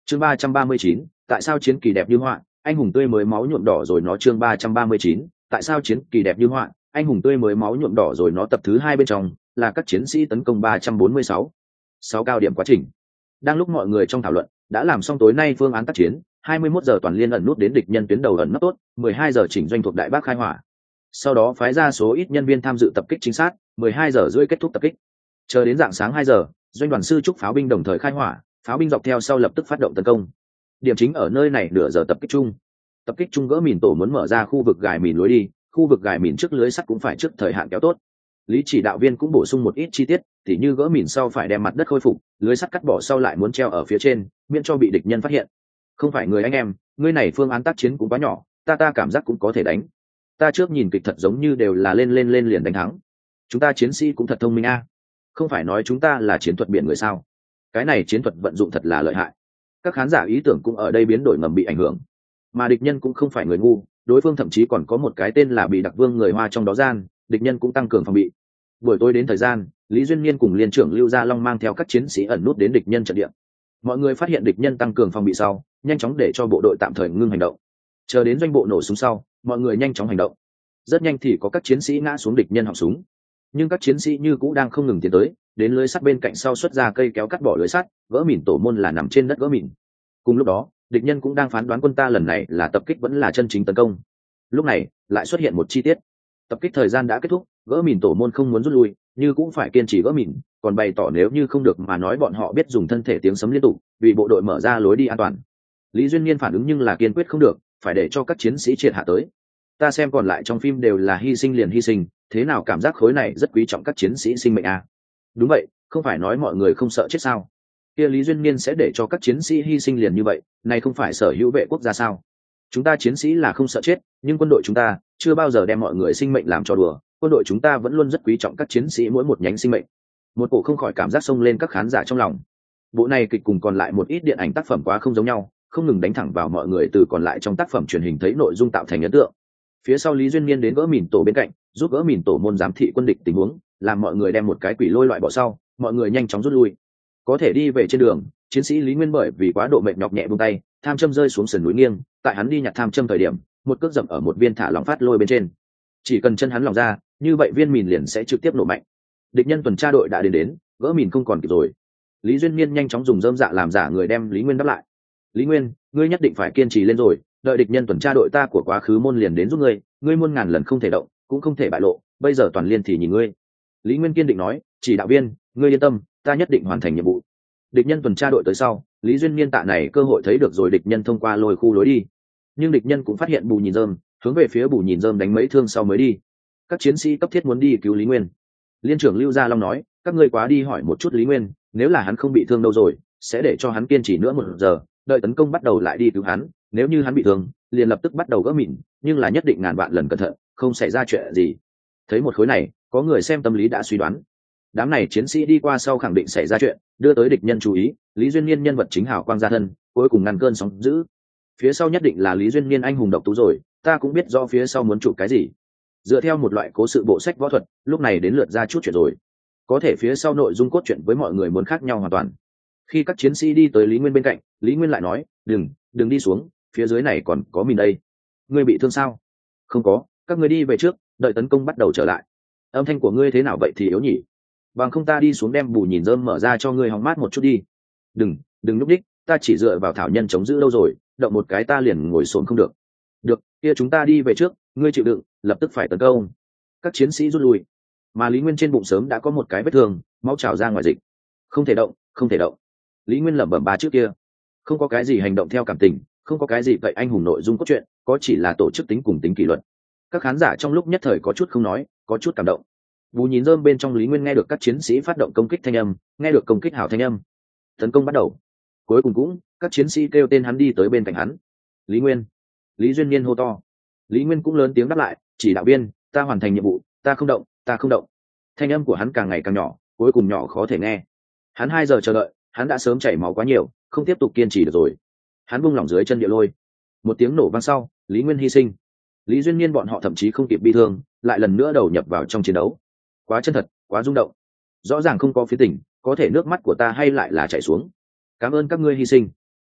Chương 339, tại sao chiến kỳ đẹp như họa, anh hùng tươi mới máu nhuộm đỏ rồi nó. Chương 339, tại sao chiến kỳ đẹp như họa, anh hùng tươi mới máu nhuộm đỏ rồi nó. Tập thứ 2 bên trong là các chiến sĩ tấn công 346. 6 cao điểm quá trình. Đang lúc mọi người trong thảo luận, đã làm xong tối nay phương án tác chiến, 21 giờ toàn liên ẩn nút đến địch nhân tuyến đầu ẩn nấp tốt, 12 giờ chỉnh doanh thuộc Đại Bác khai hỏa. Sau đó phái ra số ít nhân viên tham dự tập kích chính xác, 12 giờ rưỡi kết thúc tập kích. Chờ đến rạng sáng 2 giờ, doanh đoàn sư trúc pháo binh đồng thời khai hỏa, pháo binh dọc theo sau lập tức phát động tấn công. Điểm chính ở nơi này nửa giờ tập kích chung gỡ mìn tổ muốn mở ra khu vực gài mìn lối đi, khu vực gài mìn trước lưới sắt cũng phải trước thời hạn kéo tốt. Lý chỉ đạo viên cũng bổ sung một ít chi tiết, tỉ như gỡ mìn sau phải đem mặt đất khôi phục, lưới sắt cắt bỏ sau lại muốn treo ở phía trên, miễn cho bị địch nhân phát hiện. Không phải người anh em, ngươi này phương án tác chiến cũng quá nhỏ, ta cảm giác cũng có thể đánh. Ta trước nhìn kịch thật giống như đều là lên liền đánh thắng. Chúng ta chiến sĩ cũng thật thông minh a. Không phải nói chúng ta là chiến thuật biển người sao? Cái này chiến thuật vận dụng thật là lợi hại. Các khán giả ý tưởng cũng ở đây biến đổi ngầm bị ảnh hưởng. Mà địch nhân cũng không phải người ngu, đối phương thậm chí còn có một cái tên là Bị Đặc Vương người Hoa trong đó gian, địch nhân cũng tăng cường phòng bị. Buổi tối đến thời gian, Lý Duyên Niên cùng liên trưởng Lưu Gia Long mang theo các chiến sĩ ẩn nút đến địch nhân trận địa. Mọi người phát hiện địch nhân tăng cường phòng bị sau, nhanh chóng để cho bộ đội tạm thời ngưng hành động. Chờ đến doanh bộ nổ súng sau, mọi người nhanh chóng hành động. Rất nhanh thì có các chiến sĩ ngã xuống địch nhân họng súng, nhưng các chiến sĩ như cũ đang không ngừng tiến tới, đến lưới sắt bên cạnh sau xuất ra cây kéo cắt bỏ lưới sắt, gỡ mìn tổ môn là nằm trên đất gỡ mìn. Cùng lúc đó, địch nhân cũng đang phán đoán quân ta lần này là tập kích vẫn là chân chính tấn công. Lúc này lại xuất hiện một chi tiết, tập kích thời gian đã kết thúc, gỡ mìn tổ môn không muốn rút lui, như cũng phải kiên trì gỡ mìn, còn bày tỏ nếu như không được mà nói bọn họ biết dùng thân thể tiếng sấm liên tục, vì bộ đội mở ra lối đi an toàn. Lý Duyên Niên phản ứng nhưng là kiên quyết không được, phải để cho các chiến sĩ triệt hạ tới. Ta xem còn lại trong phim đều là hy sinh liền hy sinh, thế nào cảm giác khối này rất quý trọng các chiến sĩ sinh mệnh à? Đúng vậy, không phải nói mọi người không sợ chết sao? Kia Lý Duyên Niên sẽ để cho các chiến sĩ hy sinh liền như vậy, này không phải sở hữu vệ quốc gia sao? Chúng ta chiến sĩ là không sợ chết, nhưng quân đội chúng ta chưa bao giờ đem mọi người sinh mệnh làm trò đùa, quân đội chúng ta vẫn luôn rất quý trọng các chiến sĩ mỗi một nhánh sinh mệnh. Một bộ không khỏi cảm giác xông lên các khán giả trong lòng. Bộ này kịch cùng còn lại một ít điện ảnh tác phẩm quá không giống nhau, không ngừng đánh thẳng vào mọi người từ còn lại trong tác phẩm truyền hình thấy nội dung tạo thành ấn tượng. Phía sau Lý Duyên Niên đến gỡ mìn tổ bên cạnh, giúp gỡ mìn tổ môn giám thị quân địch tình huống, làm mọi người đem một cái quỷ lôi loại bỏ sau, mọi người nhanh chóng rút lui. Có thể đi về trên đường, chiến sĩ Lý Nguyên bởi vì quá độ mệt nhọc nhẹ buông tay, tham châm rơi xuống sườn núi nghiêng, tại hắn đi nhặt tham châm thời điểm, một cước dậm ở một viên thả lỏng phát lôi bên trên. Chỉ cần chân hắn lỏng ra, như vậy viên mìn liền sẽ trực tiếp nổ mạnh. Địch nhân tuần tra đội đã đến, gỡ mìn không còn kịp rồi. Lý Duyên Niên nhanh chóng dùng rơm dạ làm giả người đem Lý Nguyên đáp lại. Lý Nguyên, ngươi nhất định phải kiên trì lên rồi, đợi địch nhân tuần tra đội ta của quá khứ môn liền đến giúp ngươi, ngươi muôn ngàn lần không thể động, cũng không thể bại lộ, bây giờ toàn liên thì nhìn ngươi. Lý Nguyên kiên định nói, chỉ đạo viên, ngươi yên tâm, ta nhất định hoàn thành nhiệm vụ. Địch nhân tuần tra đội tới sau, Lý Duyên Niên tạ này cơ hội thấy được rồi địch nhân thông qua lôi khu lối đi, nhưng địch nhân cũng phát hiện bù nhìn rơm, hướng về phía bù nhìn rơm đánh mấy thương sau mới đi. Các chiến sĩ cấp thiết muốn đi cứu Lý Nguyên. Liên trưởng Lưu Gia Long nói, các ngươi quá đi hỏi một chút Lý Nguyên, nếu là hắn không bị thương đâu rồi, sẽ để cho hắn kiên trì nữa 1 giờ, đợi tấn công bắt đầu lại đi cứu hắn, nếu như hắn bị thương, liền lập tức bắt đầu gỡ mìn, nhưng là nhất định ngàn vạn lần cẩn thận, không xảy ra chuyện gì. Thấy một khối này, có người xem tâm lý đã suy đoán, đám này chiến sĩ đi qua sau khẳng định xảy ra chuyện, đưa tới địch nhân chú ý, Lý Duyên Niên nhân vật chính hào quang gia thân, cuối cùng ngăn cơn sóng dữ. Phía sau nhất định là Lý Duyên Niên anh hùng độc tú rồi, ta cũng biết do phía sau muốn chụp cái gì. Dựa theo một loại cố sự bộ sách võ thuật, lúc này đến lượt ra chút chuyện rồi. Có thể phía sau nội dung cốt truyện với mọi người muốn khác nhau hoàn toàn. Khi các chiến sĩ đi tới Lý Nguyên bên cạnh, Lý Nguyên lại nói, đừng đi xuống, phía dưới này còn có mình đây. Ngươi bị thương sao? Không có, các ngươi đi về trước, đợi tấn công bắt đầu trở lại. Âm thanh của ngươi thế nào vậy thì yếu nhỉ? Bằng không ta đi xuống đem bù nhìn rơm mở ra cho ngươi hóng mát một chút đi. Đừng núp đích, ta chỉ dựa vào thảo nhân chống giữ lâu rồi, động một cái ta liền ngồi xổm không được. Được, kia chúng ta đi về trước, ngươi chịu đựng, lập tức phải tấn công. Các chiến sĩ rút lui, mà Lý Nguyên trên bụng sớm đã có một cái vết thương, máu trào ra ngoài dịch. Không thể động, không thể động. Lý Nguyên lẩm bẩm ba trước kia, không có cái gì hành động theo cảm tình, không có cái gì vậy anh hùng nội dung cốt truyện, có chỉ là tổ chức tính cùng tính kỷ luật. Các khán giả trong lúc nhất thời có chút không nói, có chút cảm động. Bù nhìn rơm bên trong Lý Nguyên nghe được các chiến sĩ phát động công kích thanh âm, nghe được công kích hảo thanh âm. Tấn công bắt đầu. Cuối cùng cũng, các chiến sĩ kêu tên hắn đi tới bên cạnh hắn. Lý Nguyên. Lý Duyên Niên hô to. Lý Nguyên cũng lớn tiếng đáp lại, chỉ đạo viên, ta hoàn thành nhiệm vụ, ta không động, ta không động. Thanh âm của hắn càng ngày càng nhỏ, cuối cùng nhỏ khó thể nghe. Hắn 2 giờ chờ đợi, hắn đã sớm chảy máu quá nhiều, không tiếp tục kiên trì được rồi. Hắn buông lỏng dưới chân địa lôi. Một tiếng nổ vang sau, Lý Nguyên hy sinh. Lý Duyên Niên bọn họ thậm chí không kịp bi thương, lại lần nữa đầu nhập vào trong chiến đấu. Quá chân thật, quá rung động. Rõ ràng không có phía tình, có thể nước mắt của ta hay lại là chảy xuống. Cảm ơn các ngươi hy sinh.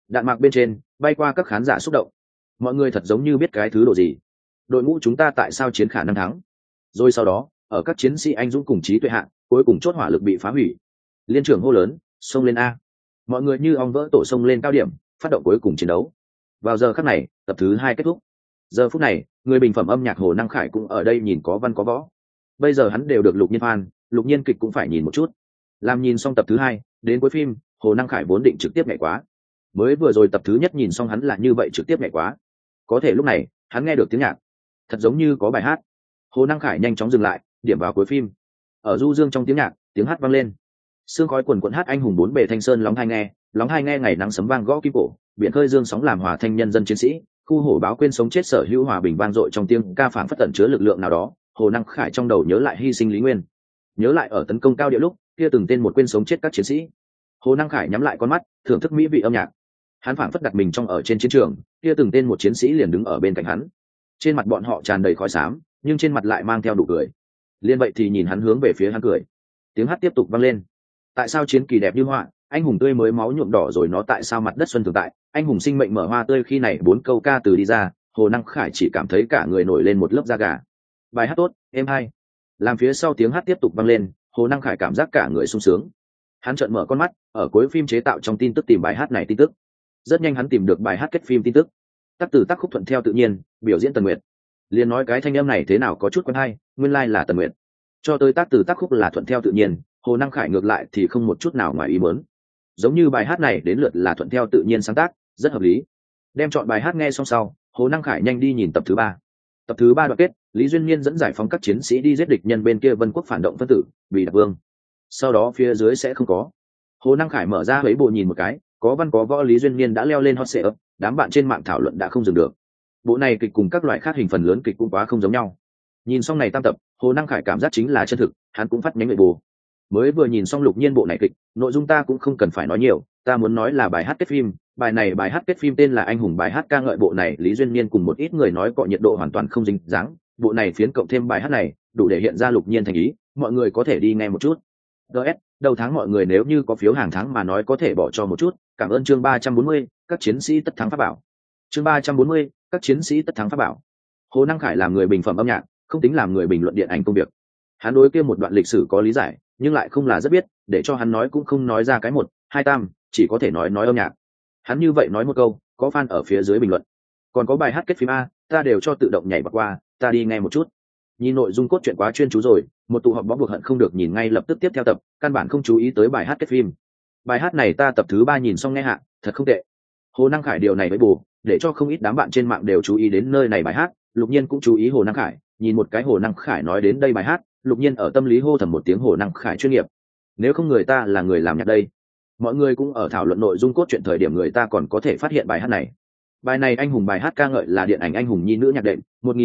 Đạn mạc bên trên bay qua các khán giả xúc động, mọi người thật giống như biết cái thứ độ gì. Đội ngũ chúng ta tại sao chiến khả năng thắng? Rồi sau đó ở các chiến sĩ anh dũng cùng trí tuệ hạng, cuối cùng chốt hỏa lực bị phá hủy. Liên trưởng hô lớn, xông lên a. Mọi người như ong vỡ tổ xông lên cao điểm, phát động cuối cùng chiến đấu. Vào giờ khắc này, tập thứ 2 kết thúc. Giờ phút này, người bình phẩm âm nhạc Hồ Năng Khải cũng ở đây nhìn có văn có võ. Bây giờ hắn đều được Lục Nhiên fan, Lục Nhiên kịch cũng phải nhìn một chút. Làm nhìn xong tập thứ 2, đến cuối phim, Hồ Năng Khải vốn định trực tiếp nhảy quá. Mới vừa rồi tập thứ nhất nhìn xong hắn là như vậy trực tiếp nhảy quá. Có thể lúc này, hắn nghe được tiếng nhạc, thật giống như có bài hát. Hồ Năng Khải nhanh chóng dừng lại, điểm vào cuối phim. Ở du dương trong tiếng nhạc, tiếng hát vang lên. Sương khói quần quần hát anh hùng bốn bề thanh sơn lóng hai nghe ngày nắng sấm vang gõ kim cổ, biển khơi dương sóng làm hòa thanh nhân dân chiến sĩ, khu hổ báo quên sống chết sở hữu hòa bình vang dội trong tiếng ca phảng phất tẩn chứa lực lượng nào đó. Hồ Năng Khải trong đầu nhớ lại hy sinh Lý Nguyên, nhớ lại ở tấn công cao địa lúc kia từng tên một quên sống chết các chiến sĩ. Hồ Năng Khải nhắm lại con mắt, thưởng thức mỹ vị âm nhạc. Hắn phảng phất đặt mình trong ở trên chiến trường, kia từng tên một chiến sĩ liền đứng ở bên cạnh hắn. Trên mặt bọn họ tràn đầy khói xám, nhưng trên mặt lại mang theo nụ cười. Liên vậy thì nhìn hắn hướng về phía hắn cười. Tiếng hát tiếp tục vang lên. Tại sao chiến kỳ đẹp như họa, anh hùng tươi mới máu nhuộm đỏ rồi nó tại sao mặt đất xuân thường tại, anh hùng sinh mệnh mở hoa tươi khi này 4 câu ca từ đi ra, Hồ Năng Khải chỉ cảm thấy cả người nổi lên một lớp da gà. Bài hát tốt, êm hay. Làm phía sau tiếng hát tiếp tục vang lên, Hồ Năng Khải cảm giác cả người sung sướng. Hắn trợn mở con mắt, ở cuối phim chế tạo trong tin tức tìm bài hát này tin tức. Rất nhanh hắn tìm được bài hát kết phim tin tức. Tác từ tác khúc thuận theo tự nhiên, biểu diễn Tần Nguyệt. Liền nói cái thanh âm này thế nào có chút quen hay, nguyên lai là Tần Nguyệt. Cho tới tác từ tác khúc là thuận theo tự nhiên, Hồ Năng Khải ngược lại thì không một chút nào ngoài ý muốn. Giống như bài hát này đến lượt là thuận theo tự nhiên sáng tác, rất hợp lý. Đem chọn bài hát nghe xong sau, Hồ Năng Khải nhanh đi nhìn tập thứ 3. Tập thứ 3 đoạn kết, Lý Duyên Niên dẫn giải phóng các chiến sĩ đi giết địch nhân bên kia Vân Quốc phản động phân tử, vì đặc vương. Sau đó phía dưới sẽ không có. Hồ Năng Khải mở ra mấy bộ nhìn một cái, có văn có võ Lý Duyên Niên đã leo lên hot search, đám bạn trên mạng thảo luận đã không dừng được. Bộ này kịch cùng các loại khác hình phần lớn kịch cũng quá không giống nhau. Nhìn xong này tam tập, Hồ Năng Khải cảm giác chính là chân thực, hắn cũng phát nhánh người bù. Mới vừa nhìn xong Lục Nhiên bộ này kịch, nội dung ta cũng không cần phải nói nhiều, ta muốn nói là bài hát kết phim. Bài hát kết phim tên là Anh hùng, bài hát ca ngợi bộ này Lý Duyên Niên cùng một ít người nói cọ nhiệt độ hoàn toàn không dính dáng. Bộ này phiến cộng thêm bài hát này, đủ để hiện ra Lục Nhiên thành ý, mọi người có thể đi nghe một chút. DS, đầu tháng mọi người nếu như có phiếu hàng tháng mà nói có thể bỏ cho một chút, cảm ơn chương 340, các chiến sĩ tất thắng pháp bảo. Chương 340, các chiến sĩ tất thắng pháp bảo. Hồ Năng Khải làm người bình phẩm âm nhạc, không tính làm người bình luận điện ảnh công việc. Hắn đối kia một đoạn lịch sử có lý giải, nhưng lại không là rất biết, để cho hắn nói cũng không nói ra cái 1, 2 tam, chỉ có thể nói âm nhạc. Hắn như vậy nói một câu, có fan ở phía dưới bình luận. Còn có bài hát kết phim a, ta đều cho tự động nhảy bật qua, ta đi nghe một chút. Nhìn nội dung cốt truyện quá chuyên chú rồi, một tụ họp bó buộc hận không được nhìn ngay lập tức tiếp theo tập, căn bản không chú ý tới bài hát kết phim. Bài hát này ta tập thứ 3 nhìn xong nghe hạ, thật không tệ. Hồ Năng Khải điều này mới bù, để cho không ít đám bạn trên mạng đều chú ý đến nơi này bài hát. Lục Nhiên cũng chú ý Hồ Năng Khải, nhìn một cái Hồ Năng Khải nói đến đây bài hát, Lục Nhiên ở tâm lý hô thầm một tiếng Hồ Năng Khải chuyên nghiệp. Nếu không người ta là người làm nhạc đây. Mọi người cũng ở thảo luận nội dung cốt truyện thời điểm người ta còn có thể phát hiện bài hát này. Bài này Anh hùng bài hát ca ngợi là điện ảnh Anh hùng nhi nữ nhạc đệm,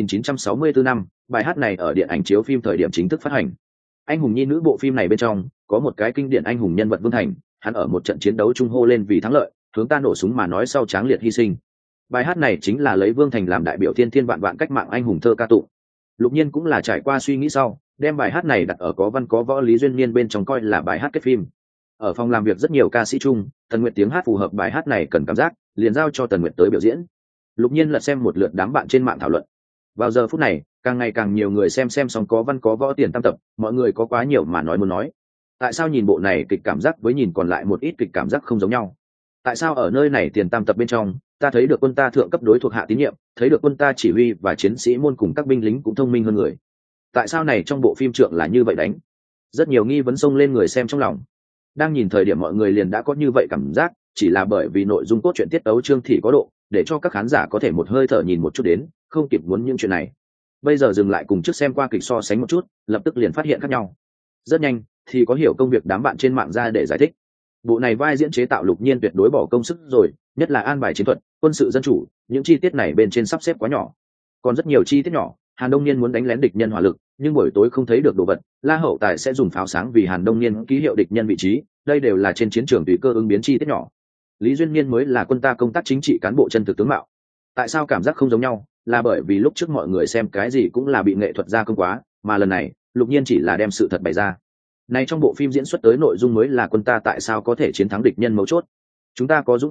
1964 năm, bài hát này ở điện ảnh chiếu phim thời điểm chính thức phát hành. Anh hùng nhi nữ bộ phim này bên trong có một cái kinh điển anh hùng nhân vật Vương Thành, hắn ở một trận chiến đấu trung hô lên vì thắng lợi, hướng ta nổ súng mà nói sau tráng liệt hy sinh. Bài hát này chính là lấy Vương Thành làm đại biểu thiên thiên vạn vạn cách mạng anh hùng thơ ca tụng. Lục Nhiên cũng là trải qua suy nghĩ sau, đem bài hát này đặt ở có văn có võ Lý Duyên Niên bên trong coi là bài hát kết phim. Ở phòng làm việc rất nhiều ca sĩ chung, Tần Nguyệt tiếng hát phù hợp bài hát này cần cảm giác, liền giao cho Tần Nguyệt tới biểu diễn. Lục Nhiên lật xem một lượt đám bạn trên mạng thảo luận. Vào giờ phút này, càng ngày càng nhiều người xem xong có văn có võ tiền tam tập, mọi người có quá nhiều mà nói muốn nói. Tại sao nhìn bộ này kịch cảm giác với nhìn còn lại một ít kịch cảm giác không giống nhau? Tại sao ở nơi này tiền tam tập bên trong, ta thấy được quân ta thượng cấp đối thuộc hạ tín nhiệm, thấy được quân ta chỉ huy và chiến sĩ môn cùng các binh lính cũng thông minh hơn người. Tại sao này trong bộ phim trượng là như vậy đánh? Rất nhiều nghi vấn xông lên người xem trong lòng. Đang nhìn thời điểm mọi người liền đã có như vậy cảm giác, chỉ là bởi vì nội dung cốt truyện tiết tấu chương thì có độ, để cho các khán giả có thể một hơi thở nhìn một chút đến, không kịp muốn những chuyện này. Bây giờ dừng lại cùng trước xem qua kịch so sánh một chút, lập tức liền phát hiện khác nhau. Rất nhanh thì có hiểu công việc đám bạn trên mạng ra để giải thích. Bộ này vai diễn chế tạo Lục Nhiên tuyệt đối bỏ công sức rồi, nhất là an bài chiến thuật, quân sự dân chủ, những chi tiết này bên trên sắp xếp quá nhỏ. Còn rất nhiều chi tiết nhỏ, Hàn Đông Niên muốn đánh lén địch nhân hỏa lực, nhưng buổi tối không thấy được đồ vật, La Hậu Tài sẽ dùng pháo sáng vì Hàn Đông Niên ký hiệu địch nhân vị trí, đây đều là trên chiến trường tùy cơ ứng biến chi tiết nhỏ. Lý Duyên Niên mới là quân ta công tác chính trị cán bộ chân thực tướng mạo. Tại sao cảm giác không giống nhau? Là bởi vì lúc trước mọi người xem cái gì cũng là bị nghệ thuật gia công quá, mà lần này, Lục Nhiên chỉ là đem sự thật bày ra. Này trong bộ phim diễn xuất tới nội dung mới là quân ta tại sao có thể chiến thắng địch nhân mấu chốt. Chúng ta có dũng khí,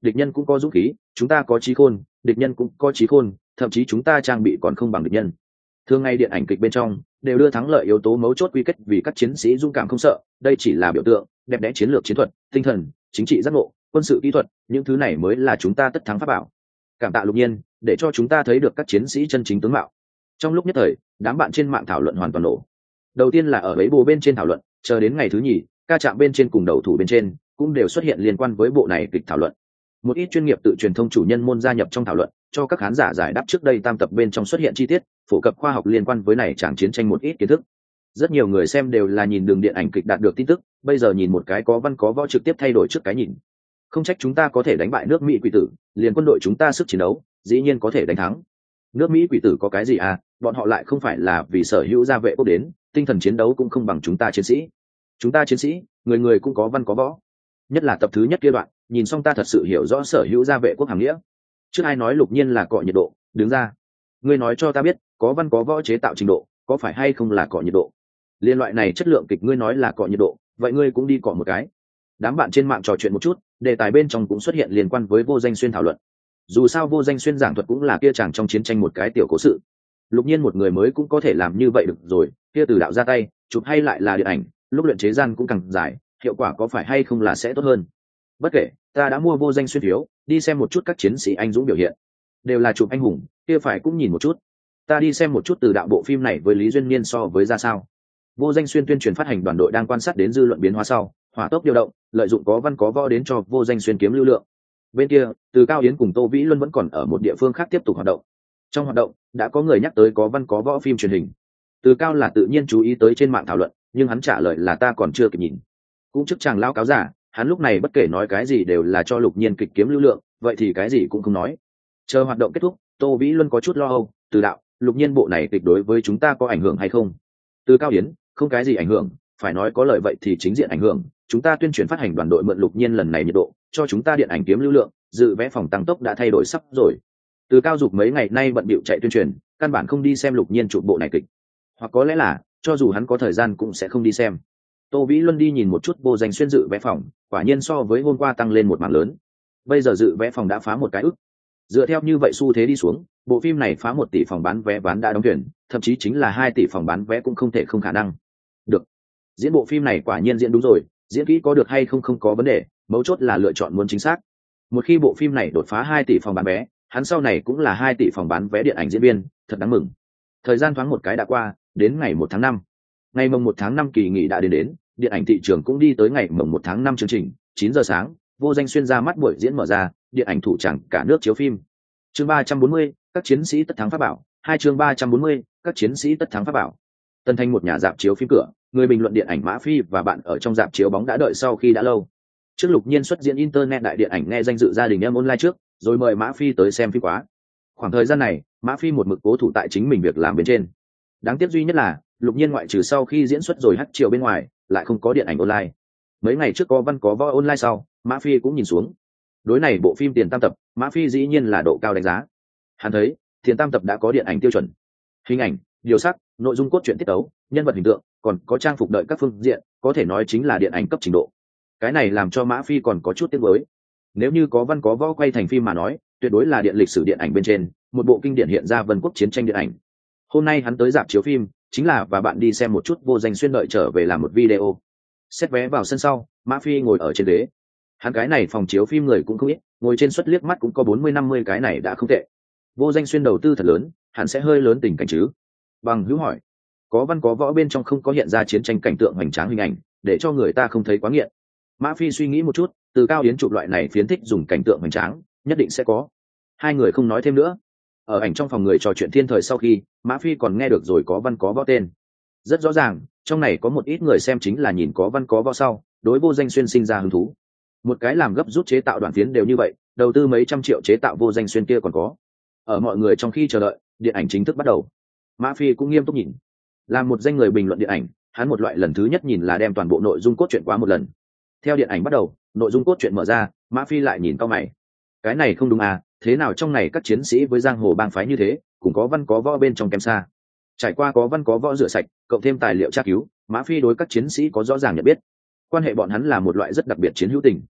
địch nhân cũng có dũng khí, chúng ta có trí khôn, địch nhân cũng có trí khôn, thậm chí chúng ta trang bị còn không bằng địch nhân. Thường ngày điện ảnh kịch bên trong đều đưa thắng lợi yếu tố mấu chốt quy kết vì các chiến sĩ dũng cảm không sợ, đây chỉ là biểu tượng, đẹp đẽ chiến lược chiến thuật, tinh thần, chính trị giác ngộ, quân sự kỹ thuật, những thứ này mới là chúng ta tất thắng pháp bảo. Cảm tạ Lục Nhiên, để cho chúng ta thấy được các chiến sĩ chân chính tướng mạo. Trong lúc nhất thời, đám bạn trên mạng thảo luận hoàn toàn nổ. Đầu tiên là ở ấy bộ bên trên thảo luận, chờ đến ngày thứ nhì, ca trạm bên trên cùng đầu thủ bên trên cũng đều xuất hiện liên quan với bộ này kịch thảo luận. Một ít chuyên nghiệp tự truyền thông chủ nhân môn gia nhập trong thảo luận, cho các khán giả giải đáp trước đây tam tập bên trong xuất hiện chi tiết, phổ cập khoa học liên quan với này chẳng chiến tranh một ít kiến thức. Rất nhiều người xem đều là nhìn đường điện ảnh kịch đạt được tin tức, bây giờ nhìn một cái có văn có võ trực tiếp thay đổi trước cái nhìn. Không trách chúng ta có thể đánh bại nước Mỹ quỷ tử, liền quân đội chúng ta sức chiến đấu, dĩ nhiên có thể đánh thắng. Nước Mỹ quỷ tử có cái gì à, bọn họ lại không phải là vì sở hữu gia vệ quốc đến, tinh thần chiến đấu cũng không bằng chúng ta chiến sĩ. Chúng ta chiến sĩ, người người cũng có văn có võ. Nhất là tập thứ nhất kia đoạn, nhìn xong ta thật sự hiểu rõ sở hữu gia vệ quốc hàm nghĩa. Trước ai nói Lục Nhiên là cọ nhiệt độ, đứng ra. Ngươi nói cho ta biết, có văn có võ chế tạo trình độ, có phải hay không là cọ nhiệt độ? Liên loại này chất lượng kịch ngươi nói là cọ nhiệt độ, vậy ngươi cũng đi cọ một cái. Đám bạn trên mạng trò chuyện một chút, đề tài bên trong cũng xuất hiện liên quan với Vô Danh Xuyên thảo luận. Dù sao Vô Danh Xuyên giảng thuật cũng là kia chàng trong chiến tranh một cái tiểu cố sự. Lục Nhiên một người mới cũng có thể làm như vậy được rồi, kia từ đạo ra tay, chụp hay lại là điện ảnh, lúc luyện chế gian cũng càng dài, hiệu quả có phải hay không là sẽ tốt hơn. Bất kể, ta đã mua Vô Danh Xuyên phiếu, đi xem một chút các chiến sĩ anh dũng biểu hiện. Đều là chụp anh hùng, kia phải cũng nhìn một chút. Ta đi xem một chút từ đạo bộ phim này với Lý Duyên Niên so với ra sao. Vô Danh Xuyên tuyên truyền phát hành đoàn đội đang quan sát đến dư luận biến hóa sau, hỏa tốc điều động, lợi dụng có văn có võ đến cho Vô Danh Xuyên kiếm lưu lượng. Bên kia, Từ Cao Yến cùng Tô Vĩ Luân vẫn còn ở một địa phương khác tiếp tục hoạt động. Trong hoạt động, đã có người nhắc tới có văn có võ phim truyền hình. Từ Cao là tự nhiên chú ý tới trên mạng thảo luận, nhưng hắn trả lời là ta còn chưa kịp nhìn. Cũng trước chàng lao cáo giả, hắn lúc này bất kể nói cái gì đều là cho Lục Nhiên kịch kiếm lưu lượng, vậy thì cái gì cũng không nói. Chờ hoạt động kết thúc, Tô Vĩ Luân có chút lo âu, Từ đạo, Lục Nhiên bộ này kịch đối với chúng ta có ảnh hưởng hay không? Từ Cao Yến, không cái gì ảnh hưởng, phải nói có lợi vậy thì chính diện ảnh hưởng. Chúng ta tuyên truyền phát hành đoàn đội mượn Lục Nhiên lần này nhiệt độ, cho chúng ta điện ảnh kiếm lưu lượng, dự vé phòng tăng tốc đã thay đổi sắp rồi. Từ Cao Dục mấy ngày nay bận bịu chạy tuyên truyền, căn bản không đi xem Lục Nhiên chụp bộ này kịch, hoặc có lẽ là cho dù hắn có thời gian cũng sẽ không đi xem. Tô Vĩ Luân đi nhìn một chút Vô Danh Xuyên dự vé phòng, quả nhiên so với hôm qua tăng lên một mảng lớn. Bây giờ dự vé phòng đã phá một cái ức. Dựa theo như vậy xu thế đi xuống, bộ phim này phá 1 tỷ phòng bán vé ván đã đóng thuyền, thậm chí chính là 2 tỷ phòng bán vé cũng không thể không khả năng. Được. Diễn bộ phim này quả nhiên diễn đúng rồi, diễn kỹ có được hay không không có vấn đề, mấu chốt là lựa chọn muốn chính xác. Một khi bộ phim này đột phá 2 tỷ phòng bán vé, hắn sau này cũng là 2 tỷ phòng bán vé điện ảnh diễn viên, thật đáng mừng. Thời gian thoáng một cái đã qua, đến ngày 1 tháng 5. Ngày mồng 1 tháng 5 kỳ nghỉ đã đến, điện ảnh thị trường cũng đi tới ngày mồng 1 tháng 5 chương trình, 9 giờ sáng, Vô Danh Xuyên ra mắt buổi diễn mở ra, điện ảnh thủ chẳng cả nước chiếu phim. Chương 340, các chiến sĩ tất thắng pháp bảo, 2 chương 340, các chiến sĩ tất thắng pháp bảo. Tân Thanh một nhà rạp chiếu phim cửa, người bình luận điện ảnh Mã Phi và bạn ở trong rạp chiếu bóng đã đợi sau khi đã lâu. Trước Lục Nhiên xuất diễn internet đại điện ảnh nghe danh dự gia đình em online trước, rồi mời Mã Phi tới xem phim quá. Khoảng thời gian này, Mã Phi một mực cố thủ tại chính mình việc làm bên trên. Đáng tiếc duy nhất là, Lục Nhiên ngoại trừ sau khi diễn xuất rồi hắt chiều bên ngoài, lại không có điện ảnh online. Mấy ngày trước có văn có võ online sau, Mã Phi cũng nhìn xuống. Đối này bộ phim Tiền Tam Tập, Mã Phi dĩ nhiên là độ cao đánh giá. Hắn thấy, Tiền Tam Tập đã có điện ảnh tiêu chuẩn. Hình ảnh, điều sắc, nội dung cốt truyện tiết tấu, nhân vật hình tượng, còn có trang phục đợi các phương diện, có thể nói chính là điện ảnh cấp trình độ. Cái này làm cho Mã Phi còn có chút tiếc nuối. Nếu như có văn có võ quay thành phim mà nói, tuyệt đối là điện lịch sử điện ảnh bên trên, một bộ kinh điển hiện ra vân quốc chiến tranh điện ảnh. Hôm nay hắn tới rạp chiếu phim, chính là và bạn đi xem một chút Vô Danh Xuyên đợi trở về làm một video. Xét vé vào sân sau, Mã Phi ngồi ở trên ghế. Hắn cái này phòng chiếu phim người cũng không ít, ngồi trên suất liếc mắt cũng có 40-50 cái này đã không tệ. Vô Danh Xuyên đầu tư thật lớn, hẳn sẽ hơi lớn tình cảnh chứ. Bằng hữu hỏi, có văn có võ bên trong không có hiện ra chiến tranh cảnh tượng hoành tráng hình ảnh, để cho người ta không thấy quá nghiện. Mã Phi suy nghĩ một chút, Từ Cao Yến chụp loại này phiến thích dùng cảnh tượng hoành tráng, nhất định sẽ có. Hai người không nói thêm nữa. Ở ảnh trong phòng người trò chuyện thiên thời sau khi, Mã Phi còn nghe được rồi có văn có võ tên. Rất rõ ràng, trong này có một ít người xem chính là nhìn có văn có võ sau, đối Vô Danh Xuyên sinh ra hứng thú. Một cái làm gấp rút chế tạo đoạn phiến đều như vậy, đầu tư mấy trăm triệu chế tạo Vô Danh Xuyên kia còn có. Ở mọi người trong khi chờ đợi, điện ảnh chính thức bắt đầu. Mã Phi cũng nghiêm túc nhìn. Làm một danh người bình luận điện ảnh, hắn một loại lần thứ nhất nhìn là đem toàn bộ nội dung cốt truyện qua một lần. Theo điện ảnh bắt đầu, nội dung cốt truyện mở ra, Mã Phi lại nhìn cau mày. Cái này không đúng à, thế nào trong này các chiến sĩ với giang hồ bang phái như thế, cũng có văn có võ bên trong kém xa. Trải qua có văn có võ rửa sạch, cộng thêm tài liệu tra cứu, Mã Phi đối các chiến sĩ có rõ ràng nhận biết. Quan hệ bọn hắn là một loại rất đặc biệt chiến hữu tình.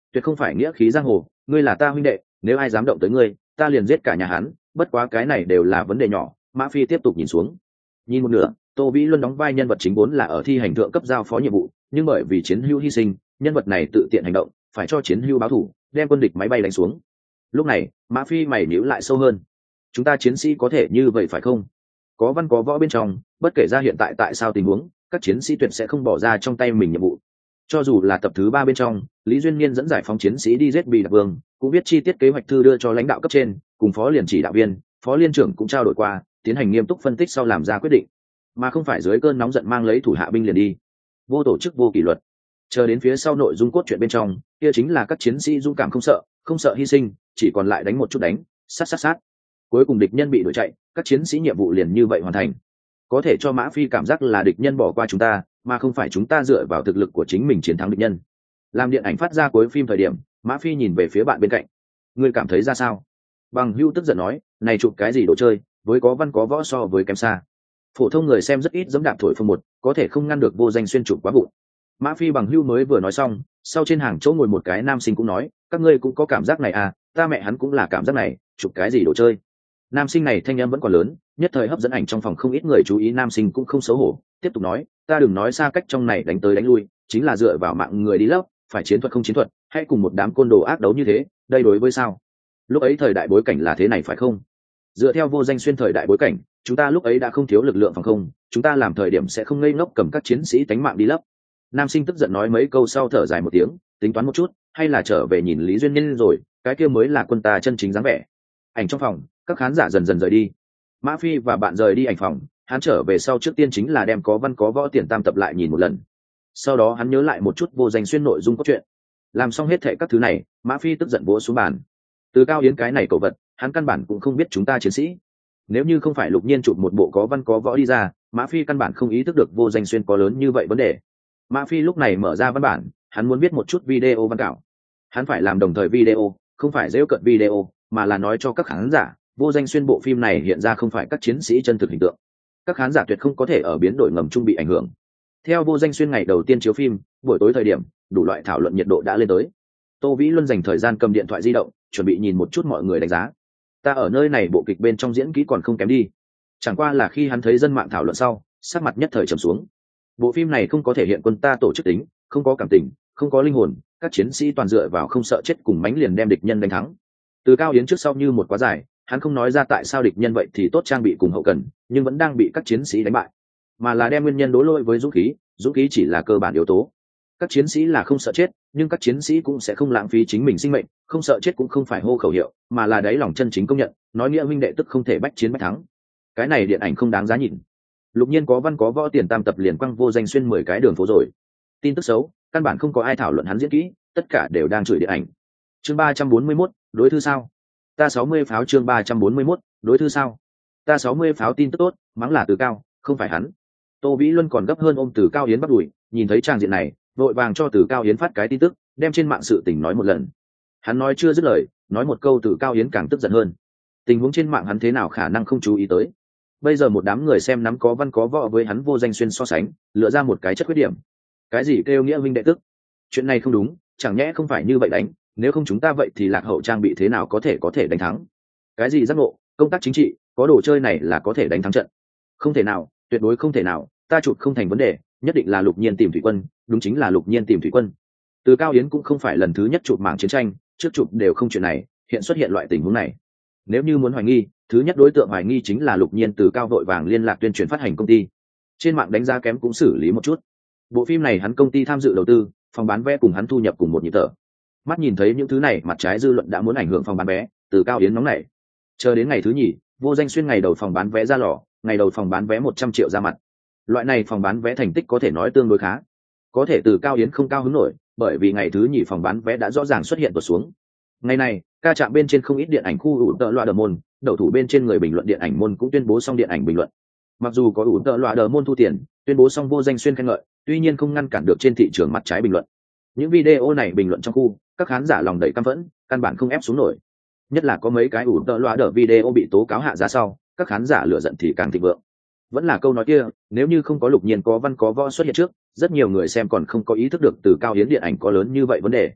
tuyệt không phải nghĩa khí giang hồ, ngươi là ta huynh đệ, nếu ai dám động tới ngươi ta liền giết cả nhà hắn, bất quá cái này đều là vấn đề nhỏ. Mã Phi tiếp tục nhìn xuống. Nhìn một nửa, Tô Vĩ Luân đóng vai nhân vật chính vốn là ở thi hành thượng cấp giao phó nhiệm vụ, nhưng bởi vì Chiến Hưu hy sinh, nhân vật này tự tiện hành động, phải cho Chiến Hưu báo thù, đem quân địch máy bay đánh xuống. Lúc này, Mã Phi mày nhíu lại sâu hơn. Chúng ta chiến sĩ có thể như vậy phải không? Có văn có võ bên trong, bất kể ra hiện tại sao tình huống, các chiến sĩ tuyệt sẽ không bỏ ra trong tay mình nhiệm vụ. Cho dù là tập thứ 3 bên trong, Lý Duyên Niên dẫn giải phóng chiến sĩ đi giết Bì Đặc Vương, cũng biết chi tiết kế hoạch thư đưa cho lãnh đạo cấp trên, cùng phó liền chỉ đạo viên, phó liên trưởng cũng trao đổi qua, tiến hành nghiêm túc phân tích sau làm ra quyết định, mà không phải dưới cơn nóng giận mang lấy thủ hạ binh liền đi. Vô tổ chức vô kỷ luật. Chờ đến phía sau nội dung cốt truyện bên trong, kia chính là các chiến sĩ dũng cảm không sợ hy sinh, chỉ còn lại đánh một chút đánh, sát. Cuối cùng địch nhân bị đuổi chạy, các chiến sĩ nhiệm vụ liền như vậy hoàn thành. Có thể cho Mã Phi cảm giác là địch nhân bỏ qua chúng ta, mà không phải chúng ta dựa vào thực lực của chính mình chiến thắng địch nhân. Làm điện ảnh phát ra cuối phim thời điểm, Mã Phi nhìn về phía bạn bên cạnh. Ngươi cảm thấy ra sao? Bằng Hưu tức giận nói, này chụp cái gì đồ chơi, với có văn có võ so với kém xa. Phổ thông người xem rất ít dẫm đạp thổi phồng một, có thể không ngăn được vô danh xuyên chụp quá vụn. Mã Phi Bằng Hưu mới vừa nói xong, sau trên hàng chỗ ngồi một cái nam sinh cũng nói, các ngươi cũng có cảm giác này à, ta mẹ hắn cũng là cảm giác này, chụp cái gì đồ chơi. Nam sinh này thanh âm vẫn còn lớn, nhất thời hấp dẫn ảnh trong phòng không ít người chú ý. Nam sinh cũng không xấu hổ, tiếp tục nói, ta đừng nói xa cách trong này đánh tới đánh lui, chính là dựa vào mạng người đi lấp, phải chiến thuật không chiến thuật, hay cùng một đám côn đồ ác đấu như thế, đây đối với sao? Lúc ấy thời đại bối cảnh là thế này phải không? Dựa theo vô danh xuyên thời đại bối cảnh, chúng ta lúc ấy đã không thiếu lực lượng phòng không, chúng ta làm thời điểm sẽ không ngây ngốc cầm các chiến sĩ tánh mạng đi lấp. Nam sinh tức giận nói mấy câu sau thở dài một tiếng, tính toán một chút, hay là trở về nhìn Lý Duyên Nhân rồi, cái kia mới là quân ta chân chính dáng vẻ. Ảnh trong phòng, các khán giả dần dần rời đi. Mã Phi và bạn rời đi ảnh phòng, hắn trở về sau trước tiên chính là đem có văn có võ tiền tam tập lại nhìn một lần. Sau đó hắn nhớ lại một chút vô danh xuyên nội dung cốt truyện. Làm xong hết thệ các thứ này, Mã Phi tức giận vỗ xuống bàn. Từ Cao Yến cái này cầu vật, hắn căn bản cũng không biết chúng ta chiến sĩ. Nếu như không phải Lục Nhiên chụp một bộ có văn có võ đi ra, Mã Phi căn bản không ý thức được vô danh xuyên có lớn như vậy vấn đề. Mã Phi lúc này mở ra văn bản, hắn muốn viết một chút video văn稿. Hắn phải làm đồng thời video, không phải giễu cợt video, mà là nói cho các khán giả, vô danh xuyên bộ phim này hiện ra không phải các chiến sĩ chân thực hình tượng. Các khán giả tuyệt không có thể ở biến đổi ngầm trung bị ảnh hưởng. Theo vô danh xuyên ngày đầu tiên chiếu phim, buổi tối thời điểm, đủ loại thảo luận nhiệt độ đã lên tới. Tô Vĩ Luân dành thời gian cầm điện thoại di động, chuẩn bị nhìn một chút mọi người đánh giá. Ta ở nơi này bộ kịch bên trong diễn kỹ còn không kém đi. Chẳng qua là khi hắn thấy dân mạng thảo luận sau, sắc mặt nhất thời trầm xuống. Bộ phim này không có thể hiện quân ta tổ chức tính, không có cảm tình, không có linh hồn, các chiến sĩ toàn dựa vào không sợ chết cùng mánh liền đem địch nhân đánh thắng. Từ Cao Yến trước sau như một quá dài, hắn không nói ra tại sao địch nhân vậy thì tốt trang bị cùng hậu cần, nhưng vẫn đang bị các chiến sĩ đánh bại, mà là đem nguyên nhân đổ lỗi với dũng khí chỉ là cơ bản yếu tố. Các chiến sĩ là không sợ chết, nhưng các chiến sĩ cũng sẽ không lãng phí chính mình sinh mệnh, không sợ chết cũng không phải hô khẩu hiệu, mà là đáy lòng chân chính công nhận, nói nghĩa huynh đệ tức không thể bách chiến bách thắng. Cái này điện ảnh không đáng giá nhìn. Lục Nhiên có văn có võ tiền tam tập liền quăng vô danh xuyên 10 cái đường phố rồi. Tin tức xấu, căn bản không có ai thảo luận hắn diễn kỹ, tất cả đều đang chửi điện ảnh. Chương 341, đối thư sao? Ta 60 pháo. Chương 341, đối thư sao? Ta 60 pháo. Tin tức tốt, mắng là Từ Cao, không phải hắn. Tô Vĩ Luân còn gấp hơn ôm Từ Cao Yến bắt đuổi, nhìn thấy trang diện này, vội vàng cho Từ Cao Yến phát cái tin tức, đem trên mạng sự tình nói một lần. Hắn nói chưa dứt lời, nói một câu Từ Cao Yến càng tức giận hơn. Tình huống trên mạng hắn thế nào khả năng không chú ý tới? Bây giờ một đám người xem nắm có văn có võ với hắn vô danh xuyên so sánh, lựa ra một cái chất khuyết điểm. Cái gì kêu nghĩa huynh đệ tức? Chuyện này không đúng, chẳng nhẽ không phải như vậy đánh, nếu không chúng ta vậy thì lạc hậu trang bị thế nào có thể đánh thắng? Cái gì giác ngộ, công tác chính trị, có đồ chơi này là có thể đánh thắng trận? Không thể nào, tuyệt đối không thể nào, ta chụp không thành vấn đề, nhất định là Lục Nhiên tìm thủy quân, đúng chính là Lục Nhiên tìm thủy quân. Từ Cao Yến cũng không phải lần thứ nhất chụp mảng chiến tranh, trước chụp đều không chuyện này, hiện xuất hiện loại tình huống này. Nếu như muốn hoài nghi, thứ nhất đối tượng hoài nghi chính là Lục Nhiên. Từ Cao vội vàng liên lạc tuyên truyền phát hành công ty, trên mạng đánh giá kém cũng xử lý một chút. Bộ phim này hắn công ty tham dự đầu tư, phòng bán vé cùng hắn thu nhập cùng một nhịp thở. Mắt nhìn thấy những thứ này, mặt trái dư luận đã muốn ảnh hưởng phòng bán vé, Từ Cao Yến nóng nảy. Chờ đến ngày thứ nhì, vô danh xuyên ngày đầu phòng bán vé ra lò, ngày đầu phòng bán vé 100 triệu ra mặt. Loại này phòng bán vé thành tích có thể nói tương đối khá. Có thể Từ Cao Yến không cao hứng nổi, bởi vì ngày thứ nhì phòng bán vé đã rõ ràng xuất hiện tuột xuống. Ngày này, ca trạm bên trên không ít điện ảnh khu ủ tợ loa đờ môn, đầu thủ bên trên người bình luận điện ảnh môn cũng tuyên bố xong điện ảnh bình luận. Mặc dù có ủ tợ loa đờ môn thu tiền, tuyên bố xong vô danh xuyên khen ngợi, tuy nhiên không ngăn cản được trên thị trường mặt trái bình luận. Những video này bình luận trong khu, các khán giả lòng đầy căm phẫn, căn bản không ép xuống nổi. Nhất là có mấy cái ủ tợ loa đờ video bị tố cáo hạ giá sau, các khán giả lửa giận thì càng thịnh vượng. Vẫn là câu nói kia, nếu như không có Lục Nhiên có văn có võ xuất hiện trước, rất nhiều người xem còn không có ý thức được Từ Cao Yến điện ảnh có lớn như vậy vấn đề.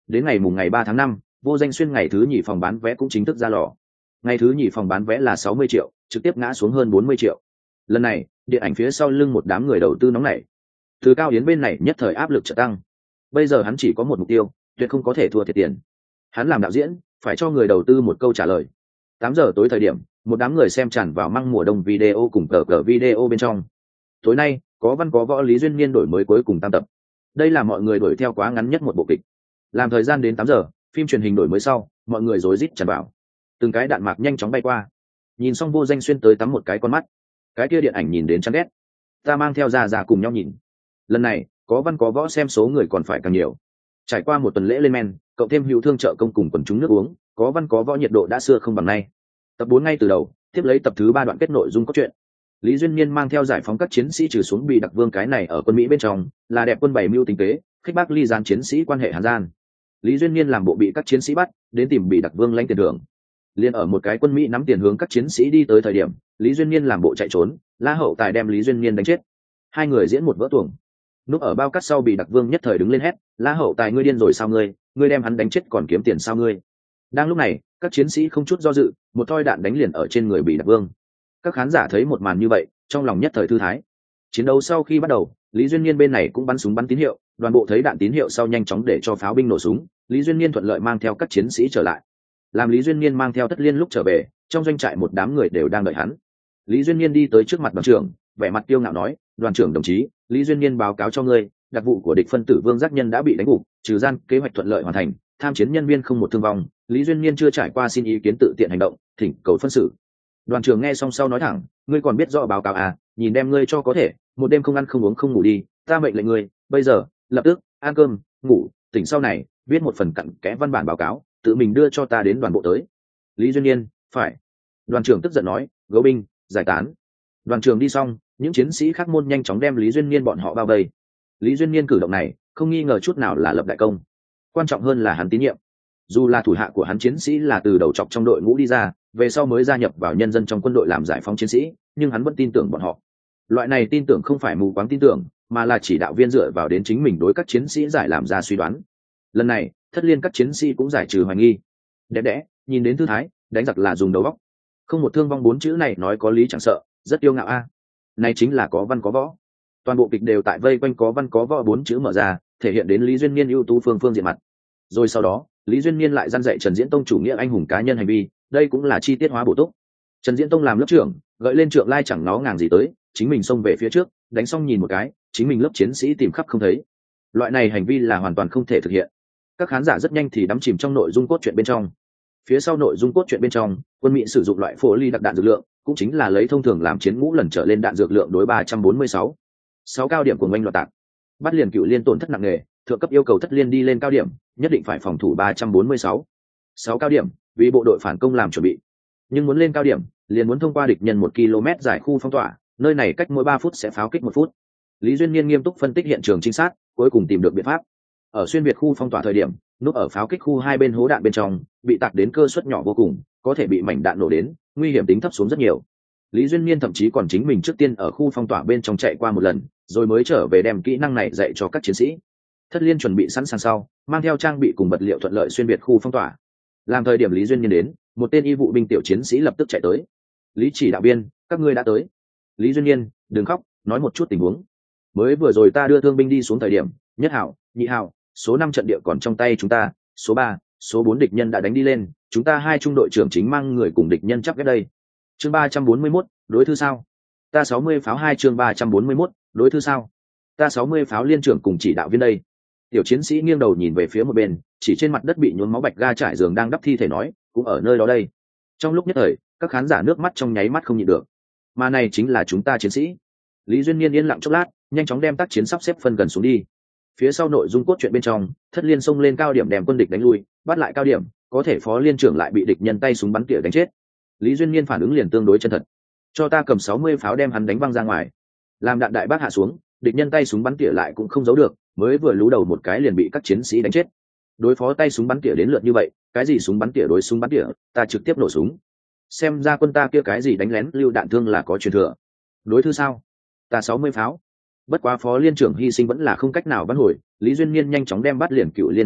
Đến ngày 3 tháng 5, Vô Danh Xuyên ngày thứ nhì phòng bán vé cũng chính thức ra lò. Ngày thứ nhì phòng bán vé là 60 triệu, trực tiếp ngã xuống hơn 40 triệu. Lần này, điện ảnh phía sau lưng một đám người đầu tư nóng nảy. Từ Cao Yến bên này nhất thời áp lực chợt tăng. Bây giờ hắn chỉ có một mục tiêu, tuyệt không có thể thua thiệt tiền. Hắn làm đạo diễn, phải cho người đầu tư một câu trả lời. 8 giờ tối thời điểm, một đám người xem tràn vào măng mùa đông video cùng cờ video bên trong. Tối nay, có văn có võ Lý Duyên Niên đổi mới cuối cùng tam tập. Đây là mọi người đuổi theo quá ngắn nhất một bộ kịch. Làm thời gian đến 8 giờ, phim truyền hình đổi mới sau, mọi người rối rít tràn vào. Từng cái đạn mạc nhanh chóng bay qua. Nhìn xong Vô Danh Xuyên tới tắm một cái con mắt. Cái kia điện ảnh nhìn đến chán ghét. Ta mang theo ra cùng nhau nhìn. Lần này, có văn có võ xem số người còn phải càng nhiều. Trải qua một tuần lễ lên men, cộng thêm hữu thương trợ công cùng quần chúng nước uống, có văn có võ nhiệt độ đã xưa không bằng nay. Tập 4 ngay từ đầu, tiếp lấy tập thứ 3 đoạn kết nội dung cốt truyện. Lý Duyên Niên mang theo giải phóng các chiến sĩ trừ xuống bị đặc vương cái này ở quân Mỹ bên trong, là đẹp quân bày mưu tính kế, khích bác ly gian chiến sĩ quan hệ hàn gian. Lý Duyên Niên làm bộ bị các chiến sĩ bắt, đến tìm bị đặc vương lãnh tiền thưởng. Liên ở một cái quân Mỹ nắm tiền hướng các chiến sĩ đi tới thời điểm, Lý Duyên Niên làm bộ chạy trốn, La Hậu Tài đem Lý Duyên Niên đánh chết. Hai người diễn một vỡ tuồng. Núp ở bao cát sau bị đặc vương nhất thời đứng lên hét, La Hậu Tài ngươi điên rồi sao ngươi đem hắn đánh chết còn kiếm tiền sao ngươi? Đang lúc này, các chiến sĩ không chút do dự, một thoi đạn đánh liền ở trên người bị đặc vương. Các khán giả thấy một màn như vậy, trong lòng nhất thời thư thái. Chiến đấu sau khi bắt đầu, Lý Duyên Niên bên này cũng bắn súng bắn tín hiệu, đoàn bộ thấy đạn tín hiệu sau nhanh chóng để cho pháo binh nổ súng, Lý Duyên Niên thuận lợi mang theo các chiến sĩ trở lại. Làm Lý Duyên Niên mang theo Tất Liên lúc trở về, trong doanh trại một đám người đều đang đợi hắn. Lý Duyên Niên đi tới trước mặt đoàn trưởng, vẻ mặt kiêu ngạo nói, đoàn trưởng đồng chí, Lý Duyên Niên báo cáo cho ngươi, đặc vụ của địch phân tử Vương Giác Nhân đã bị đánh gục, trừ gian kế hoạch thuận lợi hoàn thành, tham chiến nhân viên không một thương vong, Lý Duyên Niên chưa trải qua xin ý kiến tự tiện hành động, thỉnh cầu phân xử. Đoàn trưởng nghe xong sau nói thẳng, ngươi còn biết rõ báo cáo à, nhìn đem ngươi cho có thể, một đêm không ăn không uống không ngủ đi, ta mệnh lệnh ngươi, bây giờ, lập tức, ăn cơm, ngủ, tỉnh sau này, viết một phần cặn kẽ văn bản báo cáo, tự mình đưa cho ta đến đoàn bộ tới. Lý Duyên Niên, phải. Đoàn trưởng tức giận nói, gấu binh, giải tán. Đoàn trưởng đi xong, những chiến sĩ khác môn nhanh chóng đem Lý Duyên Niên bọn họ bao vây. Lý Duyên Niên cử động này, không nghi ngờ chút nào là lập đại công. Quan trọng hơn là hắn tín nhiệm. Dù là thủ hạ của hắn chiến sĩ là từ đầu trọc trong đội ngũ đi ra, về sau mới gia nhập vào nhân dân trong quân đội làm giải phóng chiến sĩ, nhưng hắn vẫn tin tưởng bọn họ. Loại này tin tưởng không phải mù quáng tin tưởng, mà là chỉ đạo viên dựa vào đến chính mình đối các chiến sĩ giải làm ra suy đoán. Lần này, Thất Liên các chiến sĩ cũng giải trừ hoài nghi. Đẹp đẽ, nhìn đến thư thái, đánh giặc là dùng đầu óc. Không một thương vong 4 chữ này nói có lý chẳng sợ, rất yêu ngạo a. Này chính là có văn có võ. Toàn bộ kịch đều tại vây quanh có văn có võ 4 chữ mở ra, thể hiện đến Lý Duyên Niên ưu tú phương diện mặt. Rồi sau đó, Lý Duyên Niên lại dăn dạy Trần Diễn Tông chủ nghĩa anh hùng cá nhân hành vi, đây cũng là chi tiết hóa bổ túc. Trần Diễn Tông làm lớp trưởng, gợi lên trượng lai chẳng nó ngàng gì tới, chính mình xông về phía trước, đánh xong nhìn một cái, chính mình lớp chiến sĩ tìm khắp không thấy. Loại này hành vi là hoàn toàn không thể thực hiện. Các khán giả rất nhanh thì đắm chìm trong nội dung cốt truyện bên trong. Phía sau nội dung cốt truyện bên trong, quân Mỹ sử dụng loại phổ ly đặc đạn dược lượng, cũng chính là lấy thông thường làm chiến ngũ lần trở lên đạn dược lượng đối 346. 6 cao điểm của ngoanh loạt tạc. Bắt liền cựu liên tổn thất nặng nề, thượng cấp yêu cầu Thất Liên đi lên cao điểm, nhất định phải phòng thủ 346. 6 cao điểm, vì bộ đội phản công làm chuẩn bị. Nhưng muốn lên cao điểm, liền muốn thông qua địch nhân 1 km dài khu phong tỏa, nơi này cách mỗi 3 phút sẽ pháo kích 1 phút. Lý Duyên Niên nghiêm túc phân tích hiện trường chính xác, cuối cùng tìm được biện pháp. Ở xuyên việt khu phong tỏa thời điểm, núp ở pháo kích khu hai bên hố đạn bên trong, bị tạc đến cơ suất nhỏ vô cùng, có thể bị mảnh đạn nổ đến, nguy hiểm tính thấp xuống rất nhiều. Lý Duyên Niên thậm chí còn chính mình trước tiên ở khu phong tỏa bên trong chạy qua một lần, rồi mới trở về đem kỹ năng này dạy cho các chiến sĩ. Thất Liên chuẩn bị sẵn sàng sau, mang theo trang bị cùng vật liệu thuận lợi xuyên việt khu phong tỏa. Làm thời điểm Lý Duyên Niên đến, một tên y vụ binh tiểu chiến sĩ lập tức chạy tới. Lý chỉ đạo viên, các ngươi đã tới. Lý Duyên Niên, đừng khóc, nói một chút tình huống. Mới vừa rồi ta đưa thương binh đi xuống thời điểm, nhất hảo, nhị hảo, số 5 trận địa còn trong tay chúng ta, số 3, số 4 địch nhân đã đánh đi lên, chúng ta hai trung đội trưởng chính mang người cùng địch nhân chắc ghép đây. Chương 341, đối thư sao? Ta 60 pháo 2 chương 341, đối thư sao? Ta 60 pháo liên trưởng cùng chỉ đạo viên đây. Tiểu chiến sĩ nghiêng đầu nhìn về phía một bên, chỉ trên mặt đất bị nhuốm máu bạch ga trải giường đang đắp thi thể nói, cũng ở nơi đó đây. Trong lúc nhất thời, các khán giả nước mắt trong nháy mắt không nhịn được. Mà này chính là chúng ta chiến sĩ. Lý Duyên Niên yên lặng chốc lát, nhanh chóng đem tác chiến sắp xếp phân gần xuống đi. Phía sau nội dung cốt truyện bên trong, Thất Liên xông lên cao điểm đem quân địch đánh lui, bắt lại cao điểm, có thể phó liên trưởng lại bị địch nhân tay súng bắn tỉa đánh chết. Lý Duyên Niên phản ứng liền tương đối chân thật. Cho ta cầm 60 pháo đem hắn đánh văng ra ngoài. Làm đạn đại bác hạ xuống, địch nhân tay súng bắn tỉa lại cũng không giấu được, mới vừa lú đầu một cái liền bị các chiến sĩ đánh chết. Đối phó tay súng bắn tỉa đến lượt như vậy, cái gì súng bắn tỉa đối súng bắn tỉa, ta trực tiếp nổ súng. Xem ra quân ta kia cái gì đánh lén lưu đạn thương là có truyền thừa. Đối thư sao? Ta 60 pháo. Bất quá phó liên trưởng hy sinh vẫn là không cách nào vãn hồi, Lý Duyên Niên nhanh chóng đem bắt liền cựu liên thống nhất,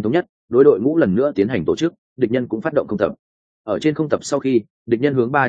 đối đội ngũ lần nữa tiến hành tổ chức, địch nhân cũng phát động không tập. Ở trên không tập sau khi, địch nhân hướng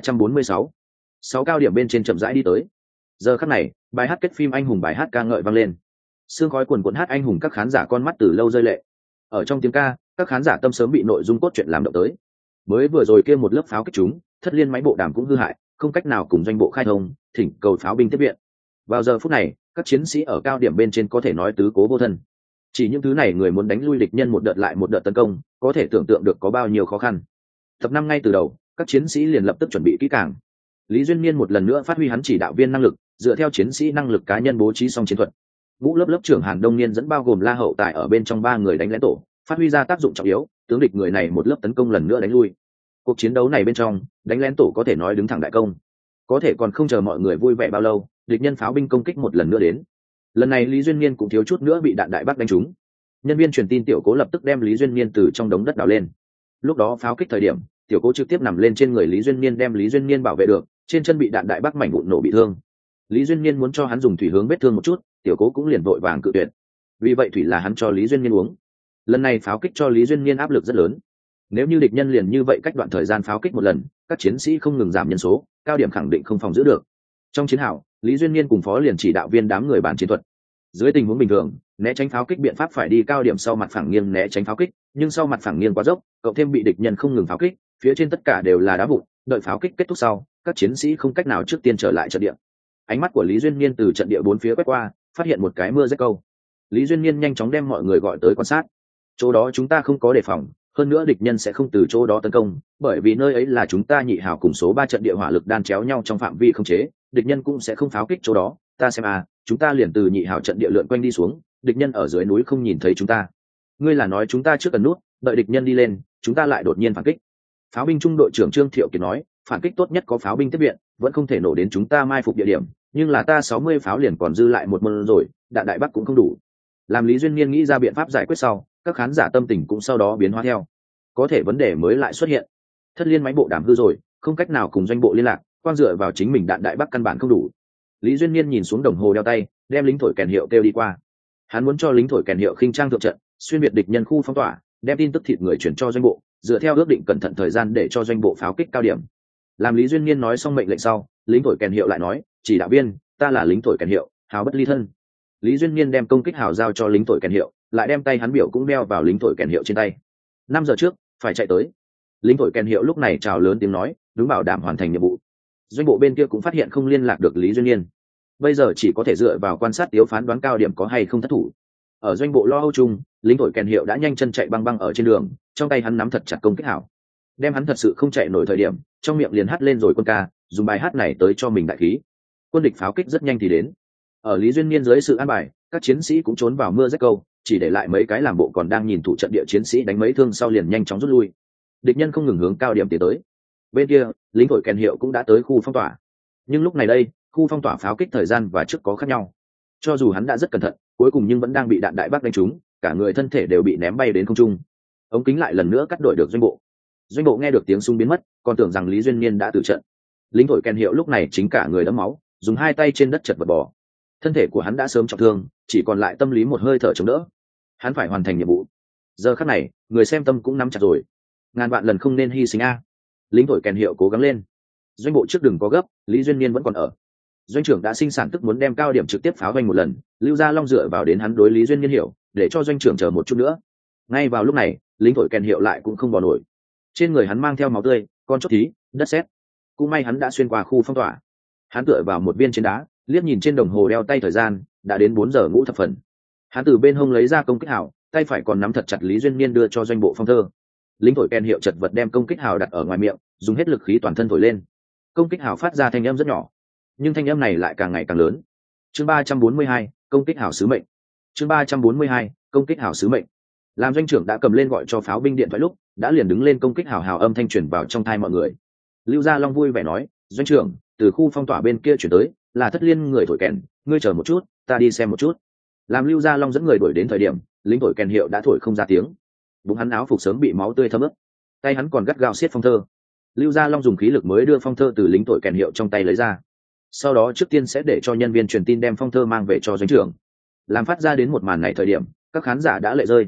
346 cao điểm bên trên chậm rãi đi tới. Giờ khắc này, bài hát kết phim anh hùng bài hát ca ngợi vang lên. Sương khói quần quần hát anh hùng, các khán giả con mắt từ lâu rơi lệ. Ở trong tiếng ca, các khán giả tâm sớm bị nội dung cốt truyện làm động tới. Mới vừa rồi kia một lớp pháo kích chúng, Thất Liên máy bộ đàm cũng hư hại, không cách nào cùng doanh bộ khai thông, thỉnh cầu pháo binh tiếp viện. Vào giờ phút này, các chiến sĩ ở cao điểm bên trên có thể nói tứ cố vô thân. Chỉ những thứ này người muốn đánh lui địch nhân một đợt lại một đợt tấn công, có thể tưởng tượng được có bao nhiêu khó khăn. Tập 5 ngay từ đầu, các chiến sĩ liền lập tức chuẩn bị kỹ càng. Lý Duyên Niên một lần nữa phát huy hắn chỉ đạo viên năng lực, dựa theo chiến sĩ năng lực cá nhân bố trí xong chiến thuật. Ngũ lớp trưởng Hàn Đông Niên dẫn bao gồm La Hậu Tài ở bên trong 3 người đánh lén tổ, phát huy ra tác dụng trọng yếu, tướng địch người này một lớp tấn công lần nữa đánh lui. Cuộc chiến đấu này bên trong, đánh lén tổ có thể nói đứng thẳng đại công. Có thể còn không chờ mọi người vui vẻ bao lâu, địch nhân pháo binh công kích một lần nữa đến. Lần này Lý Duyên Niên cũng thiếu chút nữa bị đạn đại bác đánh trúng. Nhân viên truyền tin Tiểu Cố lập tức đem Lý Duyên Niên từ trong đống đất đào lên. Lúc đó pháo kích thời điểm, Tiểu Cố trực tiếp nằm lên trên người Lý Duyên Niên, đem Lý Duyên Niên bảo vệ được, trên chân bị đạn đại bác mảnh vụn nổ bị thương. Lý Duyên Niên muốn cho hắn dùng thủy hướng vết thương một chút, Tiểu Cố cũng liền vội vàng cự tuyệt. Vì vậy thủy là hắn cho Lý Duyên Niên uống. Lần này pháo kích cho Lý Duyên Niên áp lực rất lớn. Nếu như địch nhân liền như vậy cách đoạn thời gian pháo kích một lần, các chiến sĩ không ngừng giảm nhân số, cao điểm khẳng định không phòng giữ được. Trong chiến hào, Lý Duyên Niên cùng phó liền chỉ đạo viên đám người bàn chiến thuật. Dưới tình huống bình thường, né tránh pháo kích biện pháp phải đi cao điểm sau mặt phẳng nghiêng né tránh pháo kích, nhưng sau mặt phẳng nghiêng quá dốc, cộng thêm bị địch nhân không ngừng pháo kích, phía trên tất cả đều là đá vụn, đợi pháo kích kết thúc sau, các chiến sĩ không cách nào trước tiên trở lại trận địa. Ánh mắt của Lý Duyên Niên từ trận địa bốn phía quét qua, phát hiện một cái mưa rét câu. Lý Duyên Niên nhanh chóng đem mọi người gọi tới quan sát. Chỗ đó chúng ta không có đề phòng, hơn nữa địch nhân sẽ không từ chỗ đó tấn công, bởi vì nơi ấy là chúng ta nhị hào cùng số 3 trận địa hỏa lực đan chéo nhau trong phạm vi không chế, địch nhân cũng sẽ không pháo kích chỗ đó. Ta xem chúng ta liền từ nhị hào trận địa lượn quanh đi xuống, địch nhân ở dưới núi không nhìn thấy chúng ta. Ngươi là nói chúng ta trước cần nút, đợi địch nhân đi lên, chúng ta lại đột nhiên phản kích. Pháo binh trung đội trưởng Trương Thiệu Kiệt nói, phản kích tốt nhất có pháo binh tiếp viện, vẫn không thể nổ đến chúng ta mai phục địa điểm, nhưng là ta 60 pháo liền còn dư lại một môn rồi, đạn đại bắc cũng không đủ. Làm Lý Duyên Niên nghĩ ra biện pháp giải quyết sau, các khán giả tâm tình cũng sau đó biến hóa theo. Có thể vấn đề mới lại xuất hiện. Thất Liên máy bộ đàm hư rồi, không cách nào cùng doanh bộ liên lạc, quan dựa vào chính mình đạn đại bắc căn bản không đủ. Lý Duyên Niên nhìn xuống đồng hồ đeo tay, đem lính thổi kèn hiệu kêu đi qua. Hắn muốn cho lính thổi kèn hiệu khinh trang thượng trận, xuyên biệt địch nhân khu phong tỏa, đem tin tức thịt người chuyển cho doanh bộ, dựa theo ước định cẩn thận thời gian để cho doanh bộ pháo kích cao điểm. Làm Lý Duyên Niên nói xong mệnh lệnh sau, lính thổi kèn hiệu lại nói, chỉ đạo viên, ta là lính thổi kèn hiệu, hào bất ly thân. Lý Duyên Niên đem công kích hào giao cho lính thổi kèn hiệu, lại đem tay hắn biểu cũng đeo vào lính thổi kèn hiệu trên tay. 5 giờ trước phải chạy tới. Lính thổi kèn hiệu lúc này chào lớn tiếng nói, đúng bảo đảm hoàn thành nhiệm vụ. Doanh bộ bên kia cũng phát hiện không liên lạc được Lý Duyên Niên, bây giờ chỉ có thể dựa vào quan sát Tiếu phán đoán cao điểm có hay không thất thủ. Ở doanh bộ lo âu chung, lính thổi kèn hiệu đã nhanh chân chạy băng băng ở trên đường, trong tay hắn nắm thật chặt công kích hảo, đem hắn thật sự không chạy nổi thời điểm, trong miệng liền hát lên rồi quân ca, dùng bài hát này tới cho mình đại khí. Quân địch pháo kích rất nhanh thì đến. Ở Lý Duyên Niên dưới sự an bài, các chiến sĩ cũng trốn vào mưa rét câu, chỉ để lại mấy cái làm bộ còn đang nhìn thủ trận địa chiến sĩ đánh mấy thương sau liền nhanh chóng rút lui. Địch nhân không ngừng hướng cao điểm tiến tới. Bên kia, lính thổi kèn hiệu cũng đã tới khu phong tỏa. Nhưng lúc này đây, khu phong tỏa pháo kích thời gian và trước có khác nhau. Cho dù hắn đã rất cẩn thận, cuối cùng nhưng vẫn đang bị đạn đại bác đánh trúng, cả người thân thể đều bị ném bay đến không trung. Ống kính lại lần nữa cắt đổi được doanh bộ. Doanh bộ nghe được tiếng súng biến mất, còn tưởng rằng Lý Duyên Niên đã tử trận. Lính thổi kèn hiệu lúc này chính cả người đẫm máu, dùng hai tay trên đất chật vật bò. Thân thể của hắn đã sớm trọng thương, chỉ còn lại tâm lý một hơi thở chống đỡ. Hắn phải hoàn thành nhiệm vụ. Giờ khắc này, người xem tâm cũng nắm chặt rồi. Ngàn vạn lần không nên hy sinh Lính thổi kèn hiệu cố gắng lên. Doanh bộ trước đừng có gấp, Lý Duyên Niên vẫn còn ở. Doanh trưởng đã sinh sản tức muốn đem cao điểm trực tiếp pháo hoành một lần, Lưu Gia Long dựa vào đến hắn đối Lý Duyên Niên hiểu, để cho doanh trưởng chờ một chút nữa. Ngay vào lúc này, lính thổi kèn hiệu lại cũng không bỏ nổi. Trên người hắn mang theo máu tươi, con chốt thí, đất sét. Cũng may hắn đã xuyên qua khu phong tỏa. Hắn tựa vào một viên trên đá, liếc nhìn trên đồng hồ đeo tay thời gian, đã đến 4 giờ ngũ thập phần. Hắn từ bên hông lấy ra công kích hào, tay phải còn nắm thật chặt Lý Duyên Niên đưa cho doanh bộ phong thơ. Lính thổi kèn hiệu chật vật đem công kích hào đặt ở ngoài miệng, dùng hết lực khí toàn thân thổi lên. Công kích hào phát ra thanh âm rất nhỏ, nhưng thanh âm này lại càng ngày càng lớn. Chương 342, công kích hào sứ mệnh. Chương 342, công kích hào sứ mệnh. Làm doanh trưởng đã cầm lên gọi cho pháo binh điện thoại lúc, đã liền đứng lên công kích hào hào âm thanh truyền vào trong tai mọi người. Lưu Gia Long vui vẻ nói, doanh trưởng, từ khu phong tỏa bên kia chuyển tới, là Thất Liên người thổi kèn, ngươi chờ một chút, ta đi xem một chút. Làm Lưu Gia Long dẫn người đuổi đến thời điểm, lính thổi kèn hiệu đã thổi không ra tiếng. Bụng hắn áo phục sớm bị máu tươi thấm ướt, tay hắn còn gắt gao siết phong thơ. Lưu Gia Long dùng khí lực mới đưa phong thơ từ lính thổi kèn hiệu trong tay lấy ra. Sau đó trước tiên sẽ để cho nhân viên truyền tin đem phong thơ mang về cho doanh trưởng. Làm phát ra đến một màn này thời điểm, các khán giả đã lệ rơi.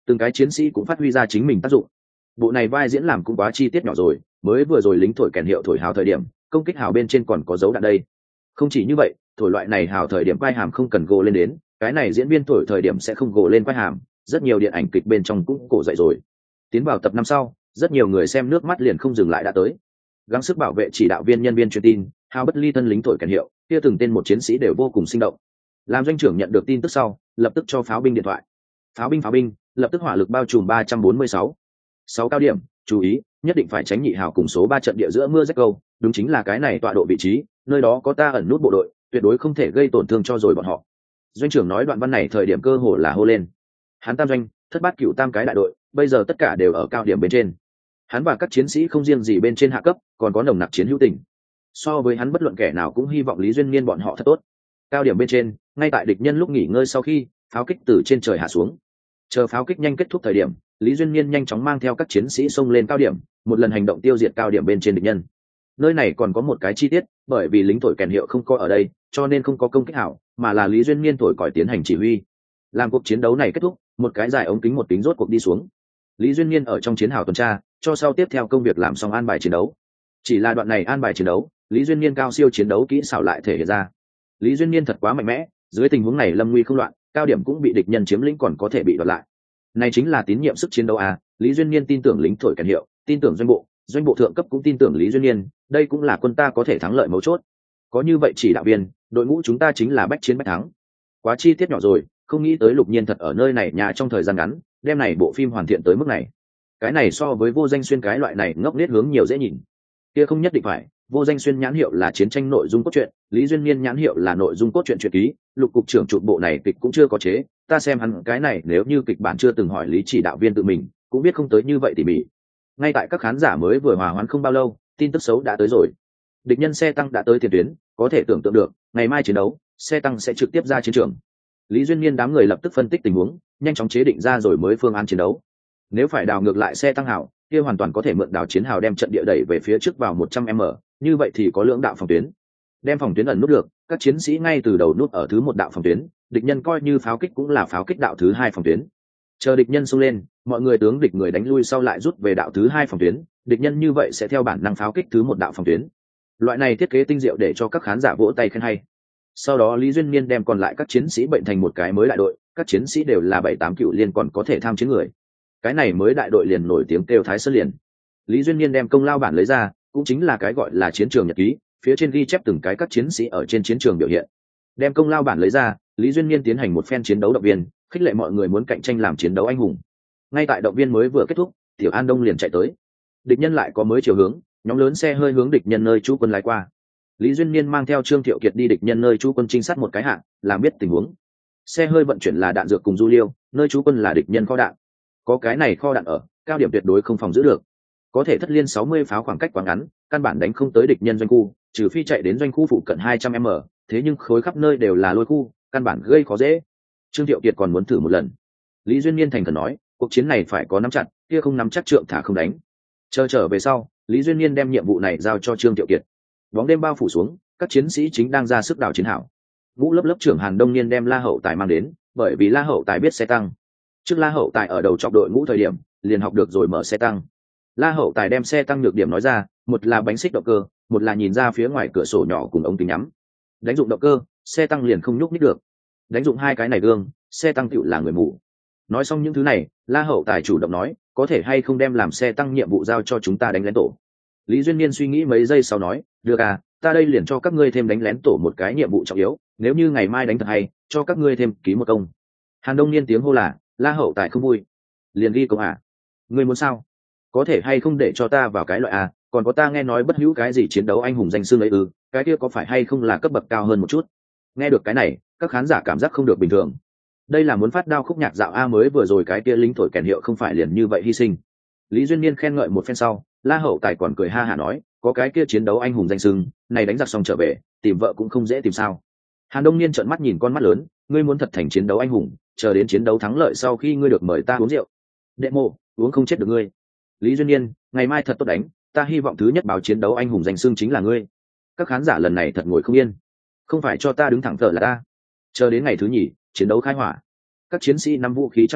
từng cái chiến sĩ cũng phát huy ra chính mình tác dụng. Bộ này vai diễn làm cũng quá chi tiết nhỏ rồi, mới vừa rồi lính thổi kèn hiệu thổi hào thời điểm công kích hào bên trên còn có dấu đạn đây. Không chỉ như vậy, thổi loại này hào thời điểm quai hàm không cần gồ lên đến, cái này diễn viên thổi thời điểm sẽ không gồ lên quai hàm, rất nhiều điện ảnh kịch bên trong cũng cổ dậy rồi. Tiến vào tập 5 sau, rất nhiều người xem nước mắt liền không dừng lại đã tới. Gắng sức bảo vệ chỉ đạo viên nhân viên truyền tin, hào bất ly thân lính thổi kèn hiệu, kia từng tên một chiến sĩ đều vô cùng sinh động. Làm doanh trưởng nhận được tin tức sau, lập tức cho pháo binh điện thoại. Pháo binh, lập tức hỏa lực bao trùm 346. 6 cao điểm, chú ý, nhất định phải tránh nhị hào cùng số 3 trận địa giữa mưa rách câu, đúng chính là cái này tọa độ vị trí, nơi đó có ta ẩn nút bộ đội, tuyệt đối không thể gây tổn thương cho rồi bọn họ. Doanh trưởng nói đoạn văn này thời điểm cơ hồ là hô lên. Hắn tam doanh, thất bát cửu tam cái đại đội, bây giờ tất cả đều ở cao điểm bên trên. Hắn và các chiến sĩ không riêng gì bên trên hạ cấp, còn có nồng nặc chiến hữu tình. So với hắn bất luận kẻ nào cũng hy vọng Lý Duyên Niên bọn họ thật tốt. Cao điểm bên trên, ngay tại địch nhân lúc nghỉ ngơi sau khi, pháo kích từ trên trời hạ xuống. Chờ pháo kích nhanh kết thúc thời điểm, Lý Duyên Niên nhanh chóng mang theo các chiến sĩ xông lên cao điểm, một lần hành động tiêu diệt cao điểm bên trên địch nhân. Nơi này còn có một cái chi tiết, bởi vì lính thổi kèn hiệu không có ở đây, cho nên không có công kích hảo, mà là Lý Duyên Niên thổi còi tiến hành chỉ huy. Làm cuộc chiến đấu này kết thúc, một cái dài ống kính một kính rốt cuộc đi xuống. Lý Duyên Niên ở trong chiến hào tuần tra, cho sau tiếp theo công việc làm xong an bài chiến đấu. Chỉ là đoạn này an bài chiến đấu, Lý Duyên Niên cao siêu chiến đấu kỹ xảo lại thể hiện ra. Lý Duyên Niên thật quá mạnh mẽ, dưới tình huống này lâm nguy không loạn, cao điểm cũng bị địch nhân chiếm lĩnh còn có thể bị đoạt lại. Này chính là tín nhiệm sức chiến đấu à? Lý Duyên Niên tin tưởng lính thổi kèn hiệu, tin tưởng doanh bộ thượng cấp cũng tin tưởng Lý Duyên Niên, đây cũng là quân ta có thể thắng lợi mấu chốt. Có như vậy chỉ đạo viên, đội ngũ chúng ta chính là bách chiến bách thắng. Quá chi tiết nhỏ rồi, không nghĩ tới Lục Nhiên thật ở nơi này nhà trong thời gian ngắn, đem này bộ phim hoàn thiện tới mức này. Cái này so với Vô Danh Xuyên cái loại này ngốc nghếch hướng nhiều dễ nhìn. Kia không nhất định phải, Vô Danh Xuyên nhãn hiệu là chiến tranh nội dung cốt truyện, Lý Duyên Niên nhãn hiệu là nội dung cốt truyện truyện ký, Lục cục trưởng chụp bộ này kịch cũng chưa có chế, ta xem hắn cái này nếu như kịch bản chưa từng hỏi Lý chỉ đạo viên tự mình, cũng biết không tới như vậy tỉ mỉ. Ngay tại các khán giả mới vừa hòa hoãn không bao lâu, tin tức xấu đã tới rồi. Địch nhân xe tăng đã tới tiền tuyến, có thể tưởng tượng được, ngày mai chiến đấu, xe tăng sẽ trực tiếp ra chiến trường. Lý Duyên Niên đám người lập tức phân tích tình huống, nhanh chóng chế định ra rồi mới phương án chiến đấu. Nếu phải đào ngược lại xe tăng hào, kia hoàn toàn có thể mượn đào chiến hào đem trận địa đẩy về phía trước vào 100m, như vậy thì có lưỡng đạo phòng tuyến. Đem phòng tuyến ẩn nút được, các chiến sĩ ngay từ đầu nút ở thứ một đạo phòng tuyến, địch nhân coi như pháo kích cũng là pháo kích đạo thứ hai phòng tuyến. Chờ địch nhân xông lên, mọi người tướng địch người đánh lui sau lại rút về đạo thứ hai phòng tuyến, địch nhân như vậy sẽ theo bản năng pháo kích thứ một đạo phòng tuyến. Loại này thiết kế tinh diệu để cho các khán giả vỗ tay khen hay. Sau đó Lý Duyên Niên đem còn lại các chiến sĩ bệnh thành một cái mới đại đội, các chiến sĩ đều là 7-8 cựu liên còn có thể tham chiến người. Cái này mới đại đội liền nổi tiếng kêu Thái Sơn liền. Lý Duyên Niên đem công lao bản lấy ra, cũng chính là cái gọi là chiến trường nhật ký, phía trên ghi chép từng cái các chiến sĩ ở trên chiến trường biểu hiện. Đem công lao bản lấy ra, Lý Duyên Niên tiến hành một phen chiến đấu động viên, khích lệ mọi người muốn cạnh tranh làm chiến đấu anh hùng. Ngay tại động viên mới vừa kết thúc, Tiểu An Đông liền chạy tới. Địch nhân lại có mới chiều hướng, nhóm lớn xe hơi hướng địch nhân nơi trú quân lái qua. Lý Duyên Niên mang theo Trương Thiệu Kiệt đi địch nhân nơi trú quân trinh sát một cái hạng, làm biết tình huống. Xe hơi vận chuyển là đạn dược cùng du liêu, nơi trú quân là địch nhân kho đạn. Có cái này kho đạn ở, cao điểm tuyệt đối không phòng giữ được. Có thể thất liên 60 pháo khoảng cách quá ngắn, căn bản đánh không tới địch nhân doanh khu, trừ phi chạy đến doanh khu phụ cận 200m, thế nhưng khối khắp nơi đều là lôi khu, căn bản gây khó dễ. Trương Thiệu Kiệt còn muốn thử một lần. Lý Duyên Niên thành khẩn nói, cuộc chiến này phải có nắm chặt, kia không nắm chắc trượng thả không đánh. Trở về sau, Lý Duyên Niên đem nhiệm vụ này giao cho Trương Thiệu Kiệt. Bóng đêm bao phủ xuống, các chiến sĩ chính đang ra sức đào chiến hảo. Ngũ lớp trưởng Hàn Đông Niên đem La Hậu Tài mang đến, bởi vì La Hậu Tài biết xe tăng. Trước La Hậu Tài ở đầu chọc đội ngũ thời điểm, liền học được rồi mở xe tăng. La Hậu Tài đem xe tăng nhược điểm nói ra, một là bánh xích động cơ, một là nhìn ra phía ngoài cửa sổ nhỏ cùng ống kính nhắm. Đánh dụng động cơ, xe tăng liền không nhúc nhích được. Đánh dụng hai cái này gương, xe tăng tựu là người mù. Nói xong những thứ này, La Hậu Tài chủ động nói, có thể hay không đem làm xe tăng nhiệm vụ giao cho chúng ta đánh lén tổ. Lý Duyên Niên suy nghĩ mấy giây sau nói, được à, ta đây liền cho các ngươi thêm đánh lén tổ một cái nhiệm vụ trọng yếu, nếu như ngày mai đánh thật hay, cho các ngươi thêm ký một công. Hàn Đông Niên tiếng hô là, La Hậu Tài không vui. Liền ghi công à? Ngươi muốn sao? Có thể hay không để cho ta vào cái loại à, còn có ta nghe nói bất hữu cái gì chiến đấu anh hùng danh xưng ấy ư, cái kia có phải hay không là cấp bậc cao hơn một chút? Nghe được cái này, các khán giả cảm giác không được bình thường. Đây là muốn phát đao khúc nhạc dạo a, mới vừa rồi cái kia lính thổi kèn hiệu không phải liền như vậy hy sinh. Lý Duyên Niên khen ngợi một phen sau, La Hậu Tài còn cười ha hả nói, có cái kia chiến đấu anh hùng danh xưng, này đánh giặc xong trở về, tìm vợ cũng không dễ tìm sao. Hàn Đông Niên trợn mắt nhìn con mắt lớn, ngươi muốn thật thành chiến đấu anh hùng, chờ đến chiến đấu thắng lợi sau khi ngươi được mời ta uống rượu. Đệ mộ, uống không chết được ngươi. Lý Duyên Niên, ngày mai thật tốt đánh, ta hy vọng thứ nhất báo chiến đấu anh hùng danh xưng chính là ngươi. Các khán giả lần này thật ngồi không yên, không phải cho ta đứng thẳng thở là ta. Chờ đến ngày thứ nhì, chiến đấu khai hỏa. Các chiến sĩ nắm vũ khí trang bị,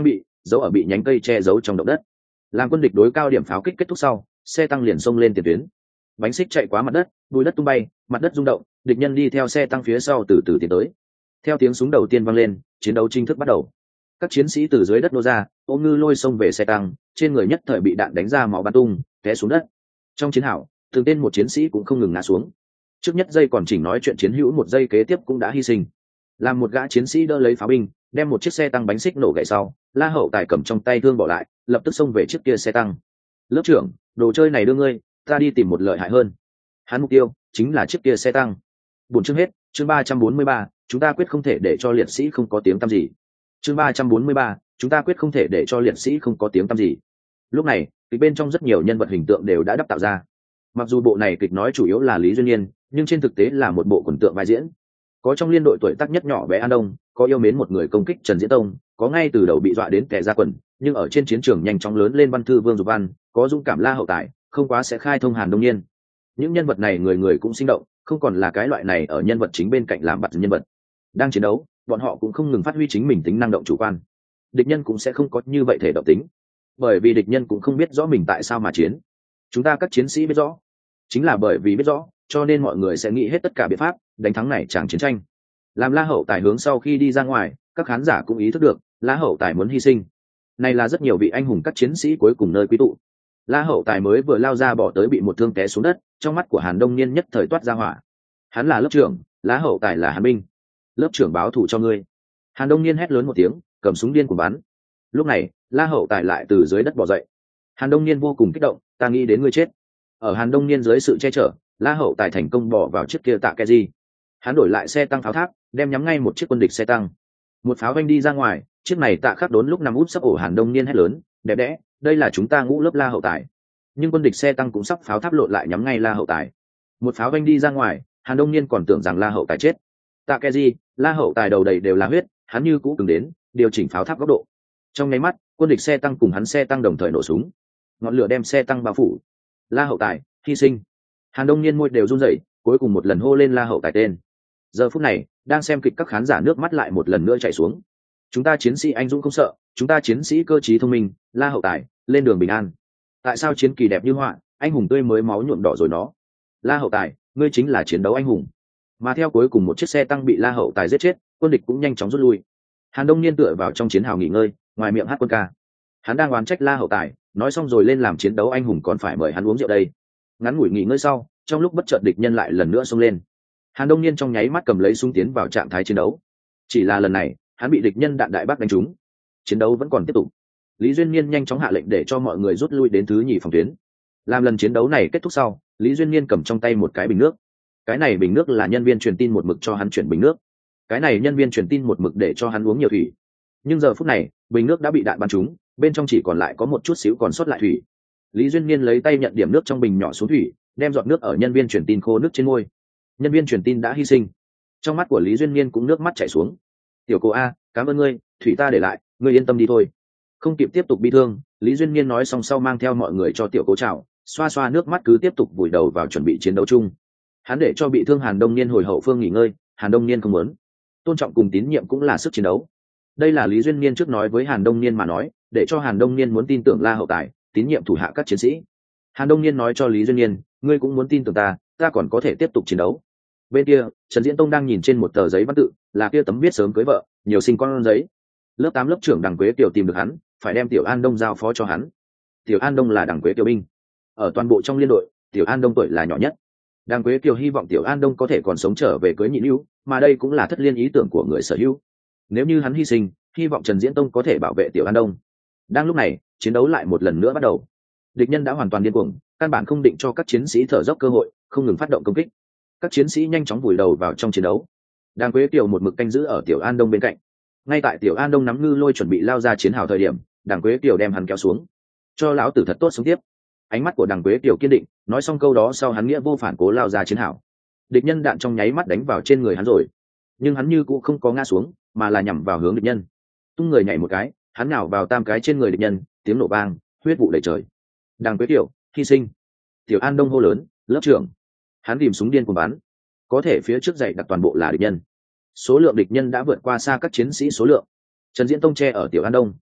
giấu ở bị nhánh cây che giấu trong động đất. Làm quân địch đối cao điểm pháo kích kết thúc sau, xe tăng liền xông lên tiền tuyến. Bánh xích chạy quá mặt đất, bùi đất tung bay, mặt đất rung động, địch nhân đi theo xe tăng phía sau từ từ tiến tới. Theo tiếng súng đầu tiên vang lên, chiến đấu chính thức bắt đầu. Các chiến sĩ từ dưới đất nô ra, ôm ngư lôi xông về xe tăng, trên người nhất thời bị đạn đánh ra máu bắn tung, té xuống đất. Trong chiến hào, từng tên một chiến sĩ cũng không ngừng ngã xuống. Trước nhất giây còn chỉnh nói chuyện chiến hữu, một giây kế tiếp cũng đã hy sinh. Làm một gã chiến sĩ đỡ lấy pháo binh, đem một chiếc xe tăng bánh xích nổ gãy sau, La Hậu Tài cầm trong tay thương bỏ lại, lập tức xông về chiếc kia xe tăng. Lớp trưởng, đồ chơi này đưa ngươi, ta đi tìm một lợi hại hơn. Hắn mục tiêu chính là chiếc kia xe tăng. Buổi chương hết, chương 343, chúng ta quyết không thể để cho liệt sĩ không có tiếng tăm gì. Chương 343, chúng ta quyết không thể để cho liệt sĩ không có tiếng tăm gì. Lúc này, kịch bên trong rất nhiều nhân vật hình tượng đều đã đắp tạo ra. Mặc dù bộ này kịch nói chủ yếu là Lý Duyên Nhiên, nhưng trên thực tế là một bộ quần tượng vai diễn. Có trong liên đội tuổi tác nhất nhỏ bé An Đông, có yêu mến một người công kích Trần Diễn Tông, có ngay từ đầu bị dọa đến tè ra quần, nhưng ở trên chiến trường nhanh chóng lớn lên Văn Thư Vương Dục Văn, có dũng cảm La Hậu Tài, không quá sẽ khai thông Hàn Đông Nhiên. Những nhân vật này người người cũng sinh động, không còn là cái loại này ở nhân vật chính bên cạnh làm bặt nhân vật. Đang chiến đấu, bọn họ cũng không ngừng phát huy chính mình tính năng động chủ quan. Địch nhân cũng sẽ không có như vậy thể động tính, bởi vì địch nhân cũng không biết rõ mình tại sao mà chiến. Chúng ta các chiến sĩ biết rõ, chính là bởi vì biết rõ, cho nên mọi người sẽ nghĩ hết tất cả biện pháp đánh thắng này tràng chiến tranh. Làm La Hậu Tài hướng sau khi đi ra ngoài, các khán giả cũng ý thức được La Hậu Tài muốn hy sinh. Này là rất nhiều vị anh hùng các chiến sĩ cuối cùng nơi quý tụ. La Hậu Tài mới vừa lao ra bỏ tới bị một thương té xuống đất, trong mắt của Hàn Đông Niên nhất thời toát ra hỏa. Hắn là lớp trưởng, La Hậu Tài là Hàn binh. Lớp trưởng báo thù cho ngươi. Hàn Đông Niên hét lớn một tiếng, cầm súng điên cuồng bắn. Lúc này, La Hậu Tài lại từ dưới đất bò dậy. Hàn Đông Niên vô cùng kích động, ta nghĩ đến ngươi chết. Ở Hàn Đông Niên dưới sự che chở, La Hậu Tài thành công bỏ vào chiếc kia tạ Keji. Hắn đổi lại xe tăng pháo tháp, đem nhắm ngay một chiếc quân địch xe tăng. Một pháo vanh đi ra ngoài, chiếc này tạ khắc đốn lúc nằm úp sấp ổ Hàn Đông Niên hét lớn, đẹp đẽ, đây là chúng ta ngũ lớp La Hậu Tài. Nhưng quân địch xe tăng cũng sắp pháo tháp lộn lại nhắm ngay La Hậu Tài. Một pháo vanh đi ra ngoài, Hàn Đông Niên còn tưởng rằng La Hậu Tài chết. Tạ Keji, La Hậu Tài đầu đầy đều là huyết, hắn như cũ cứng đến, điều chỉnh pháo tháp góc độ. Trong nháy mắt, quân địch xe tăng cùng hắn xe tăng đồng thời nổ súng, ngọn lửa đem xe tăng bao phủ. La Hậu Tài hy sinh. Hàn Đông Niên môi đều run rẩy, cuối cùng một lần hô lên La Hậu Tài tên. Giờ phút này, đang xem kịch các khán giả nước mắt lại một lần nữa chảy xuống. Chúng ta chiến sĩ anh dũng không sợ, chúng ta chiến sĩ cơ trí thông minh, La Hậu Tài lên đường bình an. Tại sao chiến kỳ đẹp như họa, anh hùng tươi mới máu nhuộm đỏ rồi nó. La Hậu Tài, ngươi chính là chiến đấu anh hùng. Mà theo cuối cùng một chiếc xe tăng bị La Hậu Tài giết chết, quân địch cũng nhanh chóng rút lui. Hàn Đông Niên tựa vào trong chiến hào nghỉ ngơi, ngoài miệng hát quân ca. Hắn đang oán trách La Hậu Tài, nói xong rồi lên làm chiến đấu anh hùng còn phải mời hắn uống rượu đây. Ngắn ngủi nghỉ ngơi sau, trong lúc bất chợt địch nhân lại lần nữa xông lên. Hàn Đông Niên trong nháy mắt cầm lấy súng tiến vào trạng thái chiến đấu. Chỉ là lần này, hắn bị địch nhân đạn đại bác đánh trúng. Chiến đấu vẫn còn tiếp tục. Lý Duyên Niên nhanh chóng hạ lệnh để cho mọi người rút lui đến thứ nhì phòng tuyến. Làm lần chiến đấu này kết thúc sau, Lý Duyên Niên cầm trong tay một cái bình nước. Cái này bình nước là nhân viên truyền tin một mực cho hắn chuyển bình nước. Cái này nhân viên truyền tin một mực để cho hắn uống nhiều thủy. Nhưng giờ phút này, bình nước đã bị đạn bắn trúng, bên trong chỉ còn lại có một chút xíu còn sót lại thủy. Lý Duyên Niên lấy tay nhận điểm nước trong bình nhỏ xuống thủy, đem giọt nước ở nhân viên truyền tin khô nước trên môi. Nhân viên truyền tin đã hy sinh. Trong mắt của Lý Duyên Niên cũng nước mắt chảy xuống. Tiểu cô a, cảm ơn ngươi, thủy ta để lại, ngươi yên tâm đi thôi. Không kịp tiếp tục bi thương, Lý Duyên Niên nói xong sau mang theo mọi người cho tiểu cố chào, xoa xoa nước mắt cứ tiếp tục vùi đầu vào chuẩn bị chiến đấu chung. Hắn để cho bị thương Hàn Đông Niên hồi hậu phương nghỉ ngơi, Hàn Đông Niên không muốn. Tôn trọng cùng tín nhiệm cũng là sức chiến đấu. Đây là Lý Duyên Niên trước nói với Hàn Đông Niên mà nói, để cho Hàn Đông Niên muốn tin tưởng La Hậu Tài, tín nhiệm thủ hạ các chiến sĩ. Hàn Đông Niên nói cho Lý Duyên Niên, ngươi cũng muốn tin tưởng ta, ta còn có thể tiếp tục chiến đấu. Bên kia, Trần Diễn Tông đang nhìn trên một tờ giấy văn tự, là kia tấm viết sớm cưới vợ, nhiều sinh con giấy. Lớp 8 lớp trưởng Đằng Quế Kiều tìm được hắn, phải đem Tiểu An Đông giao phó cho hắn. Tiểu An Đông là Đằng Quế Kiều binh. Ở toàn bộ trong liên đội, Tiểu An Đông tuổi là nhỏ nhất. Đằng Quế Kiều hy vọng Tiểu An Đông có thể còn sống trở về cưới nhị lưu, mà đây cũng là thất liên ý tưởng của người sở hữu. Nếu như hắn hy sinh, hy vọng Trần Diễn Tông có thể bảo vệ Tiểu An Đông. Đang lúc này, chiến đấu lại một lần nữa bắt đầu. Địch nhân đã hoàn toàn điên cuồng, căn bản không định cho các chiến sĩ thở dốc cơ hội, không ngừng phát động công kích. Các chiến sĩ nhanh chóng vùi đầu vào trong chiến đấu. Đằng Quế Kiều một mực canh giữ ở Tiểu An Đông bên cạnh. Ngay tại Tiểu An Đông nắm ngư lôi chuẩn bị lao ra chiến hào thời điểm, Đằng Quế Kiều đem hắn kéo xuống. Cho lão tử thật tốt sống tiếp. Ánh mắt của Đằng Quế Kiều kiên định, nói xong câu đó sau hắn nghĩa vô phản cố lao ra chiến hào. Địch nhân đạn trong nháy mắt đánh vào trên người hắn rồi, nhưng hắn như cũng không có ngã xuống, mà là nhắm vào hướng địch nhân. Tung người nhảy một cái, hắn nhào vào tam cái trên người địch nhân, tiếng nổ vang, huyết vụ đầy trời. Đằng Quế Kiều hy sinh. Tiểu An Đông hô lớn, lớp trưởng. Hắn tìm súng điên cuồng bắn, có thể phía trước dậy đặt toàn bộ là địch nhân. Số lượng địch nhân đã vượt qua xa các chiến sĩ số lượng. Trần Diễn Tông che ở Tiểu An Đông.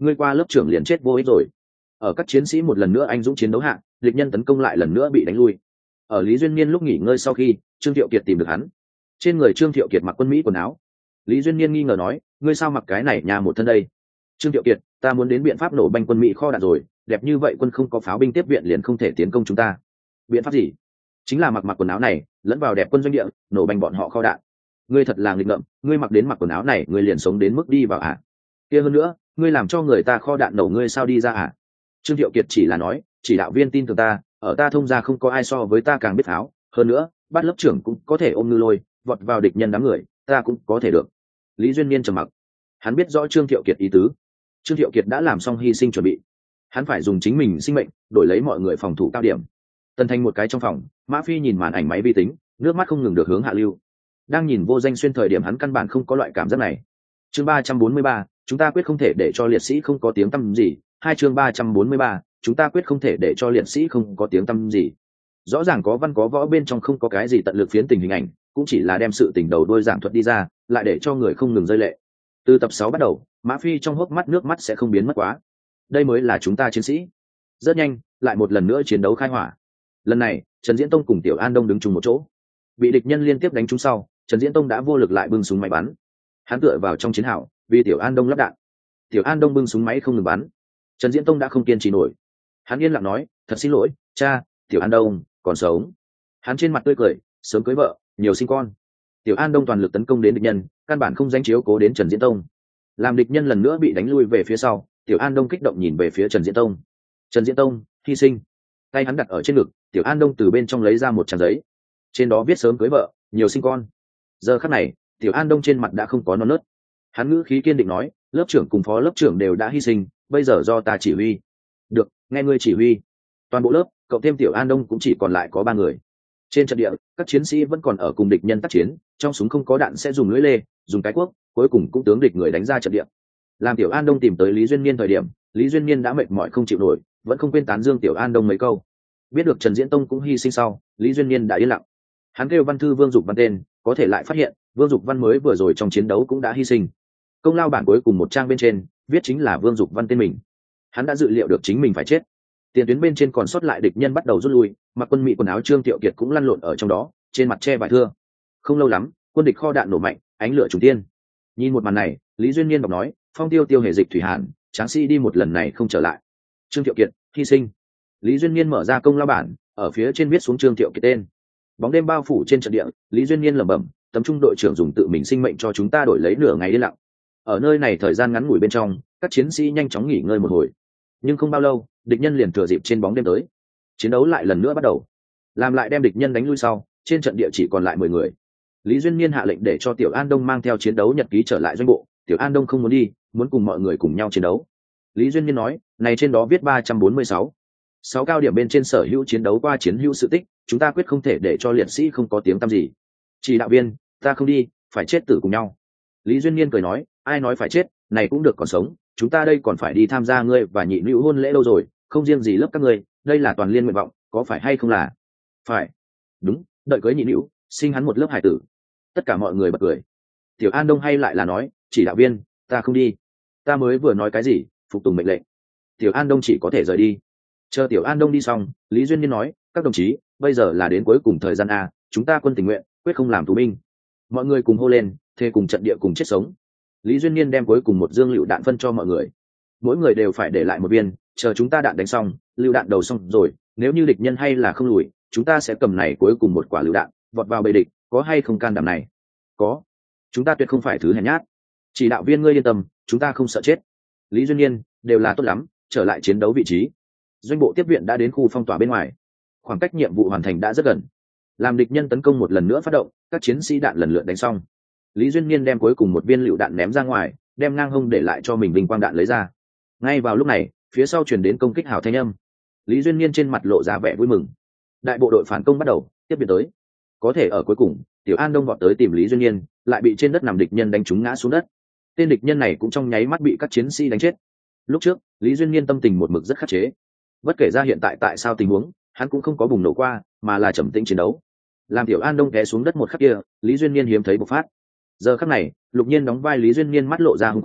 ngươi qua lớp trưởng liền chết vô ích rồi. Ở các chiến sĩ một lần nữa anh dũng chiến đấu hạ, địch nhân tấn công lại lần nữa bị đánh lui. Ở Lý Duyên Niên lúc nghỉ ngơi sau khi, Trương Thiệu Kiệt tìm được hắn. Trên người Trương Thiệu Kiệt mặc quân Mỹ quần áo. Lý Duyên Niên nghi ngờ nói, ngươi sao mặc cái này nhà một thân đây? Trương Thiệu Kiệt, ta muốn đến biện pháp nổ banh quân Mỹ kho đạn rồi, đẹp như vậy quân không có pháo binh tiếp viện liền không thể tiến công chúng ta. Biện pháp gì? Chính là mặc quần áo này, lẫn vào đẹp quân doanh địa, nổ banh bọn họ kho đạn. Ngươi thật là nghịch ngợm, ngươi mặc quần áo này, ngươi liền sống đến mức đi vào ạ? Kia hơn nữa, ngươi làm cho người ta kho đạn nổ ngươi sao đi ra ạ? Trương Thiệu Kiệt chỉ là nói, chỉ đạo viên tin tưởng ta, ở ta thông gia không có ai so với ta càng biết pháo, hơn nữa, bắt lớp trưởng cũng có thể ôm ngư lôi, vọt vào địch nhân đám người, ta cũng có thể được. Lý Duyên Niên trầm mặc, hắn biết rõ Trương Thiệu Kiệt ý tứ. Trương Thiệu Kiệt đã làm xong hy sinh chuẩn bị, hắn phải dùng chính mình sinh mệnh đổi lấy mọi người phòng thủ cao điểm. Tần Thành một cái trong phòng, Mã Phi nhìn màn ảnh máy vi tính, nước mắt không ngừng được hướng hạ lưu. Đang nhìn Vô Danh Xuyên thời điểm hắn căn bản không có loại cảm giác này. Chương 343, chúng ta quyết không thể để cho liệt sĩ không có tiếng tăm gì. Hai chương 343, chúng ta quyết không thể để cho liệt sĩ không có tiếng tăm gì. Rõ ràng có văn có võ bên trong không có cái gì tận lực phiến tình hình ảnh, cũng chỉ là đem sự tình đầu đuôi giảng thuật đi ra, lại để cho người không ngừng rơi lệ. Từ tập 6 bắt đầu, Mã Phi trong hốc mắt nước mắt sẽ không biến mất quá. Đây mới là chúng ta chiến sĩ. Rất nhanh, lại một lần nữa chiến đấu khai hỏa. Lần này, Trần Diễn Tông cùng Tiểu An Đông đứng chung một chỗ. Bị địch nhân liên tiếp đánh trúng sau, Trần Diễn Tông đã vô lực lại bưng súng máy bắn. Hắn tựa vào trong chiến hào, vì Tiểu An Đông lắp đạn. Tiểu An Đông bưng súng máy không ngừng bắn. Trần Diễn Tông đã không kiên trì nổi. Hắn yên lặng nói, thật xin lỗi, cha, Tiểu An Đông còn sống. Hắn trên mặt tươi cười, sớm cưới vợ, nhiều sinh con. Tiểu An Đông toàn lực tấn công đến địch nhân, căn bản không danh chiếu cố đến Trần Diễn Tông. Làm địch nhân lần nữa bị đánh lui về phía sau, Tiểu An Đông kích động nhìn về phía Trần Diễn Tông. Trần Diễn Tông hy sinh. Tay hắn đặt ở trên ngực, Tiểu An Đông từ bên trong lấy ra một trang giấy, trên đó viết sớm cưới vợ, nhiều sinh con. Giờ khắc này, Tiểu An Đông trên mặt đã không có non nớt. Hắn ngữ khí kiên định nói, lớp trưởng cùng phó lớp trưởng đều đã hy sinh, bây giờ do ta chỉ huy. Được, nghe ngươi chỉ huy. Toàn bộ lớp, cậu thêm Tiểu An Đông cũng chỉ còn lại có 3 người. Trên trận địa, các chiến sĩ vẫn còn ở cùng địch nhân tác chiến, trong súng không có đạn sẽ dùng lưỡi lê, dùng cái cuốc, cuối cùng cũng tướng địch người đánh ra trận địa. Làm Tiểu An Đông tìm tới Lý Duyên Niên thời điểm, Lý Duyên Niên đã mệt mỏi không chịu nổi, vẫn không quên tán dương Tiểu An Đông mấy câu. Biết được Trần Diễn Tông cũng hy sinh sau, Lý Duyên Niên đã yên lặng. Hắn kêu văn thư Vương Dục Văn tên, có thể lại phát hiện Vương Dục Văn mới vừa rồi trong chiến đấu cũng đã hy sinh. Công lao bản cuối cùng một trang bên trên viết chính là Vương Dục Văn tên mình. Hắn đã dự liệu được chính mình phải chết. Tiền tuyến bên trên còn sót lại địch nhân bắt đầu rút lui, mặc quân Mỹ quần áo Trương Thiệu Kiệt cũng lăn lộn ở trong đó, trên mặt che vải thưa. Không lâu lắm, quân địch kho đạn nổ mạnh, ánh lửa trùng tiên. Nhìn một màn này, Lý Duyên Niên đọc nói, phong tiêu tiêu hề dịch thủy hàn, tráng sĩ đi một lần này không trở lại. Trương Thiệu Kiệt hy sinh. Lý Duyên Niên mở ra công lao bản, ở phía trên viết xuống Trương Thiệu Kiệt tên. Bóng đêm bao phủ trên trận địa, Lý Duyên Niên lẩm bẩm, tấm trung đội trưởng dùng tự mình sinh mệnh cho chúng ta đổi lấy nửa ngày yên lặng. Ở nơi này thời gian ngắn ngủi bên trong, các chiến sĩ nhanh chóng nghỉ ngơi một hồi. Nhưng không bao lâu, địch nhân liền thừa dịp trên bóng đêm tới. Chiến đấu lại lần nữa bắt đầu. Làm lại đem địch nhân đánh lui sau, trên trận địa chỉ còn lại 10 người. Lý Duyên Niên hạ lệnh để cho Tiểu An Đông mang theo chiến đấu nhật ký trở lại doanh bộ. Tiểu An Đông không muốn đi, muốn cùng mọi người cùng nhau chiến đấu. Lý Duyên Niên nói, này trên đó viết 346. 6 cao điểm bên trên sở hữu chiến đấu qua chiến hữu sự tích, chúng ta quyết không thể để cho liệt sĩ không có tiếng tăm gì. Chỉ đạo viên, ta không đi, phải chết tử cùng nhau. Lý Duyên Niên cười nói, ai nói phải chết, này cũng được còn sống, chúng ta đây còn phải đi tham gia ngươi và nhị nữ hôn lễ đâu rồi, không riêng gì lớp các ngươi, đây là toàn liên nguyện vọng, có phải hay không là? Phải. Đúng, đợi cưới nhị nữ, sinh hắn một lớp hải tử. Tất cả mọi người bật cười. Tiểu An Đông hay lại là nói, chỉ đạo viên, ta không đi. Ta mới vừa nói cái gì, phục tùng mệnh lệnh. Tiểu An Đông chỉ có thể rời đi. Chờ Tiểu An Đông đi xong, Lý Duyên Niên nói, các đồng chí, bây giờ là đến cuối cùng thời gian a, chúng ta quân tình nguyện, quyết không làm tù binh. Mọi người cùng hô lên, thề cùng trận địa cùng chết sống. Lý Duyên Niên đem cuối cùng một dương lựu đạn phân cho mọi người. Mỗi người đều phải để lại một viên, chờ chúng ta đạn đánh xong, lựu đạn đầu xong rồi, nếu như địch nhân hay là không lùi, chúng ta sẽ cầm này cuối cùng một quả lựu đạn, vọt vào bầy địch, có hay không can đảm này? Có. Chúng ta tuyệt không phải thứ hèn nhát. Chỉ đạo viên ngươi yên tâm, chúng ta không sợ chết. Lý Duyên Niên, đều là tốt lắm, trở lại chiến đấu vị trí. Doanh bộ tiếp viện đã đến khu phong tỏa bên ngoài, khoảng cách nhiệm vụ hoàn thành đã rất gần. Làm địch nhân tấn công một lần nữa phát động, các chiến sĩ đạn lần lượt đánh xong. Lý Duyên Niên đem cuối cùng một viên lựu đạn ném ra ngoài, đem ngang hông để lại cho mình bình quang đạn lấy ra. Ngay vào lúc này, phía sau truyền đến công kích hào thanh âm. Lý Duyên Niên trên mặt lộ ra vẻ vui mừng. Đại bộ đội phản công bắt đầu tiếp viện tới. Có thể ở cuối cùng, Tiểu An Đông vọt tới tìm Lý Duyên Niên, lại bị trên đất nằm địch nhân đánh trúng ngã xuống đất. Tên địch nhân này cũng trong nháy mắt bị các chiến sĩ đánh chết. Lúc trước, Lý Duyên Niên tâm tình một mực rất khắc chế. Bất kể ra hiện tại sao tình huống, hắn cũng không có bùng nổ qua, mà là trầm tĩnh chiến đấu. Làm Tiểu An Đông té xuống đất một khắc kia, Lý Duyên Niên hiếm thấy bộc phát. Giờ khắc này, Lục Nhiên đóng vai Lý Duyên Niên mắt lộ ra hung quang,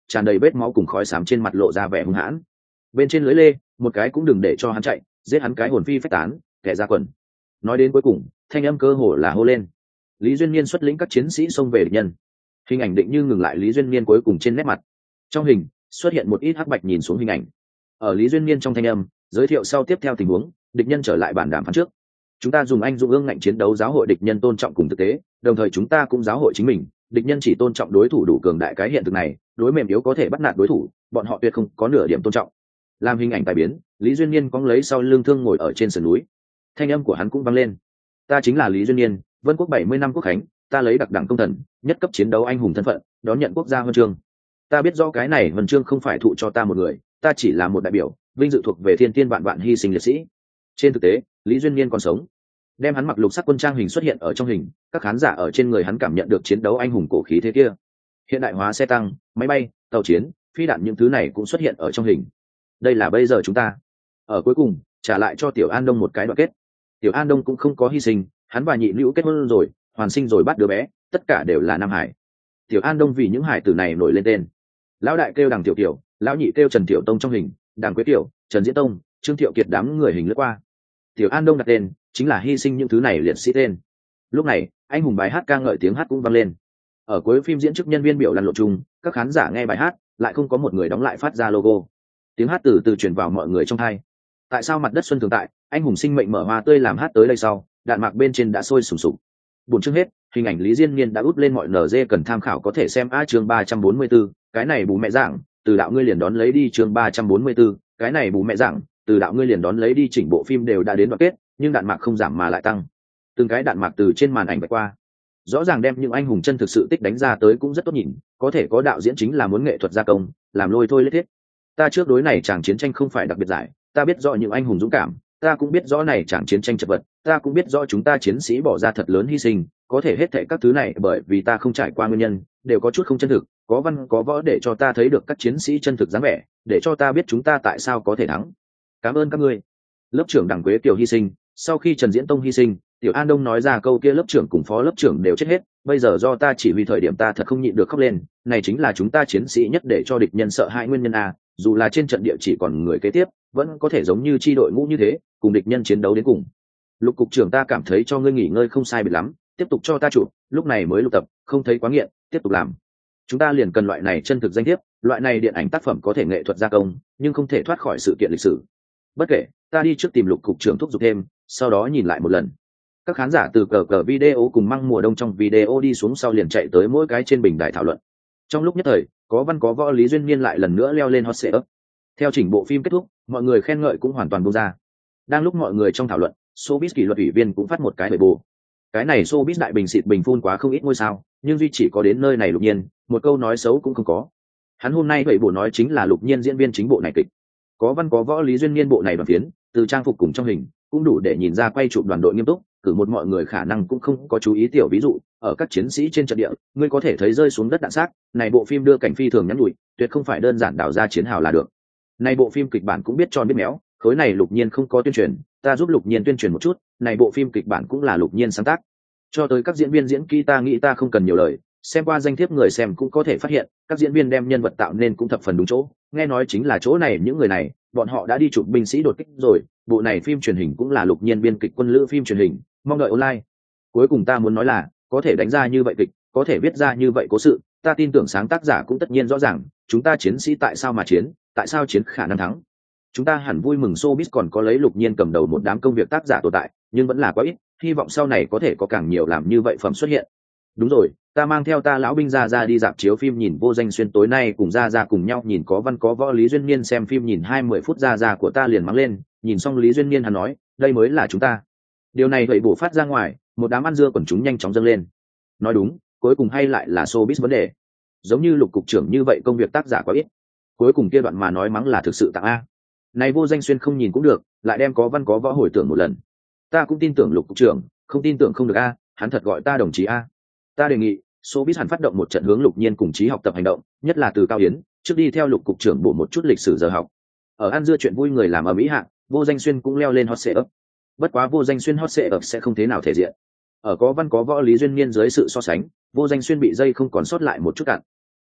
tràn đầy vết máu cùng khói xám, trên mặt lộ ra vẻ hung hãn. Bên trên lưới lê, một cái cũng đừng để cho hắn chạy, giết hắn cái hồn phi phách tán, kẻ ra quần. Nói đến cuối cùng, thanh âm cơ hồ là hô lên. Lý Duyên Niên xuất lĩnh các chiến sĩ xông về địch nhân. Hình ảnh định như ngừng lại Lý Duyên Niên cuối cùng trên nét mặt. Trong hình xuất hiện một ít hắc bạch nhìn xuống hình ảnh. Ở Lý Duyên Niên trong thanh âm giới thiệu sau tiếp theo tình huống, địch nhân trở lại bản đàm phán trước. Chúng ta dùng anh dũng ương ngạnh chiến đấu giáo hội địch nhân tôn trọng cùng thực tế, đồng thời chúng ta cũng giáo hội chính mình, địch nhân chỉ tôn trọng đối thủ đủ cường đại, cái hiện thực này, đối mềm yếu có thể bắt nạt đối thủ, bọn họ tuyệt không có nửa điểm tôn trọng. Làm hình ảnh tài biến, Lý Duyên Niên cóng lấy sau lưng thương ngồi ở trên sườn núi. Thanh âm của hắn cũng vang lên. Ta chính là Lý Duyên Niên, Vân Quốc 70 năm quốc khánh, ta lấy đặc đẳng công thần, nhất cấp chiến đấu anh hùng thân phận, đón nhận quốc gia huân chương. Ta biết rõ cái này huân chương không phải thụ cho ta một người, ta chỉ là một đại biểu, vinh dự thuộc về thiên tiên vạn vạn hy sinh liệt sĩ. Trên thực tế, Lý Duyên Niên còn sống. Đem hắn mặc lục sắc quân trang hình xuất hiện ở trong hình, các khán giả ở trên người hắn cảm nhận được chiến đấu anh hùng cổ khí thế kia. Hiện đại hóa xe tăng, máy bay, tàu chiến, phi đạn, những thứ này cũng xuất hiện ở trong hình. Đây là bây giờ chúng ta. Ở cuối cùng, trả lại cho Tiểu An Đông một cái đoạn kết. Tiểu An Đông cũng không có hy sinh, hắn và nhị nữ kết hôn rồi, hoàn sinh rồi bắt đứa bé, tất cả đều là nam hải. Tiểu An Đông vì những hải tử này nổi lên tên. Lão đại kêu Đằng Tiểu Tiểu, lão nhị kêu Trần Tiểu Tông trong hình, Đằng Quế Tiểu, Trần Diễn Tông, Trương Thiệu Kiệt, đám người hình lướt qua. Tiểu An Đông đặt tên chính là hy sinh những thứ này liệt sĩ tên. Lúc này, anh hùng bài hát ca ngợi tiếng hát cũng vang lên. Ở cuối phim diễn chức nhân viên biểu lăn lộn chung, các khán giả nghe bài hát, lại không có một người đóng lại phát ra logo. Tiếng hát từ từ truyền vào mọi người trong tai. Tại sao mặt đất xuân thường tại, anh hùng sinh mệnh mở hoa tươi làm hát tới đây sau, đạn mạc bên trên đã sôi sùng sục. Buồn chương hết, hình ảnh Lý Diên Niên đã út lên mọi NG cần tham khảo có thể xem chương 344, cái này bù mẹ dạng, từ đạo ngươi liền đón lấy đi chương 344, cái này bù mẹ dạng, từ đạo ngươi liền đón lấy đi. Chỉnh bộ phim đều đã đến đoạn kết, nhưng đạn mạc không giảm mà lại tăng. Từng cái đạn mạc từ trên màn ảnh vạch qua, rõ ràng đem những anh hùng chân thực sự tích đánh ra tới cũng rất tốt nhìn, có thể có đạo diễn chính là muốn nghệ thuật gia công, làm lôi thôi lết thiết. Ta trước đối này chàng chiến tranh không phải đặc biệt giải, ta biết rõ những anh hùng dũng cảm, ta cũng biết rõ này chàng chiến tranh chật vật, ta cũng biết rõ chúng ta chiến sĩ bỏ ra thật lớn hy sinh, có thể hết thảy các thứ này bởi vì ta không trải qua nguyên nhân, đều có chút không chân thực, có văn có võ để cho ta thấy được các chiến sĩ chân thực dáng vẻ, để cho ta biết chúng ta tại sao có thể thắng. Cảm ơn các ngươi. Lớp trưởng Đằng Quế Tiểu hy sinh, sau khi Trần Diễn Tông hy sinh, Tiểu An Đông nói ra câu kia lớp trưởng cùng phó lớp trưởng đều chết hết, bây giờ do ta chỉ huy thời điểm ta thật không nhịn được khóc lên, này chính là chúng ta chiến sĩ nhất để cho địch nhân sợ hãi nguyên nhân a, dù là trên trận địa chỉ còn người kế tiếp, vẫn có thể giống như chi đội ngũ như thế, cùng địch nhân chiến đấu đến cùng. Lục cục trưởng, ta cảm thấy cho ngươi nghỉ ngơi không sai biệt lắm, tiếp tục cho ta chụp, lúc này mới lục tập, không thấy quá nghiện, tiếp tục làm. Chúng ta liền cần loại này chân thực danh thiếp, loại này điện ảnh tác phẩm có thể nghệ thuật gia công, nhưng không thể thoát khỏi sự kiện lịch sử. Bất kể, ta đi trước tìm Lục cục trưởng thúc giục thêm, sau đó nhìn lại một lần. Các khán giả từ cờ video cùng măng mùa đông trong video đi xuống sau liền chạy tới mỗi cái trên bình đài thảo luận. Trong lúc nhất thời, có văn có võ Lý Duyên Niên lại lần nữa leo lên hot seat. Theo chỉnh bộ phim kết thúc, mọi người khen ngợi cũng hoàn toàn buông ra. Đang lúc mọi người trong thảo luận, showbiz kỷ luật ủy viên cũng phát một cái bề bù. Cái này showbiz đại bình xịt bình phun quá không ít ngôi sao, nhưng duy chỉ có đến nơi này Lục Nhiên, một câu nói xấu cũng không có. Hắn hôm nay vậy bổ nói chính là Lục Nhiên diễn viên chính bộ này kịch. Có văn có võ Lý Duyên Niên bộ này đoàn phiến, từ trang phục cùng trong hình, cũng đủ để nhìn ra quay chụp đoàn đội nghiêm túc, cử một mọi người khả năng cũng không có chú ý tiểu ví dụ, ở các chiến sĩ trên trận địa, ngươi có thể thấy rơi xuống đất đạn xác, này bộ phim đưa cảnh phi thường nhắn nhủi, tuyệt không phải đơn giản đào ra chiến hào là được. Này bộ phim kịch bản cũng biết tròn biết méo, khối này Lục Nhiên không có tuyên truyền, ta giúp Lục Nhiên tuyên truyền một chút, này bộ phim kịch bản cũng là Lục Nhiên sáng tác. Cho tới các diễn viên diễn kỹ ta nghĩ ta không cần nhiều lời, xem qua danh thiếp người xem cũng có thể phát hiện, các diễn viên đem nhân vật tạo nên cũng thập phần đúng chỗ, nghe nói chính là chỗ này những người này, bọn họ đã đi chụp binh sĩ đột kích rồi, bộ này phim truyền hình cũng là Lục Nhiên biên kịch quân lữ phim truyền hình, mong đợi online. Cuối cùng ta muốn nói là, có thể đánh ra như vậy kịch, có thể viết ra như vậy cố sự, ta tin tưởng sáng tác giả cũng tất nhiên rõ ràng, chúng ta chiến sĩ tại sao mà chiến, tại sao chiến khả năng thắng. Chúng ta hẳn vui mừng showbiz còn có lấy Lục Nhiên cầm đầu một đám công việc tác giả tồn tại, nhưng vẫn là quá ít, hy vọng sau này có thể có càng nhiều làm như vậy phẩm xuất hiện. Đúng rồi, ta mang theo ta lão binh ra đi dạp chiếu phim nhìn Vô Danh Xuyên tối nay cùng ra cùng nhau nhìn có văn có võ Lý Duyên Niên xem phim nhìn 20 phút ra của ta liền mắng lên, nhìn xong Lý Duyên Niên hắn nói, đây mới là chúng ta. Điều này vậy bổ phát ra ngoài, một đám ăn dưa quần chúng nhanh chóng dâng lên. Nói đúng, cuối cùng hay lại là showbiz vấn đề. Giống như Lục cục trưởng như vậy công việc tác giả quá ít. Cuối cùng kia đoạn mà nói mắng là thực sự tặng a. Này Vô Danh Xuyên không nhìn cũng được, lại đem có văn có võ hồi tưởng một lần. Ta cũng tin tưởng Lục cục trưởng, không tin tưởng không được a, hắn thật gọi ta đồng chí a. Ta đề nghị, showbiz hẳn phát động một trận hướng Lục Nhiên cùng chí học tập hành động, nhất là từ Cao Yến, trước đi theo Lục cục trưởng bộ một chút lịch sử giờ học. Ở ăn dưa chuyện vui người làm ở Mỹ hạng, Vô Danh Xuyên cũng leo lên hot seat. Bất quá Vô Danh Xuyên hot seat sẽ không thế nào thể diện. Ở có văn có võ Lý Duyên Niên dưới sự so sánh, Vô Danh Xuyên bị dây không còn sót lại một chút cạn.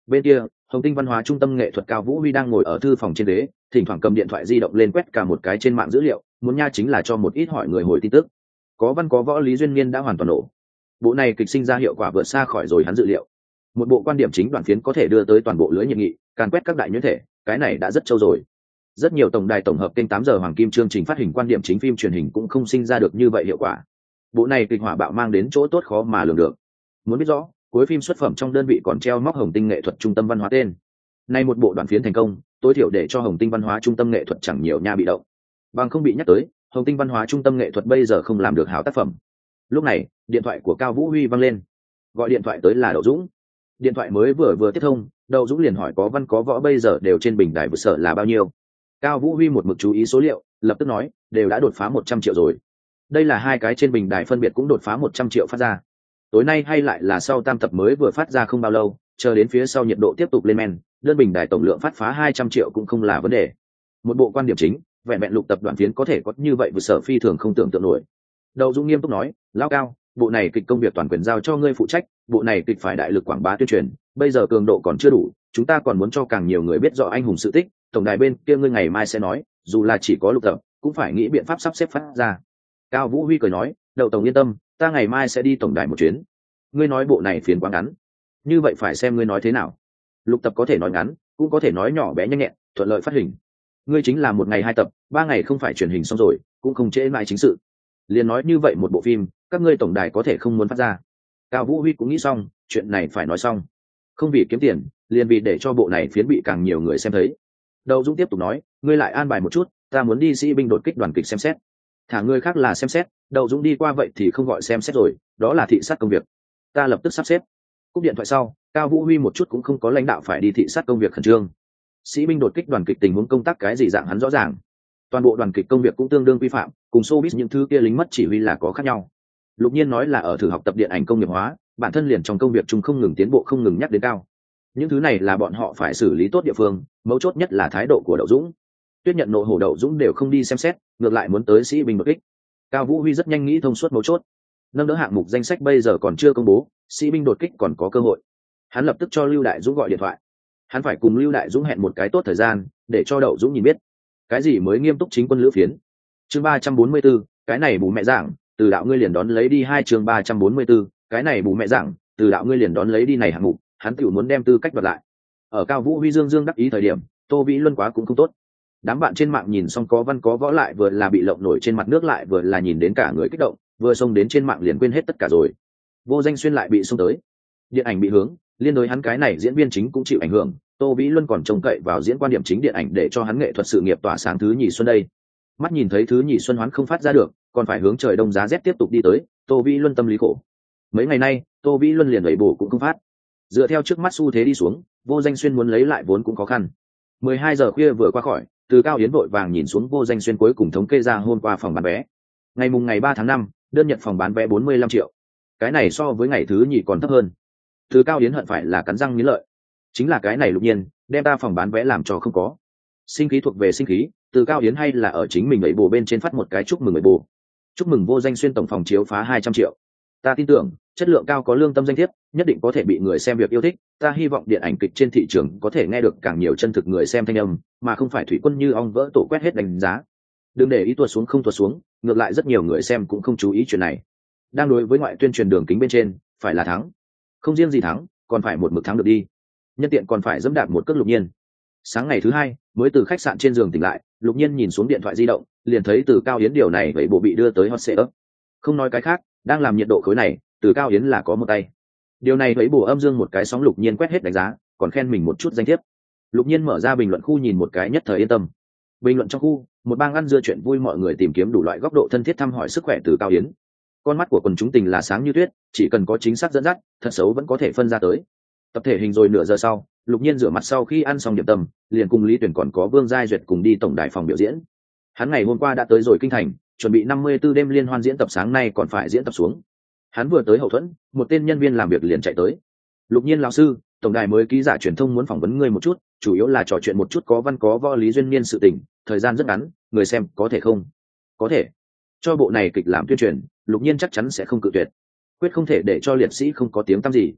Bên kia, Hồng Tinh Văn hóa Trung tâm Nghệ thuật Cao Vũ Huy đang ngồi ở thư phòng trên ghế, thỉnh thoảng cầm điện thoại di động lên quét cả một cái trên mạng dữ liệu, muốn nha chính là cho một ít hỏi người hồi tin tức. Có văn có võ Lý Duyên Niên đã hoàn toàn nổ. Bộ này kịch sinh ra hiệu quả vượt xa khỏi rồi hắn dự liệu. Một bộ quan điểm chính đoạn phiến có thể đưa tới toàn bộ lưới nhiệt nghị, càn quét các đại nhuyễn thể, cái này đã rất trâu rồi. Rất nhiều tổng đài tổng hợp kênh 8 giờ hoàng kim chương trình phát hình quan điểm chính phim truyền hình cũng không sinh ra được như vậy hiệu quả. Bộ này kịch hỏa bạo mang đến chỗ tốt khó mà lường được. Muốn biết rõ, cuối phim xuất phẩm trong đơn vị còn treo móc Hồng Tinh Nghệ thuật Trung tâm Văn hóa tên. Nay một bộ đoạn phiến thành công, tối thiểu để cho Hồng Tinh Văn hóa Trung tâm Nghệ thuật chẳng nhiều nha bị động. Bằng không bị nhắc tới, Hồng Tinh Văn hóa Trung tâm Nghệ thuật bây giờ không làm được hảo tác phẩm. Lúc này, điện thoại của Cao Vũ Huy vang lên. Gọi điện thoại tới là Đậu Dũng. Điện thoại mới vừa tiếp thông, Đậu Dũng liền hỏi có văn có võ bây giờ đều trên bình đài vừa sở là bao nhiêu. Cao Vũ Huy một mực chú ý số liệu, lập tức nói, đều đã đột phá 100 triệu rồi. Đây là hai cái trên bình đài phân biệt cũng đột phá 100 triệu phát ra. Tối nay hay lại là sau tam tập mới vừa phát ra không bao lâu, chờ đến phía sau nhiệt độ tiếp tục lên men, đơn bình đài tổng lượng phát phá 200 triệu cũng không là vấn đề. Một bộ quan điểm chính, vẹn vẹn lục tập đoạn phiến có thể có như vậy vừa sở phi thường không tưởng tượng nổi. Đậu Dũng nghiêm túc nói, lão Cao, bộ này kịch công việc toàn quyền giao cho ngươi phụ trách, bộ này kịch phải đại lực quảng bá tuyên truyền, bây giờ cường độ còn chưa đủ, chúng ta còn muốn cho càng nhiều người biết rõ anh hùng sự tích, tổng đài bên kia ngươi ngày mai sẽ nói, dù là chỉ có lục tập, cũng phải nghĩ biện pháp sắp xếp phát ra. Cao Vũ Huy cười nói, Đậu tổng yên tâm, ta ngày mai sẽ đi tổng đài một chuyến. Ngươi nói bộ này phiến quá ngắn, như vậy phải xem ngươi nói thế nào. Lục tập có thể nói ngắn, cũng có thể nói nhỏ bé nhanh nhẹn, thuận lợi phát hình. Ngươi chính là một ngày 2 tập, 3 ngày không phải truyền hình xong rồi, cũng không trễ mãi chính sự. Liền nói như vậy một bộ phim, các ngươi tổng đài có thể không muốn phát ra. Cao Vũ Huy cũng nghĩ xong, chuyện này phải nói xong. Không vì kiếm tiền, liền vì để cho bộ này phiến bị càng nhiều người xem thấy. Đậu Dũng tiếp tục nói, ngươi lại an bài một chút, ta muốn đi sĩ binh đột kích đoàn kịch xem xét. Thả người khác là xem xét, Đậu Dũng đi qua vậy thì không gọi xem xét rồi, đó là thị sát công việc. Ta lập tức sắp xếp. Cúp điện thoại sau, Cao Vũ Huy một chút cũng không có lãnh đạo phải đi thị sát công việc khẩn trương. Sĩ binh đột kích đoàn kịch tình huống công tác cái gì dạng hắn rõ ràng. Toàn bộ đoàn kịch công việc cũng tương đương quy phạm, cùng showbiz những thứ kia lính mất chỉ huy là có khác nhau. Lục Nhiên nói là ở thử học tập điện ảnh công nghiệp hóa, bản thân liền trong công việc chung không ngừng tiến bộ không ngừng nhắc đến cao. Những thứ này là bọn họ phải xử lý tốt địa phương, mấu chốt nhất là thái độ của Đậu Dũng. Tuyết Nhận Nộ Hổ Đậu Dũng đều không đi xem xét, ngược lại muốn tới sĩ binh đột kích. Cao Vũ Huy rất nhanh nghĩ thông suốt mấu chốt. Nâng đỡ hạng mục danh sách bây giờ còn chưa công bố, sĩ binh đột kích còn có cơ hội. Hắn lập tức cho Lưu Đại Dũng gọi điện thoại. Hắn phải cùng Lưu Đại Dũng hẹn một cái tốt thời gian, để cho Đậu Dũng nhìn biết cái gì mới nghiêm túc chính quân lữ phiến. Chương 344, cái này bù mẹ giảng, từ đạo ngươi liền đón lấy đi. 2 chương 344, cái này bù mẹ giảng, từ đạo ngươi liền đón lấy đi này hạng mục, hắn tiểu muốn đem tư cách đoạt lại. Ở Cao Vũ Huy dương đắc ý thời điểm, Tô Vĩ Luân quá cũng không tốt. Đám bạn trên mạng nhìn xong có văn có võ lại vừa là bị lộng nổi trên mặt nước lại vừa là nhìn đến cả người kích động, vừa xông đến trên mạng liền quên hết tất cả rồi. Vô Danh Xuyên lại bị xông tới. Điện ảnh bị hướng, liên đối hắn cái này diễn viên chính cũng chịu ảnh hưởng, Tô Vĩ Luân còn trông cậy vào diễn quan điểm chính điện ảnh để cho hắn nghệ thuật sự nghiệp tỏa sáng thứ nhì xuân đây. Mắt nhìn thấy thứ nhì xuân hoán không phát ra được, còn phải hướng trời đông giá rét tiếp tục đi tới, Tô Vĩ Luân tâm lý khổ. Mấy ngày nay, Tô Vĩ Luân liền đẩy bổ cũng không phát. Dựa theo trước mắt xu thế đi xuống, Vô Danh Xuyên muốn lấy lại vốn cũng khó khăn. 12 giờ khuya vừa qua khỏi, Từ Cao Yến vội vàng nhìn xuống Vô Danh Xuyên cuối cùng thống kê ra hôm qua phòng bán vé. Ngày 3 tháng 5, đơn nhận phòng bán vé 45 triệu. Cái này so với ngày thứ nhì còn thấp hơn. Từ Cao Yến hận phải là cắn răng nghiến lợi. Chính là cái này Lục Nhiên, đem ta phòng bán vé làm cho không có. Sinh khí thuộc về sinh khí, Từ Cao Yến hay là ở chính mình ấy bồ bên trên phát một cái chúc mừng ấy bồ. Chúc mừng Vô Danh Xuyên tổng phòng chiếu phá 200 triệu. Ta tin tưởng, chất lượng cao có lương tâm danh thiếp, nhất định có thể bị người xem việc yêu thích. Ta hy vọng điện ảnh kịch trên thị trường có thể nghe được càng nhiều chân thực người xem thanh âm, mà không phải thủy quân như ong vỡ tổ quét hết đánh giá. Đừng để ý tuột xuống không tuột xuống, ngược lại rất nhiều người xem cũng không chú ý chuyện này. Đang đối với ngoại tuyên truyền đường kính bên trên, phải là thắng. Không riêng gì thắng, còn phải một mực thắng được đi. Nhân tiện còn phải dẫm đạp một cước Lục Nhiên. Sáng ngày thứ hai, mới từ khách sạn trên giường tỉnh lại, Lục Nhiên nhìn xuống điện thoại di động, liền thấy Từ Cao Yến điều này vậy bộ bị đưa tới hot search. Không nói cái khác, đang làm nhiệt độ khối này, Từ Cao Yến là có một tay. Điều này thấy bổ âm dương một cái sóng Lục Nhiên quét hết đánh giá, còn khen mình một chút danh thiếp. Lục Nhiên mở ra bình luận khu nhìn một cái nhất thời yên tâm. Bình luận trong khu, một bang ăn dưa chuyện vui mọi người tìm kiếm đủ loại góc độ thân thiết thăm hỏi sức khỏe Từ Cao Yến. Con mắt của quần chúng tình là sáng như tuyết, chỉ cần có chính xác dẫn dắt, thật xấu vẫn có thể phân ra tới. Tập thể hình rồi nửa giờ sau, Lục Nhiên rửa mặt sau khi ăn xong điểm tâm, liền cùng Lý Tuyển còn có Vương Giai Duyệt cùng đi tổng đài phòng biểu diễn. Hắn ngày hôm qua đã tới rồi kinh thành, chuẩn bị 54 đêm liên hoan diễn tập, sáng nay còn phải diễn tập xuống. Hắn vừa tới hậu thuẫn, một tên nhân viên làm việc liền chạy tới. Lục Nhiên lão sư, tổng đài mới ký giả truyền thông muốn phỏng vấn ngươi một chút, chủ yếu là trò chuyện một chút có văn có võ Lý Duyên Niên sự tình, thời gian rất ngắn, người xem có thể không? Có thể. Cho bộ này kịch làm tuyên truyền, Lục Nhiên chắc chắn sẽ không cự tuyệt. Quyết không thể để cho liệt sĩ không có tiếng tăm gì.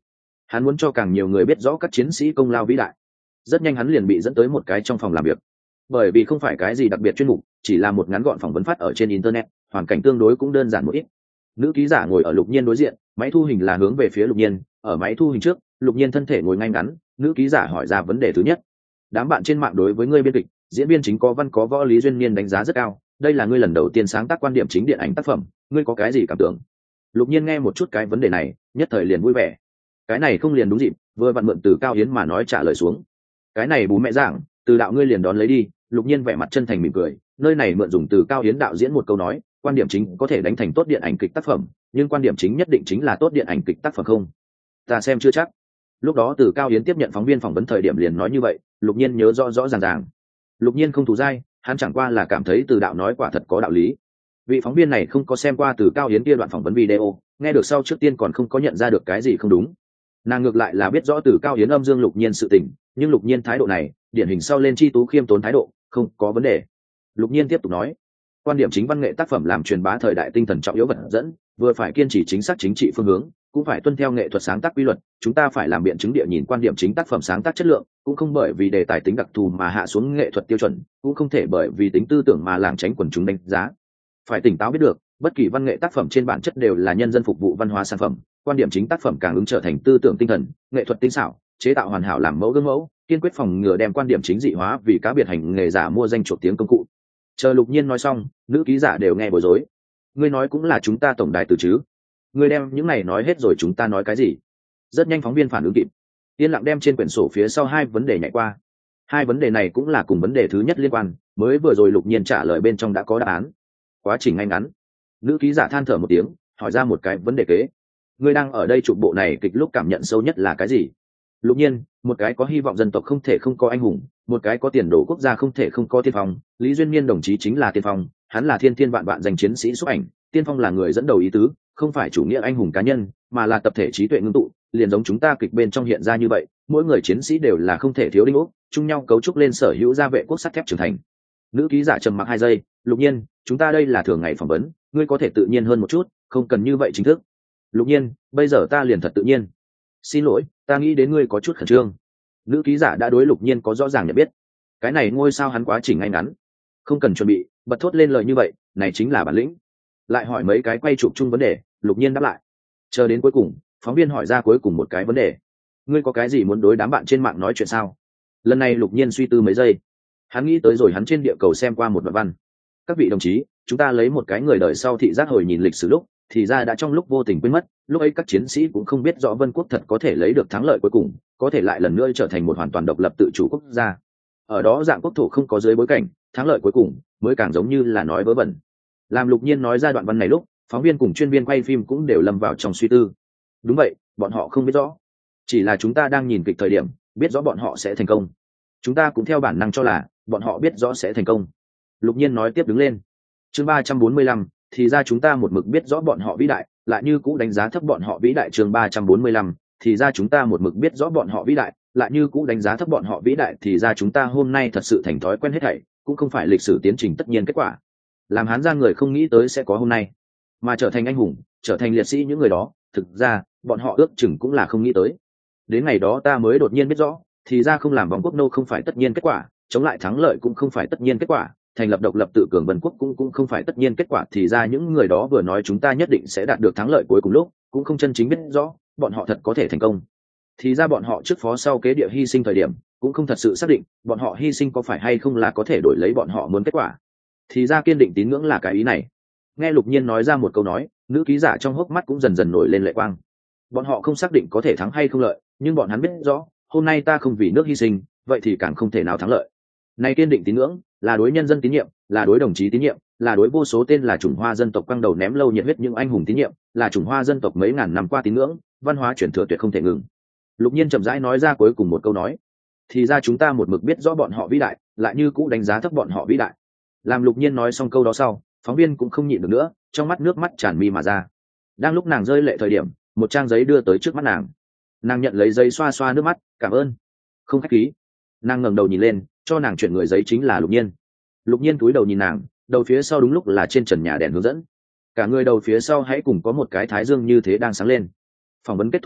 Hắn muốn cho càng nhiều người biết rõ các chiến sĩ công lao vĩ đại. Rất nhanh hắn liền bị dẫn tới một cái trong phòng làm việc. Bởi vì không phải cái gì đặc biệt chuyên mục, chỉ là một ngắn gọn phỏng vấn phát ở trên internet, hoàn cảnh tương đối cũng đơn giản một ít. Nữ ký giả ngồi ở Lục Nhiên đối diện, máy thu hình là hướng về phía Lục Nhiên, ở máy thu hình trước, Lục Nhiên thân thể ngồi ngay ngắn, nữ ký giả hỏi ra vấn đề thứ nhất. Đám bạn trên mạng đối với ngươi biên kịch, diễn viên chính có văn có võ Lý Duyên Niên đánh giá rất cao, đây là ngươi lần đầu tiên sáng tác quan điểm chính điện ảnh tác phẩm, ngươi có cái gì cảm tưởng? Lục Nhiên nghe một chút cái vấn đề này, nhất thời liền vui vẻ. Cái này không liền đúng dịp, vừa vặn mượn từ Cao Hiến mà nói trả lời xuống. Cái này bú mẹ giảng, từ đạo ngươi liền đón lấy đi. Lục Nhiên vẻ mặt chân thành mỉm cười, nơi này mượn dùng từ Cao Hiến đạo diễn một câu nói, quan điểm chính có thể đánh thành tốt điện ảnh kịch tác phẩm, nhưng quan điểm chính nhất định chính là tốt điện ảnh kịch tác phẩm không? Ta xem chưa chắc. Lúc đó từ Cao Hiến tiếp nhận phóng viên phỏng vấn thời điểm liền nói như vậy, Lục Nhiên nhớ rõ rõ ràng ràng. Lục Nhiên không thù dai, hắn chẳng qua là cảm thấy từ đạo nói quả thật có đạo lý. Vị phóng viên này không có xem qua từ Cao Hiến kia đoạn phỏng vấn video, nghe được sau trước tiên còn không có nhận ra được cái gì không đúng. Nàng ngược lại là biết rõ từ Cao Hiến âm dương Lục Nhiên sự tình, nhưng Lục Nhiên thái độ này, điển hình sau lên chi tú khiêm tốn thái độ, không có vấn đề. Lục Nhiên tiếp tục nói, quan điểm chính văn nghệ tác phẩm làm truyền bá thời đại tinh thần trọng yếu vật dẫn, vừa phải kiên trì chính xác chính trị phương hướng, cũng phải tuân theo nghệ thuật sáng tác quy luật. Chúng ta phải làm biện chứng địa nhìn quan điểm chính tác phẩm sáng tác chất lượng, cũng không bởi vì đề tài tính đặc thù mà hạ xuống nghệ thuật tiêu chuẩn, cũng không thể bởi vì tính tư tưởng mà lảng tránh quần chúng đánh giá. Phải tỉnh táo biết được, bất kỳ văn nghệ tác phẩm trên bản chất đều là nhân dân phục vụ văn hóa sản phẩm, quan điểm chính tác phẩm càng ứng trở thành tư tưởng tinh thần, nghệ thuật tinh xảo, chế tạo hoàn hảo làm mẫu gương mẫu, kiên quyết phòng ngừa đem quan điểm chính dị hóa vì cá biệt hành nghề giả mua danh chuộc tiếng công cụ. Chờ Lục Nhiên nói xong, nữ ký giả đều nghe bối rối. Ngươi nói cũng là chúng ta tổng đài từ chứ? Ngươi đem những này nói hết rồi chúng ta nói cái gì? Rất nhanh phóng viên phản ứng kịp, yên lặng đem trên quyển sổ phía sau hai vấn đề nhảy qua. Hai vấn đề này cũng là cùng vấn đề thứ nhất liên quan, mới vừa rồi Lục Nhiên trả lời bên trong đã có đáp án. Quá trình ngay ngắn. Nữ ký giả than thở một tiếng, hỏi ra một cái vấn đề kế. Ngươi đang ở đây chụp bộ này kịch lúc cảm nhận sâu nhất là cái gì? Lục Nhiên, một cái có hy vọng dân tộc không thể không có anh hùng, một cái có tiền đồ quốc gia không thể không có tiên phong. Lý Duyên Niên đồng chí chính là tiên phong, hắn là thiên thiên vạn vạn danh chiến sĩ xuất ảnh, tiên phong là người dẫn đầu ý tứ, không phải chủ nghĩa anh hùng cá nhân, mà là tập thể trí tuệ ngưng tụ, liền giống chúng ta kịch bên trong hiện ra như vậy, mỗi người chiến sĩ đều là không thể thiếu đinh ốc, chung nhau cấu trúc lên sở hữu gia vệ quốc sắt thép trưởng thành. Nữ ký giả trầm mặc 2 giây, Lục Nhiên, chúng ta đây là thường ngày phỏng vấn, ngươi có thể tự nhiên hơn một chút, không cần như vậy chính thức. Lục Nhiên, bây giờ ta liền thật tự nhiên. Xin lỗi, ta nghĩ đến ngươi có chút khẩn trương. Nữ ký giả đã đối Lục Nhiên có rõ ràng nhận biết. Cái này ngôi sao hắn quá trình ngay ngắn, không cần chuẩn bị, bật thốt lên lời như vậy, này chính là bản lĩnh. Lại hỏi mấy cái quay chụp chung vấn đề, Lục Nhiên đáp lại. Chờ đến cuối cùng, phóng viên hỏi ra cuối cùng một cái vấn đề. Ngươi có cái gì muốn đối đám bạn trên mạng nói chuyện sao? Lần này Lục Nhiên suy tư mấy giây. Hắn nghĩ tới rồi hắn trên địa cầu xem qua một đoạn văn. Các vị đồng chí, chúng ta lấy một cái người đời sau thị giác hồi nhìn lịch sử lúc, thì ra đã trong lúc vô tình quên mất, lúc ấy các chiến sĩ cũng không biết rõ Vân Quốc thật có thể lấy được thắng lợi cuối cùng, có thể lại lần nữa trở thành một hoàn toàn độc lập tự chủ quốc gia. Ở đó dạng quốc thổ không có dưới bối cảnh, thắng lợi cuối cùng mới càng giống như là nói vớ vẩn. Làm Lục Nhiên nói ra đoạn văn này lúc, phóng viên cùng chuyên viên quay phim cũng đều lâm vào trong suy tư. Đúng vậy, bọn họ không biết rõ, chỉ là chúng ta đang nhìn kịch thời điểm biết rõ bọn họ sẽ thành công, chúng ta cũng theo bản năng cho là bọn họ biết rõ sẽ thành công. Lục Nhiên nói tiếp đứng lên. Chương 345, thì ra chúng ta một mực biết rõ bọn họ vĩ đại, lại như cũ đánh giá thấp bọn họ vĩ đại. Chương 345, thì ra chúng ta một mực biết rõ bọn họ vĩ đại, lại như cũ đánh giá thấp bọn họ vĩ đại. Thì ra chúng ta hôm nay thật sự thành thói quen hết thảy, cũng không phải lịch sử tiến trình tất nhiên kết quả. Làm Hán Giang người không nghĩ tới sẽ có hôm nay, mà trở thành anh hùng, trở thành liệt sĩ những người đó, thực ra bọn họ ước chừng cũng là không nghĩ tới. Đến ngày đó ta mới đột nhiên biết rõ, thì ra không làm vòng quốc nô không phải tất nhiên kết quả, chống lại thắng lợi cũng không phải tất nhiên kết quả, thành lập độc lập tự cường Vân Quốc cũng không phải tất nhiên kết quả. Thì ra những người đó vừa nói chúng ta nhất định sẽ đạt được thắng lợi cuối cùng lúc, cũng không chân chính biết rõ bọn họ thật có thể thành công. Thì ra bọn họ trước phó sau kế địa hy sinh thời điểm, cũng không thật sự xác định bọn họ hy sinh có phải hay không là có thể đổi lấy bọn họ muốn kết quả. Thì ra kiên định tín ngưỡng là cái ý này. Nghe Lục Nhiên nói ra một câu nói, nữ ký giả trong hốc mắt cũng dần dần nổi lên lệ quang. Bọn họ không xác định có thể thắng hay không lợi, nhưng bọn hắn biết rõ, hôm nay ta không vì nước hy sinh, vậy thì càng không thể nào thắng lợi. Này kiên định tín ngưỡng, là đối nhân dân tín nhiệm, là đối đồng chí tín nhiệm, là đối vô số tên là chủng hoa dân tộc quăng đầu ném lâu nhiệt huyết những anh hùng tín nhiệm, là chủng hoa dân tộc mấy ngàn năm qua tín ngưỡng, văn hóa truyền thừa tuyệt không thể ngừng. Lục Nhiên chậm rãi nói ra cuối cùng một câu nói. Thì ra chúng ta một mực biết rõ bọn họ vĩ đại, lại như cũ đánh giá thấp bọn họ vĩ đại. Làm Lục Nhiên nói xong câu đó sau, phóng viên cũng không nhịn được nữa, trong mắt nước mắt tràn mi mà ra. Đang lúc nàng rơi lệ thời điểm, một trang giấy đưa tới trước mắt nàng. Nàng nhận lấy giấy xoa xoa nước mắt, cảm ơn. Không khách khí. Nàng ngẩng đầu nhìn lên, cho nàng chuyển người giấy chính là Lục Nhiên. Lục Nhiên cúi đầu nhìn nàng, đầu phía sau đúng lúc là trên trần nhà đèn hướng dẫn. Cả người đầu phía sau hãy cùng có một cái thái dương như thế đang sáng lên. Phỏng vấn kết thúc sau,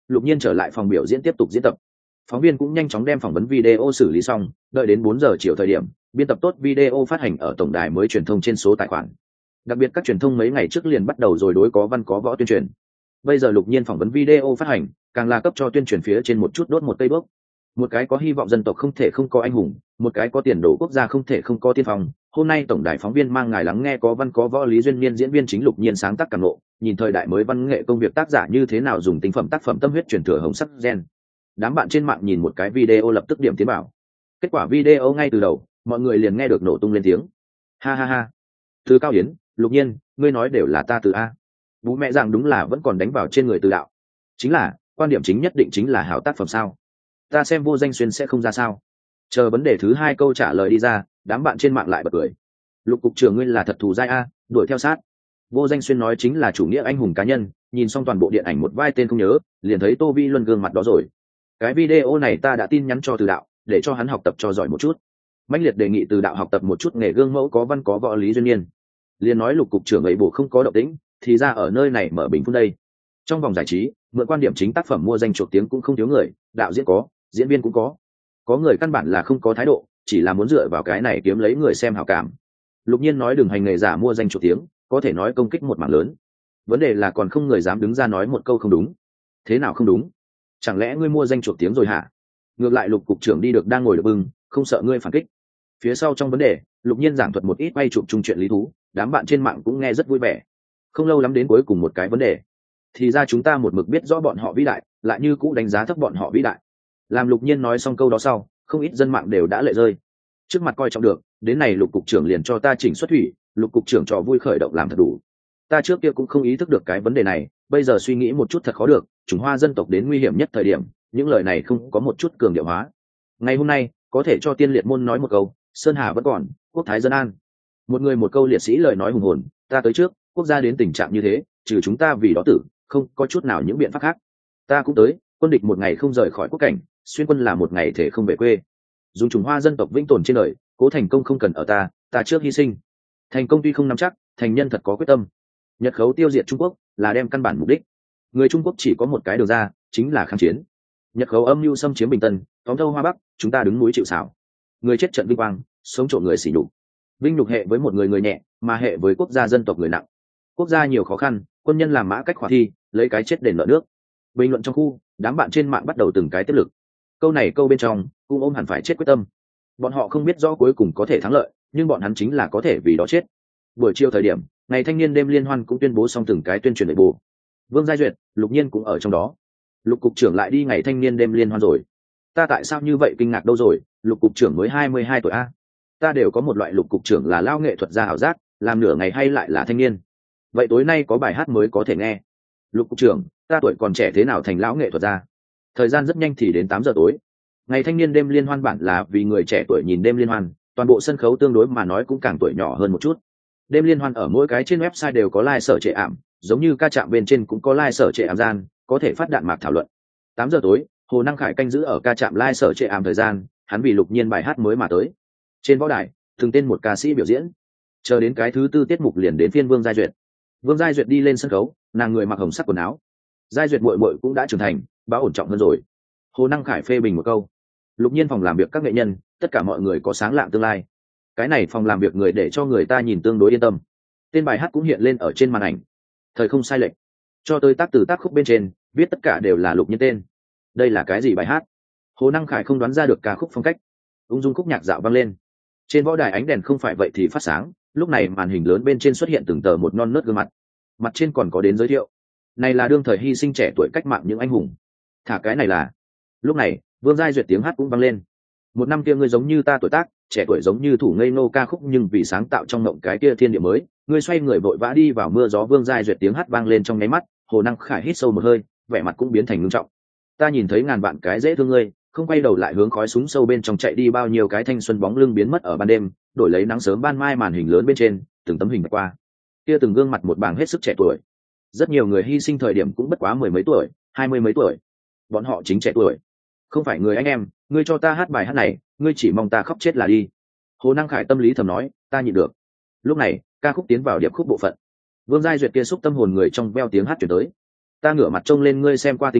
Lục Nhiên trở lại phòng biểu diễn tiếp tục diễn tập. Phóng viên cũng nhanh chóng đem phỏng vấn video xử lý xong, đợi đến 4 giờ chiều thời điểm, biên tập tốt video phát hành ở tổng đài mới truyền thông trên số tài khoản. Đặc biệt các truyền thông mấy ngày trước liền bắt đầu rồi đối có văn có võ tuyên truyền. Bây giờ Lục Nhiên phỏng vấn video phát hành, càng là cấp cho tuyên truyền phía trên một chút đốt một cây bước. Một cái có hy vọng dân tộc không thể không có anh hùng, một cái có tiền đồ quốc gia không thể không có tiên phong. Hôm nay tổng đài phóng viên mang ngài lắng nghe có văn có võ Lý Duyên Niên diễn viên chính Lục Nhiên sáng tác cảm ngộ, nhìn thời đại mới văn nghệ công việc tác giả như thế nào dùng tinh phẩm tác phẩm tâm huyết truyền thừa hồng sắc gen. Đám bạn trên mạng nhìn một cái video lập tức điểm tiến bảo. Kết quả video ngay từ đầu, mọi người liền nghe được nổ tung lên tiếng. Ha ha ha. Từ Cao Yến, Lục Nhiên, ngươi nói đều là ta từ a. Bố mẹ rằng đúng là vẫn còn đánh vào trên người từ đạo. Chính là, quan điểm chính nhất định chính là hảo tác phẩm sao? Ta xem Vô Danh Xuyên sẽ không ra sao? Chờ vấn đề thứ hai câu trả lời đi ra, đám bạn trên mạng lại bật cười. Lục cục trưởng ngươi là thật thù dai a, đuổi theo sát. Vô Danh Xuyên nói chính là chủ nghĩa anh hùng cá nhân, nhìn xong toàn bộ điện ảnh một vai tên không nhớ, liền thấy Tô Vi Luân gương mặt đó rồi. Cái video này ta đã tin nhắn cho Từ Đạo, để cho hắn học tập cho giỏi một chút. Mãnh liệt đề nghị Từ Đạo học tập một chút nghề gương mẫu có văn có võ Lý Duyên Niên. Liền nói Lục cục trưởng ấy bổ không có động tĩnh, thì ra ở nơi này mở bình phun đây. Trong vòng giải trí, mượn quan điểm chính tác phẩm mua danh chuộc tiếng cũng không thiếu người, đạo diễn có, diễn viên cũng có người căn bản là không có thái độ, chỉ là muốn dựa vào cái này kiếm lấy người xem hảo cảm. Lục Nhiên nói đừng hành nghề giả mua danh chuộc tiếng, có thể nói công kích một mảng lớn. Vấn đề là còn không người dám đứng ra nói một câu không đúng. Thế nào không đúng? Chẳng lẽ ngươi mua danh chuộc tiếng rồi hả? Ngược lại Lục cục trưởng đi được đang ngồi được bưng, không sợ ngươi phản kích. Phía sau trong vấn đề, Lục Nhiên giảng thuật một ít quay chụp chung chuyện lý thú, đám bạn trên mạng cũng nghe rất vui vẻ. Không lâu lắm đến cuối cùng một cái vấn đề, thì ra chúng ta một mực biết rõ bọn họ vĩ đại, lại như cũ đánh giá thấp bọn họ vĩ đại. Làm Lục Nhiên nói xong câu đó sau, không ít dân mạng đều đã lệ rơi. Trước mặt coi trọng được, đến này Lục cục trưởng liền cho ta chỉnh xuất thủy, Lục cục trưởng trò vui khởi động làm thật đủ. Ta trước kia cũng không ý thức được cái vấn đề này, bây giờ suy nghĩ một chút thật khó được, Trung Hoa dân tộc đến nguy hiểm nhất thời điểm, những lời này không có một chút cường điệu hóa. Ngày hôm nay, có thể cho Tiên Liệt môn nói một câu, Sơn Hà vẫn còn, quốc thái dân an. Một người một câu liệt sĩ lời nói hùng hồn, ta tới trước, quốc gia đến tình trạng như thế, trừ chúng ta vì đó tử, không có chút nào những biện pháp khác. Ta cũng tới, quân địch một ngày không rời khỏi quốc cảnh, xuyên quân là một ngày thể không về quê. Dùng Trung Hoa dân tộc vĩnh tồn trên đời, cố thành công không cần ở ta trước hy sinh. Thành công tuy không nắm chắc, thành nhân thật có quyết tâm. Nhật khấu tiêu diệt Trung Quốc là đem căn bản mục đích. Người Trung Quốc chỉ có một cái đường ra, chính là kháng chiến. Nhật khấu âm mưu xâm chiếm Bình Tân, tóm thâu Hoa Bắc, chúng ta đứng núi chịu sào. Người chết trận vinh quang, sống trộn người sỉ nhục. Vinh nhục hệ với một người nhẹ, mà hệ với quốc gia dân tộc người nặng. Quốc gia nhiều khó khăn, quân nhân làm mã cách khỏa thi, lấy cái chết đền nợ nước. Bình luận trong khu, đám bạn trên mạng bắt đầu từng cái tiếp lực. Câu này câu bên trong cũng ôm hẳn phải chết quyết tâm. Bọn họ không biết rõ cuối cùng có thể thắng lợi, nhưng bọn hắn chính là có thể vì đó chết. Buổi chiều thời điểm, ngày thanh niên đêm liên hoan cũng tuyên bố xong từng cái tuyên truyền nội bộ. Vương Giai Duyệt, Lục Nhiên cũng ở trong đó. Lục cục trưởng lại đi ngày thanh niên đêm liên hoan rồi. Ta tại sao như vậy kinh ngạc đâu rồi, Lục cục trưởng mới 22 tuổi a. Ta đều có một loại Lục cục trưởng là lao nghệ thuật gia ảo giác, làm nửa ngày hay lại là thanh niên. Vậy tối nay có bài hát mới có thể nghe. Lục cục trưởng, ta tuổi còn trẻ thế nào thành lão nghệ thuật gia? Thời gian rất nhanh thì đến 8 giờ tối. Ngày thanh niên đêm liên hoan bản là vì người trẻ tuổi nhìn đêm liên hoan, toàn bộ sân khấu tương đối mà nói cũng càng tuổi nhỏ hơn một chút. Đêm liên hoan ở mỗi cái trên website đều có like sở trệ ảm, giống như ca trạm bên trên cũng có like sở trệ ảm gian, có thể phát đạn mạc thảo luận. 8 giờ tối, Hồ Năng Khải canh giữ ở ca trạm like sở trệ ảm thời gian, hắn vì Lục Nhiên bài hát mới mà tới. Trên võ đài, từng tên một ca sĩ biểu diễn. Chờ đến cái thứ tư tiết mục liền đến phiên Vương Giai Duyệt. Vương Giai Duyệt đi lên sân khấu, nàng người mặc hồng sắc quần áo. Giai Duyệt muội muội cũng đã trưởng thành, báo ổn trọng hơn rồi. Hồ Năng Khải phê bình một câu. Lục Nhiên phòng làm việc các nghệ nhân, tất cả mọi người có sáng lạng tương lai. Cái này phòng làm việc người để cho người ta nhìn tương đối yên tâm. Tên bài hát cũng hiện lên ở trên màn ảnh. Thời không sai lệch. Cho tới tác từ tác khúc bên trên, viết tất cả đều là Lục Nhiên tên. Đây là cái gì bài hát? Hồ Năng Khải không đoán ra được ca khúc phong cách. Ung dung khúc nhạc dạo vang lên. Trên võ đài ánh đèn không phải vậy thì phát sáng, lúc này màn hình lớn bên trên xuất hiện từng tờ một non nớt gương mặt. Mặt trên còn có đến giới thiệu. Này là đương thời hy sinh trẻ tuổi cách mạng những anh hùng. Thả cái này là. Lúc này, Vương Giai Duyệt tiếng hát cũng vang lên. Một năm kia ngươi giống như ta tuổi tác, trẻ tuổi giống như thủ ngây nô ca khúc, nhưng vì sáng tạo trong mộng cái kia thiên địa mới, ngươi xoay người vội vã đi vào mưa gió. Vương Giai Duyệt tiếng hát vang lên trong nháy mắt, Hồ Năng Khải hít sâu một hơi, vẻ mặt cũng biến thành ngưng trọng. Ta nhìn thấy ngàn vạn cái dễ thương ngươi, không quay đầu lại hướng khói súng sâu bên trong chạy đi, bao nhiêu cái thanh xuân bóng lưng biến mất ở ban đêm, đổi lấy nắng sớm ban mai. Màn hình lớn bên trên, từng tấm hình vạch qua, kia từng gương mặt một bảng hết sức trẻ tuổi. Rất nhiều người hy sinh thời điểm cũng bất quá 10 mấy tuổi, 20 mấy tuổi, bọn họ chính trẻ tuổi. Không phải người anh em, ngươi cho ta hát bài hát này, ngươi chỉ mong ta khóc chết là đi. Hồ Năng Khải tâm lý thầm nói, ta nhịn được. Lúc này, ca khúc tiến vào điệp khúc bộ phận. Vương Giai Duyệt kia xúc tâm hồn người trong veo tiếng hát chuyển tới. Ta ngửa mặt trông lên ngươi xem qua tinh không,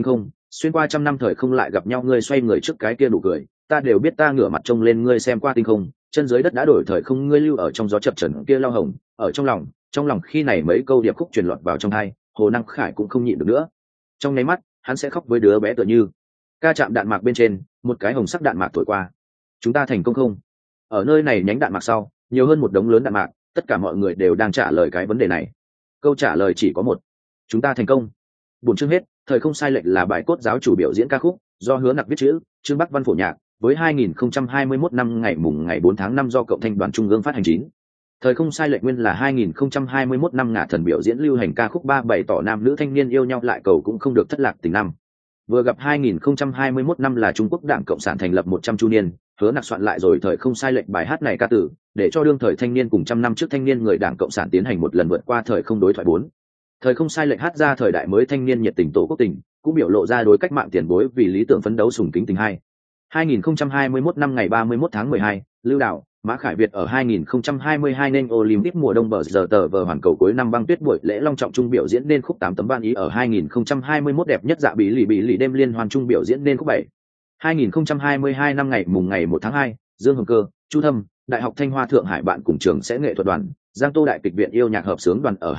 xuyên qua trăm năm thời không lại gặp nhau, ngươi xoay người trước cái kia nụ cười, ta đều biết ta ngửa mặt trông lên ngươi xem qua tinh không, chân dưới đất đã đổi thời không, ngươi lưu ở trong gió chập trần kia lao hồng, ở trong lòng khi này mấy câu điệp khúc truyền lọt vào trong tai, Hồ Năng Khải cũng không nhịn được nữa. Trong nháy mắt, hắn sẽ khóc với đứa bé tựa như. Ca chạm đạn mạc bên trên, một cái hồng sắc đạn mạc thổi qua. Chúng ta thành công không? Ở nơi này nhánh đạn mạc sau, nhiều hơn một đống lớn đạn mạc, tất cả mọi người đều đang trả lời cái vấn đề này. Câu trả lời chỉ có một: chúng ta thành công. Buổi chương hết, thời không sai lệch là bài cốt giáo chủ biểu diễn ca khúc, do Hứa Nặc viết chữ, Trương Bắc Văn phổ nhạc, với 2021 năm ngày 4 tháng 5 do Cộng thanh đoàn Trung ương phát hành 9. Thời không sai lệch nguyên là 2021 năm ngả thần biểu diễn lưu hành ca khúc ba bày tỏ nam nữ thanh niên yêu nhau lại cầu cũng không được thất lạc tình năm. Vừa gặp 2021 năm là Trung Quốc Đảng Cộng sản thành lập 100 chu niên, Hứa Nặc soạn lại rồi thời không sai lệch bài hát này ca tử, để cho đương thời thanh niên cùng trăm năm trước thanh niên người Đảng Cộng sản tiến hành một lần vượt qua thời không đối thoại 4. Thời không sai lệch hát ra thời đại mới thanh niên nhiệt tình tổ quốc tình, cũng biểu lộ ra đối cách mạng tiền bối vì lý tưởng phấn đấu sùng kính tình hai. 2021 năm ngày 31 tháng 12, Lưu Đạo, Mã Khải Việt ở 2022 nên Olympic mùa đông bờ giờ tờ vờ hoàn cầu cuối năm băng tuyết buổi lễ long trọng trung biểu diễn nên khúc 8 tấm ban ý ở 2021 đẹp nhất dạ bí lì đêm liên hoan trung biểu diễn nên khúc 7. 2022 năm ngày 1 tháng 2, Dương Hồng Cơ, Chu Thâm, Đại học Thanh Hoa Thượng Hải bạn cùng trường sẽ nghệ thuật đoàn, Giang Tô Đại kịch viện yêu nhạc hợp xướng đoàn ở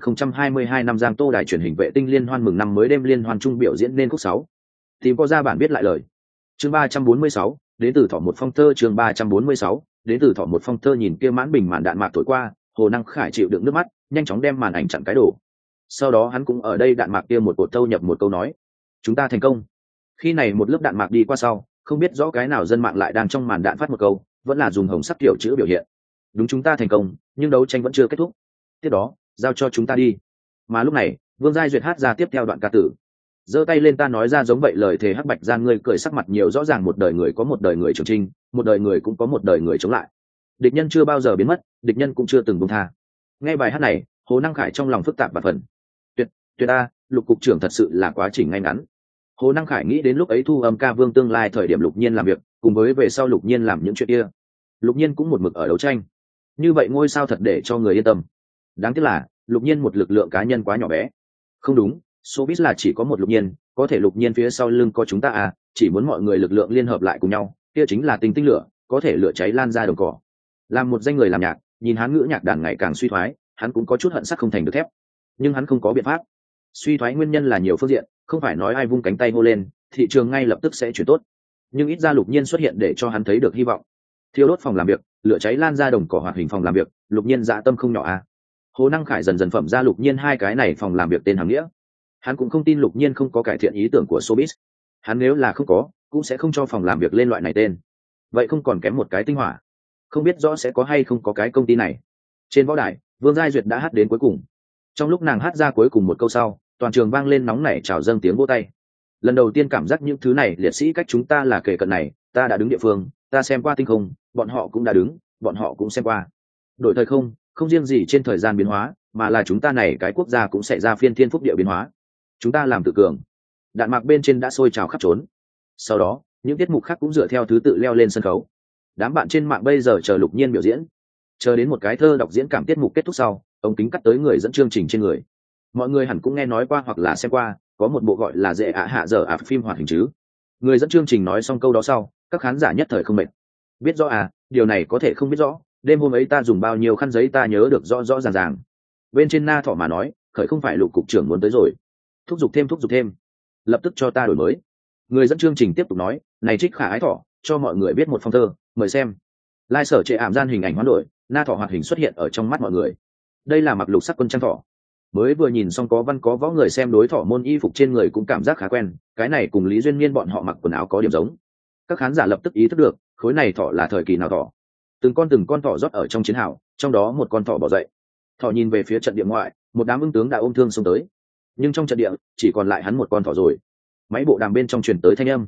2022 năm Giang Tô Đài truyền hình vệ tinh liên hoan mừng năm mới đêm liên hoan trung biểu diễn nên khúc 6. Tìm có ra bản biết lại lời. Chương 346, đến từ Thọ một phong thơ. Chương 346, đến từ Thọ một phong thơ. Nhìn kia mãn bình màn đạn mạc thổi qua, Hồ Năng Khải chịu đựng nước mắt, nhanh chóng đem màn ảnh chặn cái đổ. Sau đó hắn cũng ở đây đạn mạc kia một cột thâu nhập một câu nói: chúng ta thành công. Khi này một lớp đạn mạc đi qua sau, không biết rõ cái nào dân mạng lại đang trong màn đạn phát một câu, vẫn là dùng hồng sắc kiểu chữ biểu hiện. Đúng, chúng ta thành công, nhưng đấu tranh vẫn chưa kết thúc. Tiếp đó, giao cho chúng ta đi. Mà lúc này, Vương Giai Duyệt hát ra tiếp theo đoạn ca tử. Giơ tay lên ta nói ra giống vậy lời thề hắc bạch gian, ngươi cười sắc mặt nhiều rõ ràng, một đời người có một đời người trưởng trinh, một đời người cũng có một đời người chống lại. Địch nhân chưa bao giờ biến mất, địch nhân cũng chưa từng buông tha. Nghe bài hát này, Hồ Năng Khải trong lòng phức tạp và phần. Tuyệt a, Lục cục trưởng thật sự là quá trình ngay ngắn. Hồ Năng Khải nghĩ đến lúc ấy thu âm ca Vương tương lai thời điểm Lục Nhiên làm việc, cùng với về sau Lục Nhiên làm những chuyện kia. Lục Nhiên cũng một mực ở đấu tranh. Như vậy ngôi sao thật để cho người yên tâm. Đáng tiếc là Lục Nhiên một lực lượng cá nhân quá nhỏ bé. Không đúng, showbiz là chỉ có một Lục Nhiên, có thể Lục Nhiên phía sau lưng có chúng ta à, chỉ muốn mọi người lực lượng liên hợp lại cùng nhau, kia chính là tinh lửa, có thể lửa cháy lan ra đồng cỏ. Làm một danh người làm nhạc, nhìn hắn ngữ nhạc đàn ngày càng suy thoái, hắn cũng có chút hận sắt không thành được thép. Nhưng hắn không có biện pháp. Suy thoái nguyên nhân là nhiều phương diện, không phải nói ai vung cánh tay hô lên, thị trường ngay lập tức sẽ chuyển tốt. Nhưng ít ra Lục Nhiên xuất hiện để cho hắn thấy được hy vọng. Thiêu đốt phòng làm việc, lửa cháy lan ra đồng cỏ hoạt hình phòng làm việc, Lục Nhiên dạ tâm không nhỏ à. Hồ Năng Khải dần dần phẩm ra Lục Nhiên hai cái này phòng làm việc tên hàng nghĩa. Hắn cũng không tin Lục Nhiên không có cải thiện ý tưởng của showbiz. Hắn nếu là không có, cũng sẽ không cho phòng làm việc lên loại này tên. Vậy không còn kém một cái tinh hỏa. Không biết rõ sẽ có hay không có cái công ty này. Trên võ đài, Vương Giai Duyệt đã hát đến cuối cùng. Trong lúc nàng hát ra cuối cùng một câu sau, toàn trường vang lên nóng nảy trào dâng tiếng vỗ tay. Lần đầu tiên cảm giác những thứ này liệt sĩ cách chúng ta là kề cận này, ta đã đứng địa phương, ta xem qua tinh không, bọn họ cũng đã đứng, bọn họ cũng xem qua. Đổi thời không, không riêng gì trên thời gian biến hóa, mà là chúng ta này cái quốc gia cũng sẽ ra phiên thiên phúc địa biến hóa. Chúng ta làm tự cường. Đạn mạc bên trên đã sôi trào khắp trốn. Sau đó, những tiết mục khác cũng dựa theo thứ tự leo lên sân khấu. Đám bạn trên mạng bây giờ chờ Lục Nhiên biểu diễn, chờ đến một cái thơ đọc diễn cảm tiết mục kết thúc sau, ống kính cắt tới người dẫn chương trình trên người. Mọi người hẳn cũng nghe nói qua hoặc là xem qua, có một bộ gọi là dễ ạ hạ dở ạ phim hoạt hình chứ. Người dẫn chương trình nói xong câu đó sau, các khán giả nhất thời không mệt. Biết rõ à, điều này có thể không biết rõ, đêm hôm ấy ta dùng bao nhiêu khăn giấy ta nhớ được rõ rõ ràng ràng. Bên trên Na Thọ mà nói, khởi không phải Lục cục trưởng muốn tới rồi. Thúc giục thêm, lập tức cho ta đổi mới. Người dẫn chương trình tiếp tục nói, này Trích Khả Ái Thọ, cho mọi người biết một phong thơ, mời xem. Lai sở trệ ảm gian hình ảnh hoán đổi, Na Thọ hoạt hình xuất hiện ở trong mắt mọi người. Đây là mặc lục sắc quân trang thọ. Mới vừa nhìn xong có văn có võ người xem đối thọ môn y phục trên người cũng cảm giác khá quen, cái này cùng Lý Duyên Niên bọn họ mặc quần áo có điểm giống. Các khán giả lập tức ý thức được, khối này thọ là thời kỳ nào thọ. Từng con thọ rót ở trong chiến hào, trong đó một con thọ bỏ dậy. Thọ nhìn về phía trận địa ngoại, một đám ưng tướng đã ôm thương xông tới. Nhưng trong trận địa, chỉ còn lại hắn một con thọ rồi. Máy bộ đàm bên trong truyền tới thanh âm.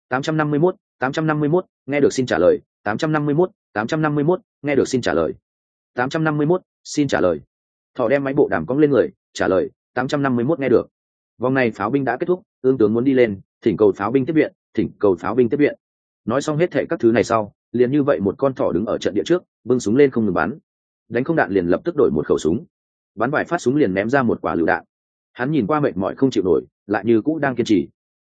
851, nghe được xin trả lời. 851, nghe được xin trả lời. 851, xin trả lời. Thọ đem máy bộ đàm cong lên người, trả lời, 851 nghe được. Vòng này pháo binh đã kết thúc, ương tướng muốn đi lên, thỉnh cầu pháo binh tiếp viện, thỉnh cầu pháo binh tiếp viện. Nói xong hết thảy các thứ này sau, liền như vậy một con thỏ đứng ở trận địa trước, bưng súng lên không ngừng bắn. Đánh không đạn liền lập tức đổi một khẩu súng. Bắn vài phát súng liền ném ra một quả lựu đạn. Hắn nhìn qua mệt mỏi không chịu nổi, lại như cũ đang kiên trì.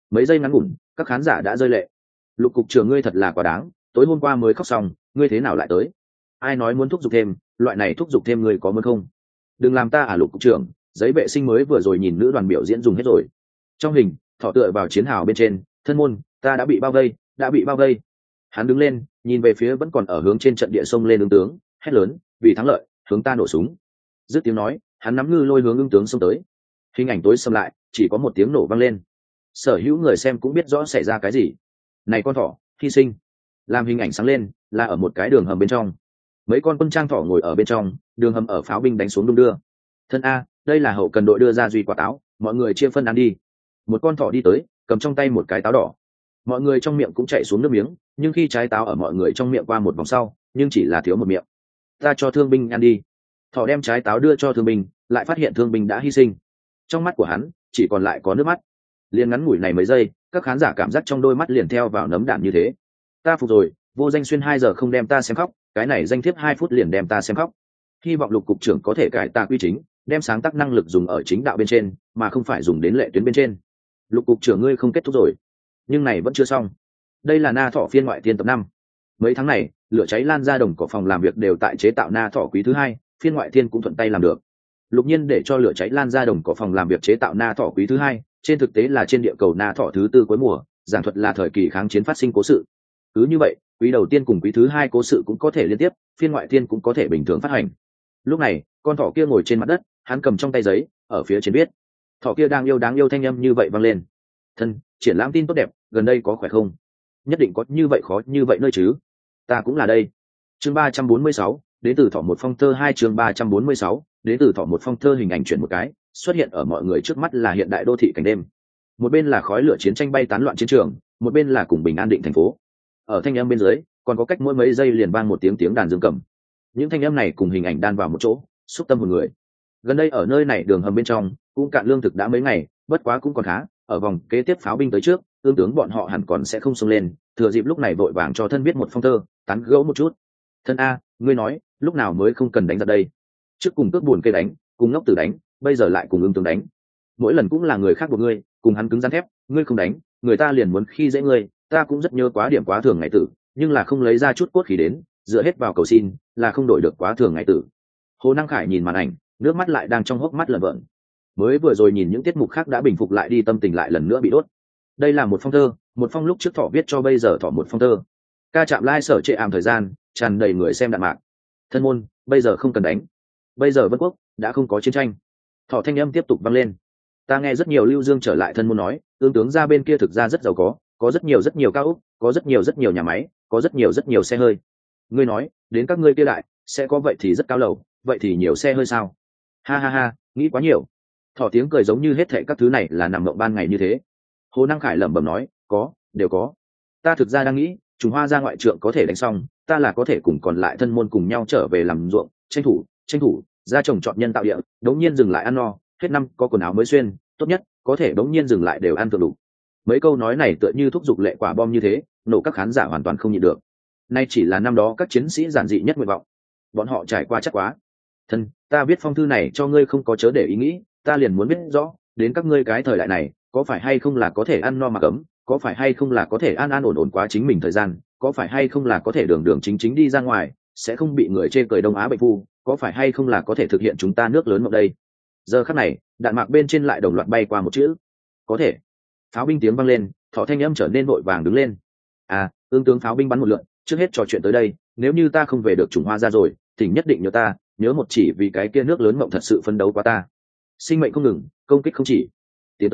Mấy giây ngắn ngủn, các khán giả đã rơi lệ. Lục cục trưởng ngươi thật là quá đáng, tối hôm qua mới khóc xong, ngươi thế nào lại tới? Ai nói muốn thúc giục thêm, loại này thúc giục thêm ngươi có muốn không? Đừng làm ta Lục cục trưởng, giấy vệ sinh mới vừa rồi nhìn nữ đoàn biểu diễn dùng hết rồi. Trong hình, thọ tựa vào chiến hào bên trên, thân môn, ta đã bị bao vây, đã bị bao vây. Hắn đứng lên, nhìn về phía vẫn còn ở hướng trên trận địa sông lên ứng tướng, hét lớn, vì thắng lợi, hướng ta nổ súng. Dứt tiếng nói, hắn nắm ngư lôi hướng ứng tướng xông tới. Hình ảnh tối xâm lại, chỉ có một tiếng nổ vang lên. Sở hữu người xem cũng biết rõ xảy ra cái gì. Này con thỏ, hy sinh. Làm hình ảnh sáng lên, là ở một cái đường hầm bên trong. Mấy con quân trang thỏ ngồi ở bên trong, đường hầm ở pháo binh đánh xuống đung đưa. Thân a, đây là hậu cần đội đưa ra duy quả táo, mọi người chia phân ăn đi. Một con thỏ đi tới, cầm trong tay một cái táo đỏ. Mọi người trong miệng cũng chảy xuống nước miếng, nhưng khi trái táo ở mọi người trong miệng qua một vòng sau, nhưng chỉ là thiếu một miệng. Ta cho thương binh ăn đi. Thỏ đem trái táo đưa cho thương binh, lại phát hiện thương binh đã hy sinh. Trong mắt của hắn chỉ còn lại có nước mắt. Liền ngắn ngủi này mấy giây, các khán giả cảm giác trong đôi mắt liền theo vào nấm đạn như thế. Ta phục rồi, Vô Danh Xuyên 2 giờ không đem ta xem khóc, cái này danh thiếp 2 phút liền đem ta xem khóc. Hy vọng Lục cục trưởng có thể cải tà quy chính, đem sáng tác năng lực dùng ở chính đạo bên trên, mà không phải dùng đến lệ tuyến bên trên. Lục cục trưởng ngươi không kết thúc rồi, nhưng này vẫn chưa xong. Đây là Na Thỏ phiên ngoại thiên tập 5. Mấy tháng này, lửa cháy lan ra đồng cỏ phòng làm việc đều tại chế tạo Na Thỏ quý thứ 2, phiên ngoại thiên cũng thuận tay làm được. Lục Nhiên để cho lửa cháy lan ra đồng cỏ phòng làm việc chế tạo Na Thỏ quý thứ 2, trên thực tế là trên địa cầu Na Thỏ thứ 4 cuối mùa, giảng thuật là thời kỳ kháng chiến phát sinh cố sự. Cứ như vậy, quý đầu tiên cùng quý thứ 2 cố sự cũng có thể liên tiếp, phiên ngoại thiên cũng có thể bình thường phát hành. Lúc này, con thỏ kia ngồi trên mặt đất, hắn cầm trong tay giấy, ở phía trên viết. Thỏ kia đáng yêu thanh âm như vậy vang lên. Thân, triển lãm tin tốt đẹp, gần đây có khỏe không? Nhất định có như vậy khó như vậy nơi chứ? Ta cũng là đây. Chương 346, đến từ thỏ một phong thơ 2 chương 346, đến từ thỏ một phong thơ hình ảnh chuyển một cái, xuất hiện ở mọi người trước mắt là hiện đại đô thị cảnh đêm. Một bên là khói lửa chiến tranh bay tán loạn chiến trường, một bên là cùng bình an định thành phố. Ở thanh âm bên dưới, còn có cách mỗi mấy giây liền vang một tiếng đàn dương cầm. Những thanh âm này cùng hình ảnh đan vào một chỗ, xúc tâm hồn người. Gần đây ở nơi này đường hầm bên trong, cũng cạn lương thực đã mấy ngày, bất quá cũng còn khá, ở vòng kế tiếp pháo binh tới trước, tương tướng bọn họ hẳn còn sẽ không xông lên, thừa dịp lúc này vội vàng cho thân viết một phong thơ, tán gẫu một chút. Thân a, ngươi nói, lúc nào mới không cần đánh ra đây? Trước cùng cướp buồn cây đánh, cùng ngốc tử đánh, bây giờ lại cùng ương tướng đánh. Mỗi lần cũng là người khác của ngươi, cùng hắn cứng rắn thép, ngươi không đánh, người ta liền muốn khi dễ ngươi, ta cũng rất nhớ quá điểm quá thường ngày tử, nhưng là không lấy ra chút cốt khí đến, dựa hết vào cầu xin, là không đổi được quá thường ngày tử. Hồ Năng Khải nhìn màn ảnh, nước mắt lại đang trong hốc mắt lởn vởn. Mới vừa rồi nhìn những tiết mục khác đã bình phục lại đi, tâm tình lại lần nữa bị đốt. Đây là một phong thơ, một phong lúc trước thỏ viết cho bây giờ thỏ một phong thơ. Ca chạm lai sở trệ ảm thời gian, tràn đầy người xem đạn mạc. Thân môn, bây giờ không cần đánh. Bây giờ Vân Quốc đã không có chiến tranh. Thỏ thanh âm tiếp tục vang lên. Ta nghe rất nhiều Lưu Dương trở lại thân môn nói, tương tướng ra bên kia thực ra rất giàu có rất nhiều cao ốc, có rất nhiều nhà máy, có rất nhiều xe hơi. Ngươi nói, đến các ngươi kia lại, sẽ có vậy thì rất cao lầu, vậy thì nhiều xe hơi sao? Ha ha ha, nghĩ quá nhiều. Thỏ tiếng cười giống như hết thệ các thứ này là nằm mộng ban ngày như thế. Hồ Năng Khải lẩm bẩm nói, đều có. Ta thực ra đang nghĩ, Trùng Hoa ra ngoại trượng có thể đánh xong, ta là có thể cùng còn lại thân môn cùng nhau trở về làm ruộng, tranh thủ, ra trồng trọt nhân tạo địa, đống nhiên dừng lại ăn no, hết năm có quần áo mới xuyên, tốt nhất có thể đống nhiên dừng lại đều ăn thượng đủ. Mấy câu nói này tựa như thúc giục lệ quả bom như thế, nổ các khán giả hoàn toàn không nhịn được. Nay chỉ là năm đó các chiến sĩ giản dị nhất nguyện vọng, bọn họ trải qua chắc quá. Thân, ta viết phong thư này cho ngươi không có chớ để ý nghĩ, ta liền muốn biết rõ, đến các ngươi cái thời đại này, có phải hay không là có thể ăn no mà cấm, có phải hay không là có thể an ổn quá chính mình thời gian, có phải hay không là có thể đường chính đi ra ngoài, sẽ không bị người chê cười Đông Á bệnh phu, có phải hay không là có thể thực hiện chúng ta nước lớn mộng đây. Giờ khắc này, đạn mạc bên trên lại đồng loạt bay qua một chữ, có thể. Pháo binh tiếng vang lên, Thỏ thanh âm trở nên vội vàng đứng lên. À, ương tướng pháo binh bắn một lượn, trước hết trò chuyện tới đây, nếu như ta không về được Trùng Hoa ra rồi, thì nhất định nhớ ta, nhớ một chỉ vì cái kia nước lớn mộng thật sự phấn đấu quá ta. Sinh mệnh không ngừng, công kích không chỉ. Tiến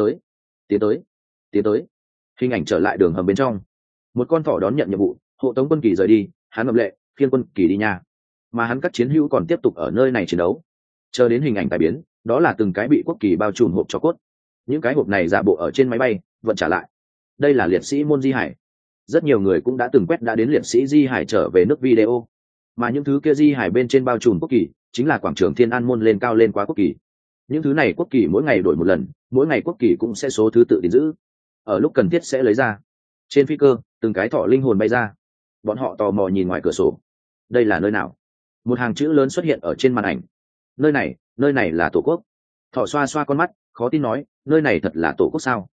tới. Hình ảnh trở lại đường hầm bên trong. Một con thỏ đón nhận nhiệm vụ, hộ tống quân kỳ rời đi, hắn ngậm lệ, phiên quân kỳ đi nha. Mà hắn các chiến hữu còn tiếp tục ở nơi này chiến đấu. Chờ đến hình ảnh tài biến, đó là từng cái bị quốc kỳ bao trùm hộp cho cốt. Những cái hộp này giả bộ ở trên máy bay, vận trả lại. Đây là liệt sĩ môn di hải. Rất nhiều người cũng đã từng quét đã đến liệt sĩ di hải trở về nước video. Mà những thứ kia di hải bên trên bao trùm quốc kỳ, chính là quảng trường Thiên An môn lên cao lên quá quốc kỳ. Những thứ này quốc kỳ mỗi ngày đổi một lần, mỗi ngày quốc kỳ cũng sẽ số thứ tự gìn giữ, ở lúc cần thiết sẽ lấy ra. Trên phi cơ, từng cái thỏ linh hồn bay ra, bọn họ tò mò nhìn ngoài cửa sổ. Đây là nơi nào? Một hàng chữ lớn xuất hiện ở trên màn ảnh. Nơi này là Tổ quốc. Thỏ xoa xoa con mắt, khó tin nói, nơi này thật là Tổ quốc sao?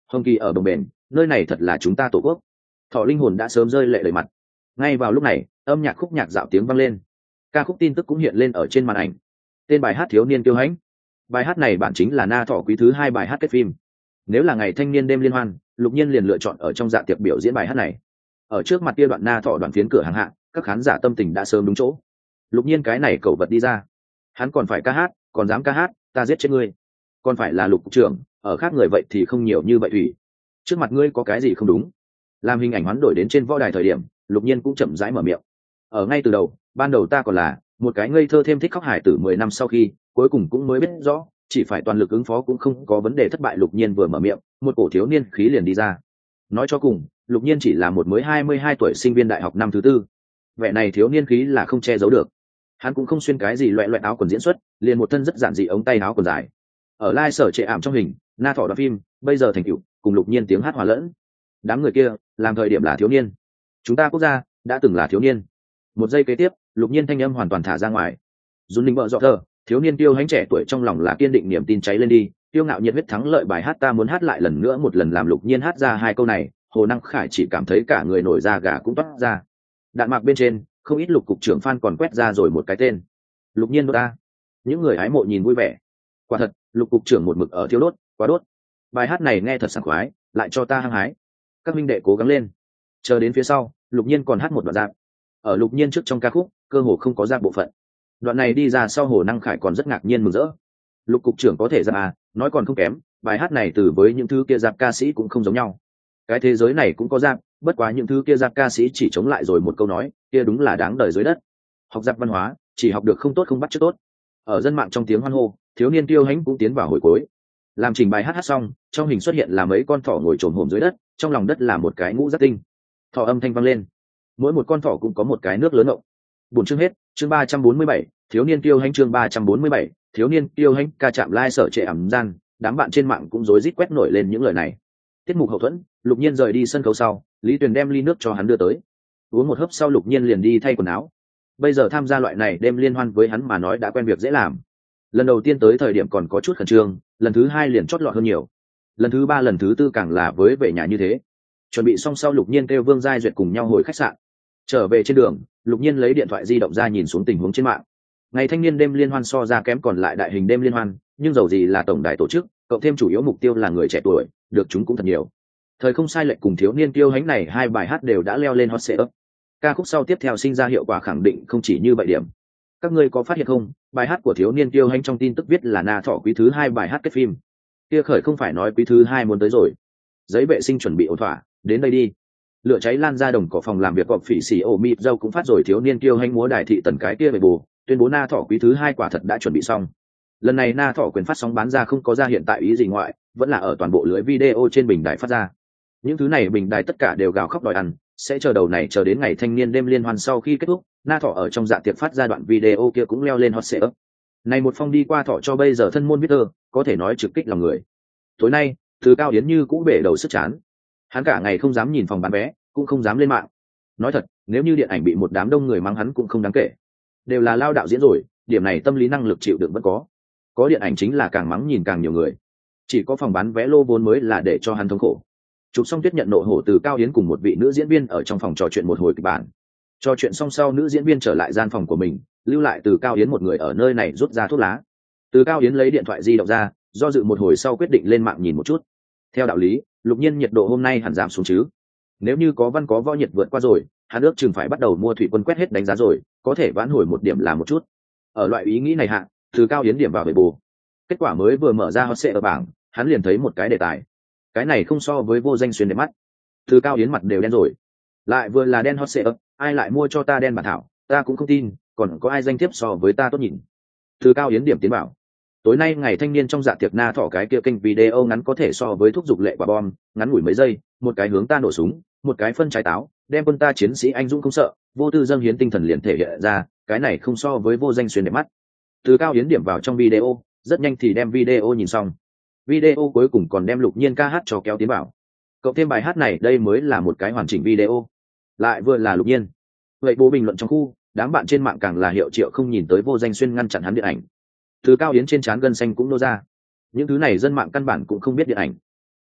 Hồng Kỳ ở bồng bềnh, nơi này thật là chúng ta tổ quốc. Thọ linh hồn đã sớm rơi lệ đầy mặt. Ngay vào lúc này, âm nhạc khúc nhạc dạo tiếng vang lên, ca khúc tin tức cũng hiện lên ở trên màn ảnh. Tên bài hát Thiếu niên kiêu hãnh. Bài hát này bản chính là Na Thọ Quý thứ 2 bài hát kết phim. Nếu là ngày thanh niên đêm liên hoan, Lục Nhiên liền lựa chọn ở trong dạ tiệc biểu diễn bài hát này. Ở trước mặt kia đoạn Na Thọ đoạn phiến cửa hàng hạ, các khán giả tâm tình đã sớm đúng chỗ. Lục Nhiên cái này cẩu vật đi ra, hắn còn phải ca hát, còn dám ca hát, ta giết chết ngươi. Còn phải là Lục cục trưởng, ở khác người vậy thì không nhiều như vậy thủy. Trước mặt ngươi có cái gì không đúng? Làm hình ảnh hoán đổi đến trên võ đài thời điểm, Lục Nhiên cũng chậm rãi mở miệng. Ở ngay từ đầu, ban đầu ta còn là một cái ngây thơ thêm thích khóc hài tử 10 năm sau khi, cuối cùng cũng mới biết rõ, chỉ phải toàn lực ứng phó cũng không có vấn đề thất bại. Lục Nhiên vừa mở miệng, một cổ thiếu niên khí liền đi ra. Nói cho cùng, Lục Nhiên chỉ là một mới 22 tuổi sinh viên đại học năm thứ tư. Vẻ này thiếu niên khí là không che giấu được. Hắn cũng không xuyên cái gì loẹt loẹt áo quần diễn xuất, liền một thân rất giản dị ống tay áo quần dài. Ở live sở trệ ảm trong hình, Na Thọ đoạn phim, bây giờ thành tựu, cùng Lục Nhiên tiếng hát hòa lẫn. Đám người kia, làm thời điểm là thiếu niên. Chúng ta quốc gia đã từng là thiếu niên. Một giây kế tiếp, Lục Nhiên thanh âm hoàn toàn thả ra ngoài. Dùn linh vợ dọ thơ, thiếu niên tiêu hãnh trẻ tuổi trong lòng là kiên định niềm tin cháy lên đi, tiêu ngạo nhiệt huyết thắng lợi bài hát ta muốn hát lại lần nữa một lần. Làm Lục Nhiên hát ra hai câu này, Hồ Năng Khải chỉ cảm thấy cả người nổi da gà cũng toát ra. Đạn mạc bên trên, không ít Lục cục trưởng fan còn quét ra rồi một cái tên. Lục Nhiên đốt ta. Những người hái mộ nhìn vui vẻ. Quả thật, Lục cục trưởng một mực ở thiếu đốt, quá đốt. Bài hát này nghe thật sảng khoái, lại cho ta hăng hái. Các minh đệ cố gắng lên. Chờ đến phía sau, Lục Nhiên còn hát một đoạn rap. Ở Lục Nhiên trước trong ca khúc, cơ hồ không có rap bộ phận. Đoạn này đi ra sau, Hồ Năng Khải còn rất ngạc nhiên mừng rỡ. Lục cục trưởng có thể ra à, nói còn không kém, bài hát này từ với những thứ kia rap ca sĩ cũng không giống nhau. Cái thế giới này cũng có rap, bất quá những thứ kia rap ca sĩ chỉ chống lại rồi một câu nói, kia đúng là đáng đời dưới đất. Học rap văn hóa, chỉ học được không tốt không bắt chước tốt. Ở dân mạng trong tiếng hoan hô, thiếu niên tiêu hãnh cũng tiến vào hồi cuối. Làm trình bài hát xong, trong hình xuất hiện là mấy con thỏ ngồi chồm hổm dưới đất, trong lòng đất là một cái ngũ giác tinh. Thỏ âm thanh vang lên, mỗi một con thỏ cũng có một cái nước lớn ngộng. Buổi chương hết, chương 347, thiếu niên tiêu hãnh. Chương 347, thiếu niên tiêu hãnh. Ca chạm lai sở trệ ảm gian, đám bạn trên mạng cũng rối rít quét nổi lên những lời này. Tiết mục hậu thuẫn, Lục Nhiên rời đi sân khấu sau, Lý Tuyền đem ly nước cho hắn đưa tới. Uống một hớp sau, Lục Nhiên liền đi thay quần áo. Bây giờ tham gia loại này đêm liên hoan với hắn mà nói đã quen việc dễ làm. Lần đầu tiên tới thời điểm còn có chút khẩn trương, lần thứ hai liền chót lọt hơn nhiều, lần thứ ba lần thứ tư càng là với về nhà như thế. Chuẩn bị xong sau, Lục Nhiên kêu Vương Giai Duyệt cùng nhau hồi khách sạn. Trở về trên đường, Lục Nhiên lấy điện thoại di động ra nhìn xuống tình huống trên mạng. Ngày thanh niên đêm liên hoan so ra kém còn lại đại hình đêm liên hoan, nhưng dầu gì là tổng đài tổ chức, cộng thêm chủ yếu mục tiêu là người trẻ tuổi, được chúng cũng thật nhiều. Thời không sai lệch cùng thiếu niên tiêu hãnh này hai bài hát đều đã leo lên hot search. Ca khúc sau tiếp theo sinh ra hiệu quả khẳng định không chỉ như vậy điểm. Các ngươi có phát hiện không, bài hát của thiếu niên tiêu hãnh trong tin tức viết là Na Thọ Quý thứ 2 bài hát kết phim. Kia khởi không phải nói quý thứ 2 muốn tới rồi. Giấy vệ sinh chuẩn bị ổn thỏa, đến đây đi. Lửa cháy lan ra đồng cỏ phòng làm việc, gọp phỉ xỉ ổ mịt dâu cũng phát rồi thiếu niên tiêu hãnh múa đài thị tần cái kia về bù, tuyên bố Na Thọ Quý thứ 2 quả thật đã chuẩn bị xong. Lần này Na Thọ quyền phát sóng bán ra không có ra hiện tại ý gì ngoại, vẫn là ở toàn bộ lưới video trên bình đài phát ra. Những thứ này bình đài tất cả đều gào khóc đòi ăn, sẽ chờ đầu này chờ đến ngày thanh niên đêm liên hoan sau khi kết thúc, Na Thọ ở trong dạ tiệc phát ra đoạn video kia cũng leo lên hot search. Này một phong đi qua Thọ cho bây giờ thân môn biết tơ, có thể nói trực kích lòng người. Tối nay, Từ Cao Yến như cũ bể đầu sức chán. Hắn cả ngày không dám nhìn phòng bán vé, cũng không dám lên mạng. Nói thật, nếu như điện ảnh bị một đám đông người mắng hắn cũng không đáng kể. Đều là lao đạo diễn rồi, điểm này tâm lý năng lực chịu đựng vẫn có. Có điện ảnh chính là càng mắng nhìn càng nhiều người. Chỉ có phòng bán vé lô vốn mới là để cho hắn thống khổ. Chụp xong Tuyết nhận nộ hổ Từ Cao Yến cùng một vị nữ diễn viên ở trong phòng trò chuyện một hồi kịch bản. Trò chuyện xong sau, nữ diễn viên trở lại gian phòng của mình, lưu lại Từ Cao Yến một người ở nơi này rút ra thuốc lá. Từ Cao Yến lấy điện thoại di động ra, do dự một hồi sau quyết định lên mạng nhìn một chút. Theo đạo lý, Lục Nhiên nhiệt độ hôm nay hẳn giảm xuống chứ. Nếu như có văn có võ nhiệt vượt qua rồi, hắn ước chừng phải bắt đầu mua thủy quân quét hết đánh giá rồi, có thể vãn hồi một điểm là một chút. Ở loại ý nghĩ này hạ, Từ Cao Yến điểm vào về bù. Kết quả mới vừa mở ra hot search ở bảng, hắn liền thấy một cái đề tài. Cái này không so với Vô Danh Xuyên đẹp mắt. Từ Cao Yến mặt đều đen rồi. Lại vừa là đen hot search, ai lại mua cho ta đen bản thảo, ta cũng không tin, còn có ai danh thiếp so với ta tốt nhìn. Từ Cao Yến điểm tiến bảo. Tối nay ngày thanh niên trong dạ tiệc Na Thọ cái kia kênh video ngắn có thể so với thúc giục lệ quả bom, ngắn ngủi mấy giây, một cái hướng ta nổ súng, một cái phân trái táo, đem quân ta chiến sĩ anh dũng không sợ, vô tư dâng hiến tinh thần liền thể hiện ra, cái này không so với Vô Danh Xuyên đẹp mắt. Từ Cao Yến điểm vào trong video, rất nhanh thì đem video nhìn xong. Video cuối cùng còn đem Lục Nhiên ca hát cho kéo tiến bảo. Cộng thêm bài hát này, đây mới là một cái hoàn chỉnh video. Lại vừa là Lục Nhiên. Vậy bố bình luận trong khu, đám bạn trên mạng càng là hiệu triệu không nhìn tới Vô Danh Xuyên ngăn chặn hắn điện ảnh. Từ Cao Yến trên trán gân xanh cũng nô ra. Những thứ này dân mạng căn bản cũng không biết điện ảnh.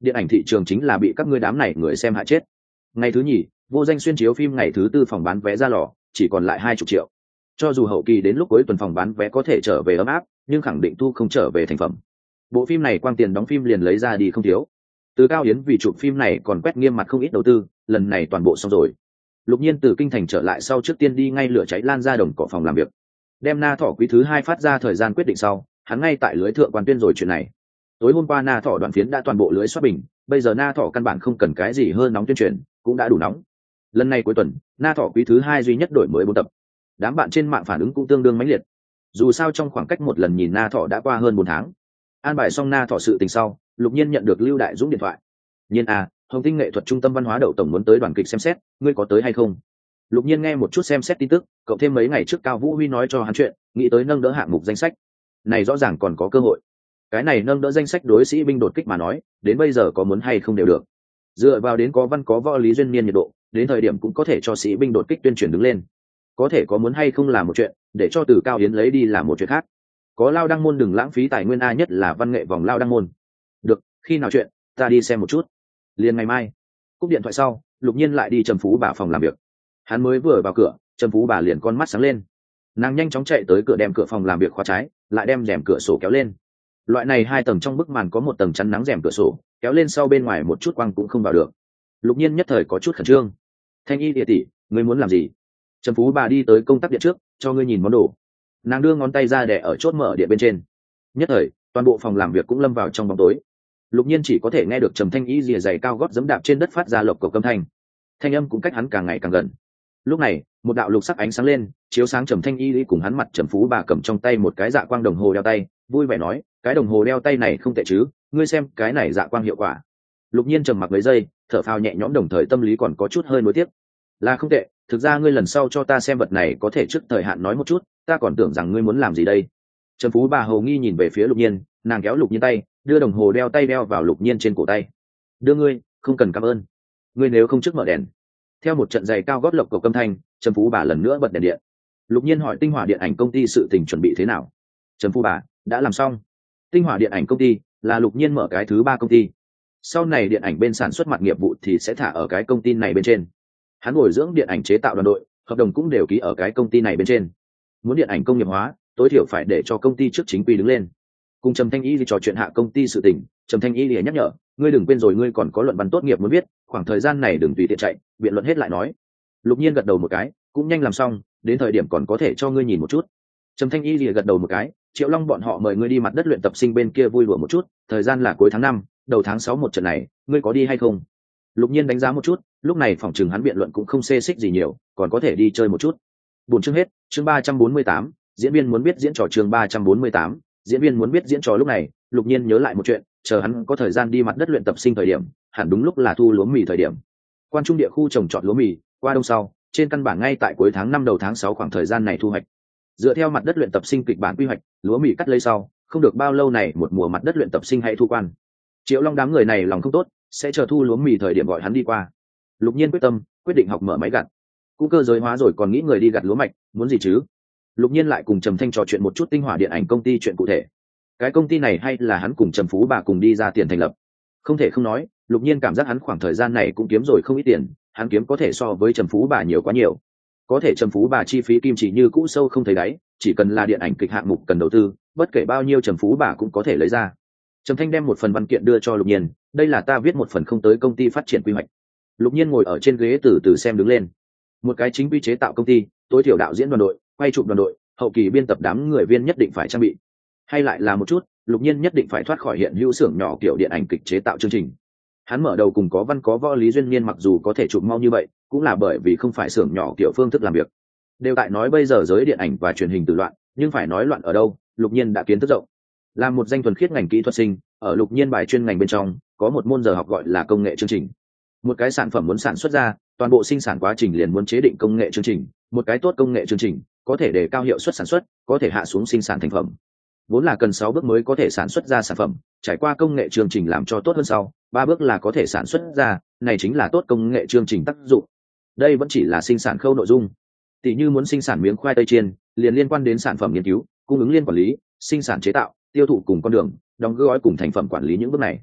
điện ảnh thị trường chính là bị các ngươi đám này người xem hại chết. Ngày thứ nhì, Vô Danh xuyên chiếu phim ngày thứ tư phòng bán vé ra lò chỉ còn lại 20 triệu. Cho dù hậu kỳ đến lúc cuối tuần phòng bán vé có thể trở về ấm áp, nhưng khẳng định thu không trở về thành phẩm. Bộ phim này quang tiền đóng phim liền lấy ra đi không thiếu. Từ Cao Yến vì chụp phim này còn quét nghiêm mặt không ít đầu tư, lần này toàn bộ xong rồi. Lục Nhiên từ kinh thành trở lại sau trước tiên đi ngay lửa cháy lan ra đồng cỏ phòng làm việc. Đem Na Thỏ quý thứ 2 phát ra thời gian quyết định sau, hắn ngay tại lưới thượng quan tuyên rồi chuyện này. Tối hôm qua Na Thỏ đoạn phiến đã toàn bộ lưới xoát bình, bây giờ Na Thỏ căn bản không cần cái gì hơn nóng tuyên truyền, cũng đã đủ nóng. Lần này cuối tuần, Na Thỏ quý thứ 2 duy nhất đổi mới 4 tập. Đám bạn trên mạng phản ứng cũng tương đương mãnh liệt. Dù sao trong khoảng cách một lần nhìn Na Thỏ đã qua hơn 4 tháng. An bài xong Na Thỏ sự tình sau, Lục Nhiên nhận được Lưu Đại Dũng điện thoại. Nhiên à, Hồng Tinh nghệ thuật trung tâm văn hóa đậu tổng muốn tới đoàn kịch xem xét, ngươi có tới hay không? Lục Nhiên nghe một chút xem xét tin tức, cộng thêm mấy ngày trước Cao Vũ Huy nói cho hắn chuyện, nghĩ tới nâng đỡ hạng mục danh sách. Này rõ ràng còn có cơ hội. Cái này nâng đỡ danh sách đối sĩ binh đột kích mà nói, đến bây giờ có muốn hay không đều được. Dựa vào đến có văn có võ lý duyên niên nhiệt độ, đến thời điểm cũng có thể cho sĩ binh đột kích tuyên truyền đứng lên. Có thể có muốn hay không là một chuyện, để cho Từ Cao Yến lấy đi là một chuyện khác. Có lao đăng môn đừng lãng phí tài nguyên a, nhất là văn nghệ vòng lao đăng môn. Được, khi nào chuyện, ta đi xem một chút. Liền ngày mai. Cúp điện thoại sau, Lục Nhiên lại đi Trầm Phú Bà phòng làm việc. Hắn mới vừa vào cửa, Trầm Phú Bà liền con mắt sáng lên. Nàng nhanh chóng chạy tới cửa đem cửa phòng làm việc khóa trái, lại đem rèm cửa sổ kéo lên. Loại này 2 tầng trong bức màn có một tầng chắn nắng rèm cửa sổ, kéo lên sau bên ngoài một chút quang cũng không vào được. Lục Nhiên nhất thời có chút khẩn trương. Thanh Y địa tỷ, ngươi muốn làm gì? Trầm Phú Bà đi tới công tắc điện trước, cho ngươi nhìn món đồ. Nàng đưa ngón tay ra để ở chốt mở điện bên trên. Nhất thời, toàn bộ phòng làm việc cũng lâm vào trong bóng tối. Lục Nhiên chỉ có thể nghe được Trầm Thanh Y rìa giày cao gót giẫm đạp trên đất phát ra lộc cộc âm thanh. Thanh âm cũng cách hắn càng ngày càng gần. Lúc này, một đạo lục sắc ánh sáng lên, chiếu sáng Trầm Thanh Y cùng hắn mặt. Trầm Phú Bà cầm trong tay một cái dạ quang đồng hồ đeo tay, vui vẻ nói, cái đồng hồ đeo tay này không tệ chứ, ngươi xem cái này dạ quang hiệu quả. Lục Nhiên trầm mặc mấy giây, thở phào nhẹ nhõm, đồng thời tâm lý còn có chút hơi nuối tiếc. Là không tệ, thực ra ngươi lần sau cho ta xem vật này có thể trước thời hạn nói một chút, ta còn tưởng rằng ngươi muốn làm gì đây. Trầm Phú Bà hầu nghi nhìn về phía Lục Nhiên, nàng kéo Lục Nhiên tay, đưa đồng hồ đeo tay đeo vào Lục Nhiên trên cổ tay. Đưa ngươi, không cần cảm ơn. Ngươi nếu không trước mở đèn. Theo một trận giày cao gót lộc cầu âm thanh, Trầm Phú Bà lần nữa bật đèn điện. Lục Nhiên hỏi Tinh Hỏa điện ảnh công ty sự tình chuẩn bị thế nào. Trầm Phú Bà đã làm xong. Tinh Hỏa điện ảnh công ty là Lục Nhiên mở cái thứ 3 công ty. Sau này điện ảnh bên sản xuất mặt nghiệp vụ thì sẽ thả ở cái công ty này bên trên. Hắn bồi dưỡng điện ảnh chế tạo đoàn đội, hợp đồng cũng đều ký ở cái công ty này bên trên. Muốn điện ảnh công nghiệp hóa, tối thiểu phải để cho công ty trước chính quy đứng lên. Cùng Trầm Thanh Y thì trò chuyện hạ công ty sự tình, Trầm Thanh Y thì nhắc nhở, ngươi đừng quên rồi, ngươi còn có luận văn tốt nghiệp muốn viết, khoảng thời gian này đừng tùy tiện chạy, biện luận hết lại nói. Lục Nhiên gật đầu một cái, cũng nhanh làm xong, đến thời điểm còn có thể cho ngươi nhìn một chút. Trầm Thanh Y thì gật đầu một cái, Triệu Long bọn họ mời ngươi đi mặt đất luyện tập sinh bên kia vui đùa một chút, thời gian là cuối tháng 5, đầu tháng 6 một trận này, ngươi có đi hay không? Lục Nhiên đánh giá một chút, lúc này phòng trường hắn biện luận cũng không xê xích gì nhiều, còn có thể đi chơi một chút. Buổi chương hết, chương 348, diễn viên muốn biết diễn trò, chương 348, diễn viên muốn biết diễn trò. Lúc này, Lục Nhiên nhớ lại một chuyện, chờ hắn có thời gian đi mặt đất luyện tập sinh thời điểm, hẳn đúng lúc là thu lúa mì thời điểm. Quan trung địa khu trồng trọt lúa mì, qua đông sau, trên căn bản ngay tại cuối tháng 5 đầu tháng 6 khoảng thời gian này thu hoạch. Dựa theo mặt đất luyện tập sinh kịch bản quy hoạch, lúa mì cắt lấy sau, không được bao lâu này một mùa mặt đất luyện tập sinh hãy thu quan. Triệu Long đám người này lòng không tốt, sẽ chờ thu lúa mì thời điểm gọi hắn đi qua. Lục Nhiên quyết tâm, quyết định học mở máy gặt. Cũng cơ giới hóa rồi còn nghĩ người đi gặt lúa mạch, muốn gì chứ? Lục Nhiên lại cùng Trầm Thanh trò chuyện một chút Tinh Hỏa điện ảnh công ty chuyện cụ thể. Cái công ty này hay là hắn cùng Trầm Phú Bà cùng đi ra tiền thành lập. Không thể không nói, Lục Nhiên cảm giác hắn khoảng thời gian này cũng kiếm rồi không ít tiền, hắn kiếm có thể so với Trầm Phú Bà nhiều quá nhiều. Có thể Trầm Phú Bà chi phí kim chỉ như cũ sâu không thấy đáy, chỉ cần là điện ảnh kịch hạng mục cần đầu tư, bất kể bao nhiêu Trầm Phú Bà cũng có thể lấy ra. Trầm Thanh đem một phần văn kiện đưa cho Lục Nhiên, đây là ta viết một phần không tới công ty phát triển quy hoạch. Lục Nhiên ngồi ở trên ghế từ từ xem đứng lên. Một cái chính quy chế tạo công ty, tối thiểu đạo diễn đoàn đội, quay chụp đoàn đội, hậu kỳ biên tập đám người viên nhất định phải trang bị. Hay lại là một chút, Lục Nhiên nhất định phải thoát khỏi hiện hữu xưởng nhỏ kiểu điện ảnh kịch chế tạo chương trình. Hắn mở đầu cùng có văn có võ lý duyên niên mặc dù có thể chụp mau như vậy, cũng là bởi vì không phải xưởng nhỏ kiểu phương thức làm việc. Đều tại nói bây giờ giới điện ảnh và truyền hình từ loạn, nhưng phải nói loạn ở đâu, Lục Nhiên đã kiến thức rộng. Là một danh thuần khiết ngành kỹ thuật sinh, ở Lục Nhiên bài chuyên ngành bên trong, có một môn giờ học gọi là công nghệ chương trình. Một cái sản phẩm muốn sản xuất ra, toàn bộ sinh sản quá trình liền muốn chế định công nghệ chương trình. Một cái tốt công nghệ chương trình, có thể đề cao hiệu suất sản xuất, có thể hạ xuống sinh sản thành phẩm. Vốn là cần 6 bước mới có thể sản xuất ra sản phẩm, trải qua công nghệ chương trình làm cho tốt hơn sau, 3 bước là có thể sản xuất ra, này chính là tốt công nghệ chương trình tác dụng. Đây vẫn chỉ là sinh sản khâu nội dung. Tỷ như muốn sinh sản miếng khoai tây chiên, liền liên quan đến sản phẩm nghiên cứu, cung ứng liên quản lý, sinh sản chế tạo, tiêu thụ cùng con đường, đóng gói cùng thành phẩm quản lý những bước này.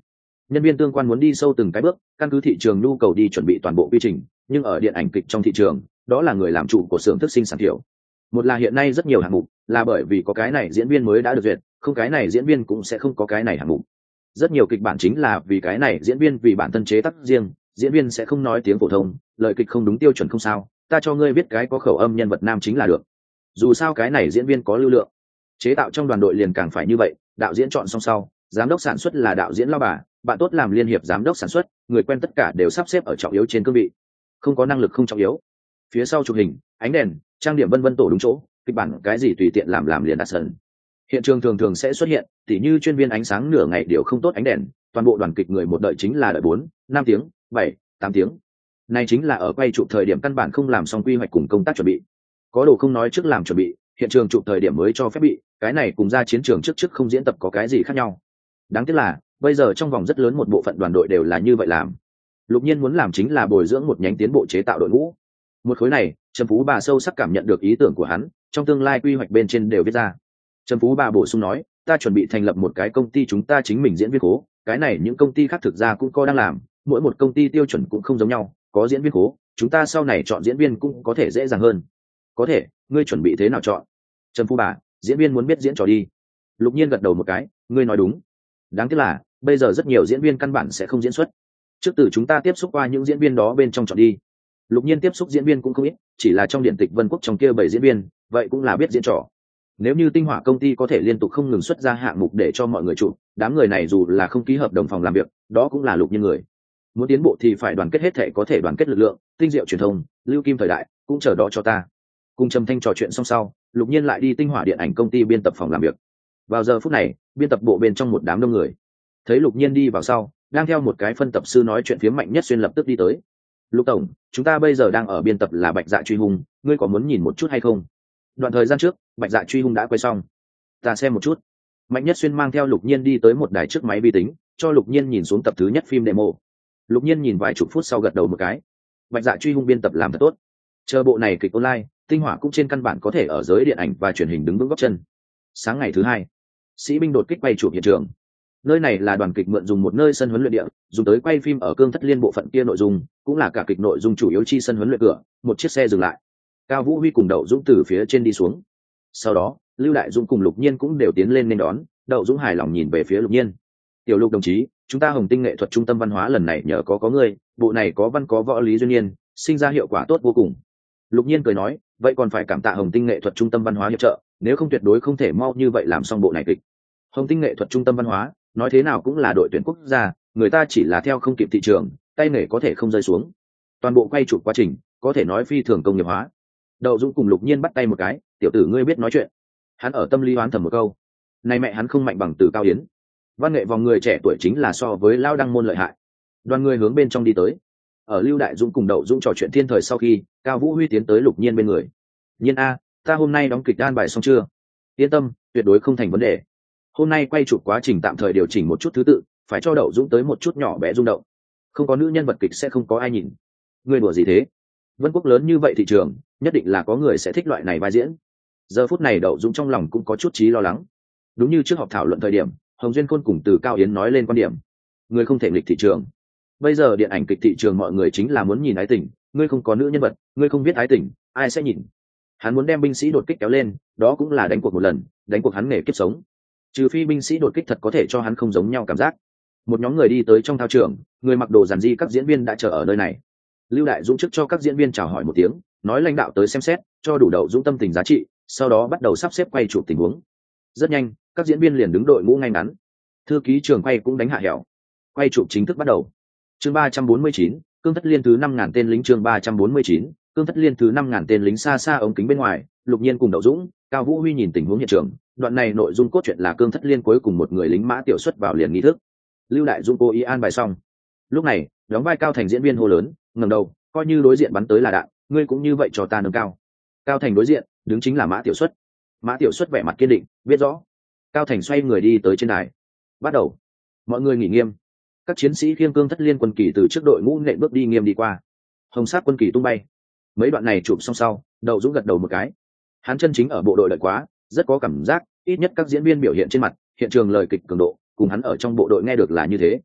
nhân viên tương quan muốn đi sâu từng cái bước, căn cứ thị trường nhu cầu đi chuẩn bị toàn bộ quy trình, nhưng ở điện ảnh kịch trong thị trường, đó là người làm chủ của xưởng thức sinh sản thiểu. Một là hiện nay rất nhiều hạng mục là bởi vì có cái này diễn viên mới đã được duyệt, không cái này diễn viên cũng sẽ không có cái này hạng mục. Rất nhiều kịch bản chính là vì cái này diễn viên vì bản thân chế tác riêng, diễn viên sẽ không nói tiếng phổ thông, lời kịch không đúng tiêu chuẩn không sao, ta cho ngươi viết cái có khẩu âm nhân vật nam chính là được. Dù sao cái này diễn viên có lưu lượng. Chế tạo trong đoàn đội liền càng phải như vậy, đạo diễn chọn xong sau, giám đốc sản xuất là đạo diễn lao bà, bạn tốt làm liên hiệp giám đốc sản xuất, người quen tất cả đều sắp xếp ở trọng yếu trên cương vị. Không có năng lực không trọng yếu. Phía sau chụp hình, ánh đèn, trang điểm vân vân tổ đúng chỗ, kịch bản cái gì tùy tiện làm liền đặt sân. Hiện trường thường thường sẽ xuất hiện, tỉ như chuyên viên ánh sáng nửa ngày đều không tốt ánh đèn, toàn bộ đoàn kịch người một đợi chính là đợi 4, 5 tiếng, 7, 8 tiếng. Này chính là ở quay chụp thời điểm căn bản không làm xong quy hoạch cùng công tác chuẩn bị. Có đồ không nói trước làm chuẩn bị, hiện trường chụp thời điểm mới cho phép bị, cái này cùng ra chiến trường trước không diễn tập có cái gì khác nhau. Đáng tiếc là, bây giờ trong vòng rất lớn một bộ phận đoàn đội đều là như vậy làm. Lục Nhiên muốn làm chính là bồi dưỡng một nhánh tiến bộ chế tạo đội ngũ. Một khối này, Trầm Phú Bà sâu sắc cảm nhận được ý tưởng của hắn, trong tương lai quy hoạch bên trên đều viết ra. Trầm Phú Bà bổ sung nói, ta chuẩn bị thành lập một cái công ty chúng ta chính mình diễn viên cố, cái này những công ty khác thực ra cũng có đang làm, mỗi một công ty tiêu chuẩn cũng không giống nhau, có diễn viên cố, chúng ta sau này chọn diễn viên cũng có thể dễ dàng hơn. Có thể, ngươi chuẩn bị thế nào chọn? Trầm Phú Bà, diễn viên muốn biết diễn trò đi. Lục Nhiên gật đầu một cái, ngươi nói đúng. Đáng tiếc là, bây giờ rất nhiều diễn viên căn bản sẽ không diễn xuất. Trước từ chúng ta tiếp xúc qua những diễn viên đó bên trong chọn đi. Lục Nhiên tiếp xúc diễn viên cũng không ít, chỉ là trong điện tịch Vân Quốc trong kia 7 diễn viên, vậy cũng là biết diễn trò. Nếu như Tinh Hỏa công ty có thể liên tục không ngừng xuất ra hạng mục để cho mọi người chụp, đám người này dù là không ký hợp đồng phòng làm việc, đó cũng là Lục Nhiên người. Muốn tiến bộ thì phải đoàn kết hết thể có thể đoàn kết lực lượng, tinh diệu truyền thông, lưu kim thời đại, cũng chờ đó cho ta. Cùng Trầm Thanh trò chuyện xong sau, Lục Nhiên lại đi Tinh Hỏa điện ảnh công ty biên tập phòng làm việc. Vào giờ phút này, biên tập bộ bên trong một đám đông người. Thấy Lục Nhiên đi vào sau, đang theo một cái phân tập sư nói chuyện phía Mạnh Nhất Xuyên lập tức đi tới. Lục tổng, chúng ta bây giờ đang ở biên tập là Bạch Dạ truy hung, ngươi có muốn nhìn một chút hay không? Đoạn thời gian trước, Bạch Dạ truy hung đã quay xong, ta xem một chút. Mạnh Nhất Xuyên mang theo Lục Nhiên đi tới một đài trước máy vi tính, cho Lục Nhiên nhìn xuống tập thứ nhất phim demo. Lục Nhiên nhìn vài chục phút sau gật đầu một cái. Bạch Dạ truy hung biên tập làm thật tốt. Chờ bộ này kịch online, Tinh Hỏa cũng trên căn bản có thể ở giới điện ảnh và truyền hình đứng vững gót chân. Sáng ngày thứ hai, sĩ binh đột kích quay chụp hiện trường. Nơi này là đoàn kịch mượn dùng một nơi sân huấn luyện địa, dùng tới quay phim ở Cương Thất Liên bộ phận kia nội dung, cũng là cả kịch nội dung chủ yếu chi sân huấn luyện cửa, một chiếc xe dừng lại. Cao Vũ Huy cùng Đậu Dũng từ phía trên đi xuống. Sau đó, Lưu Đại Dũng cùng Lục Nhiên cũng đều tiến lên nên đón, Đậu Dũng hài lòng nhìn về phía Lục Nhiên. "Tiểu Lục đồng chí, chúng ta Hồng Tinh nghệ thuật trung tâm văn hóa lần này nhờ có ngươi, bộ này có văn có võ lý duyên nhiên, sinh ra hiệu quả tốt vô cùng." Lục Nhiên cười nói, "Vậy còn phải cảm tạ Hồng Tinh nghệ thuật trung tâm văn hóa hiệp trợ, nếu không tuyệt đối không thể mau như vậy làm xong bộ này kịch." Hồng Tinh nghệ thuật trung tâm văn hóa, nói thế nào cũng là đội tuyển quốc gia, người ta chỉ là theo không kịp thị trường, tay nghề có thể không rơi xuống. Toàn bộ quay chụp quá trình, có thể nói phi thường công nghiệp hóa. Đậu Dũng cùng Lục Nhiên bắt tay một cái, "Tiểu tử ngươi biết nói chuyện." Hắn ở tâm lý oán thầm một câu, này mẹ hắn không mạnh bằng Từ Cao Yến. Văn nghệ vòng người trẻ tuổi chính là so với Lao Đăng môn lợi hại. Đoàn người hướng bên trong đi tới. Ở Lưu Đại Dũng cùng Đậu Dũng trò chuyện thiên thời sau khi, Cao Vũ Huy tiến tới Lục Nhiên bên người. "Nhiên a, ta hôm nay đóng kịch an bài xong chưa?" "Yên tâm, tuyệt đối không thành vấn đề. Hôm nay quay chụp quá trình tạm thời điều chỉnh một chút thứ tự, phải cho Đậu Dũng tới một chút nhỏ bé rung động. Không có nữ nhân vật kịch sẽ không có ai nhìn." "Ngươi đùa gì thế? Vân Quốc lớn như vậy thị trường, nhất định là có người sẽ thích loại này vai diễn." Giờ phút này Đậu Dũng trong lòng cũng có chút trí lo lắng. Đúng như trước họp thảo luận thời điểm, Hồng Duyên Khôn cùng Từ Cao Yến nói lên quan điểm, người không thể nghịch thị trường. Bây giờ điện ảnh kịch thị trường mọi người chính là muốn nhìn ái tình, ngươi không có nữ nhân vật, ngươi không biết ái tình, ai sẽ nhìn? Hắn muốn đem binh sĩ đột kích kéo lên, đó cũng là đánh cuộc một lần, đánh cuộc hắn nghề kiếp sống. Trừ phi binh sĩ đột kích thật có thể cho hắn không giống nhau cảm giác. Một nhóm người đi tới trong thao trường, người mặc đồ giản dị các diễn viên đã chờ ở nơi này. Lưu Đại Dũng trước cho các diễn viên chào hỏi một tiếng, nói lãnh đạo tới xem xét, cho đủ Đậu Dũng tâm tình giá trị, sau đó bắt đầu sắp xếp quay chụp tình huống. Rất nhanh, các diễn viên liền đứng đội ngũ ngay ngắn. Thư ký trường quay cũng đánh hạ hẻo. Quay chụp chính thức bắt đầu. Chương 349, Cương Thất Liên thứ 5000 tên lính. Chương 349, Cương Thất Liên thứ 5000 tên lính. Xa xa ống kính bên ngoài, Lục Nhiên cùng Đậu Dũng, Cao Vũ Huy nhìn tình huống hiện trường. Đoạn này nội dung cốt truyện là Cương Thất Liên cuối cùng một người lính mã tiểu xuất vào liền nghi thức. Lưu Đại Dũng cố ý an bài xong. Lúc này, đóng vai Cao Thành diễn viên hô lớn, ngẩng đầu, coi như đối diện bắn tới là đạn, ngươi cũng như vậy cho ta nâng cao. Cao Thành đối diện, đứng chính là Mã Tiểu Xuất. Mã Tiểu Xuất vẻ mặt kiên định, biết rõ. Cao Thành xoay người đi tới trên đài. Bắt đầu. Mọi người nghỉ nghiêm. Các chiến sĩ khiêng Cương Thất Liên quân kỳ từ trước đội ngũ nện bước đi nghiêm đi qua. Hồng sát quân kỳ tung bay. Mấy đoạn này chụp xong sau, Đậu Dũng gật đầu một cái. Hắn chân chính ở bộ đội đợi quá, rất có cảm giác, ít nhất các diễn viên biểu hiện trên mặt, hiện trường lời kịch cường độ, cùng hắn ở trong bộ đội nghe được là như thế.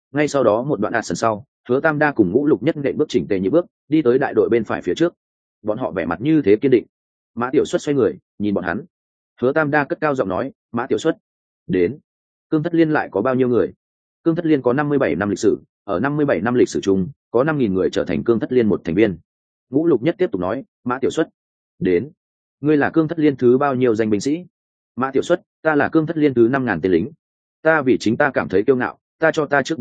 Ngay sau đó một đoạn sân sau, Hứa Tam Đa cùng Ngũ Lục Nhất nện bước chỉnh tề như bước, đi tới đại đội bên phải phía trước. Bọn họ vẻ mặt như thế kiên định. Mã Tiểu Xuất xoay người, nhìn bọn hắn. Hứa Tam Đa cất cao giọng nói, Mã Tiểu Xuất, đến. Cương Thất Liên lại có bao nhiêu người? Cương Thất Liên có 57 năm lịch sử, ở 57 năm lịch sử chung, có 5.000 người trở thành Cương Thất Liên một thành viên. Ngũ Lục Nhất tiếp tục nói, Mã Tiểu Xuất, đến. Ngươi là Cương Thất Liên thứ bao nhiêu danh binh sĩ? Mã Tiểu Xuất, ta là Cương Thất Liên thứ 5.000 tên lính. Ta vì chính ta cảm thấy kiêu ngạo, ta cho ta trước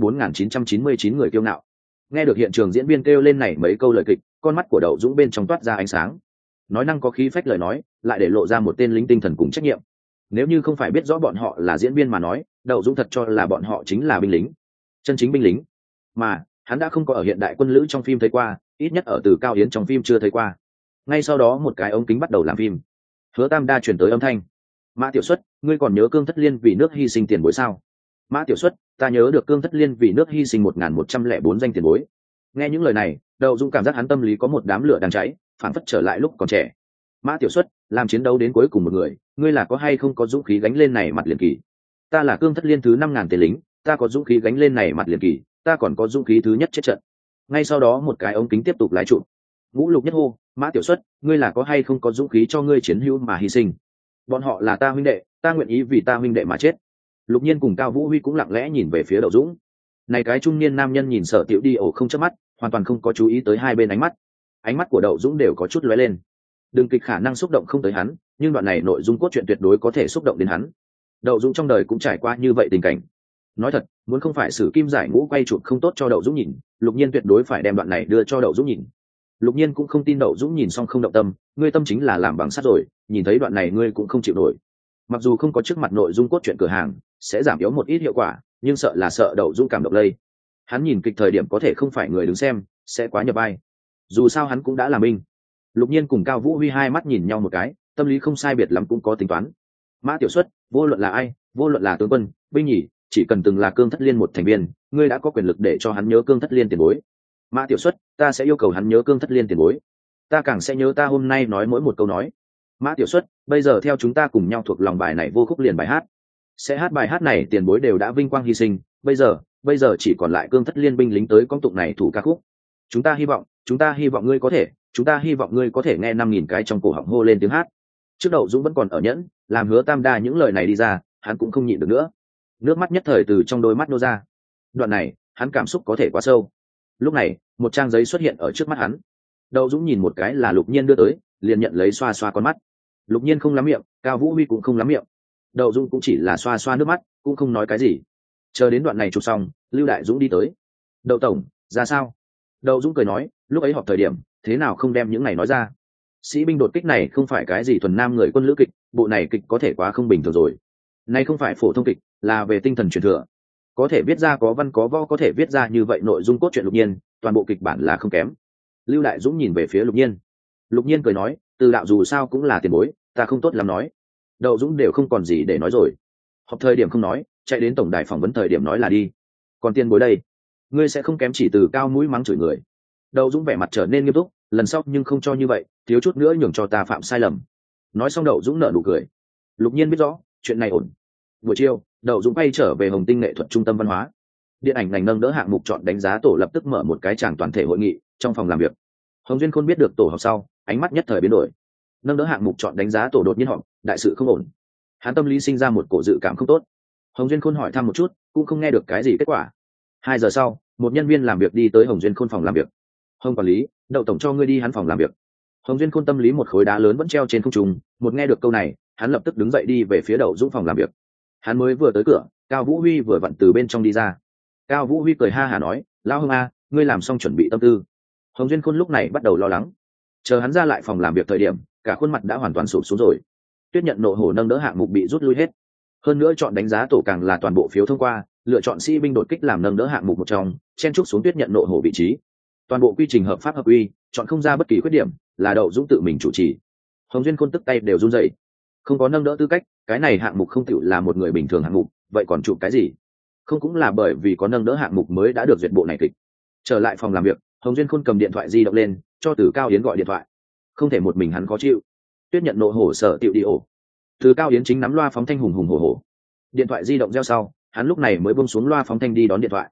4.999 người kiêu ngạo. Nghe được hiện trường diễn viên kêu lên này mấy câu lời kịch, con mắt của Đậu Dũng bên trong toát ra ánh sáng. Nói năng có khí phách lời nói, lại để lộ ra một tên lính tinh thần cùng trách nhiệm. Nếu như không phải biết rõ bọn họ là diễn viên mà nói, Đậu Dũng thật cho là bọn họ chính là binh lính, chân chính binh lính. Mà hắn đã không có ở hiện đại quân lữ trong phim thấy qua, ít nhất ở Từ Cao Yến trong phim chưa thấy qua. Ngay sau đó một cái ống kính bắt đầu làm phim. Hứa Tam Đa chuyển tới âm thanh, Mã Tiểu Xuất, ngươi còn nhớ Cương Thất Liên vì nước hy sinh tiền bối sao? Mã Tiểu Xuất, ta nhớ được Cương Thất Liên vì nước hy sinh 1.104 danh tiền bối. Nghe những lời này, Đậu Dũng cảm giác hắn tâm lý có một đám lửa đang cháy, phản phất trở lại lúc còn trẻ. Mã Tiểu Xuất, làm chiến đấu đến cuối cùng một người, ngươi là có hay không có dũng khí gánh lên này mặt liền kỳ? Ta là Cương Thất Liên thứ 5.000 tên lính, ta có dũng khí gánh lên này mặt liền kỳ, ta còn có dũng khí thứ nhất chết trận. Ngay sau đó một cái ống kính tiếp tục lái chụp. Ngũ Lục Nhất hô, Mã Tiểu Xuất, ngươi là có hay không có dũng khí cho ngươi chiến hữu mà hy sinh? Bọn họ là ta huynh đệ, ta nguyện ý vì ta huynh đệ mà chết. Lục Nhiên cùng Cao Vũ Huy cũng lặng lẽ nhìn về phía Đậu Dũng. Này cái trung niên nam nhân nhìn Sở Tiểu Đi ổ không chớp mắt, hoàn toàn không có chú ý tới hai bên ánh mắt. Ánh mắt của Đậu Dũng đều có chút lóe lên. Đừng kịch khả năng xúc động không tới hắn, nhưng đoạn này nội dung cốt truyện tuyệt đối có thể xúc động đến hắn. Đậu Dũng trong đời cũng trải qua như vậy tình cảnh. Nói thật, muốn không phải Sử Kim Giải Ngũ quay chụp không tốt cho Đậu Dũng nhìn, Lục Nhiên tuyệt đối phải đem đoạn này đưa cho Đậu Dũng nhìn. Lục Nhiên cũng không tin Đậu Dũng nhìn xong không động tâm, ngươi tâm chính là làm bằng sắt rồi, nhìn thấy đoạn này ngươi cũng không chịu nổi. Mặc dù không có trước mặt nội dung cốt truyện cửa hàng, sẽ giảm yếu một ít hiệu quả, nhưng sợ là sợ Đậu Dũng cảm động lây. Hắn nhìn kịch thời điểm có thể không phải người đứng xem, sẽ quá nhập vai. Dù sao hắn cũng đã làm binh. Lục Nhiên cùng Cao Vũ Huy hai mắt nhìn nhau một cái, tâm lý không sai biệt lắm cũng có tính toán. Mã Tiểu Xuất, vô luận là ai, vô luận là tướng quân, binh nhì, chỉ cần từng là Cương Thất Liên một thành viên, ngươi đã có quyền lực để cho hắn nhớ Cương Thất Liên tiền bối. Mã Tiểu Xuất, ta sẽ yêu cầu hắn nhớ Cương Thất Liên tiền bối. Ta càng sẽ nhớ ta hôm nay nói mỗi một câu nói. Mã Tiểu Xuất, bây giờ theo chúng ta cùng nhau thuộc lòng bài này vô khúc liền bài hát. Sẽ hát bài hát này tiền bối đều đã vinh quang hy sinh, bây giờ chỉ còn lại Cương Thất Liên binh lính tới công tụng này thủ ca khúc. Chúng ta hy vọng ngươi có thể, chúng ta hy vọng ngươi có thể nghe 5.000 cái trong cổ họng hô lên tiếng hát. Trước Đậu Dũng vẫn còn ở nhẫn, làm Hứa Tam Đa những lời này đi ra, hắn cũng không nhịn được nữa. Nước mắt nhất thời từ trong đôi mắt nô ra. Đoạn này, hắn cảm xúc có thể quá sâu. Lúc này, một trang giấy xuất hiện ở trước mắt hắn. Đậu Dũng nhìn một cái là Lục Nhiên đưa tới, liền nhận lấy xoa xoa con mắt. Lục Nhiên không lắm miệng, Cao Vũ Huy cũng không lắm miệng. Đậu Dũng cũng chỉ là xoa xoa nước mắt, cũng không nói cái gì. Chờ đến đoạn này chụp xong, Lưu Đại Dũng đi tới. Đậu tổng, ra sao? Đậu Dũng cười nói, lúc ấy họp thời điểm, thế nào không đem những này nói ra? Sĩ binh đột kích này không phải cái gì thuần nam người quân lữ kịch, bộ này kịch có thể quá không bình thường rồi. Này không phải phổ thông kịch, là về tinh thần truyền thừa. Có thể viết ra có văn có võ, có thể viết ra như vậy nội dung cốt truyện Lục Nhiên, toàn bộ kịch bản là không kém. Lưu Đại Dũng nhìn về phía Lục Nhiên. Lục Nhiên cười nói, Từ đạo dù sao cũng là tiền bối, ta không tốt lắm nói. Đậu Dũng đều không còn gì để nói rồi. Họp thời điểm không nói, chạy đến tổng đài phỏng vấn thời điểm nói là đi. Còn tiền bối đây, ngươi sẽ không kém chỉ từ cao mũi mắng chửi người. Đậu Dũng vẻ mặt trở nên nghiêm túc, lần sau nhưng không cho như vậy, thiếu chút nữa nhường cho ta phạm sai lầm. Nói xong Đậu Dũng nở nụ cười. Lục Nhiên biết rõ, chuyện này ổn. Buổi chiều, Đậu Dũng bay trở về Hồng Tinh nghệ thuật trung tâm văn hóa. Điện ảnh ngành nâng đỡ hạng mục chọn đánh giá tổ lập tức mở một cái tràng toàn thể hội nghị trong phòng làm việc. Hồng Duyên Khôn biết được tổ họp sau, ánh mắt nhất thời biến đổi. Nâng đỡ hạng mục chọn đánh giá tổ đột nhiên họp, đại sự không ổn. Hắn tâm lý sinh ra một cổ dự cảm không tốt. Hồng Duyên Khôn hỏi thăm một chút, cũng không nghe được cái gì kết quả. 2 giờ sau, một nhân viên làm việc đi tới Hồng Duyên Khôn phòng làm việc. Hồng quản lý, Đậu tổng cho ngươi đi hắn phòng làm việc. Hồng Duyên Khôn tâm lý một khối đá lớn vẫn treo trên không trung, một nghe được câu này, hắn lập tức đứng dậy đi về phía Đậu Dũng phòng làm việc. Hắn mới vừa tới cửa, Cao Vũ Huy vừa vặn từ bên trong đi ra. Cao Vũ Huy cười ha hả nói, lão Hồng a, ngươi làm xong chuẩn bị tâm tư. Hồng Duyên Khôn lúc này bắt đầu lo lắng. Chờ hắn ra lại phòng làm việc thời điểm, cả khuôn mặt đã hoàn toàn sụp xuống rồi. Tuyết nhận nộ hổ nâng đỡ hạng mục bị rút lui hết. Hơn nữa chọn đánh giá tổ càng là toàn bộ phiếu thông qua, lựa chọn sĩ binh đột kích làm nâng đỡ hạng mục một trong, chen trúc xuống Tuyết nhận nộ hổ vị trí. Toàn bộ quy trình hợp pháp hợp quy, chọn không ra bất kỳ khuyết điểm, là Đậu Dũng tự mình chủ trì. Hồng Duyên Khôn tức tay đều run rẩy. Không có nâng đỡ tư cách, cái này hạng mục không tựu là một người bình thường hạng mục, vậy còn chụp cái gì? Không cũng là bởi vì có nâng đỡ hạng mục mới đã được duyệt bộ này kịch. Trở lại phòng làm việc, Hồng Duyên Khôn cầm điện thoại di động lên, cho Từ Cao Yến gọi điện thoại. Không thể một mình hắn khó chịu. Tuyết nhận nộ hổ sở tiệu đi ổ. Từ Cao Yến chính nắm loa phóng thanh hùng hùng hổ hổ. Điện thoại di động reo sau, hắn lúc này mới buông xuống loa phóng thanh đi đón điện thoại.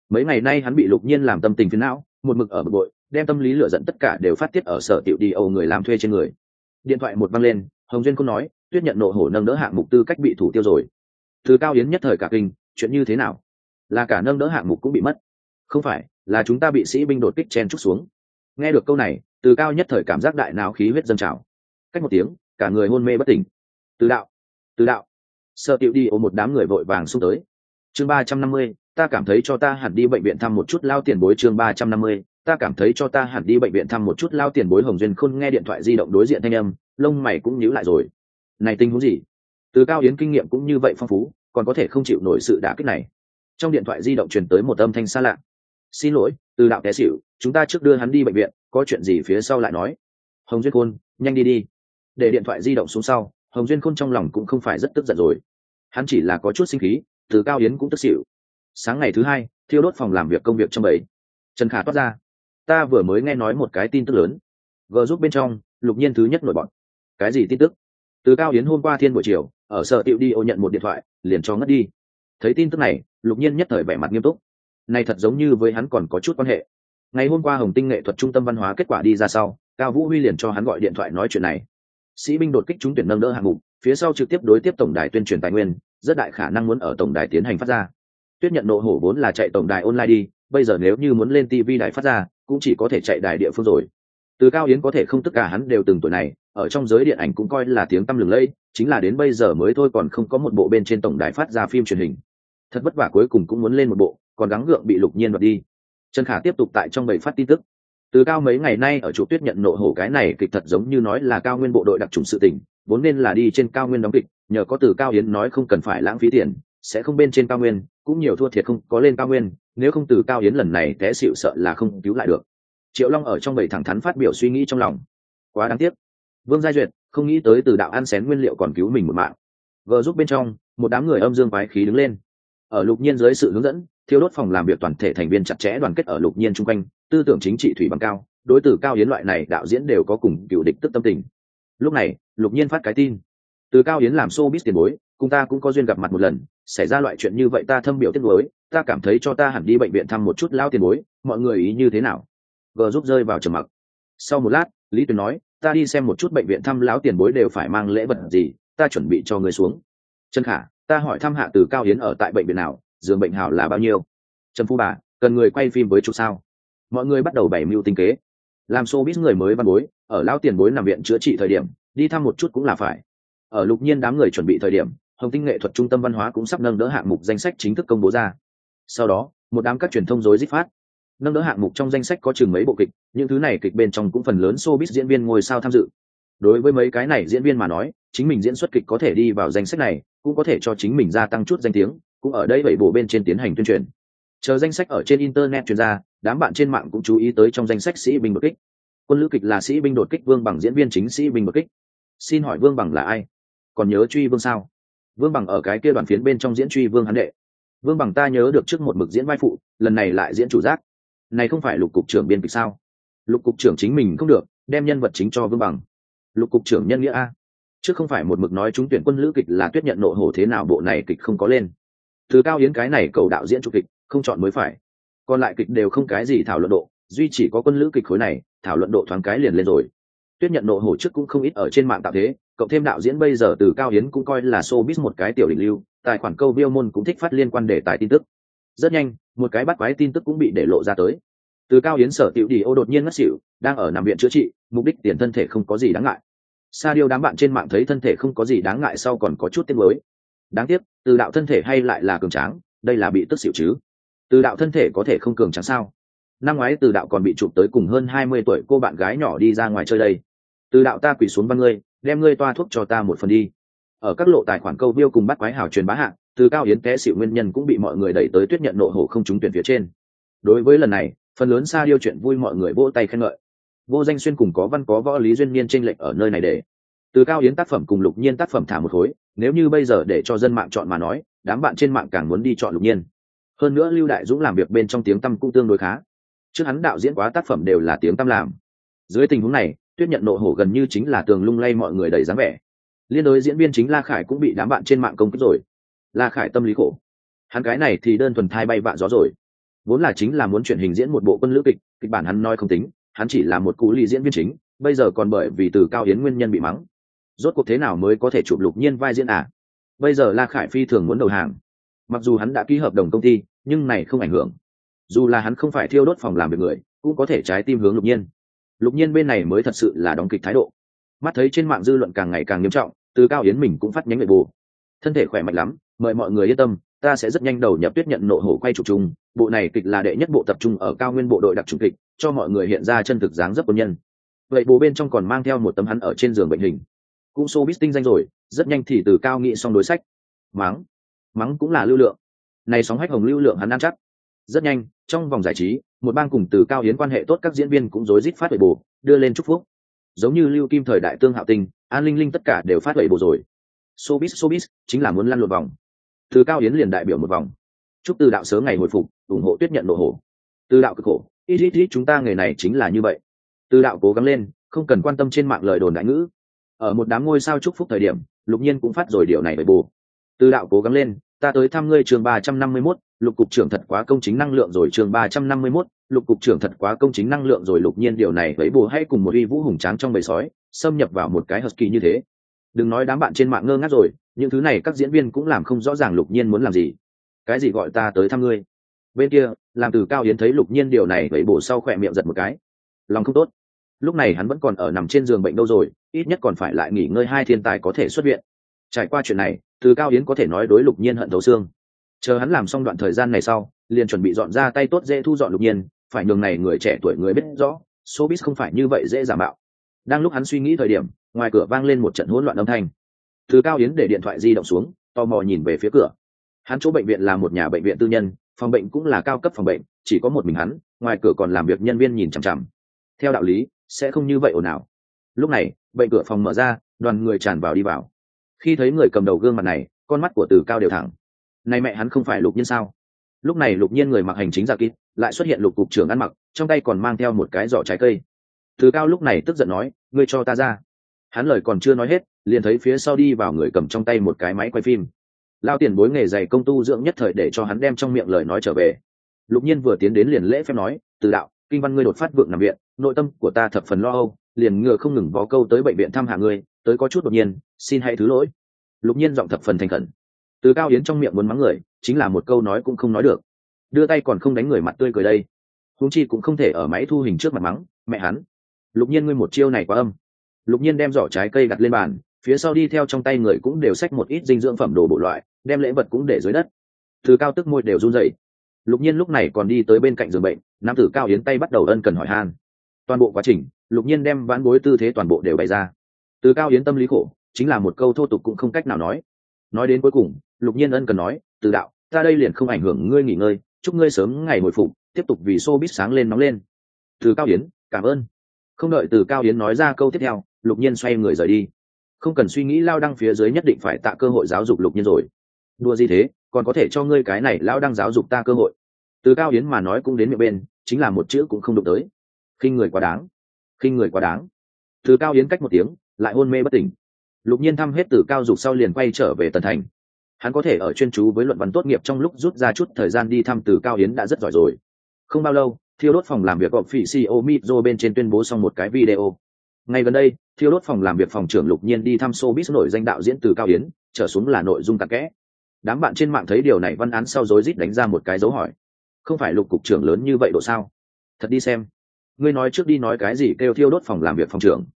Mấy ngày nay hắn bị Lục Nhiên làm tâm tình phiền não, một mực ở bực bội, đem tâm lý lửa giận tất cả đều phát tiết ở Sở Tiểu đi Âu người làm thuê trên người. Điện thoại một vang lên, Hồng Duyên Khôn nói, Tuyết Nhận nộ hổ nâng đỡ hạng mục tư cách bị thủ tiêu rồi. Từ Cao Yến nhất thời cả kinh, chuyện như thế nào? Là cả nâng đỡ hạng mục cũng bị mất? Không phải, là chúng ta bị sĩ binh đột kích chen trúc xuống. Nghe được câu này, Từ Cao nhất thời cảm giác đại não khí huyết dâng trào. Cách một tiếng, cả người hôn mê bất tỉnh. Từ đạo. Sở Tiểu đi Âu một đám người vội vàng xung tới. Chương 350, ta cảm thấy cho ta hẳn đi bệnh viện thăm một chút lao tiền bối. Chương 350, ta cảm thấy cho ta hẳn đi bệnh viện thăm một chút lao tiền bối. Hồng Duyên Khôn nghe điện thoại di động đối diện thanh âm, lông mày cũng nhíu lại rồi. Này tình huống gì? Từ Cao Yến kinh nghiệm cũng như vậy phong phú, còn có thể không chịu nổi sự đả kích này. Trong điện thoại di động truyền tới một âm thanh xa lạ. Xin lỗi, Từ đạo té xỉu, chúng ta trước đưa hắn đi bệnh viện, có chuyện gì phía sau lại nói. Hồng Duyên Khôn, nhanh đi. Để điện thoại di động xuống sau, Hồng Duyên Khôn trong lòng cũng không phải rất tức giận rồi. Hắn chỉ là có chút sinh khí, Từ Cao Yến cũng tức xỉu. Sáng ngày thứ hai, thiêu đốt phòng làm việc công việc trong bầy. Trần Khả toát ra, ta vừa mới nghe nói một cái tin tức lớn. G giúp bên trong, Lục Nhiên thứ nhất nổi bọn. Cái gì tin tức? Từ Cao Yến hôm qua thiên buổi chiều, ở Sở Tiểu đi Âu nhận một điện thoại, liền cho ngất đi. Thấy tin tức này, Lục Nhiên nhất thời vẻ mặt nghiêm túc. Này thật giống như với hắn còn có chút quan hệ. Ngày hôm qua Hồng Tinh nghệ thuật trung tâm văn hóa kết quả đi ra sau, Cao Vũ Huy liền cho hắn gọi điện thoại nói chuyện này. Sĩ binh đột kích trúng tuyển nâng đỡ hạng mục, phía sau trực tiếp đối tiếp tổng đài tuyên truyền tài nguyên, rất đại khả năng muốn ở tổng đài tiến hành phát ra. Tuyết Nhận nộ hổ vốn là chạy tổng đài online đi, bây giờ nếu như muốn lên TV đài phát ra, cũng chỉ có thể chạy đài địa phương rồi. Từ Cao Yến có thể không tất cả hắn đều từng tuổi này, ở trong giới điện ảnh cũng coi là tiếng tăm lừng lẫy, chính là đến bây giờ mới thôi còn không có một bộ bên trên tổng đài phát ra phim truyền hình. Thật vất vả cuối cùng cũng muốn lên một bộ, còn gắng gượng bị Lục Nhiên đoạt đi. Trần Khả tiếp tục tại trong bầy phát tin tức. Từ Cao mấy ngày nay ở chỗ Tuyết Nhận nộ hổ cái này kịch thật giống như nói là Cao Nguyên bộ đội đặc trùng sự tình, vốn nên là đi trên Cao Nguyên đóng kịch, nhờ có Từ Cao Yến nói không cần phải lãng phí tiền, sẽ không bên trên Cao Nguyên, cũng nhiều thua thiệt không có lên Cao Nguyên, nếu không Từ Cao Yến lần này té xỉu sợ là không cứu lại được. Triệu Long ở trong bầy thẳng thắn phát biểu suy nghĩ trong lòng. Quá đáng tiếc. Vương Gia Duyệt không nghĩ tới Từ đạo ăn xén nguyên liệu còn cứu mình một mạng. Vừa giúp bên trong, một đám người âm dương quái khí đứng lên. Ở Lục Nhiên dưới sự hướng dẫn, thiêu đốt phòng làm việc toàn thể thành viên chặt chẽ đoàn kết ở Lục Nhiên chung quanh, tư tưởng chính trị thủy bằng cao, đối tử Cao Yến loại này đạo diễn đều có cùng cựu địch tức tâm tình. Lúc này, Lục Nhiên phát cái tin. Từ Cao Yến làm showbiz tiền bối, cùng ta cũng có duyên gặp mặt một lần, xảy ra loại chuyện như vậy ta thâm biểu tiếc nuối, ta cảm thấy cho ta hẳn đi bệnh viện thăm một chút lao tiền bối, mọi người ý như thế nào? Gờ giúp rơi vào trầm mặc. Sau một lát, Lý Tuyền nói, ta đi xem một chút bệnh viện thăm lão tiền bối đều phải mang lễ vật gì, ta chuẩn bị cho người xuống. Trần Khả, ta hỏi thăm hạ Từ Cao Yến ở tại bệnh viện nào, giường bệnh hảo là bao nhiêu? Trần Phu Bà, cần người quay phim với chụp sao? Mọi người bắt đầu bày mưu tính kế. Làm showbiz người mới văn bối, ở lão tiền bối nằm viện chữa trị thời điểm, đi thăm một chút cũng là phải. Ở Lục Nhiên đám người chuẩn bị thời điểm, Hồng Tinh nghệ thuật trung tâm văn hóa cũng sắp nâng đỡ hạng mục danh sách chính thức công bố ra. Sau đó, một đám các truyền thông rối rít phát. Nâng đỡ hạng mục trong danh sách có chừng mấy bộ kịch, những thứ này kịch bên trong cũng phần lớn showbiz diễn viên ngôi sao tham dự. Đối với mấy cái này diễn viên mà nói, chính mình diễn xuất kịch có thể đi vào danh sách này, cũng có thể cho chính mình gia tăng chút danh tiếng, cũng ở đây bảy bộ bên trên tiến hành tuyên truyền. Chờ danh sách ở trên internet truyền ra, đám bạn trên mạng cũng chú ý tới trong danh sách sĩ binh đột kích. Quân lữ kịch là sĩ binh đột kích Vương Bằng diễn viên chính sĩ binh đột kích. Xin hỏi Vương Bằng là ai? Còn nhớ Truy Vương sao? Vương Bằng ở cái kia đoàn phiến bên trong diễn Truy Vương hắn đệ. Vương Bằng ta nhớ được trước một mực diễn vai phụ, lần này lại diễn chủ giác. Này không phải Lục cục trưởng biên kịch sao? Lục cục trưởng chính mình không được, đem nhân vật chính cho Vương Bằng. Lục cục trưởng nhân nghĩa a. Trước không phải một mực nói trúng tuyển quân lữ kịch là Tuyết Nhận nộ hổ, thế nào bộ này kịch không có lên. Từ Cao Yến cái này cầu đạo diễn chủ kịch, không chọn mới phải. Còn lại kịch đều không cái gì thảo luận độ, duy chỉ có quân lữ kịch khối này, thảo luận độ thoáng cái liền lên rồi. Tuyết Nhận nộ hổ trước cũng không ít ở trên mạng tạo thế, cộng thêm đạo diễn bây giờ Từ Cao Yến cũng coi là showbiz một cái tiểu đỉnh lưu, tài khoản câu view môn cũng thích phát liên quan đề tài tin tức. Rất nhanh, một cái bắt quái tin tức cũng bị để lộ ra tới. Từ Cao Yến Sở Tiểu đi Ô đột nhiên ngất xỉu, đang ở nằm viện chữa trị, mục đích tiền thân thể không có gì đáng ngại. Sa Diêu đám bạn trên mạng thấy thân thể không có gì đáng ngại sau còn có chút tiếc nuối. Đáng tiếc, Từ đạo thân thể hay lại là cường tráng, đây là bị tức xỉu chứ? Từ đạo thân thể có thể không cường tráng sao? Năm ngoái Từ đạo còn bị chụp tới cùng hơn 20 tuổi cô bạn gái nhỏ đi ra ngoài chơi đây. Từ đạo ta quỳ xuống văn ngươi, đem ngươi toa thuốc cho ta một phần đi. Ở các lộ tài khoản câu view cùng bắt quái hào truyền bá hạng, Từ Cao Yến té xỉu nguyên nhân cũng bị mọi người đẩy tới Tuyết Nhận nộ hổ không trúng tuyển phía trên. Đối với lần này, phần lớn Sa Diêu chuyện vui mọi người vỗ tay khen ngợi. Vô Danh Xuyên cùng có văn có võ Lý Duyên Niên chênh lệch ở nơi này để. Từ Cao Yến tác phẩm cùng Lục Nhiên tác phẩm thả một khối, nếu như bây giờ để cho dân mạng chọn mà nói, đám bạn trên mạng càng muốn đi chọn Lục Nhiên. Hơn nữa Lưu Đại Dũng làm việc bên trong tiếng tăm cũng tương đối khá. Trước hắn đạo diễn quá tác phẩm đều là tiếng tăm làm. Dưới tình huống này, Tuyết Nhận nộ hổ gần như chính là tường lung lay mọi người đầy dáng vẻ. Liên đối diễn viên chính La Khải cũng bị đám bạn trên mạng công kích rồi. La Khải tâm lý khổ. Hắn cái này thì đơn thuần thai bay vạ gió rồi. vốn là chính là muốn chuyển hình diễn một bộ quân lữ kịch, kịch bản hắn nói không tính, hắn chỉ là một cú lì diễn viên chính, bây giờ còn bởi vì Từ Cao Yến nguyên nhân bị mắng. Rốt cuộc thế nào mới có thể chụp Lục Nhiên vai diễn à? Bây giờ La Khải Phi thường muốn đầu hàng. Mặc dù hắn đã ký hợp đồng công ty, nhưng này không ảnh hưởng. Dù là hắn không phải thiêu đốt phòng làm việc người, cũng có thể trái tim hướng Lục Nhiên. Lục Nhiên bên này mới thật sự là đóng kịch thái độ. Mắt thấy trên mạng dư luận càng ngày càng nghiêm trọng, Từ Cao Yến mình cũng phát nhánh người bù. Thân thể khỏe mạnh lắm, mời mọi người yên tâm, ta sẽ rất nhanh đầu nhập Tuyết Nhận Nộ Hổ quay chụp chung. Bộ này kịch là đệ nhất bộ tập trung ở cao nguyên bộ đội đặc trùng kịch, cho mọi người hiện ra chân thực dáng dấp quân nhân. Vậy bố bên trong còn mang theo một tấm hắn ở trên giường bệnh hình. Cũng showbiz tinh danh rồi, rất nhanh thì Từ Cao nghĩ xong đối sách. Mắng cũng là lưu lượng. Này sóng hách hồng lưu lượng hắn ăn chắc. Rất nhanh, trong vòng giải trí, một bang cùng Từ Cao Yến quan hệ tốt các diễn viên cũng rối rít phát vậy bù, đưa lên chúc phúc. Giống như Lưu Kim thời đại Tương Hạo Tinh, An Linh Linh tất cả đều phát vậy bù rồi. Showbiz chính là muốn lăn lộn vòng. Từ Cao Yến liền đại biểu một vòng. Chúc Từ đạo sớm ngày hồi phục, ủng hộ Tuyết Nhận Nộ Hổ. Từ đạo cực khổ, ít chúng ta nghề này chính là như vậy. Từ đạo cố gắng lên, không cần quan tâm trên mạng lời đồn đại ngữ. Ở một đám ngôi sao chúc phúc thời điểm, Lục Nhiên cũng phát rồi điều này vậy bù. Từ đạo cố gắng lên, ta tới thăm ngươi chương 351, Lục cục trưởng thật quá công chính năng lượng rồi chương 351, Lục cục trưởng thật quá công chính năng lượng rồi. Lục Nhiên điều này với bù hay cùng một uy vũ hùng tráng trong bầy sói, xâm nhập vào một cái husky như thế. Đừng nói đám bạn trên mạng ngơ ngác rồi, những thứ này các diễn viên cũng làm không rõ ràng Lục Nhiên muốn làm gì. Cái gì gọi ta tới thăm ngươi? Bên kia, làm Từ Cao Yến thấy Lục Nhiên điều này với bù sau khỏe miệng giật một cái. Lòng không tốt. Lúc này hắn vẫn còn ở nằm trên giường bệnh đâu rồi, ít nhất còn phải lại nghỉ ngơi, hai thiên tài có thể xuất viện. Trải qua chuyện này, Từ Cao Yến có thể nói đối Lục Nhiên hận thấu xương. Chờ hắn làm xong đoạn thời gian này sau, liền chuẩn bị dọn ra tay tốt dễ thu dọn Lục Nhiên, phải nhường này người trẻ tuổi người biết rõ, showbiz không phải như vậy dễ giả mạo. Đang lúc hắn suy nghĩ thời điểm, ngoài cửa vang lên một trận hỗn loạn âm thanh. Từ Cao Yến để điện thoại di động xuống, tò mò nhìn về phía cửa. Hắn chỗ bệnh viện là một nhà bệnh viện tư nhân, phòng bệnh cũng là cao cấp phòng bệnh, chỉ có một mình hắn, ngoài cửa còn làm việc nhân viên nhìn chằm chằm. Theo đạo lý, sẽ không như vậy ồn ào. Lúc này, bệnh cửa phòng mở ra, đoàn người tràn vào đi vào. Khi thấy người cầm đầu gương mặt này, con mắt của Từ Cao đều thẳng. Này mẹ hắn không phải Lục Nhiên sao? Lúc này Lục Nhiên người mặc hành chính jacket, lại xuất hiện Lục cục trưởng ăn mặc, trong tay còn mang theo một cái giỏ trái cây. Từ Cao lúc này tức giận nói, ngươi cho ta ra. Hắn lời còn chưa nói hết, liền thấy phía sau đi vào người cầm trong tay một cái máy quay phim. Lao tiền bối nghề dày công tu dưỡng nhất thời để cho hắn đem trong miệng lời nói trở về. Lục Nhiên vừa tiến đến liền lễ phép nói, Từ đạo, kinh văn ngươi đột phát vượng nằm viện, nội tâm của ta thập phần lo âu, liền ngừa không ngừng vó câu tới bệnh viện thăm hạ ngươi, tới có chút đột nhiên, xin hãy thứ lỗi. Lục Nhiên giọng thập phần thành khẩn. Từ Cao Yến trong miệng muốn mắng người, chính là một câu nói cũng không nói được, đưa tay còn không đánh người mặt tươi cười đây, huống chi cũng không thể ở máy thu hình trước mặt mắng mẹ hắn. Lục Nhiên ngươi một chiêu này quá âm. Lục Nhiên đem giỏ trái cây đặt lên bàn, phía sau đi theo trong tay người cũng đều xách một ít dinh dưỡng phẩm đồ bộ loại, đem lễ vật cũng để dưới đất. Từ Cao tức môi đều run rẩy. Lục Nhiên lúc này còn đi tới bên cạnh giường bệnh, nam tử Cao Yến tay bắt đầu ân cần hỏi han. Toàn bộ quá trình, Lục Nhiên đem vãn bối tư thế toàn bộ đều bày ra. Từ Cao Yến tâm lý khổ, chính là một câu thô tục cũng không cách nào nói. Nói đến cuối cùng, Lục Nhiên ân cần nói, Từ đạo, ta đây liền không ảnh hưởng ngươi nghỉ ngơi, chúc ngươi sớm ngày hồi phục, tiếp tục vì showbiz sáng lên nóng lên. Từ Cao Yến, cảm ơn. Không đợi Từ Cao Yến nói ra câu tiếp theo, Lục Nhiên xoay người rời đi. Không cần suy nghĩ, lao đăng phía dưới nhất định phải tạo cơ hội giáo dục Lục Nhiên rồi. Đùa gì thế, còn có thể cho ngươi cái này lao đăng giáo dục ta cơ hội. Từ Cao Yến mà nói cũng đến miệng bên, chính là một chữ cũng không đụng tới. Khinh người quá đáng, khinh người quá đáng. Từ Cao Yến cách một tiếng, lại hôn mê bất tỉnh. Lục Nhiên thăm hết Từ Cao dục sau liền quay trở về Tần Thành. Hắn có thể ở chuyên chú với luận văn tốt nghiệp trong lúc rút ra chút thời gian đi thăm Từ Cao Yến đã rất giỏi rồi. Không bao lâu, thiêu đốt phòng làm việc gọp phỉ CEO Mitro bên trên tuyên bố xong một cái video. Ngay gần đây, thiêu đốt phòng làm việc phòng trưởng Lục Nhiên đi thăm showbiz nổi danh đạo diễn Từ Cao Yến, trở xuống là nội dung cặn kẽ. Đám bạn trên mạng thấy điều này văn án sau rối rít đánh ra một cái dấu hỏi. Không phải Lục cục trưởng lớn như vậy độ sao? Thật đi xem. Ngươi nói trước đi nói cái gì kêu thiêu đốt phòng làm việc phòng trưởng?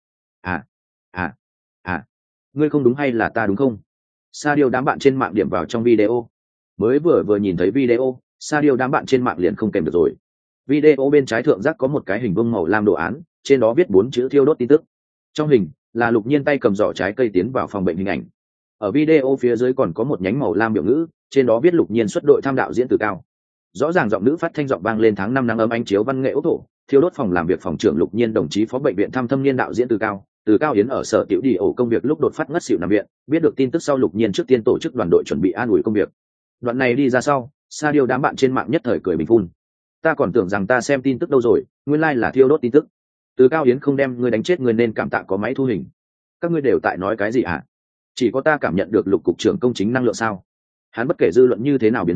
Ngươi không đúng hay là ta đúng không? Sa Diêu đám bạn trên mạng điểm vào trong video. Mới vừa nhìn thấy video, Sa Diêu đám bạn trên mạng liền không kèm được rồi. Video bên trái thượng giác có một cái hình vuông màu lam đồ án, trên đó viết 4 chữ thiêu đốt tin tức. Trong hình là Lục Nhiên tay cầm giỏ trái cây tiến vào phòng bệnh hình ảnh. Ở video phía dưới còn có một nhánh màu lam biểu ngữ, trên đó viết Lục Nhiên xuất đội tham đạo diễn Từ Cao. Rõ ràng giọng nữ phát thanh giọng vang lên tháng 5 nắng ấm ánh chiếu văn nghệ ốc thổ, thiêu đốt phòng làm việc phòng trưởng Lục Nhiên đồng chí phó bệnh viện thăm thâm niên đạo diễn Từ Cao. Từ Cao Yến ở sở tiểu đi ổ công việc lúc đột phát ngất xỉu nằm viện, biết được tin tức sau Lục Nhiên trước tiên tổ chức đoàn đội chuẩn bị an ủi công việc. Đoạn này đi ra sau, Sa Diêu đám bạn trên mạng nhất thời cười bình phun. Ta còn tưởng rằng ta xem tin tức đâu rồi, nguyên lai là thiêu đốt tin tức. Từ Cao Yến không đem ngươi đánh chết người nên cảm tạ có máy thu hình. Các ngươi đều tại nói cái gì hả? Chỉ có ta cảm nhận được Lục cục trưởng công chính năng lượng sao? Hắn bất kể dư luận như thế nào biến hóa,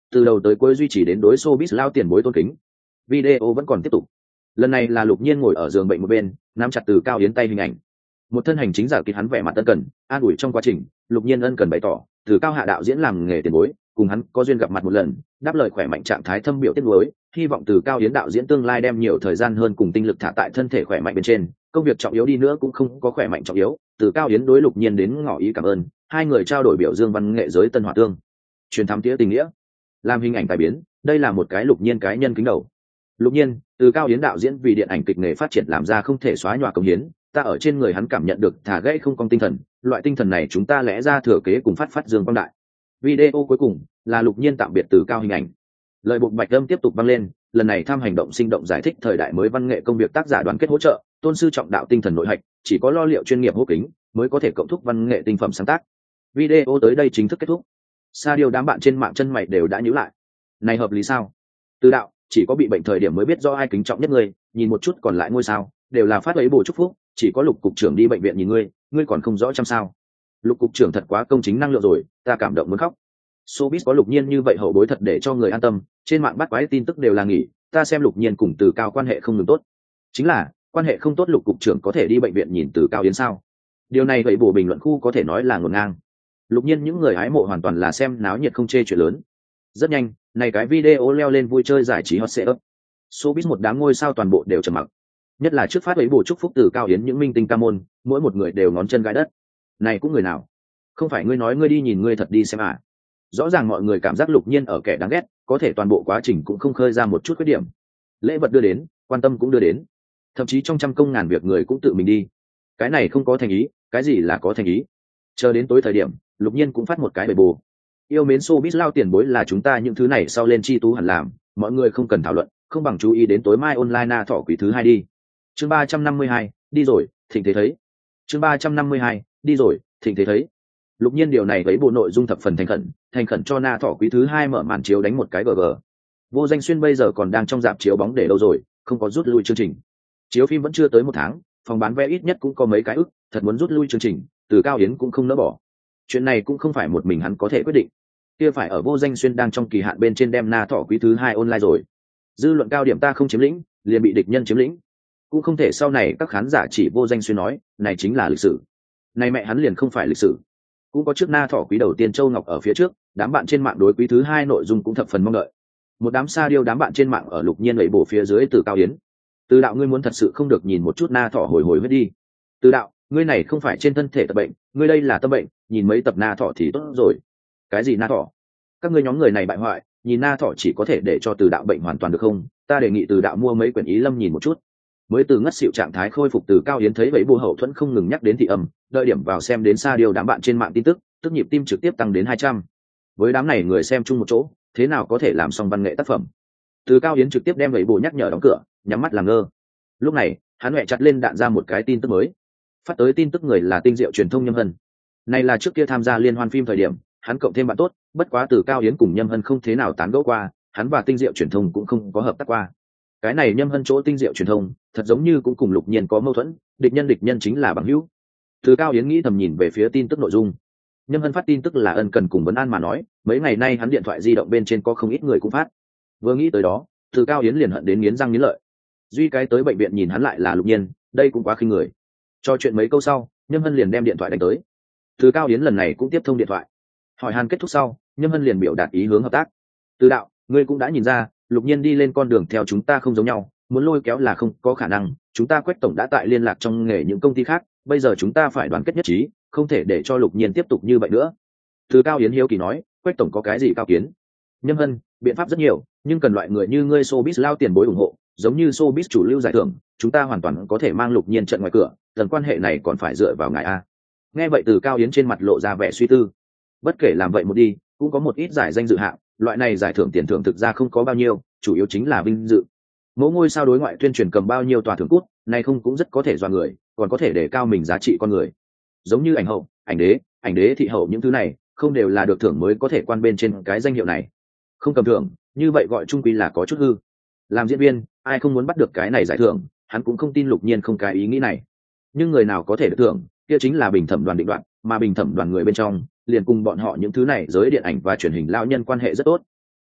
từ đầu tới cuối duy trì đến đối showbiz lao tiền bối tôn kính. Video vẫn còn tiếp tục. Lần này là Lục Nhiên ngồi ở giường bệnh một bên, nắm chặt Từ Cao Yến tay hình ảnh. Một thân hành chính giả kịch hắn vẻ mặt ân cần, an ủi trong quá trình, Lục Nhiên ân cần bày tỏ, Từ Cao hạ đạo diễn làm nghề tiền bối, cùng hắn có duyên gặp mặt một lần, đáp lời khỏe mạnh trạng thái thâm biểu tiết nuối, hy vọng Từ Cao Yến đạo diễn tương lai đem nhiều thời gian hơn cùng tinh lực thả tại thân thể khỏe mạnh bên trên, công việc trọng yếu đi nữa cũng không có khỏe mạnh trọng yếu. Từ Cao Yến đối Lục Nhiên đến ngỏ ý cảm ơn, hai người trao đổi biểu dương văn nghệ giới tân hòa tương, truyền thám tía tình nghĩa, làm hình ảnh tài biến, đây là một cái Lục Nhiên cái nhân kính đầu. Lục Nhiên, Từ Cao Yến đạo diễn vì điện ảnh kịch nghề phát triển làm ra không thể xóa nhòa công hiến, ta ở trên người hắn cảm nhận được thả gãy không cong tinh thần, loại tinh thần này chúng ta lẽ ra thừa kế cùng phát dương quang đại. Video cuối cùng là Lục Nhiên tạm biệt Từ Cao hình ảnh. Lời buộc bạch âm tiếp tục vang lên, lần này tham hành động sinh động giải thích thời đại mới văn nghệ công việc tác giả đoàn kết hỗ trợ, tôn sư trọng đạo tinh thần nội hạch, chỉ có lo liệu chuyên nghiệp hô kính mới có thể cộng thúc văn nghệ tinh phẩm sáng tác. Video tới đây chính thức kết thúc. Sa Diêu đám bạn trên mạng chân mày đều đã nhíu lại. Này hợp lý sao? Từ đạo, chỉ có bị bệnh thời điểm mới biết do ai kính trọng nhất ngươi, nhìn một chút còn lại ngôi sao đều là phát ấy bổ chúc phúc, chỉ có Lục cục trưởng đi bệnh viện nhìn ngươi còn không rõ chăm sao? Lục cục trưởng thật quá công chính năng lượng rồi, ta cảm động muốn khóc. Showbiz có Lục Nhiên như vậy hậu bối thật để cho người an tâm, trên mạng bắt quái tin tức đều là nghỉ, ta xem Lục Nhiên cùng Từ Cao quan hệ không ngừng tốt. Chính là, quan hệ không tốt Lục cục trưởng có thể đi bệnh viện nhìn Từ Cao Yến sao? Điều này vậy bổ bình luận khu có thể nói là ngổn ngang. Lục Nhiên những người hái mộ hoàn toàn là xem náo nhiệt không chê chuyện lớn. Rất nhanh, này cái video leo lên vui chơi giải trí hot search. Showbiz một đám ngôi sao toàn bộ đều trầm mặc. Nhất là trước phát ấy bổ chúc phúc Từ Cao Yến những minh tinh ca môn, mỗi một người đều ngón chân gãi đất. Này cũng người nào? Không phải ngươi nói ngươi đi nhìn ngươi thật đi xem à? Rõ ràng mọi người cảm giác Lục Nhiên ở kẻ đáng ghét, có thể toàn bộ quá trình cũng không khơi ra một chút khuyết điểm. Lễ vật đưa đến, quan tâm cũng đưa đến, thậm chí trong trăm công ngàn việc người cũng tự mình đi. Cái này không có thành ý, cái gì là có thành ý? Chờ đến tối thời điểm, Lục Nhiên cũng phát một cái bề bù. Yêu mến showbiz lao tiền bối là chúng ta những thứ này sau lên chi tú hẳn làm, mọi người không cần thảo luận, không bằng chú ý đến tối mai online na thọ quỷ thứ 2 đi. Chương 352, đi rồi, thịnh thế thấy. Chương 352, đi rồi, thịnh thế thấy. Lục Nhiên điều này với bộ nội dung thập phần thành khẩn cho na thọ quý thứ 2 mở màn chiếu đánh một cái GG. Vô Danh Xuyên bây giờ còn đang trong dạp chiếu bóng để lâu rồi, không có rút lui chương trình. Chiếu phim vẫn chưa tới 1 tháng, phòng bán vé ít nhất cũng có mấy cái ức, thật muốn rút lui chương trình, Từ Cao Yến cũng không nỡ bỏ. Chuyện này cũng không phải một mình hắn có thể quyết định, kia phải ở Vô Danh Xuyên đang trong kỳ hạn bên trên đem na thọ quý thứ 2 online rồi. Dư luận cao điểm ta không chiếm lĩnh, liền bị địch nhân chiếm lĩnh. Cũng không thể sau này các khán giả chỉ Vô Danh Xuyên nói, này chính là lịch sử. Này mẹ hắn liền không phải lịch sử. Cũng có trước na thọ quý đầu tiên Châu Ngọc ở phía trước, đám bạn trên mạng đối quý thứ 2 nội dung cũng thập phần mong đợi. Một đám Sa Diêu đám bạn trên mạng ở Lục Nhiên lẩy bổ phía dưới Từ Cao Yến. Từ đạo ngươi muốn thật sự không được nhìn một chút na thọ hồi huyết đi. Từ đạo, ngươi này không phải trên thân thể tập bệnh, ngươi đây là tâm bệnh, nhìn mấy tập na thọ thì tốt rồi. Cái gì na thọ? Các ngươi nhóm người này bại hoại, nhìn na thọ chỉ có thể để cho Từ đạo bệnh hoàn toàn được không? Ta đề nghị Từ đạo mua mấy quyển Ý Lâm nhìn một chút. Mới từ ngất xỉu trạng thái khôi phục Từ Cao Yến thấy vậy bù hậu thuẫn không ngừng nhắc đến thị âm, đợi điểm vào xem đến Sa Diêu đám bạn trên mạng tin tức, tức nhịp tim trực tiếp tăng đến 200. Với đám này người xem chung một chỗ, thế nào có thể làm xong văn nghệ tác phẩm? Từ Cao Yến trực tiếp đem vậy bù nhắc nhở đóng cửa, nhắm mắt làm ngơ. Lúc này, hắn huệ chặt lên đạn ra một cái tin tức mới. Phát tới tin tức người là Tinh Diệu Truyền thông Nhâm Hân. Này là trước kia tham gia liên hoan phim thời điểm, hắn cộng thêm bạn tốt, bất quá Từ Cao Yến cùng Nhâm Hân không thế nào tán gẫu qua, hắn và Tinh Diệu Truyền thông cũng không có hợp tác qua. Cái này Nhâm Hân chỗ Tinh Diệu Truyền thông, thật giống như cũng cùng Lục Nhiên có mâu thuẫn, địch nhân chính là bằng hữu. Từ Cao Yến nghĩ thầm nhìn về phía tin tức nội dung. Nhâm Hân phát tin tức là ân cần cùng vấn an mà nói, mấy ngày nay hắn điện thoại di động bên trên có không ít người cũng phát. Vừa nghĩ tới đó, Từ Cao Yến liền hận đến nghiến răng nghiến lợi. Duy cái tới bệnh viện nhìn hắn lại là Lục Nhiên, đây cũng quá khinh người. Cho chuyện mấy câu sau, Nhâm Hân liền đem điện thoại đánh tới. Từ Cao Yến lần này cũng tiếp thông điện thoại. Hỏi han kết thúc sau, Nhâm Hân liền biểu đạt ý hướng hợp tác. Từ đạo, ngươi cũng đã nhìn ra, Lục Nhiên đi lên con đường theo chúng ta không giống nhau, muốn lôi kéo là không có khả năng, chúng ta Quách tổng đã tại liên lạc trong nghề những công ty khác, bây giờ chúng ta phải đoàn kết nhất trí, không thể để cho Lục Nhiên tiếp tục như vậy nữa. Từ Cao Yến hiếu kỳ nói, Quách tổng có cái gì cao kiến? Nhâm Hân, biện pháp rất nhiều, nhưng cần loại người như ngươi showbiz lao tiền bối ủng hộ, giống như showbiz chủ lưu giải thưởng, chúng ta hoàn toàn có thể mang Lục Nhiên trận ngoài cửa, lần quan hệ này còn phải dựa vào ngài a. Nghe vậy Từ Cao Yến trên mặt lộ ra vẻ suy tư. Bất kể làm vậy một đi, cũng có một ít giải danh dự hạng, loại này giải thưởng tiền thưởng thực ra không có bao nhiêu, chủ yếu chính là vinh dự. Mỗi ngôi sao đối ngoại tuyên truyền cầm bao nhiêu tòa thưởng cút, này không cũng rất có thể dọa người, còn có thể để cao mình giá trị con người. Giống như ảnh hậu, ảnh đế thị hậu những thứ này, không đều là được thưởng mới có thể quan bên trên cái danh hiệu này. Không cầm thưởng, như vậy gọi trung quy là có chút hư. Làm diễn viên, ai không muốn bắt được cái này giải thưởng, hắn cũng không tin Lục Nhiên không cái ý nghĩ này. Nhưng người nào có thể được thưởng, kia chính là bình thẩm đoàn định đoạt, mà bình thẩm đoàn người bên trong, liền cùng bọn họ những thứ này giới điện ảnh và truyền hình lão nhân quan hệ rất tốt.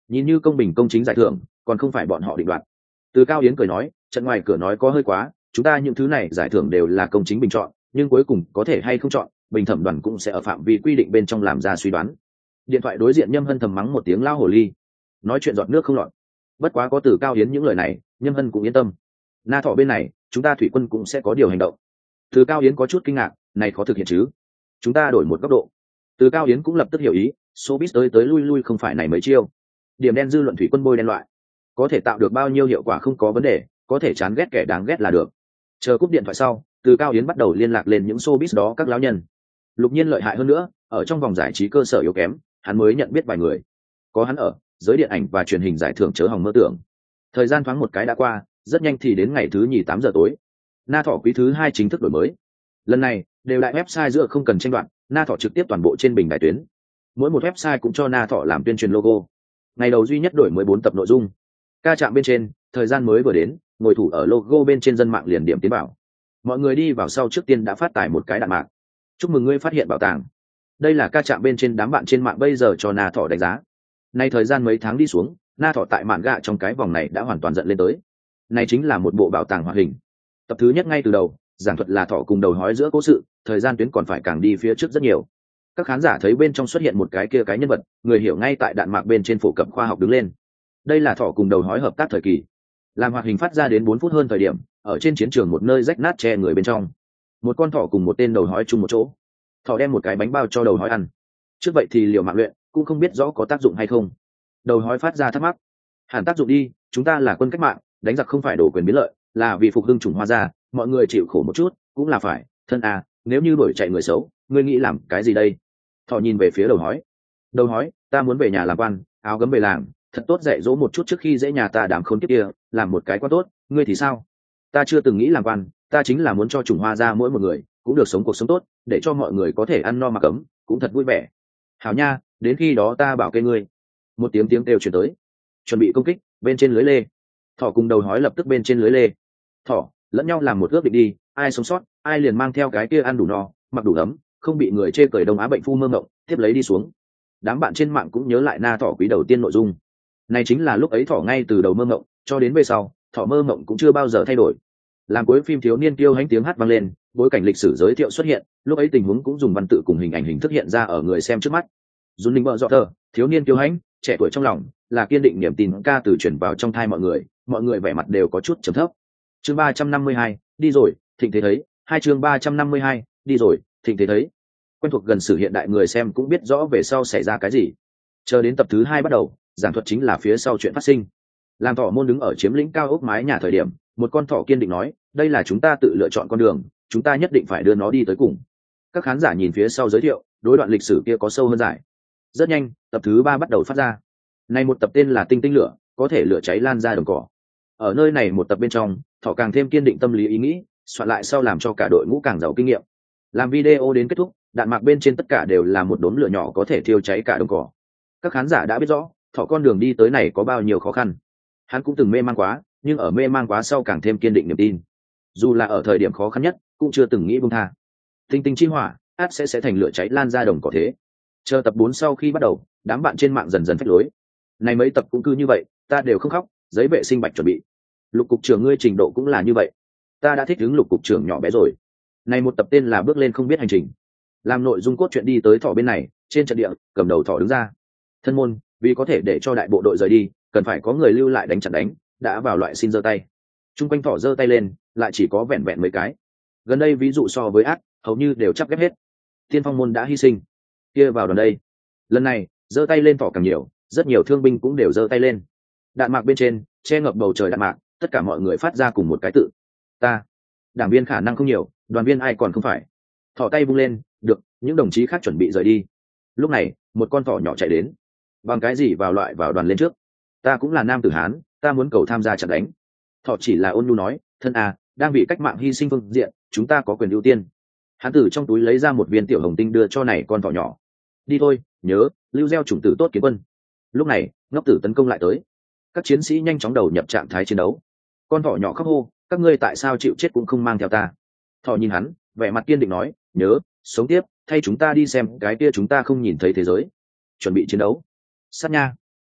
nhìn như công bình công chính giải thưởng còn không phải bọn họ định đoạt. Từ Cao Yến cười nói, trận ngoài cửa nói có hơi quá, chúng ta những thứ này giải thưởng đều là công chính bình chọn, nhưng cuối cùng có thể hay không chọn, bình thẩm đoàn cũng sẽ ở phạm vi quy định bên trong làm ra suy đoán. Điện thoại đối diện Nhâm Hân thầm mắng một tiếng lao hồ ly, nói chuyện giọt nước không lọt. Bất quá có Từ Cao Yến những lời này, Nhâm Hân cũng yên tâm. Na Thọ bên này, chúng ta thủy quân cũng sẽ có điều hành động. Từ Cao Yến có chút kinh ngạc, này khó thực hiện chứ? Chúng ta đổi một góc độ. Từ Cao Yến cũng lập tức hiểu ý, showbiz tới lui lui không phải này mấy chiêu. Điểm đen dư luận thủy quân bôi đen loại, có thể tạo được bao nhiêu hiệu quả không có vấn đề, có thể chán ghét kẻ đáng ghét là được. Chờ cúp điện thoại sau, Từ Cao Yến bắt đầu liên lạc lên những showbiz đó các lão nhân. Lục Nhiên lợi hại hơn nữa, ở trong vòng giải trí cơ sở yếu kém, hắn mới nhận biết vài người. Có hắn ở, giới điện ảnh và truyền hình giải thưởng chớ hòng mơ tưởng. Thời gian thoáng một cái đã qua, rất nhanh thì đến ngày thứ nhì 8 giờ tối. Na Thọ quý thứ 2 chính thức đổi mới. Lần này, đều đại website giữa không cần tranh đoạt, Na Thọ trực tiếp toàn bộ trên bình đại tuyến. Mỗi một website cũng cho Na Thọ làm tuyên truyền logo. Ngày đầu duy nhất đổi mới 4 tập nội dung. Ca chạm bên trên, thời gian mới vừa đến, ngồi thủ ở logo bên trên dân mạng liền điểm tiến bảo. Mọi người đi vào sau trước tiên đã phát tải một cái đạn mạc. Chúc mừng ngươi phát hiện bảo tàng. Đây là ca chạm bên trên đám bạn trên mạng bây giờ cho Na Thọ đánh giá. Nay thời gian mấy tháng đi xuống, Na Thọ tại mạn gạ trong cái vòng này đã hoàn toàn giận lên tới. Này chính là một bộ bảo tàng hoạt hình. Tập thứ nhất ngay từ đầu, giảng thuật là Thọ cùng đầu hói giữa cố sự, thời gian tuyến còn phải càng đi phía trước rất nhiều. Các khán giả thấy bên trong xuất hiện một cái kia cái nhân vật, người hiểu ngay tại đạn mạc bên trên phổ cập khoa học đứng lên. Đây là Thọ cùng đầu hói hợp tác thời kỳ. Làm hoạt hình phát ra đến 4 phút hơn thời điểm, ở trên chiến trường một nơi rách nát che người bên trong. Một con thỏ cùng một tên đầu hói chung một chỗ. Thỏ đem một cái bánh bao cho đầu hói ăn. Trước vậy thì liều mạng luyện, cũng không biết rõ có tác dụng hay không. Đầu hói phát ra thắc mắc. Hẳn tác dụng đi, chúng ta là quân cách mạng, đánh giặc không phải đổ quyền biến lợi, là vì phục hưng chủng hoa gia, mọi người chịu khổ một chút, cũng là phải. Thân à, nếu như đuổi chạy người xấu, ngươi nghĩ làm cái gì đây? Thỏ nhìn về phía đầu hói. Đầu hói, ta muốn về nhà làm quan, áo gấm về làng, thật tốt dạy dỗ một chút trước khi dễ nhà ta đảm khốn kiếp kia, làm một cái quá tốt. Ngươi thì sao? Ta chưa từng nghĩ làm quan, ta chính là muốn cho chủng hoa gia mỗi một người cũng được sống cuộc sống tốt, để cho mọi người có thể ăn no mặc ấm, cũng thật vui vẻ. Hảo nha, đến khi đó ta bảo kê ngươi. Một tiếng tiếng kêu chuyển tới. Chuẩn bị công kích, bên trên lưới lê. Thỏ cùng đầu hói lập tức bên trên lưới lê. Thỏ, lẫn nhau làm một ước định đi, ai sống sót, ai liền mang theo cái kia ăn đủ no, mặc đủ ấm, không bị người chê cười Đông Á bệnh phu mơ mộng, tiếp lấy đi xuống. Đám bạn trên mạng cũng nhớ lại Na Thỏ quý đầu tiên nội dung. Này chính là lúc ấy Thỏ ngay từ đầu mơ mộng, cho đến về sau, Thỏ mơ mộng cũng chưa bao giờ thay đổi. Làm cuối phim thiếu niên kiêu hãnh tiếng hát vang lên, bối cảnh lịch sử giới thiệu xuất hiện, lúc ấy tình huống cũng dùng văn tự cùng hình ảnh hình thức hiện ra ở người xem trước mắt. Dùn Linh bợ dọ thờ, thiếu niên kiêu hãnh, trẻ tuổi trong lòng, là kiên định niềm tin ca từ chuyển vào trong thai mọi người vẻ mặt đều có chút trầm thấp. Chương 352, đi rồi, thịnh thế thấy, hai chương 352, đi rồi, thịnh thế thấy. Quen thuộc gần sử hiện đại người xem cũng biết rõ về sau xảy ra cái gì. Chờ đến tập thứ 2 bắt đầu, giảng thuật chính là phía sau chuyện phát sinh. Làm Thỏ môn đứng ở chiếm lĩnh cao ốc mái nhà thời điểm, một con thỏ kiên định nói, đây là chúng ta tự lựa chọn con đường, chúng ta nhất định phải đưa nó đi tới cùng. Các khán giả nhìn phía sau giới thiệu, đối đoạn lịch sử kia có sâu hơn giải. Rất nhanh, tập thứ 3 bắt đầu phát ra. Này một tập tên là Tinh tinh lửa, có thể lửa cháy lan ra đồng cỏ. Ở nơi này một tập bên trong, Thỏ càng thêm kiên định tâm lý ý nghĩ, soạn lại sau làm cho cả đội ngũ càng giàu kinh nghiệm. Làm video đến kết thúc, đạn mạc bên trên tất cả đều là một đốm lửa nhỏ có thể thiêu cháy cả đồng cỏ. Các khán giả đã biết rõ, Thỏ con đường đi tới này có bao nhiêu khó khăn. Hắn cũng từng mê man quá, nhưng ở mê man quá sau càng thêm kiên định niềm tin. Dù là ở thời điểm khó khăn nhất, cũng chưa từng nghĩ buông tha. Tinh tinh chi hỏa, át sẽ thành lửa cháy lan ra đồng cỏ thế. Chờ tập 4 sau khi bắt đầu, đám bạn trên mạng dần dần phách lối. Này mấy tập cũng cứ như vậy, ta đều không khóc, giấy vệ sinh bạch chuẩn bị. Lục cục trưởng ngươi trình độ cũng là như vậy. Ta đã thích ứng Lục cục trưởng nhỏ bé rồi. Này một tập tên là bước lên không biết hành trình. Làm nội dung cốt truyện đi tới Thỏ bên này, trên trận địa, cầm đầu Thỏ đứng ra. Thân môn, vì có thể để cho đại bộ đội rời đi, cần phải có người lưu lại đánh chặn đánh, đã vào loại xin giơ tay. Trung quanh Thỏ giơ tay lên, lại chỉ có vẹn vẹn mấy cái. Gần đây ví dụ so với ác, hầu như đều chắp ghép hết. Tiên phong môn đã hy sinh, kia vào đoàn đây. Lần này, giơ tay lên Thỏ càng nhiều, rất nhiều thương binh cũng đều giơ tay lên. Đạn mạc bên trên, che ngập bầu trời đạn mạc, tất cả mọi người phát ra cùng một cái tự. Ta. Đảng viên khả năng không nhiều, đoàn viên ai còn không phải. Thỏ tay vung lên, được, những đồng chí khác chuẩn bị rời đi. Lúc này, một con thỏ nhỏ chạy đến. Bằng cái gì vào đoàn lên trước? Ta cũng là nam tử Hán, ta muốn cầu tham gia trận đánh. Thỏ chỉ là ôn nhu nói, thân à, đang bị cách mạng hy sinh phương diện, chúng ta có quyền ưu tiên. Hán tử trong túi lấy ra một viên tiểu hồng tinh đưa cho này con thỏ nhỏ. Đi thôi, nhớ, lưu gieo chủng tử tốt kiến quân. Lúc này, ngốc tử tấn công lại tới. Các chiến sĩ nhanh chóng đầu nhập trạng thái chiến đấu. Con thỏ nhỏ khóc hô, các ngươi tại sao chịu chết cũng không mang theo ta. Thỏ nhìn hắn, vẻ mặt kiên định nói, nhớ, sống tiếp, thay chúng ta đi xem cái kia chúng ta không nhìn thấy thế giới. Chuẩn bị chiến đấu. Sát nha.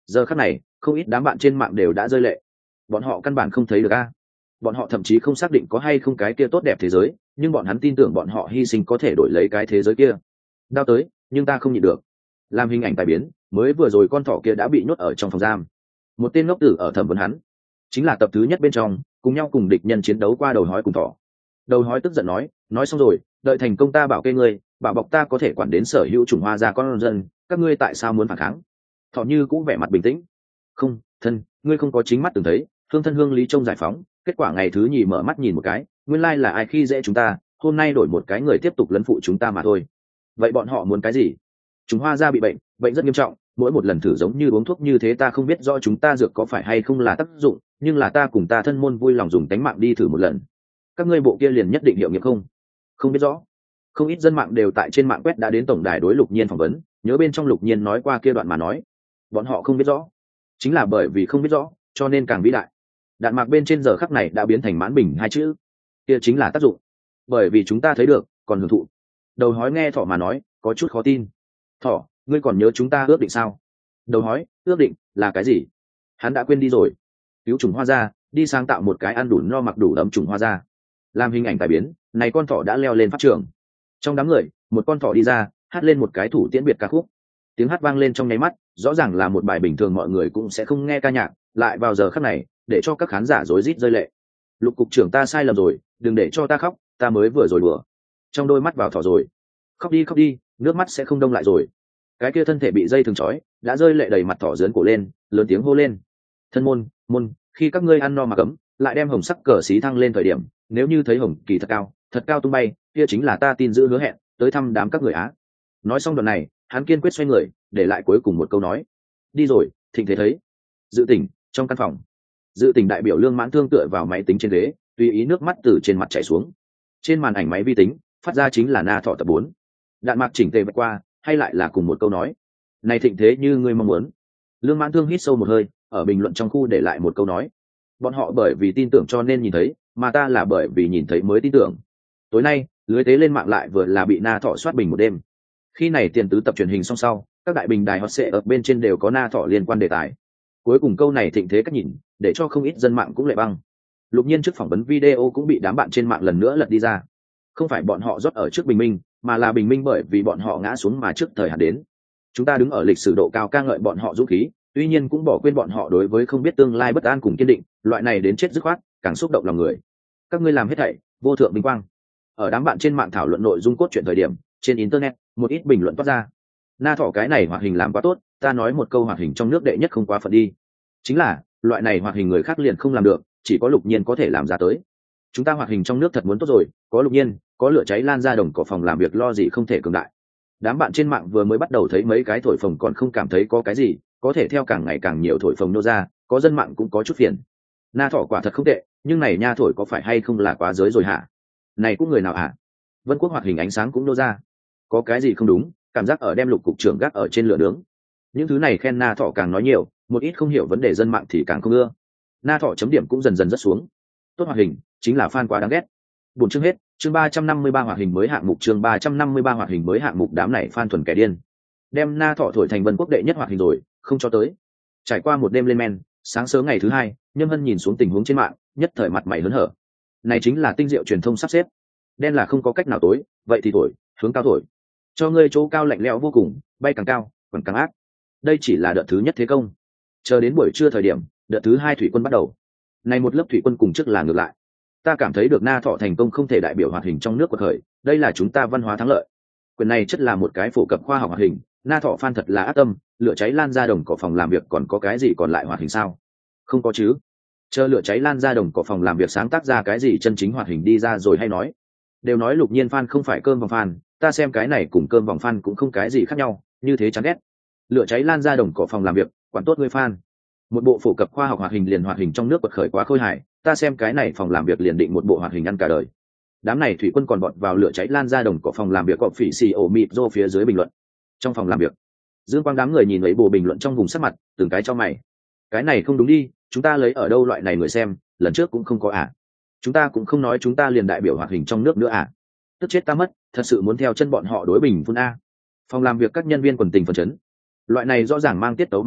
Giờ khắc này không ít đám bạn trên mạng đều đã rơi lệ. Bọn họ căn bản không thấy được a. Bọn họ thậm chí không xác định có hay không cái kia tốt đẹp thế giới, nhưng bọn hắn tin tưởng bọn họ hy sinh có thể đổi lấy cái thế giới kia. Đao tới, nhưng ta không nhịn được. Làm hình ảnh tài biến, mới vừa rồi con thỏ kia đã bị nhốt ở trong phòng giam. Một tên ngốc tử ở thẩm vấn hắn, chính là tập thứ nhất bên trong cùng nhau cùng địch nhân chiến đấu qua đầu hói cùng thỏ. Đầu hói tức giận nói xong rồi, đợi thành công ta bảo kê ngươi, bảo bọc ta có thể quản đến sở hữu chủng hoa gia con dân, các ngươi tại sao muốn phản kháng? Thỏ như cũng vẻ mặt bình tĩnh. Không, thân, ngươi không có chính mắt từng thấy, hương thân hương lý trông giải phóng, kết quả ngày thứ nhì mở mắt nhìn một cái, nguyên lai là ai khi dễ chúng ta, hôm nay đổi một cái người tiếp tục lấn phụ chúng ta mà thôi. Vậy bọn họ muốn cái gì? Chúng hoa gia bị bệnh, bệnh rất nghiêm trọng, mỗi một lần thử giống như uống thuốc như thế, ta không biết rõ chúng ta dược có phải hay không là tác dụng, nhưng là ta cùng ta thân môn vui lòng dùng tánh mạng đi thử một lần. Các ngươi bộ kia liền nhất định hiệu nghiệm không? Không biết rõ. Không ít dân mạng đều tại trên mạng quét đã đến tổng đài đối Lục Nhiên phỏng vấn, nhớ bên trong Lục Nhiên nói qua kia đoạn mà nói, bọn họ không biết rõ, chính là bởi vì không biết rõ cho nên càng vĩ đại. Đạn mạc bên trên giờ khắc này đã biến thành mãn bình hai chữ, kia chính là tác dụng, bởi vì chúng ta thấy được còn hưởng thụ. Đầu hói nghe thỏ mà nói có chút khó tin. Thỏ, ngươi còn nhớ chúng ta ước định sao? Đầu hói, ước định là cái gì? Hắn đã quên đi rồi. Cứu trùng hoa ra, đi sáng tạo một cái ăn đủ no mặc đủ ấm trùng hoa ra. Làm hình ảnh tài biến, này con thỏ đã leo lên pháp trường. Trong đám người, một con thỏ đi ra, hát lên một cái thủ tiễn biệt ca khúc. Tiếng hát vang lên trong nháy mắt, rõ ràng là một bài bình thường mọi người cũng sẽ không nghe ca nhạc, lại vào giờ khắc này, để cho các khán giả rối rít rơi lệ. Lục cục trưởng, ta sai lầm rồi, đừng để cho ta khóc, ta mới vừa rồi đùa. Trong đôi mắt vào thỏ rồi. Khóc đi, nước mắt sẽ không đông lại rồi. Cái kia thân thể bị dây thừng trói, đã rơi lệ đầy mặt thỏ dướn cổ lên, lớn tiếng hô lên. Thân môn, khi các ngươi ăn no mà cấm, lại đem hồng sắc cờ xí thăng lên thời điểm, nếu như thấy hồng kỳ thật cao tung bay, kia chính là ta tin giữ hứa hẹn, tới thăm đám các người á. Nói xong đoạn này, hắn kiên quyết xoay người, để lại cuối cùng một câu nói. Đi rồi, Thịnh Thế thấy. Dự tỉnh, trong căn phòng. Dự tỉnh đại biểu Lương Mãn Thương tựa vào máy tính trên ghế, tùy ý nước mắt từ trên mặt chảy xuống. Trên màn ảnh máy vi tính, phát ra chính là Na Thọ tập 4. Đạn mạc chỉnh tề vạch qua, hay lại là cùng một câu nói. Này Thịnh Thế như ngươi mong muốn. Lương Mãn Thương hít sâu một hơi, ở bình luận trong khu để lại một câu nói. Bọn họ bởi vì tin tưởng cho nên nhìn thấy, mà ta là bởi vì nhìn thấy mới tin tưởng. Tối nay, lưới tế lên mạng lại vừa là bị Na Thọ soát bình một đêm. Khi này tiền tứ tập truyền hình xong sau, các đại bình đài hot sẽ ở bên trên đều có Na Thọ liên quan đề tài. Cuối cùng câu này Thịnh Thế cách nhìn, để cho không ít dân mạng cũng lệ băng. Lục Nhiên trước phỏng vấn video cũng bị đám bạn trên mạng lần nữa lật đi ra. Không phải bọn họ rót ở trước bình minh, mà là bình minh bởi vì bọn họ ngã xuống mà trước thời hạn đến. Chúng ta đứng ở lịch sử độ cao ca ngợi bọn họ dũng khí, tuy nhiên cũng bỏ quên bọn họ đối với không biết tương lai bất an cùng kiên định, loại này đến chết dứt khoát, càng xúc động lòng người. Các ngươi làm hết thảy, vô thượng vinh quang. Ở đám bạn trên mạng thảo luận nội dung cốt truyện thời điểm, trên internet, một ít bình luận toát ra. Na Thọ cái này hoạt hình làm quá tốt, ta nói một câu hoạt hình trong nước đệ nhất không quá phận đi. Chính là, loại này hoạt hình người khác liền không làm được, chỉ có Lục Nhiên có thể làm ra tới. Chúng ta hoạt hình trong nước thật muốn tốt rồi, có Lục Nhiên, có lửa cháy lan ra đồng cỏ phòng làm việc lo gì không thể cường đại. Đám bạn trên mạng vừa mới bắt đầu thấy mấy cái thổi phồng còn không cảm thấy có cái gì, có thể theo càng ngày càng nhiều thổi phồng nô ra, có dân mạng cũng có chút phiền. Na Thọ quả thật không tệ, nhưng này nha thổi có phải hay không là quá giới rồi hả? Này cũng người nào hả? Vân Quốc hoạt hình ánh sáng cũng nô ra. Có cái gì không đúng, cảm giác ở đem Lục cục trưởng gác ở trên lửa nướng. Những thứ này khen Na Thọ càng nói nhiều, một ít không hiểu vấn đề dân mạng thì càng không ưa. Na Thọ chấm điểm cũng dần dần rất xuống. Tốt hoạt hình, chính là fan quá đáng ghét. Buổi chương hết, chương 353 hoạt hình mới hạng mục, chương 353 hoạt hình mới hạng mục, đám này fan thuần kẻ điên. Đem Na Thọ thổi thành Vân Quốc đệ nhất hoạt hình rồi, không cho tới. Trải qua một đêm lên men, sáng sớm ngày thứ hai, Nhâm Hân nhìn xuống tình huống trên mạng, nhất thời mặt mày hớn hở. Này chính là tinh diệu truyền thông sắp xếp. Đen là không có cách nào tối, vậy thì thổi, hướng cao thổi. Cho ngươi chỗ cao lạnh lẽo vô cùng, bay càng cao, còn càng ác. Đây chỉ là đợt thứ nhất thế công. Chờ đến buổi trưa thời điểm, đợt thứ hai thủy quân bắt đầu. Này một lớp thủy quân cùng trước là ngược lại. Ta cảm thấy được Na Thọ thành công không thể đại biểu hoạt hình trong nước quật khởi, đây là chúng ta văn hóa thắng lợi. Quyền này chất là một cái phổ cập khoa học hoạt hình, Na Thọ fan thật là ác tâm, lửa cháy lan ra đồng cỏ phòng làm việc còn có cái gì còn lại hoạt hình sao? Không có chứ. Chờ lửa cháy lan ra đồng cỏ phòng làm việc sáng tác ra cái gì chân chính hoạt hình đi ra rồi hay nói. Đều nói Lục Nhiên fan không phải cơm vòng fan, ta xem cái này cùng cơm vòng fan cũng không cái gì khác nhau, như thế chán ghét. Lửa cháy lan ra đồng cỏ phòng làm việc, quản tốt ngươi fan. Một bộ phổ cập khoa học hoạt hình liền hoạt hình trong nước quật khởi quá khôi hài, ta xem cái này phòng làm việc liền định một bộ hoạt hình ăn cả đời. Đám này thủy quân còn bọt vào lửa cháy lan ra đồng cỏ phòng làm việc, cọp phỉ xì ổ mịt rô phía dưới bình luận. Trong phòng làm việc, Dương Quang đám người nhìn lấy bộ bình luận trong vùng sắc mặt, từng cái cho mày. Cái này không đúng đi, chúng ta lấy ở đâu loại này người xem, lần trước cũng không có à. Chúng ta cũng không nói chúng ta liền đại biểu hoạt hình trong nước nữa à. Tức chết ta mất, thật sự muốn theo chân bọn họ đối bình phun a. Phòng làm việc các nhân viên quần tình phấn chấn. Loại này rõ ràng mang tiết tấu mà nói,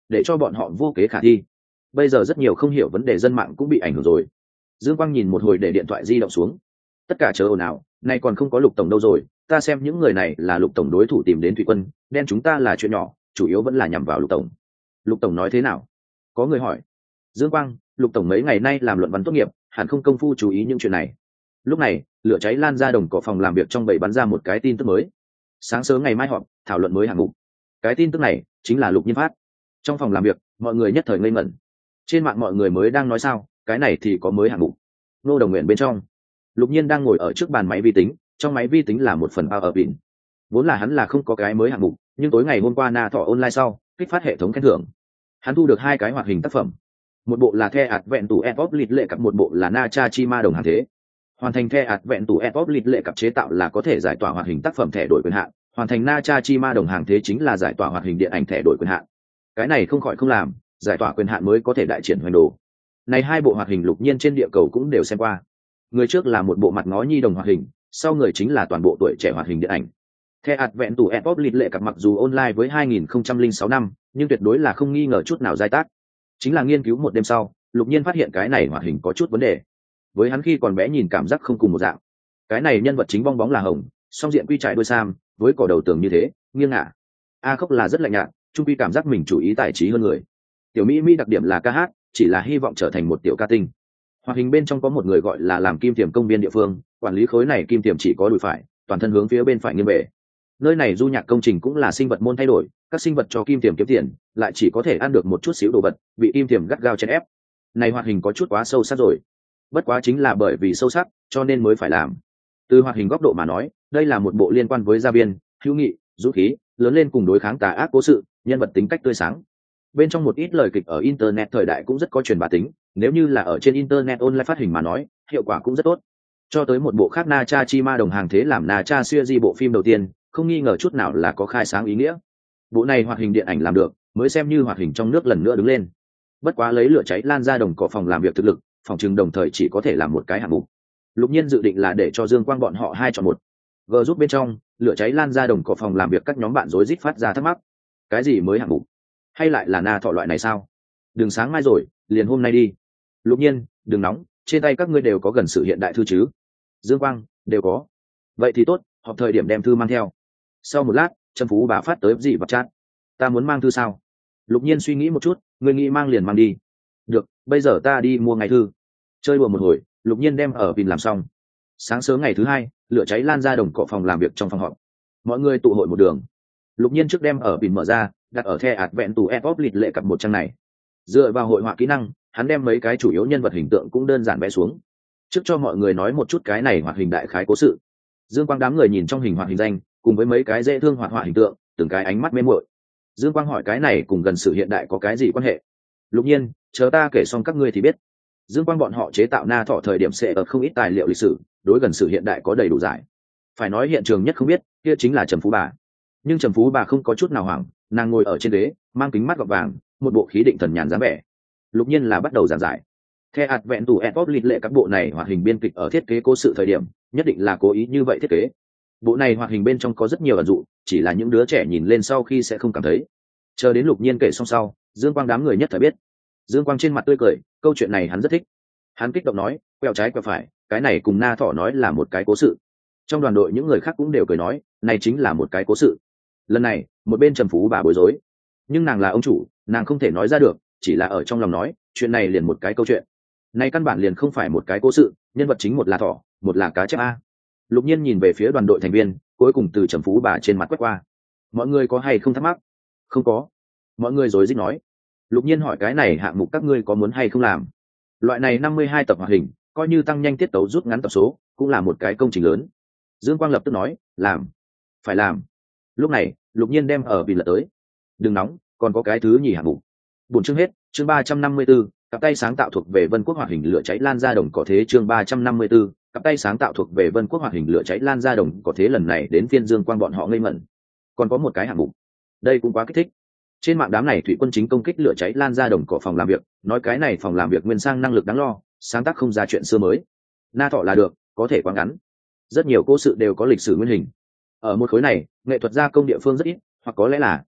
để cho bọn họ vô kế khả thi. Bây giờ rất nhiều không hiểu vấn đề dân mạng cũng bị ảnh hưởng rồi. Dương Quang nhìn một hồi để điện thoại di động xuống. Tất cả chờ ồn ào, nay còn không có Lục tổng đâu rồi, ta xem những người này là Lục tổng đối thủ tìm đến Thủy Quân, đen chúng ta là chuyện nhỏ, chủ yếu vẫn là nhằm vào Lục tổng. Lục tổng nói thế nào? Có người hỏi. Dương Quang, Lục tổng mấy ngày nay làm luận văn tốt nghiệp, hẳn không công phu chú ý những chuyện này. Lúc này, lửa cháy lan ra đồng cỏ phòng làm việc trong bầy bắn ra một cái tin tức mới. Sáng sớm ngày mai họp, thảo luận mới hạng mục. Cái tin tức này chính là Lục Nhiên phát. Trong phòng làm việc, mọi người nhất thời ngây ngẩn. Trên mạng mọi người mới đang nói sao, cái này thì có mới hạng mục. Nô Đồng Nguyện bên trong, Lục Nhiên đang ngồi ở trước bàn máy vi tính, trong máy vi tính là một phần bao ở vịn. Vốn là hắn là không có cái mới hạng mục, nhưng tối ngày hôm qua Na Thọ online sau, kích phát hệ thống khen thưởng. Hắn thu được 2 cái hoạt hình tác phẩm. Một bộ là The Adventure of Lịch Lệ Cặp, một bộ là Na Cha Chi Ma Đồng Hàng Thế. Hoàn thành The Adventure of Lịch Lệ Cặp chế tạo là có thể giải tỏa hoạt hình tác phẩm thẻ đổi quyền hạn, hoàn thành Na Cha Chi Ma Đồng Hàng Thế chính là giải tỏa hoạt hình điện ảnh thẻ đổi quyền hạn. Cái này không khỏi không làm, giải tỏa quyền hạn mới có thể đại triển hoành đồ. Này 2 bộ hoạt hình Lục Nhiên trên địa cầu cũng đều xem qua. Người trước là một bộ mặt ngó nhi đồng hoạt hình, sau người chính là toàn bộ tuổi trẻ hoạt hình điện ảnh. The Adventure of Lịch Lệ Cặp mặc dù online với 2006 năm, nhưng tuyệt đối là không nghi ngờ chút nào giai tác. Chính là nghiên cứu một đêm sau, Lục Nhiên phát hiện cái này hoạt hình có chút vấn đề. Với hắn khi còn bé nhìn cảm giác không cùng một dạng. Cái này nhân vật chính bong bóng là hồng, song diện quy trại đuôi sam, với cỏ đầu tường như thế, nghiêng ngả. A Khốc là rất lạnh nhạt, trung quy cảm giác mình chủ ý tài trí hơn người. Tiểu Mỹ Mỹ đặc điểm là ca hát, chỉ là hy vọng trở thành một tiểu ca tinh. Hoạt hình bên trong có một người gọi là làm kim tiềm công viên địa phương, quản lý khối này kim tiềm chỉ có đùi phải, toàn thân hướng phía bên phải nghiêng về. Nơi này du nhạc công trình cũng là sinh vật môn thay đổi, các sinh vật cho kim tiềm kiếm tiền, lại chỉ có thể ăn được một chút xíu đồ vật, bị kim tiềm gắt gao chèn ép. Này hoạt hình có chút quá sâu sắc rồi. Bất quá chính là bởi vì sâu sắc, cho nên mới phải làm. Từ hoạt hình góc độ mà nói, đây là một bộ liên quan với gia viên, hữu nghị, dũng khí, lớn lên cùng đối kháng tà ác cố sự, nhân vật tính cách tươi sáng. Bên trong một ít lời kịch ở internet thời đại cũng rất có truyền bá tính, nếu như là ở trên internet online phát hình mà nói, hiệu quả cũng rất tốt. Cho tới một bộ khác Na Cha Chi Ma Đồng Hàng Thế làm Na Cha series bộ phim đầu tiên, không nghi ngờ chút nào là có khai sáng ý nghĩa. Bộ này hoạt hình điện ảnh làm được, mới xem như hoạt hình trong nước lần nữa đứng lên. Bất quá lấy lửa cháy lan ra đồng cỏ phòng làm việc thực lực, phòng chừng đồng thời chỉ có thể làm một cái hạng mục. Lục Nhiên dự định là để cho Dương Quang bọn họ 2 chọn một. G giúp bên trong, lửa cháy lan ra đồng cỏ phòng làm việc các nhóm bạn rối rít phát ra thắc mắc. Cái gì mới hạng mục? Hay lại là Na Thọ loại này sao? Đừng sáng mai rồi, liền hôm nay đi. Lục Nhiên, đừng nóng, trên tay các ngươi đều có gần sự hiện đại thư chứ? Dương Quang, đều có. Vậy thì tốt, họp thời điểm đem thư mang theo. Sau một lát, Trâm Phú bà phát tới gì vật chat. Ta muốn mang thư sao? Lục Nhiên suy nghĩ một chút, người nghĩ mang liền mang đi. Được, bây giờ ta đi mua ngày thư. Chơi đùa một hồi, Lục Nhiên đem ở pin làm xong. Sáng sớm ngày thứ 2, lửa cháy lan ra đồng cỏ phòng làm việc trong phòng họp. Mọi người tụ hội một đường. Lục Nhiên trước đem ở pin mở ra, đặt ở The Adventure of Lịch Lệ Cặp một trang này. Dựa vào hội họa kỹ năng, hắn đem mấy cái chủ yếu nhân vật hình tượng cũng đơn giản vẽ xuống. Trước cho mọi người nói một chút cái này hoạt hình đại khái cố sự. Dương Quang đám người nhìn trong hình hoạt hình danh, cùng với mấy cái dễ thương hoạt họa hình tượng, từng cái ánh mắt mê muội. Dương Quang hỏi cái này cùng gần sự hiện đại có cái gì quan hệ? Lục Nhiên, chờ ta kể xong các ngươi thì biết. Dương Quang bọn họ chế tạo Na Thọ thời điểm sẽ ở không ít tài liệu lịch sử, đối gần sự hiện đại có đầy đủ giải. Phải nói hiện trường nhất không biết, kia chính là Trầm Phú bà. Nhưng Trầm Phú bà không có chút nào hoảng, nàng ngồi ở trên ghế, mang kính mắt gọng vàng, một bộ khí định thần nhàn dáng vẻ. Lục Nhiên là bắt đầu giảng giải. The Adventure of Lịch Lệ các bộ này hoạt hình biên kịch ở thiết kế cố sự thời điểm, nhất định là cố ý như vậy thiết kế. Bộ này hoạt hình bên trong có rất nhiều ẩn dụ, chỉ là những đứa trẻ nhìn lên sau khi sẽ không cảm thấy. Chờ đến Lục Nhiên kể xong sau, Dương Quang đám người nhất thời biết. Dương Quang trên mặt tươi cười, câu chuyện này hắn rất thích. Hắn kích động nói, quẹo trái quẹo phải, cái này cùng Na Thọ nói là một cái cố sự. Trong đoàn đội những người khác cũng đều cười nói, này chính là một cái cố sự. Lần này, một bên Trầm Phú bà bối rối, nhưng nàng là ông chủ, nàng không thể nói ra được, chỉ là ở trong lòng nói, chuyện này liền một cái câu chuyện. Này căn bản liền không phải một cái cố sự, nhân vật chính một là thỏ, một là cá chép a. Lục Nhiên nhìn về phía đoàn đội thành viên, cuối cùng từ Trầm Phú bà trên mặt quét qua. Mọi người có hay không thắc mắc? Không có. Mọi người rối rít nói. Lục Nhiên hỏi cái này hạng mục các ngươi có muốn hay không làm? Loại này 52 tập hoạt hình, coi như tăng nhanh tiết tấu rút ngắn tập số, cũng là một cái công trình lớn. Dương Quang lập tức nói, làm. Phải làm. Lúc này, Lục Nhiên đem ở bình lật tới. Đừng nóng, còn có cái thứ nhì hạng mục. Buổi chương hết, chương 354, cặp tay sáng tạo thuộc về Vân Quốc hoạt hình lửa cháy lan ra đồng cỏ thế chương 354, cặp tay sáng tạo thuộc về Vân Quốc hoạt hình lửa cháy lan ra đồng cỏ thế lần này đến phiên Dương Quang bọn họ ngây ngẩn. Còn có một cái hạng mục. Đây cũng quá kích thích. Trên mạng đám này Thủy Quân chính công kích lửa cháy lan ra đồng cỏ phòng làm việc, nói cái này phòng làm việc nguyên sang năng lực đáng lo, sáng tác không ra chuyện xưa mới. Na Thọ là được, có thể quá ngắn. Rất nhiều cố sự đều có lịch sử nguyên hình. Ở một khối này, nghệ thuật gia công địa phương rất ít, hoặc có lẽ là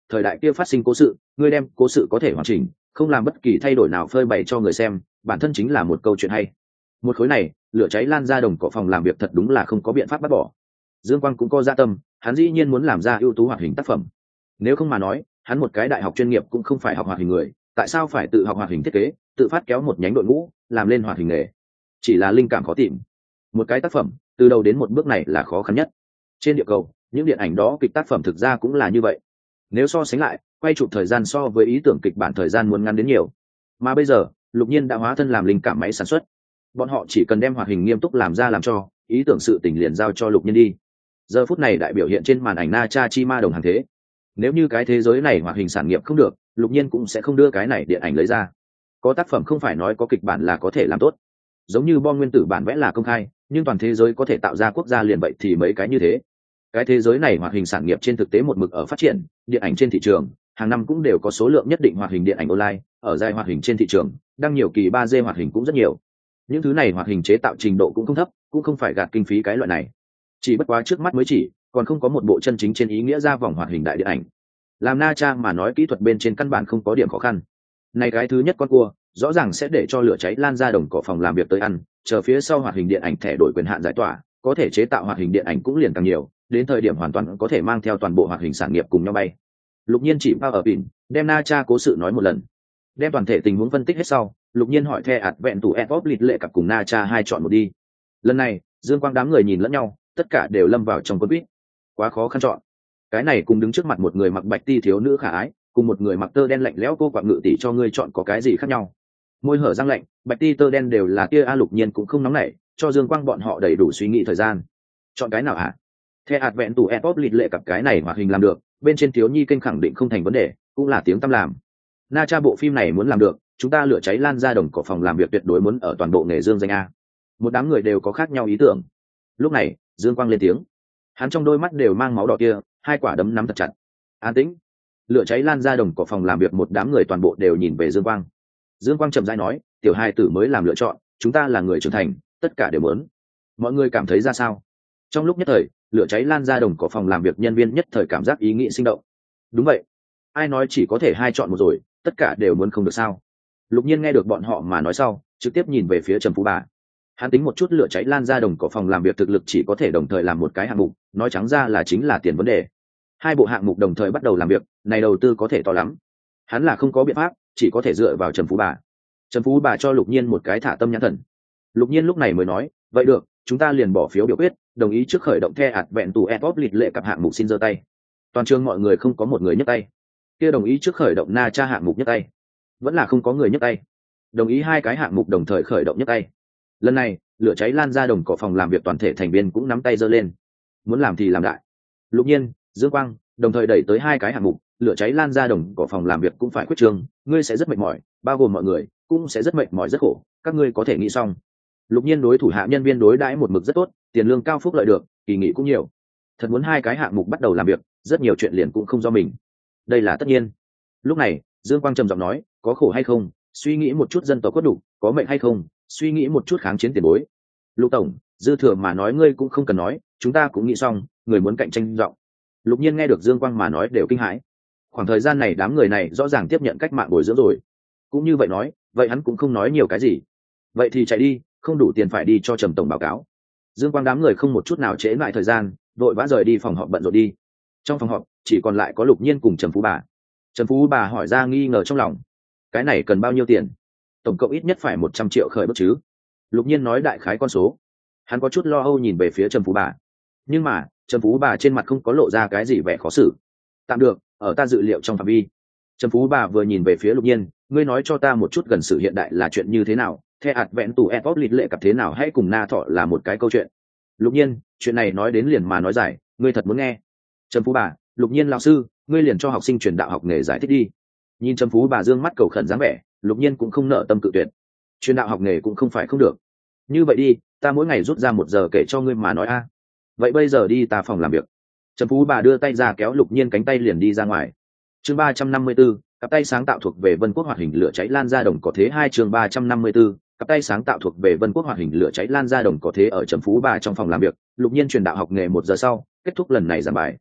thời đại kia phát sinh cố sự, ngươi đem cố sự có thể hoàn chỉnh, không làm bất kỳ thay đổi nào phơi bày cho người xem, bản thân chính là một câu chuyện hay. Một khối này, lửa cháy lan ra đồng cỏ phòng làm việc thật đúng là không có biện pháp bắt bỏ. Dương Quang cũng có dạ tâm, hắn dĩ nhiên muốn làm ra ưu tú hoạt hình tác phẩm. Nếu không mà nói, hắn một cái đại học chuyên nghiệp cũng không phải học hoạt hình người, tại sao phải tự học hoạt hình thiết kế, tự phát kéo một nhánh đội ngũ, làm lên hoạt hình nghề? Chỉ là linh cảm khó tìm. Một cái tác phẩm, từ đầu đến một bước này là khó khăn nhất. Trên địa cầu, những điện ảnh đó kịch tác phẩm thực ra cũng là như vậy. Nếu so sánh lại, quay chụp thời gian so với ý tưởng kịch bản thời gian muốn ngắn đến nhiều. Mà bây giờ, Lục Nhiên đã hóa thân làm linh cảm máy sản xuất. Bọn họ chỉ cần đem hoạt hình nghiêm túc làm ra làm cho, ý tưởng sự tình liền giao cho Lục Nhiên đi. Giờ phút này đại biểu hiện trên màn ảnh Na Cha Chi Ma đồng hàng thế. Nếu như cái thế giới này hoạt hình sản nghiệp không được, Lục Nhiên cũng sẽ không đưa cái này điện ảnh lấy ra. Có tác phẩm không phải nói có kịch bản là có thể làm tốt. Giống như bom nguyên tử bản vẽ là công khai, nhưng toàn thế giới có thể tạo ra quốc gia liền vậy thì mấy cái như thế. Cái thế giới này hoạt hình sản nghiệp trên thực tế một mực ở phát triển, điện ảnh trên thị trường hàng năm cũng đều có số lượng nhất định hoạt hình điện ảnh online, ở dài hoạt hình trên thị trường đăng nhiều kỳ 3D hoạt hình cũng rất nhiều. Những thứ này hoạt hình chế tạo trình độ cũng không thấp, cũng không phải gạt kinh phí cái loại này. Chỉ bất quá trước mắt mới chỉ còn không có một bộ chân chính trên ý nghĩa ra vòng hoạt hình đại điện ảnh. Làm Na Cha mà nói kỹ thuật bên trên căn bản không có điểm khó khăn. Này cái thứ nhất con cua, rõ ràng sẽ để cho lửa cháy lan ra đồng cỏ phòng làm việc tới ăn, chờ phía sau hoạt hình điện ảnh thẻ đổi quyền hạn giải tỏa, có thể chế tạo hoạt hình điện ảnh cũng liền càng nhiều, đến thời điểm hoàn toàn có thể mang theo toàn bộ hoạt hình sản nghiệp cùng nhau bay. Lục Nhiên chỉ bao ở pin, đem Na Cha cố sự nói một lần, đem toàn thể tình huống phân tích hết sau, Lục Nhiên hỏi The Adventure of Lịch Lệ cặp cùng Na Cha hai chọn một đi. Lần này, Dương Quang đám người nhìn lẫn nhau, tất cả đều lâm vào trong quân quýt. Quá khó khăn chọn. Cái này cùng đứng trước mặt một người mặc bạch ti thiếu nữ khả ái, cùng một người mặc tơ đen lạnh lẽo cô quạng ngự tỷ cho ngươi chọn có cái gì khác nhau? Môi hở răng lạnh, bạch ti tơ đen đều là tia. Lục Nhiên cũng không nóng nảy, cho Dương Quang bọn họ đầy đủ suy nghĩ thời gian. Chọn cái nào hả? The Adventure of Lịch Lệ cặp cái này hoạt hình làm được, bên trên thiếu nhi kênh khẳng định không thành vấn đề, cũng là tiếng tăm làm. Na Cha bộ phim này muốn làm được, chúng ta lửa cháy lan ra đồng cỏ phòng làm việc tuyệt đối muốn ở toàn bộ nghề dương danh a. Một đám người đều có khác nhau ý tưởng. Lúc này, Dương Quang lên tiếng. Hắn trong đôi mắt đều mang máu đỏ kia, hai quả đấm nắm thật chặt. An tĩnh. Lửa cháy lan ra đồng cỏ phòng làm việc, một đám người toàn bộ đều nhìn về Dương Quang. Dương Quang chậm rãi nói, tiểu hai tử mới làm lựa chọn, chúng ta là người trưởng thành, tất cả đều muốn. Mọi người cảm thấy ra sao? Trong lúc nhất thời, lửa cháy lan ra đồng cỏ phòng làm việc nhân viên nhất thời cảm giác ý nghĩ sinh động. Đúng vậy. Ai nói chỉ có thể hai chọn một rồi, tất cả đều muốn không được sao? Lục Nhiên nghe được bọn họ mà nói sau, trực tiếp nhìn về phía Trầm Phú Bà. Hắn tính một chút lửa cháy lan ra đồng cỏ phòng làm việc thực lực chỉ có thể đồng thời làm một cái hạng mục, nói trắng ra là chính là tiền vấn đề. Hai bộ hạng mục đồng thời bắt đầu làm việc, này đầu tư có thể to lắm. Hắn là không có biện pháp, chỉ có thể dựa vào Trầm Phú Bà. Trầm Phú Bà cho Lục Nhiên một cái thả tâm nhãn thần. Lục Nhiên lúc này mới nói, vậy được, chúng ta liền bỏ phiếu biểu quyết, đồng ý trước khởi động The Adventure of Lịch Lệ cặp hạng mục, xin giơ tay. Toàn trường mọi người không có một người nhấc tay. Kia đồng ý trước khởi động Na Cha hạng mục nhấc tay. Vẫn là không có người nhấc tay. Đồng ý hai cái hạng mục đồng thời khởi động nhấc tay. Lần này, lửa cháy lan ra đồng cỏ phòng làm việc toàn thể thành viên cũng nắm tay giơ lên. Muốn làm thì làm đại. Lục Nhiên, Dương Quang đồng thời đẩy tới hai cái hạng mục, lửa cháy lan ra đồng cỏ phòng làm việc cũng phải quyết trương, ngươi sẽ rất mệt mỏi, bao gồm mọi người cũng sẽ rất mệt mỏi rất khổ, các ngươi có thể nghĩ xong. Lục Nhiên đối thủ hạ nhân viên đối đãi một mực rất tốt, tiền lương cao, phúc lợi được, kỳ nghỉ cũng nhiều. Thật muốn hai cái hạng mục bắt đầu làm việc, rất nhiều chuyện liền cũng không do mình. Đây là tất nhiên. Lúc này, Dương Quang trầm giọng nói, có khổ hay không, suy nghĩ một chút dân tộc cốt đủ, có mệnh hay không, suy nghĩ một chút kháng chiến tiền bối. Lục tổng, dư thừa mà nói ngươi cũng không cần nói, chúng ta cũng nghĩ xong, người muốn cạnh tranh rộng. Lục Nhiên nghe được Dương Quang mà nói đều kinh hãi. Khoảng thời gian này đám người này rõ ràng tiếp nhận cách mạng bồi dưỡng rồi. Cũng như vậy nói, vậy hắn cũng không nói nhiều cái gì. Vậy thì chạy đi, không đủ tiền phải đi cho Trầm tổng báo cáo. Dương Quang đám người không một chút nào trễ lại thời gian, vội vã rời đi phòng họp bận rộn đi. Trong phòng họp chỉ còn lại có Lục Nhiên cùng Trầm Phú Bà. Trầm Phú Bà hỏi ra nghi ngờ trong lòng. Cái này cần bao nhiêu tiền? Tổng cộng ít nhất phải 100 triệu khởi bước chứ. Lục Nhiên nói đại khái con số. Hắn có chút lo âu nhìn về phía Trầm Phú Bà. Nhưng mà, Trầm Phú Bà trên mặt không có lộ ra cái gì vẻ khó xử. Tạm được, ở ta dự liệu trong phạm vi. Trầm Phú Bà vừa nhìn về phía Lục Nhiên, ngươi nói cho ta một chút gần sự hiện đại là chuyện như thế nào, The Adventure of Lịch Lệ cặp thế nào, hay cùng Na Thọ là một cái câu chuyện. Lục Nhiên, chuyện này nói đến liền mà nói dài, ngươi thật muốn nghe? Trầm Phú Bà, Lục Nhiên lão sư, ngươi liền cho học sinh truyền đạo học nghề giải thích đi. Nhìn Trầm Phú Bà dương mắt cầu khẩn dáng vẻ, Lục Nhiên cũng không nợ tâm cự tuyệt. Truyền đạo học nghề cũng không phải không được. Như vậy đi, ta mỗi ngày rút ra 1 giờ kể cho ngươi mà nói a. Vậy bây giờ đi ta phòng làm việc. Trầm Phú Bà đưa tay ra kéo Lục Nhiên cánh tay liền đi ra ngoài. Chương 354, cặp tay sáng tạo thuộc về Vân Quốc hoạt hình lửa cháy lan ra đồng có thế 2. Chương 354, cặp tay sáng tạo thuộc về Vân Quốc hoạt hình lửa cháy lan ra đồng có thế. Ở Trầm Phú Bà trong phòng làm việc, Lục Nhiên truyền đạo học nghề 1 giờ sau kết thúc lần này giảng bài.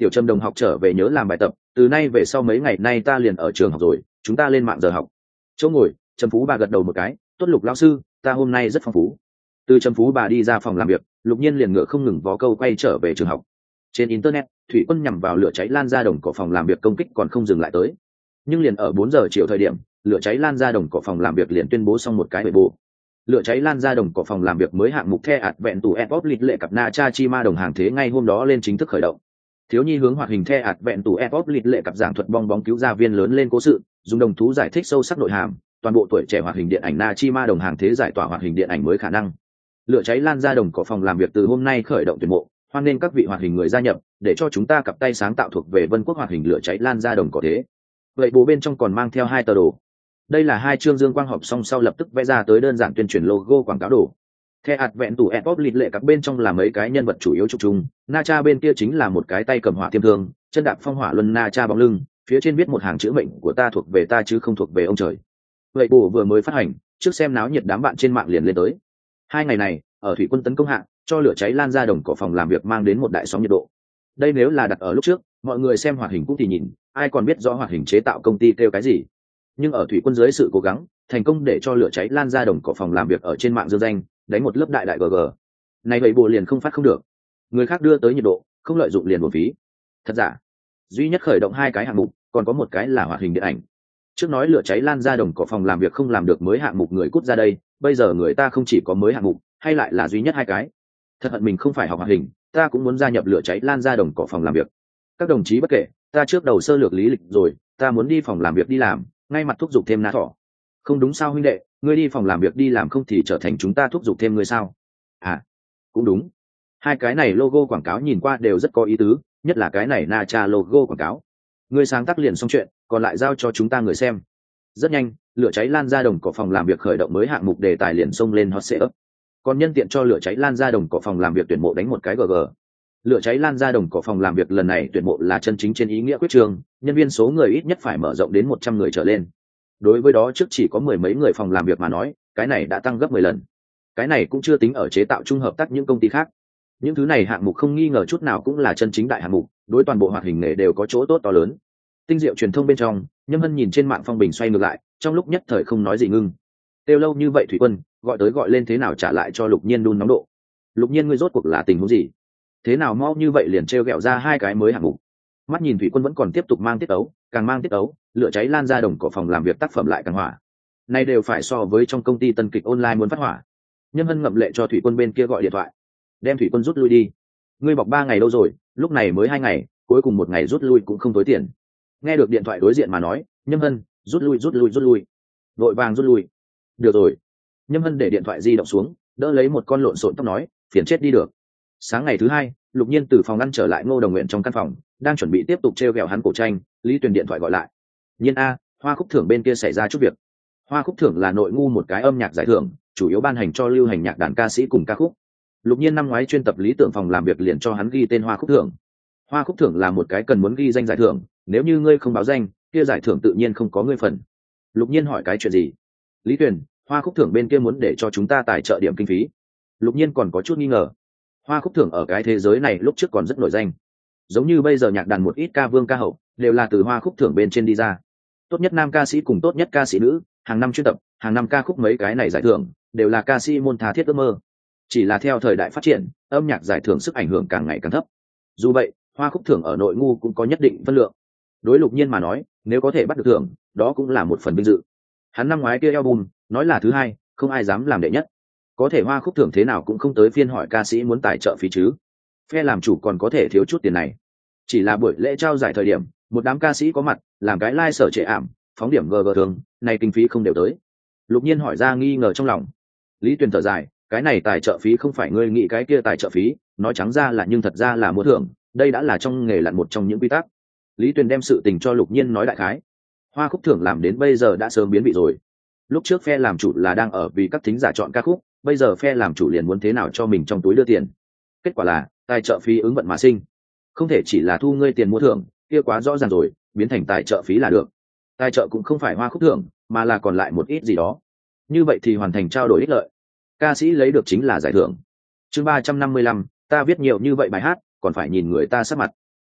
Tiểu Trâm đồng học trở về nhớ làm bài tập, từ nay về sau mấy ngày nay ta liền ở trường học rồi, chúng ta lên mạng giờ học. Chỗ ngồi, Trầm Phú bà gật đầu một cái, tốt Lục lão sư, ta hôm nay rất phong phú. Từ Trầm Phú bà đi ra phòng làm việc, Lục Nhiên liền ngựa không ngừng vó câu quay trở về trường học. Trên internet, thủy quân nhằm vào lửa cháy lan ra đồng cỏ phòng làm việc công kích còn không dừng lại tới. Nhưng liền ở 4 giờ chiều thời điểm, lửa cháy lan ra đồng cỏ phòng làm việc liền tuyên bố xong một cái bể bổ. Lửa cháy lan ra đồng cỏ phòng làm việc mới hạng mục The Advent to Epop lịch lệ cặp Na Cha Chi Ma đồng hàng thế ngay hôm đó lên chính thức khởi động. Thiếu nhi hướng hoạt hình The Advent to Epop lịch lệ cặp giảng thuật bong bóng cứu gia viên lớn lên cố sự, dùng đồng thú giải thích sâu sắc nội hàm, toàn bộ tuổi trẻ hoạt hình điện ảnh Na Chi Ma đồng hàng thế giải tỏa hoạt hình điện ảnh mới khả năng. Lửa cháy lan ra đồng cỏ phòng làm việc từ hôm nay khởi động tuyển mộ, hoan nên các vị hoạt hình người gia nhập, để cho chúng ta cặp tay sáng tạo thuộc về Vân Quốc hoạt hình lửa cháy lan ra đồng cỏ thế. Vậy bố bên trong còn mang theo 2 tờ đồ. Đây là 2 chương dương quang họp xong sau lập tức vẽ ra tới đơn giản tuyên truyền logo quảng cáo đồ. The Advent to Epop lịch lệ các bên trong là mấy cái nhân vật chủ yếu chụp chung, Na Cha bên kia chính là một cái tay cầm hỏa thiêm thương, chân đạp phong hỏa luân Na Cha bóng lưng, phía trên viết một hàng chữ mệnh của ta thuộc về ta chứ không thuộc về ông trời. Vậy bổ vừa mới phát hành, trước xem náo nhiệt đám bạn trên mạng liền lên tới. 2 ngày này, ở thủy quân tấn công hạ, cho lửa cháy lan ra đồng cỏ phòng làm việc mang đến một đại sóng nhiệt độ. Đây nếu là đặt ở lúc trước, mọi người xem hoạt hình cũng thì nhìn, ai còn biết rõ hoạt hình chế tạo công ty kêu cái gì. Nhưng ở thủy quân dưới sự cố gắng, thành công để cho lửa cháy lan ra đồng cỏ phòng làm việc ở trên mạng dương danh, đánh một lớp đại đại gg. Này vậy bùa liền không phát không được. Người khác đưa tới nhiệt độ, không lợi dụng liền uổng phí. Thật giả, duy nhất khởi động 2 cái hạng mục, còn có một cái là hoạt hình điện ảnh. Trước nói lửa cháy lan ra đồng cỏ phòng làm việc không làm được mới hạng mục người cút ra đây, bây giờ người ta không chỉ có mới hạng mục, hay lại là duy nhất 2 cái. Thật hận mình không phải học hoạt hình, ta cũng muốn gia nhập lửa cháy lan ra đồng cỏ phòng làm việc. Các đồng chí bất kể, ta trước đầu sơ lược lý lịch rồi, ta muốn đi phòng làm việc đi làm, ngay mặt thúc giục thêm Na Thỏ. Không đúng sao huynh đệ, ngươi đi phòng làm việc đi làm không thì trở thành chúng ta thúc giục thêm ngươi sao? À, cũng đúng. 2 cái này logo quảng cáo nhìn qua đều rất có ý tứ, nhất là cái này Na Cha logo quảng cáo. Ngươi sáng tác liền xong chuyện, còn lại giao cho chúng ta người xem. Rất nhanh, lửa cháy lan ra đồng cỏ phòng làm việc khởi động mới hạng mục đề tài liền xông lên hot search. Còn nhân tiện cho lửa cháy lan ra đồng cỏ phòng làm việc tuyển mộ đánh một cái GG. Lửa cháy lan ra đồng cỏ phòng làm việc lần này tuyển mộ là chân chính trên ý nghĩa quyết trường, nhân viên số người ít nhất phải mở rộng đến 100 người trở lên. Đối với đó trước chỉ có 10 mấy người phòng làm việc mà nói, cái này đã tăng gấp 10 lần. Cái này cũng chưa tính ở chế tạo chung hợp tác những công ty khác. Những thứ này hạng mục không nghi ngờ chút nào cũng là chân chính đại hạng mục, đối toàn bộ hoạt hình nghề đều có chỗ tốt to lớn. Tinh diệu truyền thông bên trong, Nhâm Hân nhìn trên mạng phong bình xoay ngược lại, trong lúc nhất thời không nói gì ngưng. Tiêu lâu như vậy thủy quân, gọi tới gọi lên thế nào trả lại cho Lục Nhiên đun nóng độ. Lục Nhiên ngươi rốt cuộc là tình huống gì? Thế nào mau như vậy liền trêu ghẹo ra 2 cái mới hạng mục. Mắt nhìn thủy quân vẫn còn tiếp tục mang tiết ấu, càng mang tiết ấu, lửa cháy lan ra đồng cỏ phòng làm việc tác phẩm lại càng hỏa. Nay đều phải so với trong công ty Tân Kịch Online muốn phát hỏa. Nhâm Hân ngậm lệ cho thủy quân bên kia gọi điện thoại, đem thủy quân rút lui đi. Ngươi bọc 3 ngày đâu rồi, lúc này mới 2 ngày, cuối cùng 1 ngày rút lui cũng không tối tiền. Nghe được điện thoại đối diện mà nói, Nhâm Hân rút lui, vội vàng rút lui. Được rồi. Nhâm Hân để điện thoại di động xuống, đỡ lấy một con lộn xộn tóc nói, phiền chết đi được. Sáng ngày thứ 2, Lục Nhiên từ phòng ăn trở lại Ngô Đồng Nguyện trong căn phòng, đang chuẩn bị tiếp tục trêu ghẹo hắn cổ tranh, Lý Tuyền điện thoại gọi lại. Nhiên a, Hoa Khúc Thưởng bên kia xảy ra chút việc. Hoa Khúc Thưởng là nội ngu một cái âm nhạc giải thưởng, chủ yếu ban hành cho lưu hành nhạc đàn ca sĩ cùng ca khúc. Lục Nhiên năm ngoái chuyên tập lý tưởng phòng làm việc liền cho hắn ghi tên Hoa Khúc Thưởng. Hoa Khúc Thưởng là một cái cần muốn ghi danh giải thưởng, nếu như ngươi không báo danh, kia giải thưởng tự nhiên không có ngươi phần. Lục Nhiên hỏi cái chuyện gì? Lý Tuyền, Hoa Khúc Thưởng bên kia muốn để cho chúng ta tài trợ điểm kinh phí. Lục Nhiên còn có chút nghi ngờ. Hoa Khúc Thưởng ở cái thế giới này lúc trước còn rất nổi danh, giống như bây giờ nhạc đàn một ít ca vương ca hậu đều là từ Hoa Khúc Thưởng bên trên đi ra. Tốt nhất nam ca sĩ cùng tốt nhất ca sĩ nữ, hàng năm chuyên tập, hàng năm ca khúc mấy cái này giải thưởng đều là ca sĩ môn tha thiết ước mơ. Chỉ là theo thời đại phát triển, âm nhạc giải thưởng sức ảnh hưởng càng ngày càng thấp. Dù vậy, Hoa Khúc Thưởng ở nội ngu cũng có nhất định phân lượng. Đối Lục Nhiên mà nói, nếu có thể bắt được thưởng, đó cũng là một phần vinh dự. Hắn năm ngoái kia album, nói là thứ 2, không ai dám làm đệ nhất. Có thể Hoa Khúc Thưởng thế nào cũng không tới phiên hỏi ca sĩ muốn tài trợ phí chứ. Phe làm chủ còn có thể thiếu chút tiền này. Chỉ là buổi lễ trao giải thời điểm, một đám ca sĩ có mặt, làm cái lai sở trệ ảm, phóng điểm GG thường, này kinh phí không đều tới. Lục Nhiên hỏi ra nghi ngờ trong lòng. Lý Tuyền thở dài, cái này tài trợ phí không phải ngươi nghĩ cái kia tài trợ phí, nói trắng ra là nhưng thật ra là mua thưởng, đây đã là trong nghề lặn một trong những quy tắc. Lý Tuyền đem sự tình cho Lục Nhiên nói đại khái. Hoa Khúc Thưởng làm đến bây giờ đã sớm biến vị rồi. Lúc trước phe làm chủ là đang ở vì các thính giả chọn ca khúc, bây giờ phe làm chủ liền muốn thế nào cho mình trong túi đưa tiền. Kết quả là tài trợ phí ứng vận mà sinh. Không thể chỉ là thu ngươi tiền mua thưởng, kia quá rõ ràng rồi, biến thành tài trợ phí là được. Tài trợ cũng không phải Hoa Khúc Thưởng, mà là còn lại một ít gì đó. Như vậy thì hoàn thành trao đổi ích lợi. Ca sĩ lấy được chính là giải thưởng. Chương 355, ta viết nhiều như vậy bài hát, còn phải nhìn người ta sắc mặt.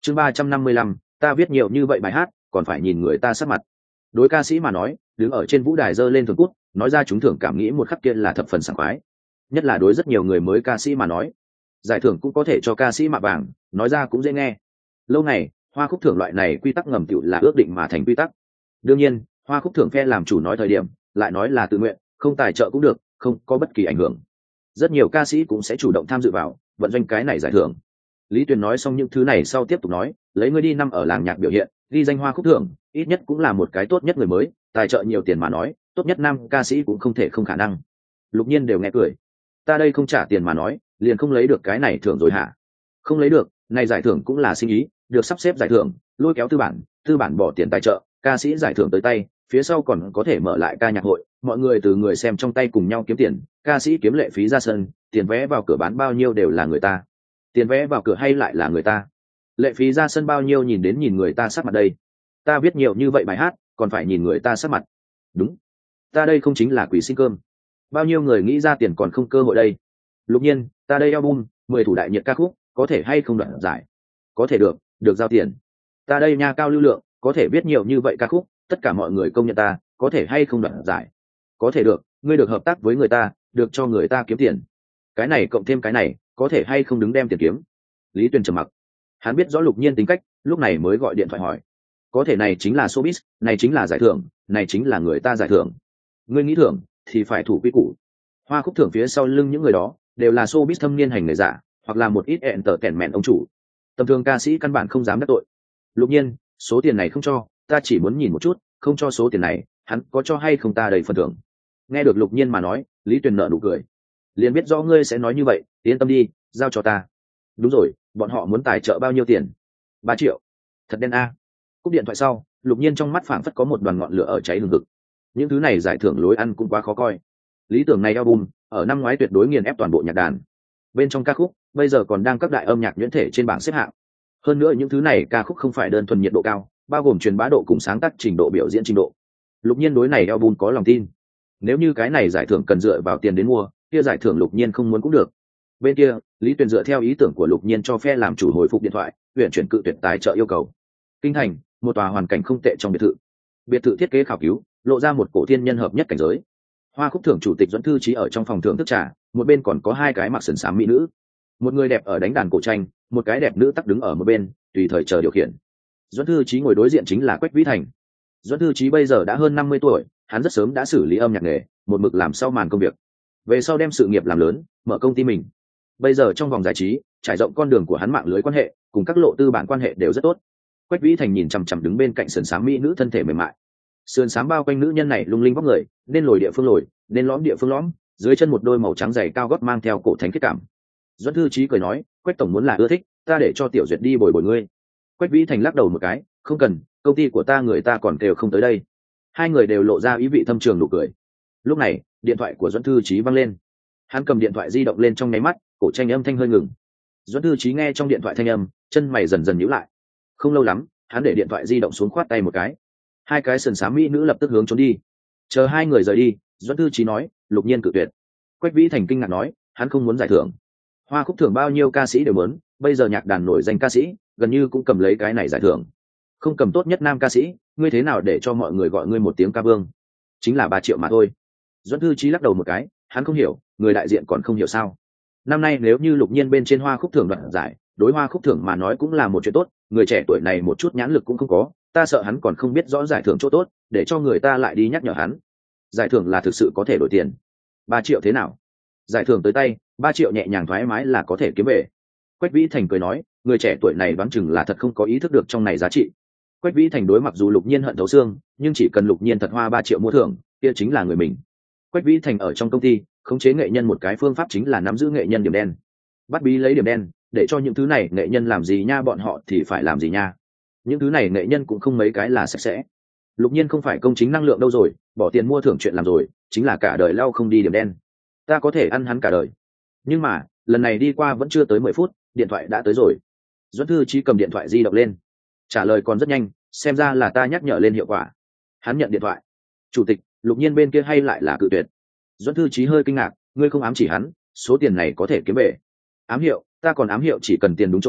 chương 355, ta viết nhiều như vậy bài hát còn phải nhìn người ta sắc mặt. Đối ca sĩ mà nói, đứng ở trên vũ đài giơ lên thưởng cút, nói ra chúng thưởng cảm nghĩ một khắc kia là thập phần sảng khoái. Nhất là đối rất nhiều người mới ca sĩ mà nói, giải thưởng cũng có thể cho ca sĩ mạ vàng, nói ra cũng dễ nghe. Lâu này, hoa khúc thưởng loại này quy tắc ngầm tựu là ước định mà thành quy tắc. Đương nhiên, hoa khúc thưởng phe làm chủ nói thời điểm, lại nói là tự nguyện, không tài trợ cũng được, không có bất kỳ ảnh hưởng. Rất nhiều ca sĩ cũng sẽ chủ động tham dự vào vận doanh cái này giải thưởng. Lý Tuyền nói xong những thứ này sau tiếp tục nói, lấy ngươi đi năm ở làng nhạc biểu hiện, ghi danh hoa khúc thưởng, ít nhất cũng là một cái tốt nhất người mới, tài trợ nhiều tiền mà nói, tốt nhất nam ca sĩ cũng không thể không khả năng. Lục Nhiên đều nghe cười. Ta đây không trả tiền mà nói, liền không lấy được cái này thưởng rồi hả? Không lấy được, này giải thưởng cũng là sinh ý, được sắp xếp giải thưởng, lôi kéo tư bản bỏ tiền tài trợ, ca sĩ giải thưởng tới tay, phía sau còn có thể mở lại ca nhạc hội, mọi người từ người xem trong tay cùng nhau kiếm tiền, ca sĩ kiếm lệ phí ra sân, tiền vé vào cửa bán bao nhiêu đều là người ta. Tiền vé vào cửa hay lại là người ta. Lệ phí ra sân bao nhiêu nhìn người ta sắc mặt đây. Ta viết nhiều như vậy bài hát, còn phải nhìn người ta sắc mặt. Đúng. Ta đây không chính là quỷ xin cơm. Bao nhiêu người nghĩ ra tiền còn không cơ hội đây. Lục Nhiên, ta đây album 10 thủ đại nhiệt ca khúc, có thể hay không đoạt giải? Có thể được giao tiền. Ta đây nha cao lưu lượng, có thể viết nhiều như vậy ca khúc, tất cả mọi người công nhận ta, có thể hay không đoạt giải? Có thể được, ngươi được hợp tác với người ta, được cho người ta kiếm tiền. Cái này cộng thêm cái này, có thể hay không đứng đem tiền kiếm? Lý Tuyền trầm mặc. Hắn biết rõ Lục Nhiên tính cách, lúc này mới gọi điện thoại hỏi. Có thể này chính là showbiz, này chính là giải thưởng, này chính là người ta giải thưởng. Ngươi nghĩ thưởng thì phải thủ quy củ. Hoa khúc thưởng phía sau lưng những người đó đều là showbiz thâm niên hành nghề giả, hoặc là một ít ẹn tở tẻn mẹn ông chủ. Tầm thường ca sĩ căn bản không dám đắc tội. Lục Nhiên, số tiền này không cho, ta chỉ muốn nhìn một chút, không cho số tiền này, hắn có cho hay không ta đầy phần thưởng. Nghe được Lục Nhiên mà nói, Lý Tuyền nở nụ cười. Liền biết rõ ngươi sẽ nói như vậy, yên tâm đi, giao cho ta. Đúng rồi, bọn họ muốn tài trợ bao nhiêu tiền? 3 triệu. Thật đen a. Cúp điện thoại sau, Lục Nhiên trong mắt phảng phất có một đoàn ngọn lửa ở cháy hừng hực. Những thứ này giải thưởng lối ăn cũng quá khó coi. Lý tưởng này album ở năm ngoái tuyệt đối nghiền ép toàn bộ nhạc đàn. Bên trong ca khúc, bây giờ còn đang các đại âm nhạc nhuyễn thể trên bảng xếp hạng. Hơn nữa những thứ này ca khúc không phải đơn thuần nhiệt độ cao, bao gồm truyền bá độ cùng sáng tác trình độ biểu diễn trình độ. Lục Nhiên đối này album có lòng tin. Nếu như cái này giải thưởng cần dựa vào tiền đến mua, kia giải thưởng Lục Nhiên không muốn cũng được. Bên kia, Lý Tuyền dựa theo ý tưởng của Lục Nhiên cho phe làm chủ hồi phục điện thoại, huyện chuyển cự tuyệt tài trợ yêu cầu. Kinh thành, một tòa hoàn cảnh không tệ trong biệt thự. Biệt thự thiết kế khảo cứu, lộ ra một cổ thiên nhân hợp nhất cảnh giới. Hoa khúc thưởng chủ tịch Doãn Thư Chí ở trong phòng thưởng thức trà, một bên còn có hai cái mặc sườn xám mỹ nữ. Một người đẹp ở đánh đàn cổ tranh, một cái đẹp nữ tắc đứng ở một bên, tùy thời chờ điều khiển. Doãn Thư Chí ngồi đối diện chính là Quách Vĩ Thành. Doãn Thư Chí bây giờ đã hơn 50 tuổi, hắn rất sớm đã xử lý âm nhạc nghề, một mực làm sau màn công việc. Về sau đem sự nghiệp làm lớn, mở công ty mình. Bây giờ trong vòng giải trí, trải rộng con đường của hắn mạng lưới quan hệ, cùng các lộ tư bản quan hệ đều rất tốt. Quách Vĩ Thành nhìn chằm chằm đứng bên cạnh sườn xám mỹ nữ thân thể mềm mại. Sườn xám bao quanh nữ nhân này lung linh vóc người, nên lồi địa phương lồi, nên lõm địa phương lõm, dưới chân một đôi màu trắng giày cao gót mang theo cổ thánh khiết cảm. Doãn Thư Chí cười nói, Quách tổng muốn là ưa thích, ta để cho Tiểu Duyệt đi bồi bồi ngươi. Quách Vĩ Thành lắc đầu một cái, không cần, công ty của ta người ta còn đều không tới đây. Hai người đều lộ ra ý vị thâm trường nụ cười. Lúc này, điện thoại của Doãn Thư Chí vang lên. Hắn cầm điện thoại di động lên trong nháy mắt, cổ tranh âm thanh hơi ngừng. Doãn Thư Chí nghe trong điện thoại thanh âm, chân mày dần dần nhíu lại. Không lâu lắm, hắn để điện thoại di động xuống khoát tay một cái. Hai cái sườn xám mỹ nữ lập tức hướng trốn đi. Chờ hai người rời đi, Doãn Thư Chí nói, Lục Nhiên cự tuyệt. Quách Vĩ Thành kinh ngạc nói, hắn không muốn giải thưởng. Hoa khúc thưởng bao nhiêu ca sĩ đều muốn, bây giờ nhạc đàn nổi danh ca sĩ gần như cũng cầm lấy cái này giải thưởng. Không cầm tốt nhất nam ca sĩ, ngươi thế nào để cho mọi người gọi ngươi một tiếng ca vương? Chính là 3 triệu mà thôi. Doãn Thư Chí lắc đầu một cái, hắn không hiểu, người đại diện còn không hiểu sao? Năm nay nếu như Lục Nhiên bên trên hoa khúc thưởng đoạt giải, đối hoa khúc thưởng mà nói cũng là một chuyện tốt, người trẻ tuổi này một chút nhãn lực cũng không có, ta sợ hắn còn không biết rõ giải thưởng chỗ tốt, để cho người ta lại đi nhắc nhở hắn. Giải thưởng là thực sự có thể đổi tiền. 3 triệu thế nào? Giải thưởng tới tay, 3 triệu nhẹ nhàng thoải mái là có thể kiếm về. Quách Vĩ Thành cười nói, người trẻ tuổi này đoán chừng là thật không có ý thức được trong này giá trị. Quách Vĩ Thành đối mặc dù Lục Nhiên hận thấu xương, nhưng chỉ cần Lục Nhiên thật hoa 3 triệu mua thưởng, kia chính là người mình. Quách Vĩ Thành ở trong công ty, khống chế nghệ nhân một cái phương pháp chính là nắm giữ nghệ nhân điểm đen. Bắt bí lấy điểm đen, để cho những thứ này nghệ nhân làm gì nha bọn họ thì phải làm gì nha. Những thứ này nghệ nhân cũng không mấy cái là sạch sẽ. Lục Nhiên không phải công chính năng lượng đâu rồi, bỏ tiền mua thưởng chuyện làm rồi, chính là cả đời lau không đi điểm đen. Ta có thể ăn hắn cả đời. Nhưng mà, lần này đi qua vẫn chưa tới 10 phút, điện thoại đã tới rồi. Doãn Thư Chí cầm điện thoại di động lên. Trả lời còn rất nhanh, xem ra là ta nhắc nhở lên hiệu quả. Hắn nhận điện thoại. Chủ tịch, Lục Nhiên bên kia hay lại là cự tuyệt? Doãn Thư Chí hơi kinh ngạc, ngươi không ám chỉ hắn, số tiền này có thể kiếm về. Ám hiệu, ta còn ám hiệu chỉ cần tiền đúng chỗ,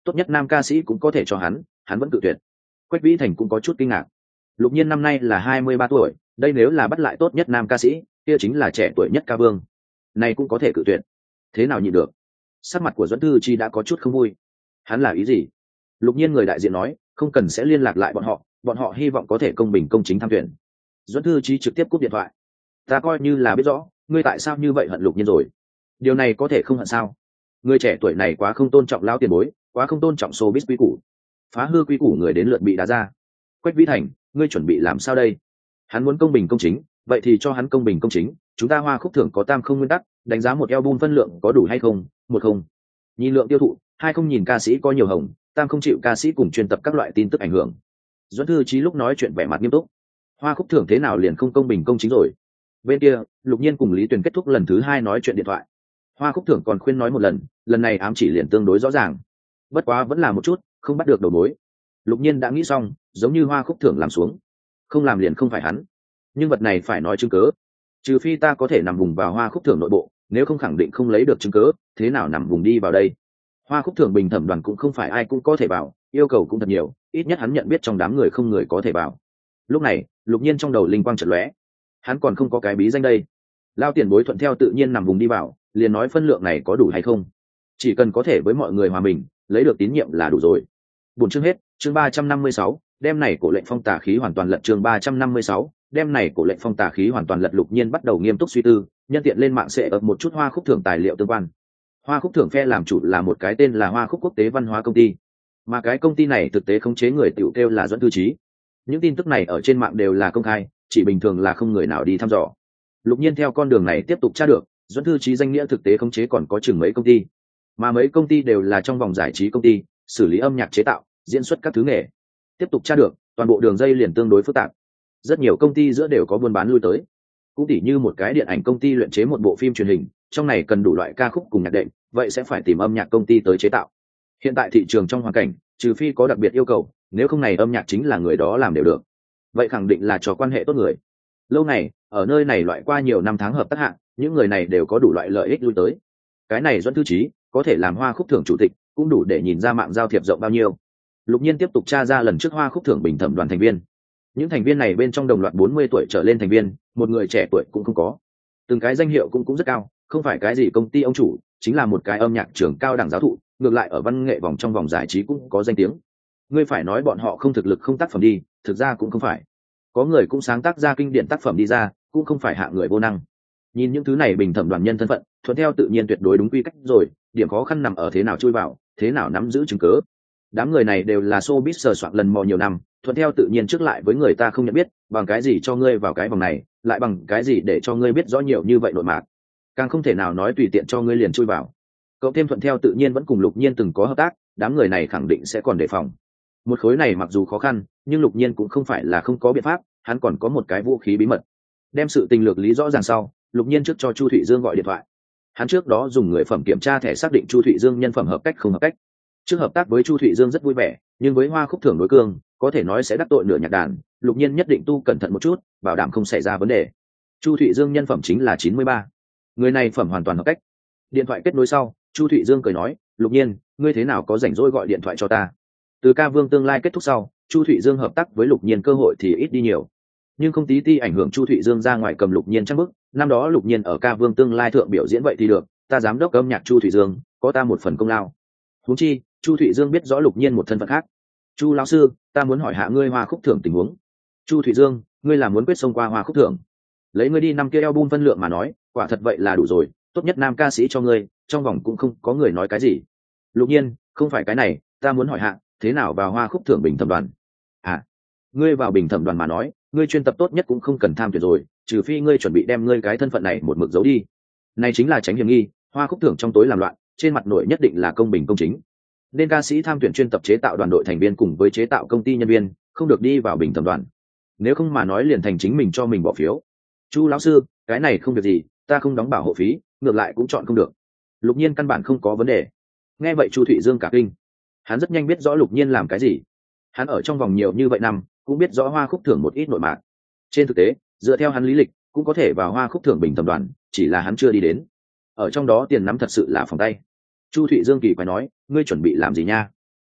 tốt nhất nam ca sĩ cũng có thể cho hắn vẫn cự tuyệt. Quách Vĩ Thành cũng có chút kinh ngạc. Lục Nhiên năm nay là 23 tuổi, đây nếu là bắt lại tốt nhất nam ca sĩ, kia chính là trẻ tuổi nhất ca vương. Này cũng có thể cự tuyệt. Thế nào nhịn được? Sắc mặt của Duẫn Thư Chi đã có chút không vui. Hắn là ý gì? Lục Nhiên người đại diện nói, không cần sẽ liên lạc lại bọn họ hy vọng có thể công bình công chính tham tuyển. Duẫn Thư Chi trực tiếp cúp điện thoại. Ta coi như là biết rõ, ngươi tại sao như vậy hận Lục Nhiên rồi. Điều này có thể không hận sao? Người trẻ tuổi này quá không tôn trọng lão tiền bối, quá không tôn trọng showbiz quý củ, phá hư quý củ người đến lượt bị đá ra. Quách Vĩ Thành, ngươi chuẩn bị làm sao đây? Hắn muốn công bình công chính, vậy thì cho hắn công bình công chính. Chúng ta Hoa Khúc Thưởng có tam không nguyên tắc, đánh giá một album phân lượng có đủ hay không. Một không nhìn lượng tiêu thụ, hai không nhìn ca sĩ có nhiều hồng, tam không chịu ca sĩ cùng chuyên tập các loại tin tức ảnh hưởng. Duẫn Thư Chí lúc nói chuyện vẻ mặt nghiêm túc. Hoa Khúc Thưởng thế nào liền không công bình công chính rồi? Bên kia, Lục Nhiên cùng Lý Tuyền kết thúc lần thứ hai nói chuyện điện thoại. Hoa Khúc Thưởng còn khuyên nói một lần này ám chỉ liền tương đối rõ ràng. Bất quá vẫn là một chút, không bắt được đầu mối. Lục Nhiên đã nghĩ xong, giống như Hoa Khúc Thưởng làm xuống, không làm liền không phải hắn. Nhưng vật này phải nói chứng cớ. Trừ phi ta có thể nằm vùng vào Hoa Khúc Thưởng nội bộ, nếu không khẳng định không lấy được chứng cớ, thế nào nằm vùng đi vào đây? Hoa Khúc Thưởng bình thẩm đoàn cũng không phải ai cũng có thể vào, yêu cầu cũng thật nhiều, ít nhất hắn nhận biết trong đám người không người có thể vào. Lúc này, Lục Nhiên trong đầu linh quang chợt lóe, hắn còn không có cái bí danh đây. Lao tiền bối thuận theo tự nhiên nằm vùng đi vào, liền nói phân lượng này có đủ hay không, chỉ cần có thể với mọi người hòa mình, lấy được tín nhiệm là đủ rồi. Buổi chương hết, chương 356, đêm này cổ lệnh phong tà khí hoàn toàn lật. Chương 356, đêm này cổ lệnh phong tà khí hoàn toàn lật. Lục Nhiên bắt đầu nghiêm túc suy tư, nhân tiện lên mạng sẽ ập một chút Hoa Khúc Thưởng tài liệu tương quan. Hoa Khúc Thưởng phe làm chủ là một cái tên là Hoa Khúc Quốc tế Văn hóa công ty, mà cái công ty này thực tế khống chế người tiểu kêu là Duẫn Thư Chí. Những tin tức này ở trên mạng đều là công khai, chỉ bình thường là không người nào đi thăm dò. Lục Nhiên theo con đường này tiếp tục tra được, Duẫn Thư Chí danh nghĩa thực tế khống chế còn có chừng mấy công ty, mà mấy công ty đều là trong vòng giải trí công ty, xử lý âm nhạc chế tạo, diễn xuất các thứ nghề. Tiếp tục tra được, toàn bộ đường dây liền tương đối phức tạp. Rất nhiều công ty giữa đều có buôn bán lui tới. Cũng tỉ như một cái điện ảnh công ty luyện chế một bộ phim truyền hình, trong này cần đủ loại ca khúc cùng nhạc đệm, vậy sẽ phải tìm âm nhạc công ty tới chế tạo. Hiện tại thị trường trong hoàn cảnh, trừ phi có đặc biệt yêu cầu, nếu không này âm nhạc chính là người đó làm đều được. Vậy khẳng định là cho quan hệ tốt người. Lâu này, ở nơi này loại qua nhiều năm tháng hợp tác hạng, những người này đều có đủ loại lợi ích lui tới. Cái này Duẫn Thư Chí có thể làm Hoa Khúc Thưởng chủ tịch, cũng đủ để nhìn ra mạng giao thiệp rộng bao nhiêu. Lục Nhiên tiếp tục tra ra lần trước Hoa Khúc Thưởng bình thẩm đoàn thành viên. Những thành viên này bên trong đồng loạt 40 tuổi trở lên thành viên, một người trẻ tuổi cũng không có. Từng cái danh hiệu cũng rất cao, không phải cái gì công ty ông chủ, chính là một cái âm nhạc trường cao đẳng giáo thụ, ngược lại ở văn nghệ vòng trong vòng giải trí cũng có danh tiếng. Ngươi phải nói bọn họ không thực lực không tác phẩm đi, thực ra cũng không phải. Có người cũng sáng tác ra kinh điển tác phẩm đi ra, cũng không phải hạng người vô năng. Nhìn những thứ này bình thẩm đoàn nhân thân phận, thuận theo tự nhiên tuyệt đối đúng quy cách rồi, điểm khó khăn nằm ở thế nào chui vào, thế nào nắm giữ chứng cớ. Đám người này đều là showbiz sờ soạn lần mò nhiều năm, thuận theo tự nhiên trước lại với người ta không nhận biết, bằng cái gì cho ngươi vào cái vòng này, lại bằng cái gì để cho ngươi biết rõ nhiều như vậy nội mạc. Càng không thể nào nói tùy tiện cho ngươi liền chui vào. Cậu thêm thuận theo tự nhiên vẫn cùng Lục Nhiên từng có hợp tác, đám người này khẳng định sẽ còn đề phòng. Một khối này mặc dù khó khăn, nhưng Lục Nhiên cũng không phải là không có biện pháp, hắn còn có một cái vũ khí bí mật. Đem sự tình lược lý rõ ràng sau, Lục Nhiên trước cho Chu Thụy Dương gọi điện thoại. Hắn trước đó dùng người phẩm kiểm tra thẻ xác định Chu Thụy Dương nhân phẩm hợp cách không hợp cách. Trước hợp tác với Chu Thụy Dương rất vui vẻ, nhưng với Hoa Khúc Thưởng đối cương, có thể nói sẽ đắc tội nửa nhạc đàn, Lục Nhiên nhất định tu cẩn thận một chút, bảo đảm không xảy ra vấn đề. Chu Thụy Dương nhân phẩm chính là 93. Người này phẩm hoàn toàn hợp cách. Điện thoại kết nối sau, Chu Thụy Dương cười nói, Lục Nhiên, ngươi thế nào có rảnh rỗi gọi điện thoại cho ta? Từ ca vương tương lai kết thúc sau, Chu Thụy Dương hợp tác với Lục Nhiên cơ hội thì ít đi nhiều, nhưng không tí ti ảnh hưởng Chu Thụy Dương ra ngoài cầm Lục Nhiên trang bức. Năm đó Lục Nhiên ở ca vương tương lai thượng biểu diễn vậy thì được, ta giám đốc âm nhạc Chu Thụy Dương, có ta một phần công lao. Huống chi, Chu Thụy Dương biết rõ Lục Nhiên một thân phận khác. Chu lão sư, ta muốn hỏi hạ ngươi Hoa Khúc Thưởng tình huống. Chu Thụy Dương, ngươi là muốn quyết xông qua Hoa Khúc Thưởng? Lấy ngươi đi năm kia album phân lượng mà nói, quả thật vậy là đủ rồi, tốt nhất nam ca sĩ cho ngươi, trong vòng cũng không có người nói cái gì. Lục Nhiên, không phải cái này, ta muốn hỏi hạ, thế nào vào Hoa Khúc Thưởng bình thẩm đoàn? À, ngươi vào bình thẩm đoàn mà nói, ngươi chuyên tập tốt nhất cũng không cần tham tuyển rồi, trừ phi ngươi chuẩn bị đem ngươi cái thân phận này một mực giấu đi. Này chính là tránh hiểm nghi, Hoa Khúc Thưởng trong tối làm loạn, trên mặt nội nhất định là công bình công chính. Nên ca sĩ tham tuyển chuyên tập chế tạo đoàn đội thành viên cùng với chế tạo công ty nhân viên, không được đi vào bình thẩm đoàn. Nếu không mà nói liền thành chính mình cho mình bỏ phiếu. Chu lão sư, cái này không việc gì, ta không đóng bảo hộ phí, ngược lại cũng chọn không được. Lục Nhiên căn bản không có vấn đề. Nghe vậy Chu Thụy Dương cả kinh. Hắn rất nhanh biết rõ Lục Nhiên làm cái gì. Hắn ở trong vòng nhiều như vậy năm, cũng biết rõ Hoa Khúc Thưởng một ít nội mạc. Trên thực tế, dựa theo hắn lý lịch, cũng có thể vào Hoa Khúc Thưởng bình thẩm đoàn, chỉ là hắn chưa đi đến. Ở trong đó tiền nắm thật sự là phòng tay. Chu Thụy Dương kỳ quái nói, ngươi chuẩn bị làm gì nha?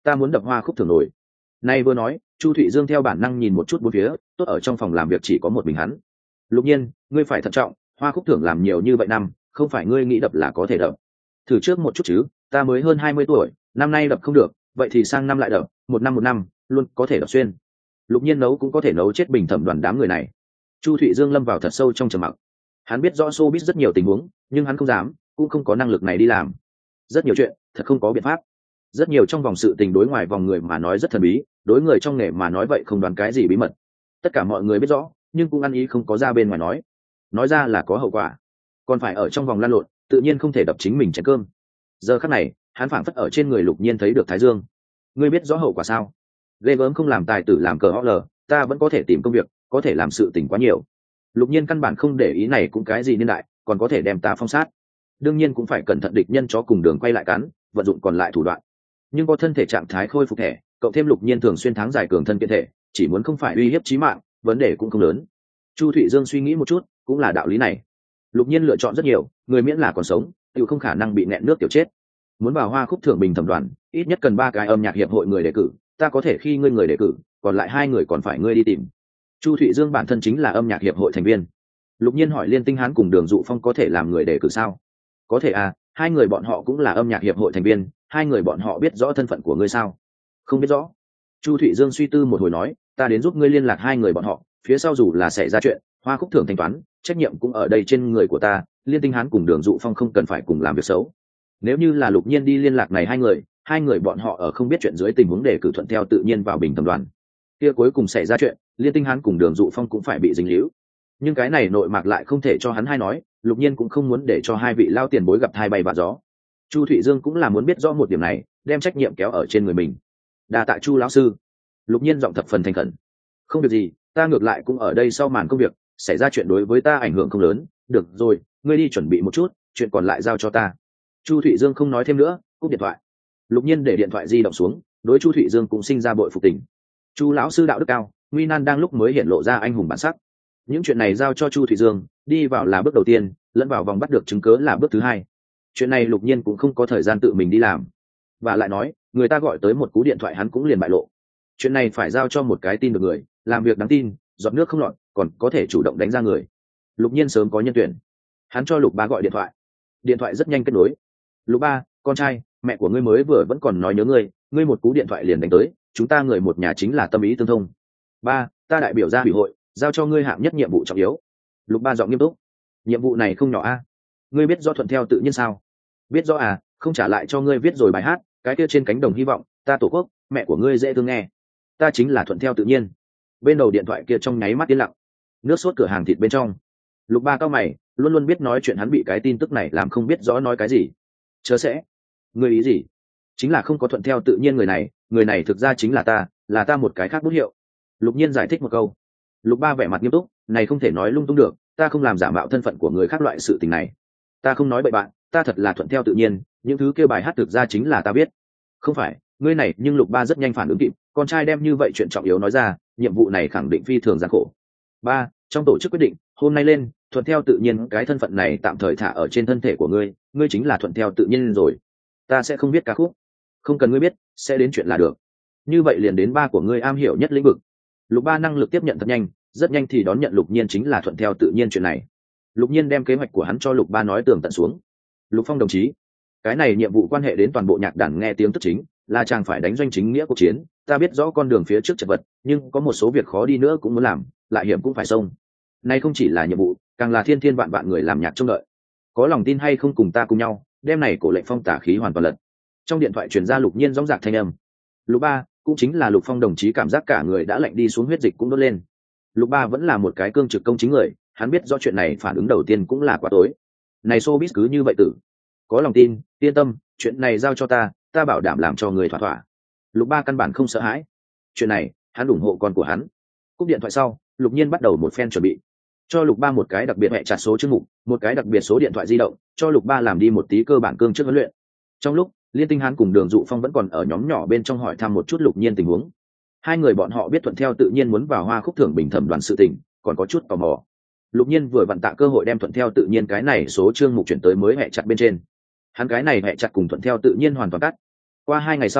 ta muốn đập hoa khúc thường nổi. Nay vừa nói, Chu Thụy Dương theo bản năng nhìn một chút bốn phía, tốt ở trong phòng làm việc chỉ có một mình hắn. Lục Nhiên, ngươi phải thận trọng, hoa khúc thưởng làm nhiều như vậy năm, không phải ngươi nghĩ đập là có thể đập. Thử trước một chút chứ, ta mới hơn 20 tuổi, năm nay đập không được, vậy thì sang năm lại đập, một năm, luôn có thể đập xuyên. Lục Nhiên nấu cũng có thể nấu chết Bình Thẩm đoàn đám người này. Chu Thụy Dương lâm vào thật sâu trong trầm mặc. Hắn biết rõ showbiz rất nhiều tình huống, nhưng hắn không dám, cũng không có năng lực này đi làm. Rất nhiều chuyện, thật không có biện pháp. Rất nhiều trong vòng sự tình đối ngoài vòng người mà nói rất thần bí, đối người trong nghề mà nói vậy không đoán cái gì bí mật. Tất cả mọi người biết rõ, nhưng cũng ăn ý không có ra bên ngoài nói ra là có hậu quả, còn phải ở trong vòng lan lộn, tự nhiên không thể đập chính mình chén cơm. Giờ khắc này, hắn phảng phất ở trên người Lục Nhiên thấy được Thái Dương. Ngươi biết rõ hậu quả sao? Ghê gớm, không làm tài tử làm cờ ho lờ, ta vẫn có thể tìm công việc, có thể làm sự tình quá nhiều. Lục Nhiên căn bản không để ý này cũng cái gì niên đại, còn có thể đem ta phong sát. Đương nhiên cũng phải cẩn thận địch nhân chó cùng đường quay lại cắn, vận dụng còn lại thủ đoạn. Nhưng có thân thể trạng thái khôi phục thể, cộng thêm Lục Nhiên thường xuyên tháng dài cường thân kiện thể, chỉ muốn không phải uy hiếp chí mạng, vấn đề cũng không lớn. Chu Thụy Dương suy nghĩ một chút, cũng là đạo lý này. Lục Nhiên lựa chọn rất nhiều, người miễn là còn sống, tự không khả năng bị nẹn nước tiểu chết. Muốn vào hoa khúc thưởng Bình Thẩm đoàn, ít nhất cần 3 cái âm nhạc hiệp hội người đề cử, ta có thể khi ngươi người đề cử, còn lại 2 người còn phải ngươi đi tìm. Chu Thụy Dương bản thân chính là âm nhạc hiệp hội thành viên. Lục Nhiên hỏi Liên Tinh Hán cùng Đường Dụ Phong có thể làm người đề cử sao? Có thể à, 2 người bọn họ cũng là âm nhạc hiệp hội thành viên, 2 người bọn họ biết rõ thân phận của ngươi sao? Không biết rõ. Chu Thụy Dương suy tư một hồi nói, ta đến giúp ngươi liên lạc 2 người bọn họ, phía sau dù là xảy ra chuyện, hoa khúc thưởng thanh toán, trách nhiệm cũng ở đây trên người của ta. Liên Tinh Hán cùng Đường Dụ Phong không cần phải cùng làm việc xấu. Nếu như là Lục Nhiên đi liên lạc này 2 người bọn họ ở không biết chuyện dưới tình huống đề cử thuận theo tự nhiên vào Bình Thẩm đoàn, kia cuối cùng xảy ra chuyện, Liên Tinh Hán cùng Đường Dụ Phong cũng phải bị dính líu. Nhưng cái này nội mạc lại không thể cho hắn hai nói, Lục Nhiên cũng không muốn để cho 2 vị lao tiền bối gặp thai bay vạ gió. Chu Thụy Dương cũng là muốn biết rõ một điểm này, đem trách nhiệm kéo ở trên người mình. Đa tạ Chu lão sư. Lục Nhiên giọng thập phần thành khẩn. Không việc gì, ta ngược lại cũng ở đây sau màn công việc, xảy ra chuyện đối với ta ảnh hưởng không lớn. Được rồi, ngươi đi chuẩn bị một chút, chuyện còn lại giao cho ta. Chu Thụy Dương không nói thêm nữa, cúp điện thoại. Lục Nhiên để điện thoại di động xuống, đối Chu Thụy Dương cũng sinh ra bội phục tình. Chu lão sư đạo đức cao, nguy nan đang lúc mới hiện lộ ra anh hùng bản sắc. Những chuyện này giao cho Chu Thụy Dương, đi vào là bước đầu tiên, lẫn vào vòng bắt được chứng cớ là bước thứ 2. Chuyện này Lục Nhiên cũng không có thời gian tự mình đi làm, và lại nói, người ta gọi tới một cú điện thoại hắn cũng liền bại lộ. Chuyện này phải giao cho một cái tin được người, làm việc đáng tin, giọt nước không lọt, còn có thể chủ động đánh ra người. Lục Nhiên sớm có nhân tuyển. Hắn cho Lục Ba gọi điện thoại. Điện thoại rất nhanh kết nối. Lục Ba, con trai, mẹ của ngươi mới vừa vẫn còn nói nhớ ngươi một cú điện thoại liền đánh tới, chúng ta người một nhà chính là tâm ý tương thông. Ba, ta đại biểu ra ủy hội, giao cho ngươi hạng nhất nhiệm vụ trọng yếu. Lục Ba giọng nghiêm túc. Nhiệm vụ này không nhỏ a. Ngươi biết rõ thuận theo tự nhiên sao? Biết rõ à, không trả lại cho ngươi viết rồi bài hát, cái kia trên cánh đồng hy vọng, ta tổ quốc, mẹ của ngươi dễ thương nghe. Ta chính là thuận theo tự nhiên. Bên đầu điện thoại kia trong nháy mắt yên lặng. Nước sốt cửa hàng thịt bên trong. Lục Ba cao mày, luôn luôn biết nói chuyện hắn bị cái tin tức này làm không biết rõ nói cái gì. Chớ sẽ. Ngươi ý gì? Chính là không có thuận theo tự nhiên người này thực ra chính là ta một cái khác bút hiệu. Lục Nhiên giải thích một câu. Lục Ba vẻ mặt nghiêm túc, này không thể nói lung tung được, ta không làm giả mạo thân phận của người khác loại sự tình này. Ta không nói bậy bạn, ta thật là thuận theo tự nhiên, những thứ kêu bài hát thực ra chính là ta biết. Không phải, ngươi này, nhưng Lục Ba rất nhanh phản ứng kịp, con trai đem như vậy chuyện trọng yếu nói ra, nhiệm vụ này khẳng định phi thường gian khổ. Ba, trong tổ chức quyết định, hôm nay lên, thuận theo tự nhiên cái thân phận này tạm thời thả ở trên thân thể của ngươi, ngươi chính là thuận theo tự nhiên rồi. Ta sẽ không biết ca khúc. Không cần ngươi biết, sẽ đến chuyện là được. Như vậy liền đến ba của ngươi am hiểu nhất lĩnh vực. Lục Ba năng lực tiếp nhận thật nhanh, rất nhanh thì đón nhận Lục Nhiên chính là thuận theo tự nhiên chuyện này. Lục Nhiên đem kế hoạch của hắn cho Lục Ba nói tường tận xuống. Lục Phong đồng chí, cái này nhiệm vụ quan hệ đến toàn bộ nhạc đàn nghe tiếng tức chính, là chàng phải đánh doanh chính nghĩa cuộc chiến. Ta biết rõ con đường phía trước chật vật, nhưng có một số việc khó đi nữa cũng muốn làm, lại hiểm cũng phải xông. Này không chỉ là nhiệm vụ, càng là thiên thiên vạn vạn người làm nhạc trông đợi. Có lòng tin hay không cùng ta cùng nhau, đem này cổ lệnh phong tả khí hoàn toàn lật. Trong điện thoại truyền ra Lục Nhiên dõng dạc thanh âm. Lục Ba, cũng chính là Lục Phong đồng chí cảm giác cả người đã lạnh đi xuống, huyết dịch cũng đốt lên. Lục Ba vẫn là một cái cương trực công chính người, hắn biết rõ chuyện này phản ứng đầu tiên cũng là quá tối. Này showbiz cứ như vậy tử. Có lòng tin, yên tâm, chuyện này giao cho ta bảo đảm làm cho người thỏa thỏa. Lục Ba căn bản không sợ hãi. Chuyện này, hắn ủng hộ con của hắn. Cúp điện thoại sau, Lục Nhiên bắt đầu một phen chuẩn bị. Cho Lục Ba một cái đặc biệt hệ chặt số chương mục, một cái đặc biệt số điện thoại di động, cho Lục Ba làm đi một tí cơ bản cương trước huấn luyện. Trong lúc Liên Tinh Hán cùng Đường Dụ Phong vẫn còn ở nhóm nhỏ bên trong hỏi thăm một chút Lục Nhiên tình huống. 2 người bọn họ biết thuận theo tự nhiên muốn vào hoa khúc thưởng bình thẩm đoàn sự tình, còn có chút tò mò. Lục Nhiên vừa vặn tạ cơ hội đem thuận theo tự nhiên cái này số chương mục chuyển tới mới hệ chặt bên trên. Hắn cái này hệ chặt cùng thuận theo tự nhiên hoàn toàn cắt. Qua 2 ngày sau,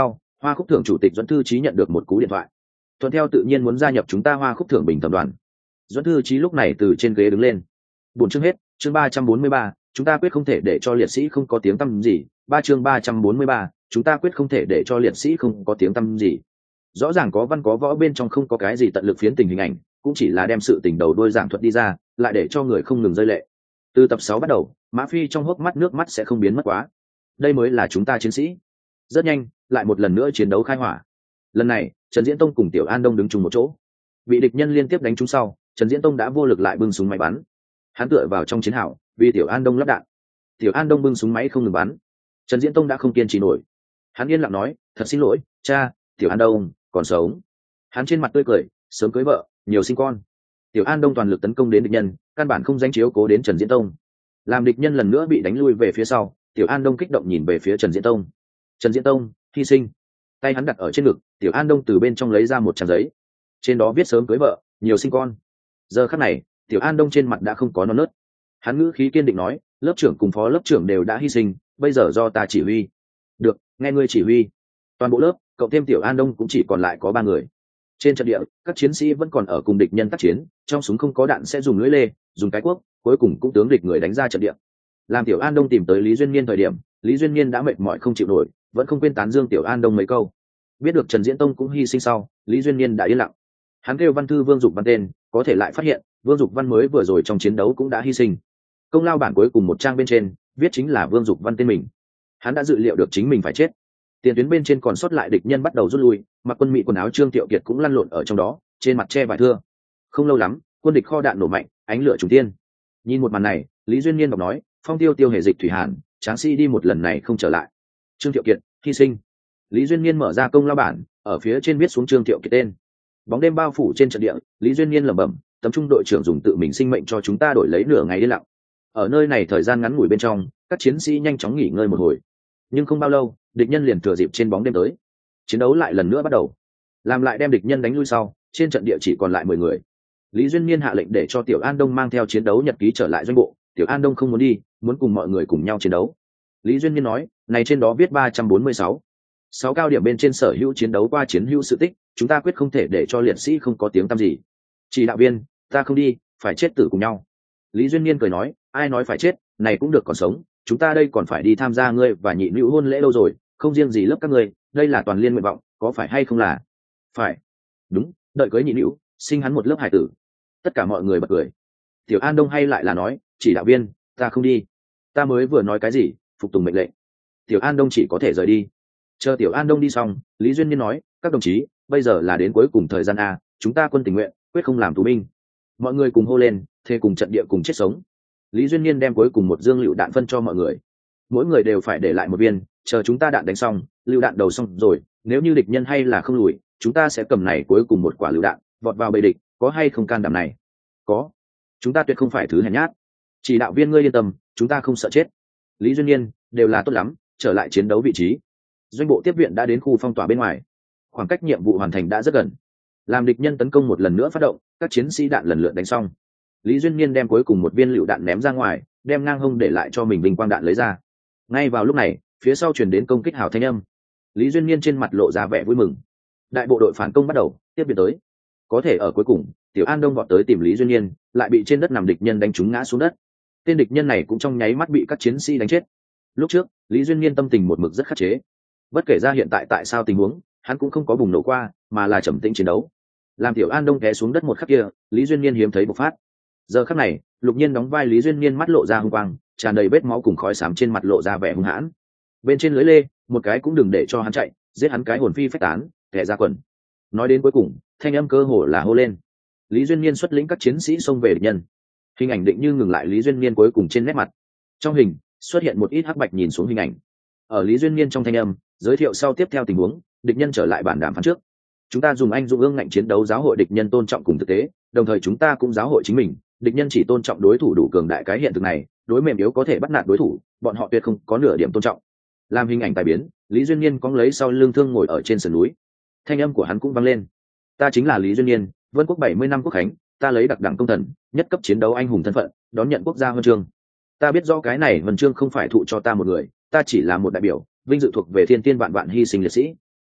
Hoa khúc thưởng chủ tịch Duẫn Thư Chí nhận được một cú điện thoại, thuận theo tự nhiên muốn gia nhập chúng ta Hoa khúc thưởng bình thẩm đoàn. Duẫn Thư Chí lúc này từ trên ghế đứng lên. Buổi chương hết, chương 343, chúng ta quyết không thể để cho liệt sĩ không có tiếng tăm gì. Chương 343, chúng ta quyết không thể để cho liệt sĩ không có tiếng tăm gì. Rõ ràng có văn có võ, bên trong không có cái gì tận lực phiến tình hình ảnh, cũng chỉ là đem sự tình đầu đuôi giảng thuật đi ra, lại để cho người không ngừng rơi lệ. Từ tập 6 bắt đầu, Mã Phi trong hốc mắt nước mắt sẽ không biến mất quá. Đây mới là chúng ta chiến sĩ. Rất nhanh, lại một lần nữa chiến đấu khai hỏa. Lần này, Trần Diễn Tông cùng Tiểu An Đông đứng chung một chỗ. Bị địch nhân liên tiếp đánh trúng sau, Trần Diễn Tông đã vô lực lại bưng súng máy bắn. Hắn tựa vào trong chiến hào, vì Tiểu An Đông lắp đạn. Tiểu An Đông bưng súng máy không ngừng bắn. Trần Diễn Tông đã không kiên trì nổi. Hắn yên lặng nói, thật xin lỗi, cha, Tiểu An Đông còn sống. Hắn trên mặt tươi cười, sớm cưới vợ, nhiều sinh con. Tiểu An Đông toàn lực tấn công đến địch nhân, căn bản không danh chiếu cố đến Trần Diễn Tông. Làm địch nhân lần nữa bị đánh lui về phía sau, Tiểu An Đông kích động nhìn về phía Trần Diễn Tông. Trần Diễn Tông hy sinh. Tay hắn đặt ở trên ngực, Tiểu An Đông từ bên trong lấy ra một trang giấy, trên đó viết sớm cưới vợ, nhiều sinh con. Giờ khắc này, Tiểu An Đông trên mặt đã không có non nớt. Hắn ngữ khí kiên định nói, lớp trưởng cùng phó lớp trưởng đều đã hy sinh, bây giờ do ta chỉ huy. Được, nghe ngươi chỉ huy. Toàn bộ lớp cộng thêm Tiểu An Đông cũng chỉ còn lại có 3 người. Trên trận địa, các chiến sĩ vẫn còn ở cùng địch nhân tác chiến, trong súng không có đạn sẽ dùng lưỡi lê, dùng cái cuốc, cuối cùng cũng tướng địch người đánh ra trận địa. Làm Tiểu An Đông tìm tới Lý Duyên Niên thời điểm, Lý Duyên Niên đã mệt mỏi không chịu nổi, vẫn không quên tán dương Tiểu An Đông mấy câu. Biết được Trần Diễn Tông cũng hy sinh sau, Lý Duyên Niên đã yên lặng. Hắn kêu văn thư Vương Dục Văn tên, có thể lại phát hiện Vương Dục Văn mới vừa rồi trong chiến đấu cũng đã hy sinh. Công lao bản cuối cùng một trang bên trên viết chính là Vương Dục Văn tên mình. Hắn đã dự liệu được chính mình phải chết. Tiền tuyến bên trên còn sót lại địch nhân bắt đầu rút lui, mặc quân mỹ quần áo Trương Tiệu Kiệt cũng lăn lộn ở trong đó, trên mặt che vải thưa. Không lâu lắm, quân địch kho đạn nổ mạnh, ánh lửa trùng tiên. Nhìn một màn này, Lý Duyên Niên đọc nói, phong tiêu tiêu hề dịch thủy hàn, tráng sĩ đi một lần này không trở lại. Trương Tiệu Kiệt hy sinh. Lý Duyên Niên mở ra công lao bản, ở phía trên viết xuống Trương Tiệu Kiệt tên. Bóng đêm bao phủ trên trận địa, Lý Duyên Niên lẩm bẩm, tấm trung đội trưởng dùng tự mình sinh mệnh cho chúng ta đổi lấy nửa ngày yên lặng. Ở nơi này thời gian ngắn ngủi bên trong, các chiến sĩ nhanh chóng nghỉ ngơi một hồi. Nhưng không bao lâu, địch nhân liền thừa dịp trên bóng đêm tới. Chiến đấu lại lần nữa bắt đầu. Làm lại đem địch nhân đánh lui sau, trên trận địa chỉ còn lại 10 người. Lý Duyên Niên hạ lệnh để cho Tiểu An Đông mang theo chiến đấu nhật ký trở lại doanh bộ. Tiểu An Đông không muốn đi, muốn cùng mọi người cùng nhau chiến đấu. Lý Duyên Niên nói, này trên đó viết 346. 6 cao điểm bên trên sở hữu chiến đấu qua chiến hữu sự tích, chúng ta quyết không thể để cho liệt sĩ không có tiếng tăm gì. Chỉ đạo viên, ta không đi, phải chết tử cùng nhau. Lý Duyên Niên cười nói, ai nói phải chết, này cũng được còn sống, chúng ta đây còn phải đi tham gia ngươi và nhị nữ hôn lễ lâu rồi, không riêng gì lớp các ngươi, đây là toàn liên nguyện vọng, có phải hay không là? Phải. Đúng, đợi cưới nhị nữ, sinh hắn một lớp hải tử. Tất cả mọi người bật cười. Tiểu An Đông hay lại là nói, chỉ đạo viên, ta không đi. Ta mới vừa nói cái gì, phục tùng mệnh lệnh. Tiểu An Đông chỉ có thể rời đi. Chờ Tiểu An Đông đi xong, Lý Duyên Niên nói, các đồng chí, bây giờ là đến cuối cùng thời gian a, chúng ta quân tình nguyện, quyết không làm tù binh. Mọi người cùng hô lên, thề cùng trận địa cùng chết sống. Lý Duyên Niên đem cuối cùng một dương lựu đạn phân cho mọi người. Mỗi người đều phải để lại một viên, chờ chúng ta đạn đánh xong, lựu đạn đầu xong rồi, nếu như địch nhân hay là không lùi, chúng ta sẽ cầm này cuối cùng một quả lựu đạn, vọt vào bầy địch, có hay không can đảm này? Có. Chúng ta tuyệt không phải thứ hèn nhát. Chỉ đạo viên ngươi yên tâm, chúng ta không sợ chết. Lý Duyên Niên, đều là tốt lắm, trở lại chiến đấu vị trí. Doanh bộ tiếp viện đã đến khu phong tỏa bên ngoài, khoảng cách nhiệm vụ hoàn thành đã rất gần. Làm địch nhân tấn công một lần nữa phát động, các chiến sĩ đạn lần lượt đánh xong. Lý Duyên Niên đem cuối cùng một viên lựu đạn ném ra ngoài, đem ngang hông để lại cho mình bình quang đạn lấy ra. Ngay vào lúc này, phía sau truyền đến công kích hào thanh âm. Lý Duyên Niên trên mặt lộ ra vẻ vui mừng. Đại bộ đội phản công bắt đầu, tiếp viện tới. Có thể ở cuối cùng, Tiểu An Đông vọt tới tìm Lý Duyên Niên, lại bị trên đất nằm địch nhân đánh trúng ngã xuống đất. Tên địch nhân này cũng trong nháy mắt bị các chiến sĩ đánh chết. Lúc trước, Lý Duyên Niên tâm tình một mực rất khắc chế. Bất kể ra hiện tại tại sao tình huống, hắn cũng không có bùng nổ qua, mà là trầm tĩnh chiến đấu. Làm Tiểu An Đông té xuống đất một khắc kia, Lý Duyên Niên hiếm thấy bộc phát. Giờ khắc này, Lục Nhiên đóng vai Lý Duyên Niên mắt lộ ra hung quang, tràn đầy vết máu cùng khói xám trên mặt lộ ra vẻ hung hãn. Bên trên lưới lê, một cái cũng đừng để cho hắn chạy, giết hắn cái hồn phi phách tán, kẻ ra quần. Nói đến cuối cùng, thanh âm cơ hồ là hô lên. Lý Duyên Niên xuất lĩnh các chiến sĩ xông về địch nhân. Hình ảnh định như ngừng lại Lý Duyên Niên cuối cùng trên nét mặt. Trong hình xuất hiện một ít hắc bạch nhìn xuống hình ảnh. Ở Lý Duyên Niên trong thanh âm giới thiệu sau tiếp theo tình huống, địch nhân trở lại bản đàm phán trước. Chúng ta dùng anh dũng ương ngạnh chiến đấu giáo hội địch nhân tôn trọng cùng thực tế, đồng thời chúng ta cũng giáo hội chính mình, địch nhân chỉ tôn trọng đối thủ đủ cường đại cái hiện thực này, đối mềm yếu có thể bắt nạt đối thủ, bọn họ tuyệt không có nửa điểm tôn trọng. Làm hình ảnh tài biến, Lý Duyên Niên cóng lấy sau lưng thương ngồi ở trên sườn núi. Thanh âm của hắn cũng vang lên. Ta chính là Lý Duyên Niên, Vân Quốc 70 năm quốc khánh, ta lấy đặc đẳng công thần, nhất cấp chiến đấu anh hùng thân phận, đón nhận quốc gia huân chương. Ta biết rõ cái này huân chương không phải thụ cho ta một người, ta chỉ là một đại biểu, vinh dự thuộc về thiên tiên vạn vạn hy sinh liệt sĩ.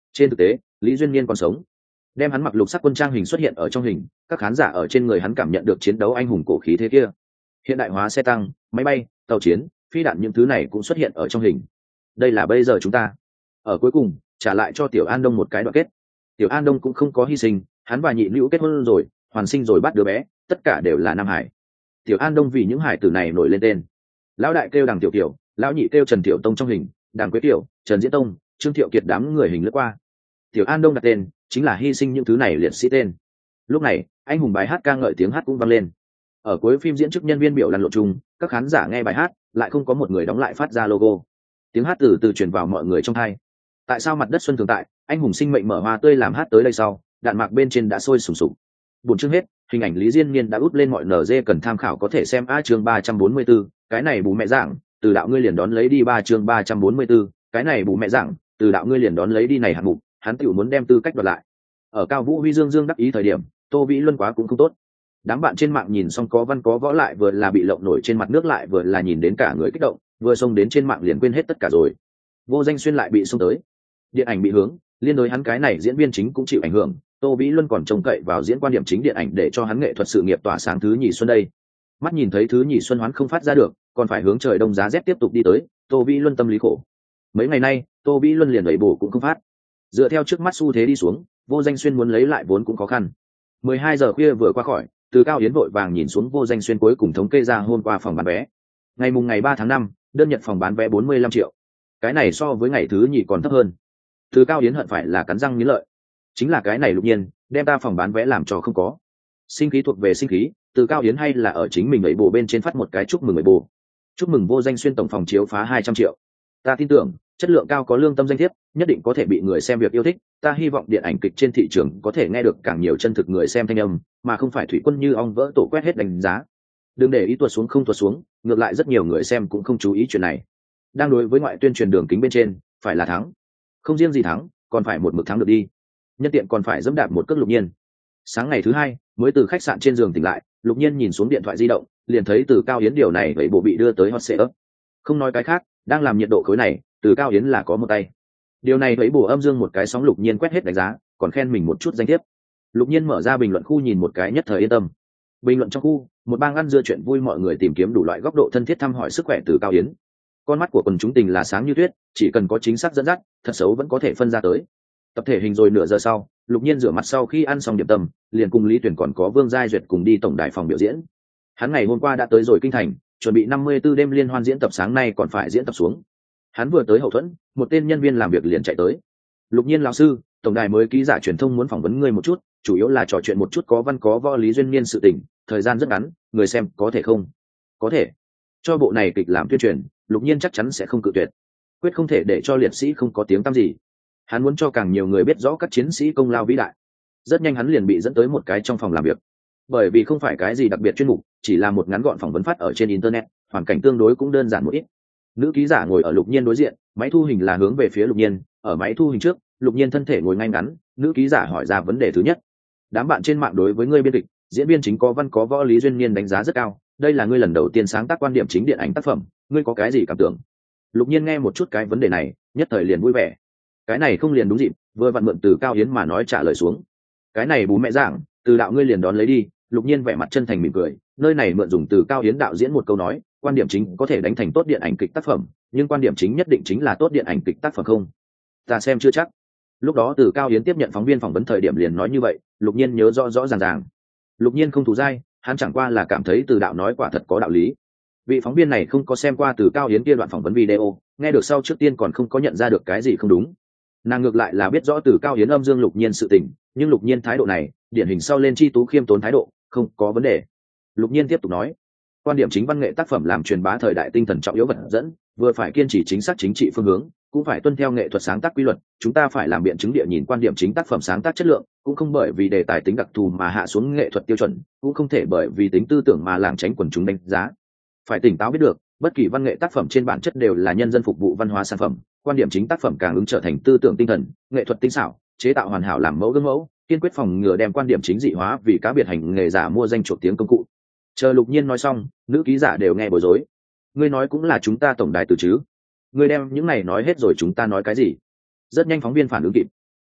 Trên thực tế Lý Duyên Niên còn sống, đem hắn mặc lục sắc quân trang hình xuất hiện ở trong hình, các khán giả ở trên người hắn cảm nhận được chiến đấu anh hùng cổ khí thế kia. Hiện đại hóa xe tăng, máy bay, tàu chiến, phi đạn những thứ này cũng xuất hiện ở trong hình. Đây là bây giờ chúng ta. Ở cuối cùng trả lại cho Tiểu An Đông một cái đoạn kết. Tiểu An Đông cũng không có hy sinh, hắn và nhị nữ kết hôn rồi, hoàn sinh rồi bắt đứa bé, tất cả đều là nam hải. Tiểu An Đông vì những hải tử này nổi lên tên. Lão đại kêu Đằng Tiểu Kiều, lão nhị kêu Trần Tiểu Tông trong hình, Đằng Quế Tiểu, Trần Diễn Tông, Trương Thiệu Kiệt đám người hình lướt qua. Tiểu An Đông đặt tên chính là hy sinh những thứ này liệt sĩ tên. Lúc này anh hùng bài hát ca ngợi tiếng hát cũng vang lên. Ở cuối phim diễn chức nhân viên biểu lăn lộn chung, các khán giả nghe bài hát lại không có một người đóng lại phát ra logo. Tiếng hát từ từ truyền vào mọi người trong tai. Tại sao mặt đất xuân thường tại, anh hùng sinh mệnh mở hoa tươi làm hát tới đây sau, đạn mạc bên trên đã sôi sùng sục. Buồn chương hết, hình ảnh Lý Diên Niên đã úp lên mọi NG cần tham khảo có thể xem chương 344, cái này bù mẹ dạng, từ đạo ngươi liền đón lấy đi chương 344, cái này bù mẹ dạng, từ đạo ngươi liền đón lấy đi này hạng mục, hắn tiểu muốn đem tư cách đoạt lại. Ở Cao Vũ Huy dương đắc ý thời điểm, Tô Vĩ Luân quá cũng không tốt. Đám bạn trên mạng nhìn xong có văn có võ lại vừa là bị lộng nổi trên mặt nước lại vừa là nhìn đến cả người kích động, vừa xông đến trên mạng liền quên hết tất cả rồi. Vô Danh Xuyên lại bị xông tới. Điện ảnh bị hướng, liên đối hắn cái này diễn viên chính cũng chịu ảnh hưởng, Tô Vĩ Luân còn trông cậy vào diễn quan điểm chính điện ảnh để cho hắn nghệ thuật sự nghiệp tỏa sáng thứ nhì xuân đây. Mắt nhìn thấy thứ nhì xuân hoán không phát ra được, còn phải hướng trời đông giá rét tiếp tục đi tới, Tô Vĩ Luân tâm lý khổ. Mấy ngày nay, Tô Vĩ Luân liền đẩy bổ cũng không phát. Dựa theo trước mắt xu thế đi xuống, Vô Danh Xuyên muốn lấy lại vốn cũng khó khăn. 12 giờ khuya vừa qua khỏi, Từ Cao Yến vội vàng nhìn xuống Vô Danh Xuyên cuối cùng thống kê ra hôm qua phòng bán vé. Ngày 3 tháng 5, đơn nhật phòng bán vé 45 triệu. Cái này so với ngày thứ nhì còn thấp hơn. Từ Cao Yến hận phải là cắn răng nghiến lợi. Chính là cái này Lục Nhiên, đem ta phòng bán vé làm cho không có. Sinh khí thuộc về sinh khí, Từ Cao Yến hay là ở chính mình ấy bộ bên trên phát một cái chúc mừng ấy bộ. Chúc mừng Vô Danh Xuyên tổng phòng chiếu phá 200 triệu. Ta tin tưởng, chất lượng cao có lương tâm danh thiếp, nhất định có thể bị người xem việc yêu thích. Ta hy vọng điện ảnh kịch trên thị trường có thể nghe được càng nhiều chân thực người xem thanh âm, mà không phải thủy quân như ong vỡ tổ quét hết đánh giá. Đừng để ý tuột xuống không tuột xuống, ngược lại rất nhiều người xem cũng không chú ý chuyện này. Đang đối với ngoại tuyên truyền đường kính bên trên, phải là thắng. Không riêng gì thắng, còn phải một mực thắng được đi. Nhân tiện còn phải dẫm đạp một cước Lục Nhiên. Sáng ngày thứ hai, mới từ khách sạn trên giường tỉnh lại, Lục Nhiên nhìn xuống điện thoại di động, liền thấy Từ Cao Yến điều này vậy bộ bị đưa tới hot search. Không nói cái khác, đang làm nhiệt độ khối này, Từ Cao Yến là có một tay. Điều này thấy bổ âm dương một cái sóng Lục Nhiên quét hết đánh giá, còn khen mình một chút danh thiếp. Lục Nhiên mở ra bình luận khu nhìn một cái nhất thời yên tâm. Bình luận trong khu, một bang ăn dưa chuyện vui mọi người tìm kiếm đủ loại góc độ thân thiết thăm hỏi sức khỏe Từ Cao Yến. Con mắt của quần chúng tình là sáng như tuyết, chỉ cần có chính xác dẫn dắt, thật xấu vẫn có thể phân ra tới. Tập thể hình rồi nửa giờ sau, Lục Nhiên rửa mặt sau khi ăn xong điểm tâm, liền cùng Lý Tuyển còn có Vương Giai Duyệt cùng đi tổng đài phòng biểu diễn. Hắn ngày hôm qua đã tới rồi kinh thành, chuẩn bị 54 đêm liên hoan diễn tập, sáng nay còn phải diễn tập xuống. Hắn vừa tới hậu thuẫn, một tên nhân viên làm việc liền chạy tới. Lục Nhiên lão sư, tổng đài mới ký giả truyền thông muốn phỏng vấn ngươi một chút, chủ yếu là trò chuyện một chút có văn có võ Lý Duyên Niên sự tình, thời gian rất ngắn, người xem có thể không? Có thể. Cho bộ này kịch làm tuyên truyền, Lục Nhiên chắc chắn sẽ không cự tuyệt. Quyết không thể để cho liệt sĩ không có tiếng tăm gì. Hắn muốn cho càng nhiều người biết rõ các chiến sĩ công lao vĩ đại. Rất nhanh hắn liền bị dẫn tới một cái trong phòng làm việc. Bởi vì không phải cái gì đặc biệt chuyên mục, chỉ là một ngắn gọn phỏng vấn phát ở trên internet, hoàn cảnh tương đối cũng đơn giản một ít. Nữ ký giả ngồi ở Lục Nhiên đối diện, máy thu hình là hướng về phía Lục Nhiên, ở máy thu hình trước, Lục Nhiên thân thể ngồi ngay ngắn, nữ ký giả hỏi ra vấn đề thứ nhất. Đám bạn trên mạng đối với ngươi biên kịch, diễn viên chính có văn có võ Lý Duyên Niên đánh giá rất cao, đây là ngươi lần đầu tiên sáng tác quan điểm chính điện ảnh tác phẩm, ngươi có cái gì cảm tưởng? Lục Nhiên nghe một chút cái vấn đề này, nhất thời liền vui vẻ. Cái này không liền đúng dịp, vừa vặn mượn Từ Cao Yến mà nói trả lời xuống. Cái này bú mẹ giảng, Từ đạo ngươi liền đón lấy đi. Lục Nhiên vẻ mặt chân thành mỉm cười, nơi này mượn dùng Từ Cao Yến đạo diễn một câu nói, quan điểm chính có thể đánh thành tốt điện ảnh kịch tác phẩm, nhưng quan điểm chính nhất định chính là tốt điện ảnh kịch tác phẩm không? Ta xem chưa chắc. Lúc đó Từ Cao Yến tiếp nhận phóng viên phỏng vấn thời điểm liền nói như vậy, Lục Nhiên nhớ rõ rõ ràng ràng. Lục Nhiên không thù dai, hắn chẳng qua là cảm thấy Từ đạo nói quả thật có đạo lý. Vị phóng viên này không có xem qua Từ Cao Yến kia đoạn phỏng vấn video, nghe được sau trước tiên còn không có nhận ra được cái gì không đúng. Nàng ngược lại là biết rõ Từ Cao Yến âm dương Lục Nhiên sự tình, nhưng Lục Nhiên thái độ này, điển hình sau lên chi tú khiêm tốn thái độ, không có vấn đề. Lục Nhiên tiếp tục nói, quan điểm chính văn nghệ tác phẩm làm truyền bá thời đại tinh thần trọng yếu vật dẫn, vừa phải kiên trì chính xác chính trị phương hướng, cũng phải tuân theo nghệ thuật sáng tác quy luật. Chúng ta phải làm biện chứng địa nhìn quan điểm chính tác phẩm sáng tác chất lượng, cũng không bởi vì đề tài tính đặc thù mà hạ xuống nghệ thuật tiêu chuẩn, cũng không thể bởi vì tính tư tưởng mà lảng tránh quần chúng đánh giá. Phải tỉnh táo biết được, bất kỳ văn nghệ tác phẩm trên bản chất đều là nhân dân phục vụ văn hóa sản phẩm, quan điểm chính tác phẩm càng ứng trở thành tư tưởng tinh thần, nghệ thuật tinh xảo, chế tạo hoàn hảo làm mẫu gương mẫu, kiên quyết phòng ngừa đem quan điểm chính dị hóa vì cá biệt hành nghề giả mua danh chuộc tiếng công cụ. Chờ Lục Nhiên nói xong, nữ ký giả đều nghe bối rối. Ngươi nói cũng là chúng ta tổng đài từ chứ? Ngươi đem những này nói hết rồi chúng ta nói cái gì? Rất nhanh phóng viên phản ứng kịp.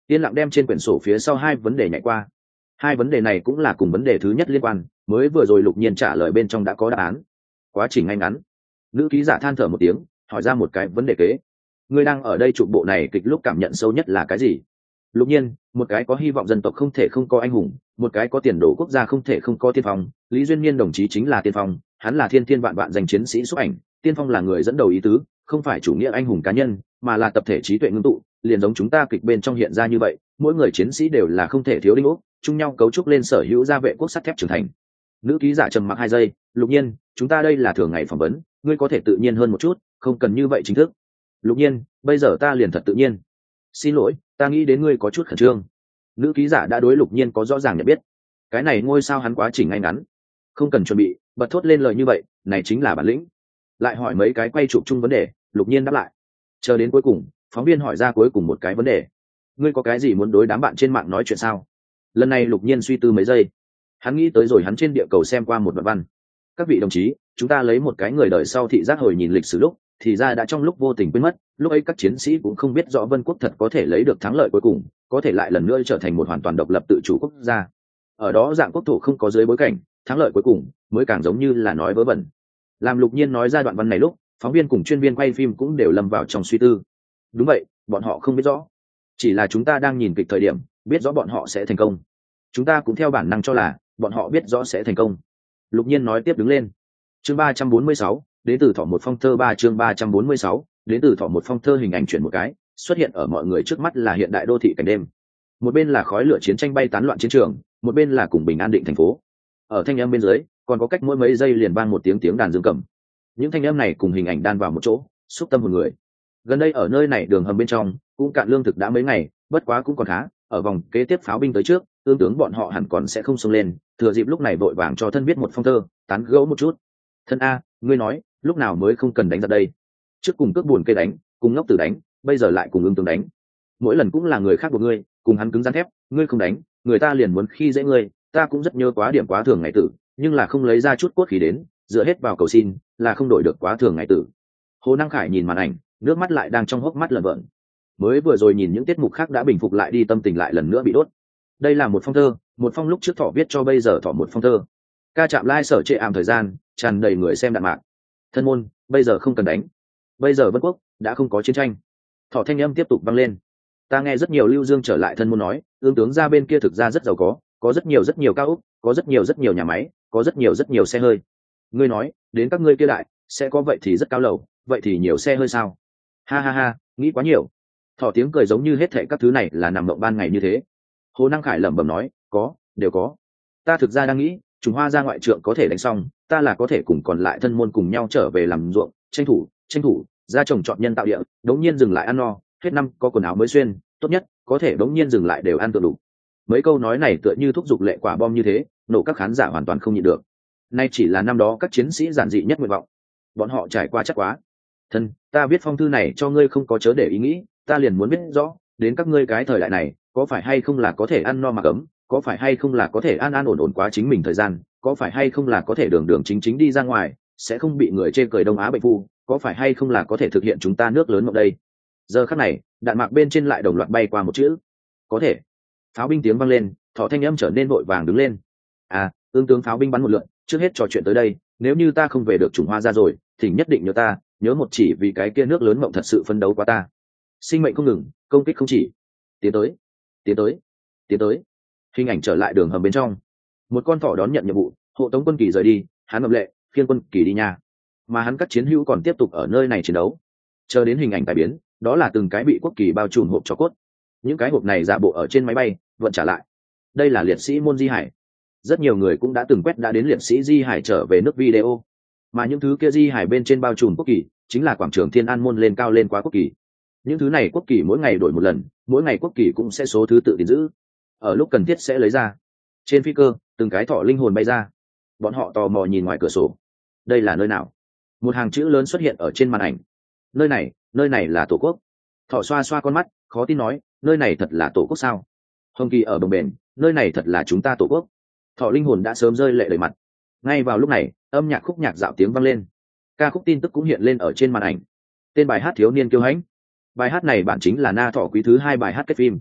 yên lặng đem trên quyển sổ phía sau hai vấn đề nhảy qua. Hai vấn đề này cũng là cùng vấn đề thứ nhất liên quan, mới vừa rồi Lục Nhiên trả lời bên trong đã có đáp án. Quá trình ngay ngắn. Nữ ký giả than thở một tiếng, hỏi ra một cái vấn đề kế. Ngươi đang ở đây chụp bộ này kịch lúc cảm nhận sâu nhất là cái gì? Lục Nhiên, một cái có hy vọng dân tộc không thể không có anh hùng, một cái có tiền đồ quốc gia không thể không có tiên phong. Lý Duyên Niên đồng chí chính là tiên phong, hắn là thiên thiên vạn vạn danh chiến sĩ xuất ảnh, tiên phong là người dẫn đầu ý tứ, không phải chủ nghĩa anh hùng cá nhân, mà là tập thể trí tuệ ngưng tụ, liền giống chúng ta kịch bên trong hiện ra như vậy, mỗi người chiến sĩ đều là không thể thiếu đinh ốc, chung nhau cấu trúc lên sở hữu gia vệ quốc sắt thép trưởng thành. Nữ ký giả trầm mặc 2 giây, Lục Nhiên, chúng ta đây là thường ngày phỏng vấn, ngươi có thể tự nhiên hơn một chút, không cần như vậy chính thức. Lục Nhiên, bây giờ ta liền thật tự nhiên. Xin lỗi, ta nghĩ đến ngươi có chút khẩn trương. Nữ ký giả đã đối Lục Nhiên có rõ ràng nhận biết. Cái này ngôi sao hắn quá trình ngay ngắn, không cần chuẩn bị, bật thốt lên lời như vậy, này chính là bản lĩnh. Lại hỏi mấy cái quay chụp chung vấn đề, Lục Nhiên đáp lại. Chờ đến cuối cùng, phóng viên hỏi ra cuối cùng một cái vấn đề. Ngươi có cái gì muốn đối đám bạn trên mạng nói chuyện sao? Lần này Lục Nhiên suy tư mấy giây. Hắn nghĩ tới rồi hắn trên địa cầu xem qua một đoạn văn. Các vị đồng chí, chúng ta lấy một cái người đời sau thị giác hồi nhìn lịch sử lúc, thì ra đã trong lúc vô tình quên mất, lúc ấy các chiến sĩ cũng không biết rõ Vân Quốc thật có thể lấy được thắng lợi cuối cùng, có thể lại lần nữa trở thành một hoàn toàn độc lập tự chủ quốc gia. Ở đó dạng quốc thổ không có dưới bối cảnh, thắng lợi cuối cùng mới càng giống như là nói vớ vẩn. Làm Lục Nhiên nói ra đoạn văn này lúc, phóng viên cùng chuyên viên quay phim cũng đều lâm vào trong suy tư. Đúng vậy, bọn họ không biết rõ, chỉ là chúng ta đang nhìn kịch thời điểm biết rõ bọn họ sẽ thành công, chúng ta cũng theo bản năng cho là bọn họ biết rõ sẽ thành công. Lục Nhiên nói tiếp đứng lên. Chương 346, đến từ Thỏ một phong thơ 3 chương 346, đến từ Thỏ một phong thơ hình ảnh chuyển một cái, xuất hiện ở mọi người trước mắt là hiện đại đô thị cảnh đêm. Một bên là khói lửa chiến tranh bay tán loạn chiến trường, một bên là cùng bình an định thành phố. Ở thanh âm bên dưới, còn có cách mỗi mấy giây liền vang một tiếng đàn dương cầm. Những thanh âm này cùng hình ảnh đan vào một chỗ, xúc tâm hồn người. Gần đây ở nơi này đường hầm bên trong, cũng cạn lương thực đã mấy ngày, bất quá cũng còn khá, ở vòng kế tiếp pháo binh tới trước, tương tướng bọn họ hẳn còn sẽ không xông lên, thừa dịp lúc này vội vàng cho thân viết một phong thơ, tán gẫu một chút. Thân a, ngươi nói, lúc nào mới không cần đánh ra đây? Trước cùng cước buồn cây đánh, cùng ngốc tử đánh, bây giờ lại cùng ương tướng đánh. Mỗi lần cũng là người khác của ngươi, cùng hắn cứng rắn thép, ngươi không đánh, người ta liền muốn khi dễ ngươi, ta cũng rất nhớ quá điểm quá thường ngày tử, nhưng là không lấy ra chút cốt khí đến, dựa hết vào cầu xin, là không đổi được quá thường ngày tử. Hồ Năng Khải nhìn màn ảnh, nước mắt lại đang trong hốc mắt lởn vởn. Mới vừa rồi nhìn những tiết mục khác đã bình phục lại đi, tâm tình lại lần nữa bị đốt. Đây là một phong thơ, một phong lúc trước Thỏ viết cho bây giờ Thỏ một phong thơ. Ca chạm lai sở trệ ảm thời gian, tràn đầy người xem đạn mạc. Thân môn, bây giờ không cần đánh. Bây giờ Vân Quốc đã không có chiến tranh. Thỏ thanh âm tiếp tục vang lên. Ta nghe rất nhiều Lưu Dương trở lại thân môn nói, ương tướng ra bên kia thực ra rất giàu có rất nhiều cao ốc, có rất nhiều nhà máy, có rất nhiều xe hơi. Ngươi nói, đến các ngươi kia đại, sẽ có vậy thì rất cao lầu, vậy thì nhiều xe hơi sao? Ha ha ha, nghĩ quá nhiều. Thỏ tiếng cười giống như hết thệ các thứ này là nằm mộng ban ngày như thế. Hồ Năng Khải lẩm bẩm nói, đều có. Ta thực ra đang nghĩ, Trùng Hoa ra ngoại trượng có thể đánh xong, ta là có thể cùng còn lại thân môn cùng nhau trở về làm ruộng, tranh thủ, ra trồng trọt nhân tạo địa, đống nhiên dừng lại ăn no, hết năm có quần áo mới xuyên, tốt nhất có thể đống nhiên dừng lại đều ăn tự đủ. Mấy câu nói này tựa như thúc giục lệ quả bom như thế, nổ các khán giả hoàn toàn không nhịn được. Nay chỉ là năm đó các chiến sĩ giản dị nhất nguyện vọng, bọn họ trải qua chắc quá. Thân, ta viết phong thư này cho ngươi không có chớ để ý nghĩ, ta liền muốn biết rõ, đến các ngươi cái thời đại này, có phải hay không là có thể ăn no mặc ấm, có phải hay không là có thể an ổn quá chính mình thời gian, có phải hay không là có thể đường chính đi ra ngoài, sẽ không bị người chê cười Đông Á bệnh phu, có phải hay không là có thể thực hiện chúng ta nước lớn ngọc đây. Giờ khắc này, đạn mạc bên trên lại đồng loạt bay qua một chữ, có thể. Pháo binh tiếng vang lên, Thỏ thanh âm trở nên vội vàng đứng lên. À, ương tướng pháo binh bắn một lượn, trước hết trò chuyện tới đây, nếu như ta không về được Trùng Hoa ra rồi, thì nhất định nhớ ta, nhớ một chỉ vì cái kia nước lớn mộng thật sự phấn đấu qua ta. Sinh mệnh không ngừng, công kích không chỉ. Tiến tới. Hình ảnh trở lại đường hầm bên trong. Một con thỏ đón nhận nhiệm vụ, hộ tống quân kỳ rời đi, hắn ngậm lệ, khiêng quân kỳ đi nha. Mà hắn các chiến hữu còn tiếp tục ở nơi này chiến đấu. Chờ đến hình ảnh tai biến, đó là từng cái bị quốc kỳ bao trùm hộp cho cốt. Những cái hộp này giả bộ ở trên máy bay, vận trả lại. Đây là liệt sĩ môn di hải. Rất nhiều người cũng đã từng quét đã đến liệt sĩ di hải trở về nước video. Mà những thứ kia di hải bên trên bao trùm quốc kỳ, chính là quảng trường Thiên An môn lên cao lên quá quốc kỳ. Những thứ này quốc kỳ mỗi ngày đổi một lần, mỗi ngày quốc kỳ cũng sẽ số thứ tự gìn giữ, ở lúc cần thiết sẽ lấy ra. Trên phi cơ, từng cái thỏ linh hồn bay ra. Bọn họ tò mò nhìn ngoài cửa sổ. Đây là nơi nào? Một hàng chữ lớn xuất hiện ở trên màn ảnh. Nơi này là Tổ quốc. Thỏ xoa xoa con mắt, khó tin nói, nơi này thật là Tổ quốc sao? Hồng Kỳ ở bồng bềnh, nơi này thật là chúng ta Tổ quốc. Thỏ linh hồn đã sớm rơi lệ đầy mặt. Ngay vào lúc này, âm nhạc khúc nhạc dạo tiếng vang lên. Ca khúc tin tức cũng hiện lên ở trên màn ảnh. Tên bài hát Thiếu niên kiêu hãnh. Bài hát này bản chính là Na Thỏ Quý thứ 2 bài hát kết phim.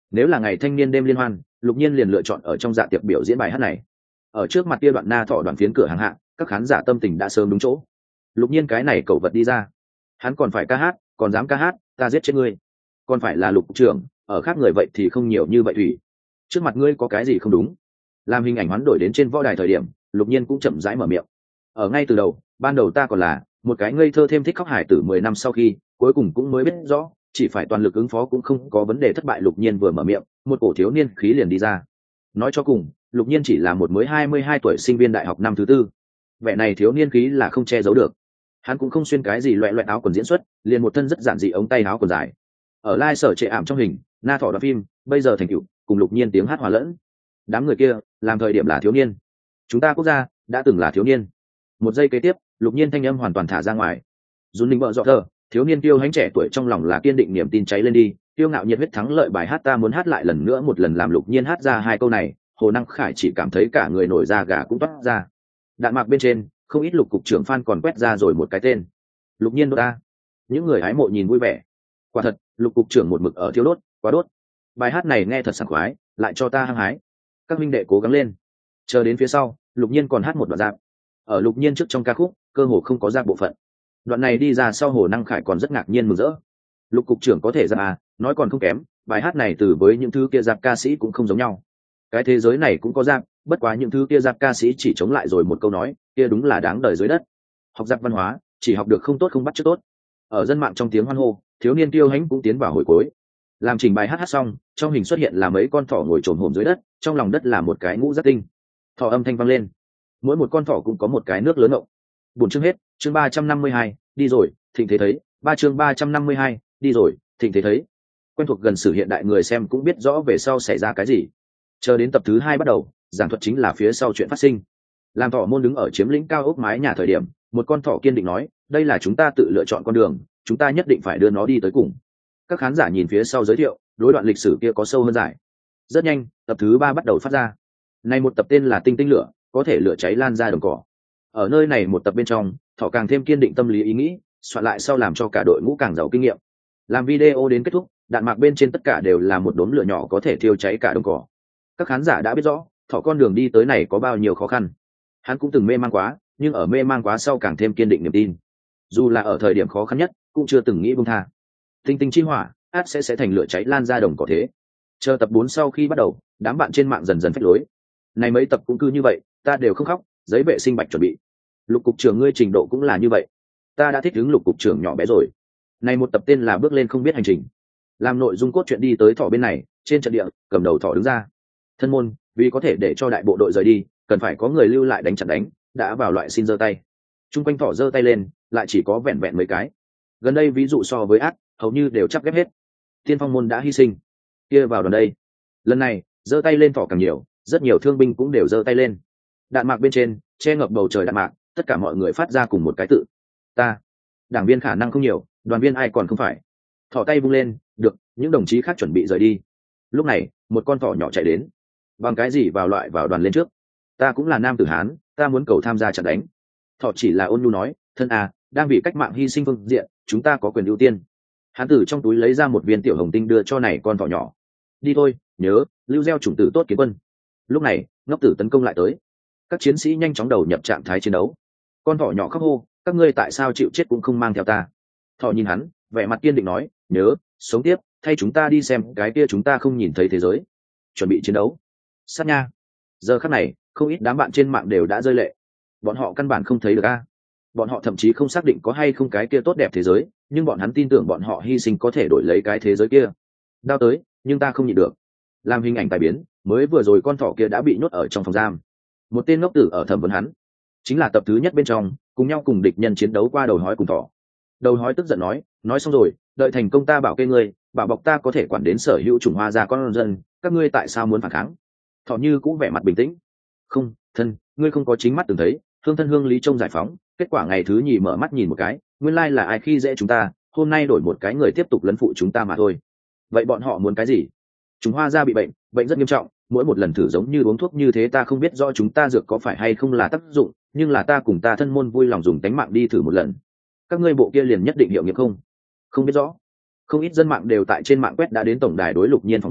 Nếu là ngày thanh niên đêm liên hoan, Lục Nhiên liền lựa chọn ở trong dạ tiệc biểu diễn bài hát này. Ở trước mặt kia đoạn na thọ đoàn phiến cửa hàng hạ, các khán giả tâm tình đã sớm đúng chỗ. Lục Nhiên cái này cẩu vật đi ra, hắn còn phải ca hát, còn dám ca hát, ta giết chết ngươi. Còn phải là Lục cục trưởng, ở khác người vậy thì không nhiều như vậy thủy. Trước mặt ngươi có cái gì không đúng? Làm hình ảnh hoán đổi đến trên võ đài thời điểm, Lục Nhiên cũng chậm rãi mở miệng. Ở ngay từ đầu, ban đầu ta còn là một cái ngây thơ thêm thích khóc hài tử 10 năm sau khi, cuối cùng cũng mới biết rõ, chỉ phải toàn lực ứng phó cũng không có vấn đề thất bại. Lục Nhiên vừa mở miệng, một cổ thiếu niên khí liền đi ra. Nói cho cùng, Lục Nhiên chỉ là một mới 22 tuổi sinh viên đại học năm thứ tư. Vẻ này thiếu niên khí là không che giấu được. Hắn cũng không xuyên cái gì loẹt loẹt áo quần diễn xuất, liền một thân rất giản dị ống tay áo quần dài. Ở live sở trệ ảm trong hình, na thọ đoạn phim, bây giờ thành tựu, cùng Lục Nhiên tiếng hát hòa lẫn. Đám người kia, làm thời điểm là thiếu niên. Chúng ta quốc gia đã từng là thiếu niên. Một giây kế tiếp, Lục Nhiên thanh âm hoàn toàn thả ra ngoài. Dùn Ninh bợ dọ thơ, thiếu niên tiêu hãnh trẻ tuổi trong lòng là kiên định niềm tin cháy lên đi, tiêu ngạo nhiệt huyết thắng lợi bài hát ta muốn hát lại lần nữa một lần. Làm Lục Nhiên hát ra hai câu này, Hồ Năng Khải chỉ cảm thấy cả người nổi da gà cũng toát ra. Đạn mạc bên trên, không ít Lục cục trưởng fan còn quét ra rồi một cái tên. Lục Nhiên đốt ta. Những người hái mộ nhìn vui vẻ. Quả thật, Lục cục trưởng một mực ở thiêu đốt, quá đốt. Bài hát này nghe thật sảng khoái, lại cho ta hăng hái. Các minh đệ cố gắng lên. Chờ đến phía sau, Lục Nhiên còn hát một đoạn rap. Ở Lục Nhiên trước trong ca khúc, cơ hồ không có rap bộ phận. Đoạn này đi ra sau, Hồ Năng Khải còn rất ngạc nhiên mừng rỡ. Lục cục trưởng có thể ra à, nói còn không kém, bài hát này từ với những thứ kia rap ca sĩ cũng không giống nhau. Cái thế giới này cũng có rap, bất quá những thứ kia rap ca sĩ chỉ chống lại rồi một câu nói, kia đúng là đáng đời dưới đất. Học rap văn hóa, chỉ học được không tốt không bắt chước tốt. Ở dân mạng trong tiếng hoan hô, thiếu niên tiêu hãnh cũng tiến vào hồi cuối. Làm trình bài hát xong, trong hình xuất hiện là mấy con thỏ ngồi trồm hổm dưới đất, trong lòng đất là một cái ngũ giác tinh. Thỏ âm thanh vang lên, mỗi một con thỏ cũng có một cái nước lớn ngộng. Buồn chương hết, chương 352, đi rồi, thịnh thế thấy, chương 352, đi rồi, thịnh thế thấy. Quen thuộc gần sử hiện đại người xem cũng biết rõ về sau xảy ra cái gì. Chờ đến tập thứ 2 bắt đầu, giảng thuật chính là phía sau chuyện phát sinh. Làm thỏ môn đứng ở chiếm lĩnh cao ốc mái nhà thời điểm, một con thỏ kiên định nói, đây là chúng ta tự lựa chọn con đường, chúng ta nhất định phải đưa nó đi tới cùng. Các khán giả nhìn phía sau giới thiệu, đối đoạn lịch sử kia có sâu hơn giải. Rất nhanh, tập thứ 3 bắt đầu phát ra. Này một tập tên là Tinh tinh lửa, có thể lửa cháy lan ra đồng cỏ. Ở nơi này một tập bên trong, thỏ càng thêm kiên định tâm lý ý nghĩ, soạn lại sau làm cho cả đội ngũ càng giàu kinh nghiệm. Làm video đến kết thúc, đạn mạc bên trên tất cả đều là một đốm lửa nhỏ có thể thiêu cháy cả đồng cỏ. Các khán giả đã biết rõ, thỏ con đường đi tới này có bao nhiêu khó khăn. Hắn cũng từng mê man quá, nhưng ở mê man quá sau càng thêm kiên định niềm tin. Dù là ở thời điểm khó khăn nhất, cũng chưa từng nghĩ buông tha. Tinh tinh chi hỏa, át sẽ thành lửa cháy lan ra đồng cỏ thế. Chờ tập 4 sau khi bắt đầu, đám bạn trên mạng dần dần phách lối. Này mấy tập cũng cứ như vậy, ta đều không khóc, giấy vệ sinh bạch chuẩn bị. Lục cục trưởng ngươi trình độ cũng là như vậy. Ta đã thích ứng Lục cục trưởng nhỏ bé rồi. Này một tập tên là bước lên không biết hành trình. Làm nội dung cốt truyện đi tới thỏ bên này, trên trận địa, cầm đầu thỏ đứng ra. Thân môn, vì có thể để cho đại bộ đội rời đi, cần phải có người lưu lại đánh chặn đánh, đã vào loại xin giơ tay. Trung quanh thỏ giơ tay lên, lại chỉ có vẹn vẹn mấy cái. Gần đây ví dụ so với ác, hầu như đều chắp ghép hết. Tiên phong môn đã hy sinh, kia vào đoàn đây. Lần này, giơ tay lên thỏ càng nhiều, rất nhiều thương binh cũng đều giơ tay lên. Đạn mạc bên trên, che ngập bầu trời đạn mạc, tất cả mọi người phát ra cùng một cái tự. Ta. Đảng viên khả năng không nhiều, đoàn viên ai còn không phải. Thỏ tay vung lên, được, những đồng chí khác chuẩn bị rời đi. Lúc này, một con thỏ nhỏ chạy đến. Bằng cái gì vào đoàn lên trước? Ta cũng là nam tử Hán, ta muốn cầu tham gia trận đánh. Thỏ chỉ là ôn nhu nói, thân à, đang vì cách mạng hy sinh phương diện, chúng ta có quyền ưu tiên. Hán tử trong túi lấy ra một viên tiểu hồng tinh đưa cho này con thỏ nhỏ. Đi thôi, nhớ, lưu gieo chủng tử tốt kiến quân. Lúc này, ngốc tử tấn công lại tới. Các chiến sĩ nhanh chóng đầu nhập trạng thái chiến đấu. Con thỏ nhỏ khóc hô, các ngươi tại sao chịu chết cũng không mang theo ta. Thỏ nhìn hắn, vẻ mặt kiên định nói, nhớ, sống tiếp, thay chúng ta đi xem cái kia chúng ta không nhìn thấy thế giới. Chuẩn bị chiến đấu. Sát nha. Giờ khắc này, không ít đám bạn trên mạng đều đã rơi lệ. Bọn họ căn bản không thấy được a. Bọn họ thậm chí không xác định có hay không cái kia tốt đẹp thế giới, nhưng bọn hắn tin tưởng bọn họ hy sinh có thể đổi lấy cái thế giới kia. Đao tới, nhưng ta không nhịn được. Làm hình ảnh tài biến, mới vừa rồi con thỏ kia đã bị nhốt ở trong phòng giam. Một tên ngốc tử ở thẩm vấn hắn. Chính là tập thứ nhất bên trong, cùng nhau cùng địch nhân chiến đấu qua đầu hói cùng thỏ. Đầu hói tức giận nói xong rồi, đợi thành công ta bảo kê ngươi, bảo bọc ta có thể quản đến sở hữu chủng hoa gia con dân, các ngươi tại sao muốn phản kháng? Thỏ như cũng vẻ mặt bình tĩnh. Không, thân, ngươi không có chính mắt từng thấy, hương thân hương lý trông giải phóng, kết quả ngày thứ nhì mở mắt nhìn một cái, nguyên lai là ai khi dễ chúng ta, hôm nay đổi một cái người tiếp tục lấn phụ chúng ta mà thôi. Vậy bọn họ muốn cái gì? Chúng hoa gia bị bệnh rất nghiêm trọng, mỗi một lần thử giống như uống thuốc như thế, ta không biết rõ chúng ta dược có phải hay không là tác dụng, nhưng là ta cùng ta thân môn vui lòng dùng tánh mạng đi thử một lần. Các ngươi bộ kia liền nhất định hiệu nghiệm không? Không biết rõ. Không ít dân mạng đều tại trên mạng quét đã đến tổng đài đối Lục Nhiên phỏng vấn,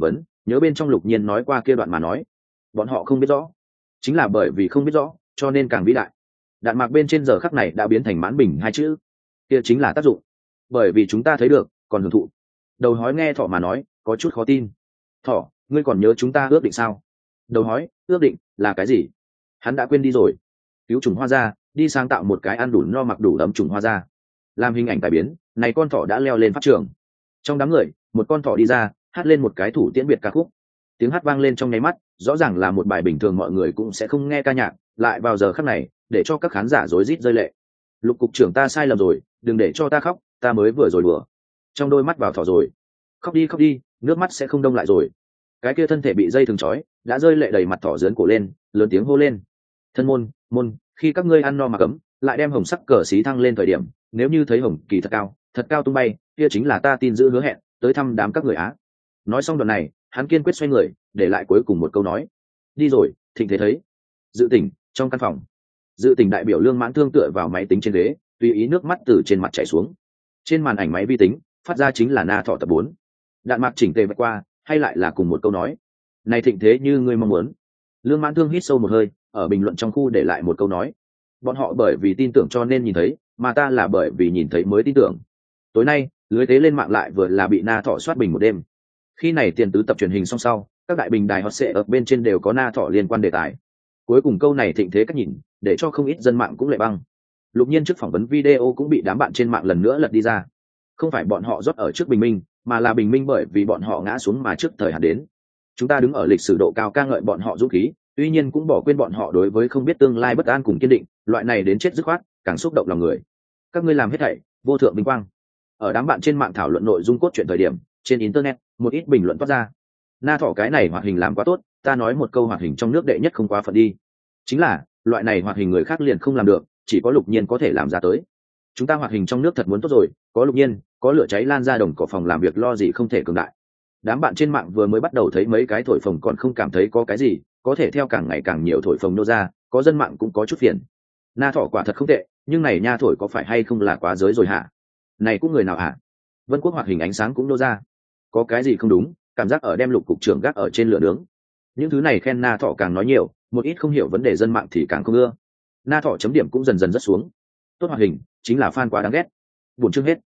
nhớ bên trong Lục Nhiên nói qua kia đoạn mà nói. Bọn họ không biết rõ, chính là bởi vì không biết rõ cho nên càng vĩ đại. Đạn mạc bên trên giờ khắc này đã biến thành mãn bình hai chữ, kia chính là tác dụng. Bởi vì chúng ta thấy được còn hưởng thụ. Đầu hói nghe thỏ mà nói có chút khó tin. Thỏ, ngươi còn nhớ chúng ta ước định sao? Đầu hói, ước định là cái gì? Hắn đã quên đi rồi. Cứu trùng hoa ra, đi sáng tạo một cái ăn đủ no mặc đủ ấm trùng hoa ra. Làm hình ảnh tài biến, này con thỏ đã leo lên pháp trường. Trong đám người, một con thỏ đi ra, hát lên một cái thủ tiễn biệt ca khúc. Tiếng hát vang lên trong nháy mắt, rõ ràng là một bài bình thường mọi người cũng sẽ không nghe ca nhạc, lại vào giờ khắc này, để cho các khán giả rối rít rơi lệ. Lục cục trưởng, ta sai lầm rồi, đừng để cho ta khóc, ta mới vừa rồi đùa. Trong đôi mắt vào thỏ rồi. Khóc đi, nước mắt sẽ không đông lại rồi. Cái kia thân thể bị dây thừng trói, đã rơi lệ đầy mặt thỏ dướn cổ lên, lớn tiếng hô lên. Thân môn, khi các ngươi ăn no mà cấm, lại đem hồng sắc cờ xí thăng lên thời điểm, nếu như thấy hồng kỳ thật cao tung bay, kia chính là ta tin giữ hứa hẹn, tới thăm đám các người á. Nói xong đoạn này, hắn kiên quyết xoay người, để lại cuối cùng một câu nói. Đi rồi, Thịnh Thế thấy. Dự tỉnh, trong căn phòng. Dự tỉnh đại biểu Lương Mãn Thương tựa vào máy tính trên ghế, tùy ý nước mắt từ trên mặt chảy xuống. Trên màn ảnh máy vi tính, phát ra chính là Na Thọ tập 4. Đạn mạc chỉnh tề vạch qua, hay lại là cùng một câu nói. Này Thịnh Thế như ngươi mong muốn. Lương Mãn Thương hít sâu một hơi, ở bình luận trong khu để lại một câu nói. Bọn họ bởi vì tin tưởng cho nên nhìn thấy, mà ta là bởi vì nhìn thấy mới tin tưởng. Tối nay, lưới tế lên mạng lại vừa là bị Na Thọ soát bình một đêm. Khi này tiền tứ tập truyền hình xong sau, các đại bình đài hot sẽ ở bên trên đều có Na Thọ liên quan đề tài. Cuối cùng câu này Thịnh Thế cách nhìn, để cho không ít dân mạng cũng lệ băng. Lục Nhiên trước phỏng vấn video cũng bị đám bạn trên mạng lần nữa lật đi ra. Không phải bọn họ rót ở trước bình minh, mà là bình minh bởi vì bọn họ ngã xuống mà trước thời hạn đến. Chúng ta đứng ở lịch sử độ cao ca ngợi bọn họ dũng khí, tuy nhiên cũng bỏ quên bọn họ đối với không biết tương lai bất an cùng kiên định, loại này đến chết dứt khoát, càng xúc động lòng người. Các ngươi làm hết thảy, vô thượng vinh quang. Ở đám bạn trên mạng thảo luận nội dung cốt truyện thời điểm, trên internet, một ít bình luận toát ra. Na Thọ cái này hoạt hình làm quá tốt, ta nói một câu hoạt hình trong nước đệ nhất không quá phận đi. Chính là, loại này hoạt hình người khác liền không làm được, chỉ có Lục Nhiên có thể làm ra tới. Chúng ta hoạt hình trong nước thật muốn tốt rồi, có Lục Nhiên, có lửa cháy lan ra đồng cỏ phòng làm việc lo gì không thể cường đại. Đám bạn trên mạng vừa mới bắt đầu thấy mấy cái thổi phồng còn không cảm thấy có cái gì, có thể theo càng ngày càng nhiều thổi phồng nô ra, có dân mạng cũng có chút phiền. Na Thọ quả thật không tệ, nhưng này nha thổi có phải hay không là quá giới rồi hả? Này cũng người nào hả? Vân Quốc hoạt hình ánh sáng cũng nô ra. Có cái gì không đúng, cảm giác ở đem Lục cục trưởng gác ở trên lửa nướng. Những thứ này khen Na Thọ càng nói nhiều, một ít không hiểu vấn đề dân mạng thì càng không ưa. Na Thọ chấm điểm cũng dần dần rất xuống. Tốt hoạt hình, chính là fan quá đáng ghét. Buồn chương hết.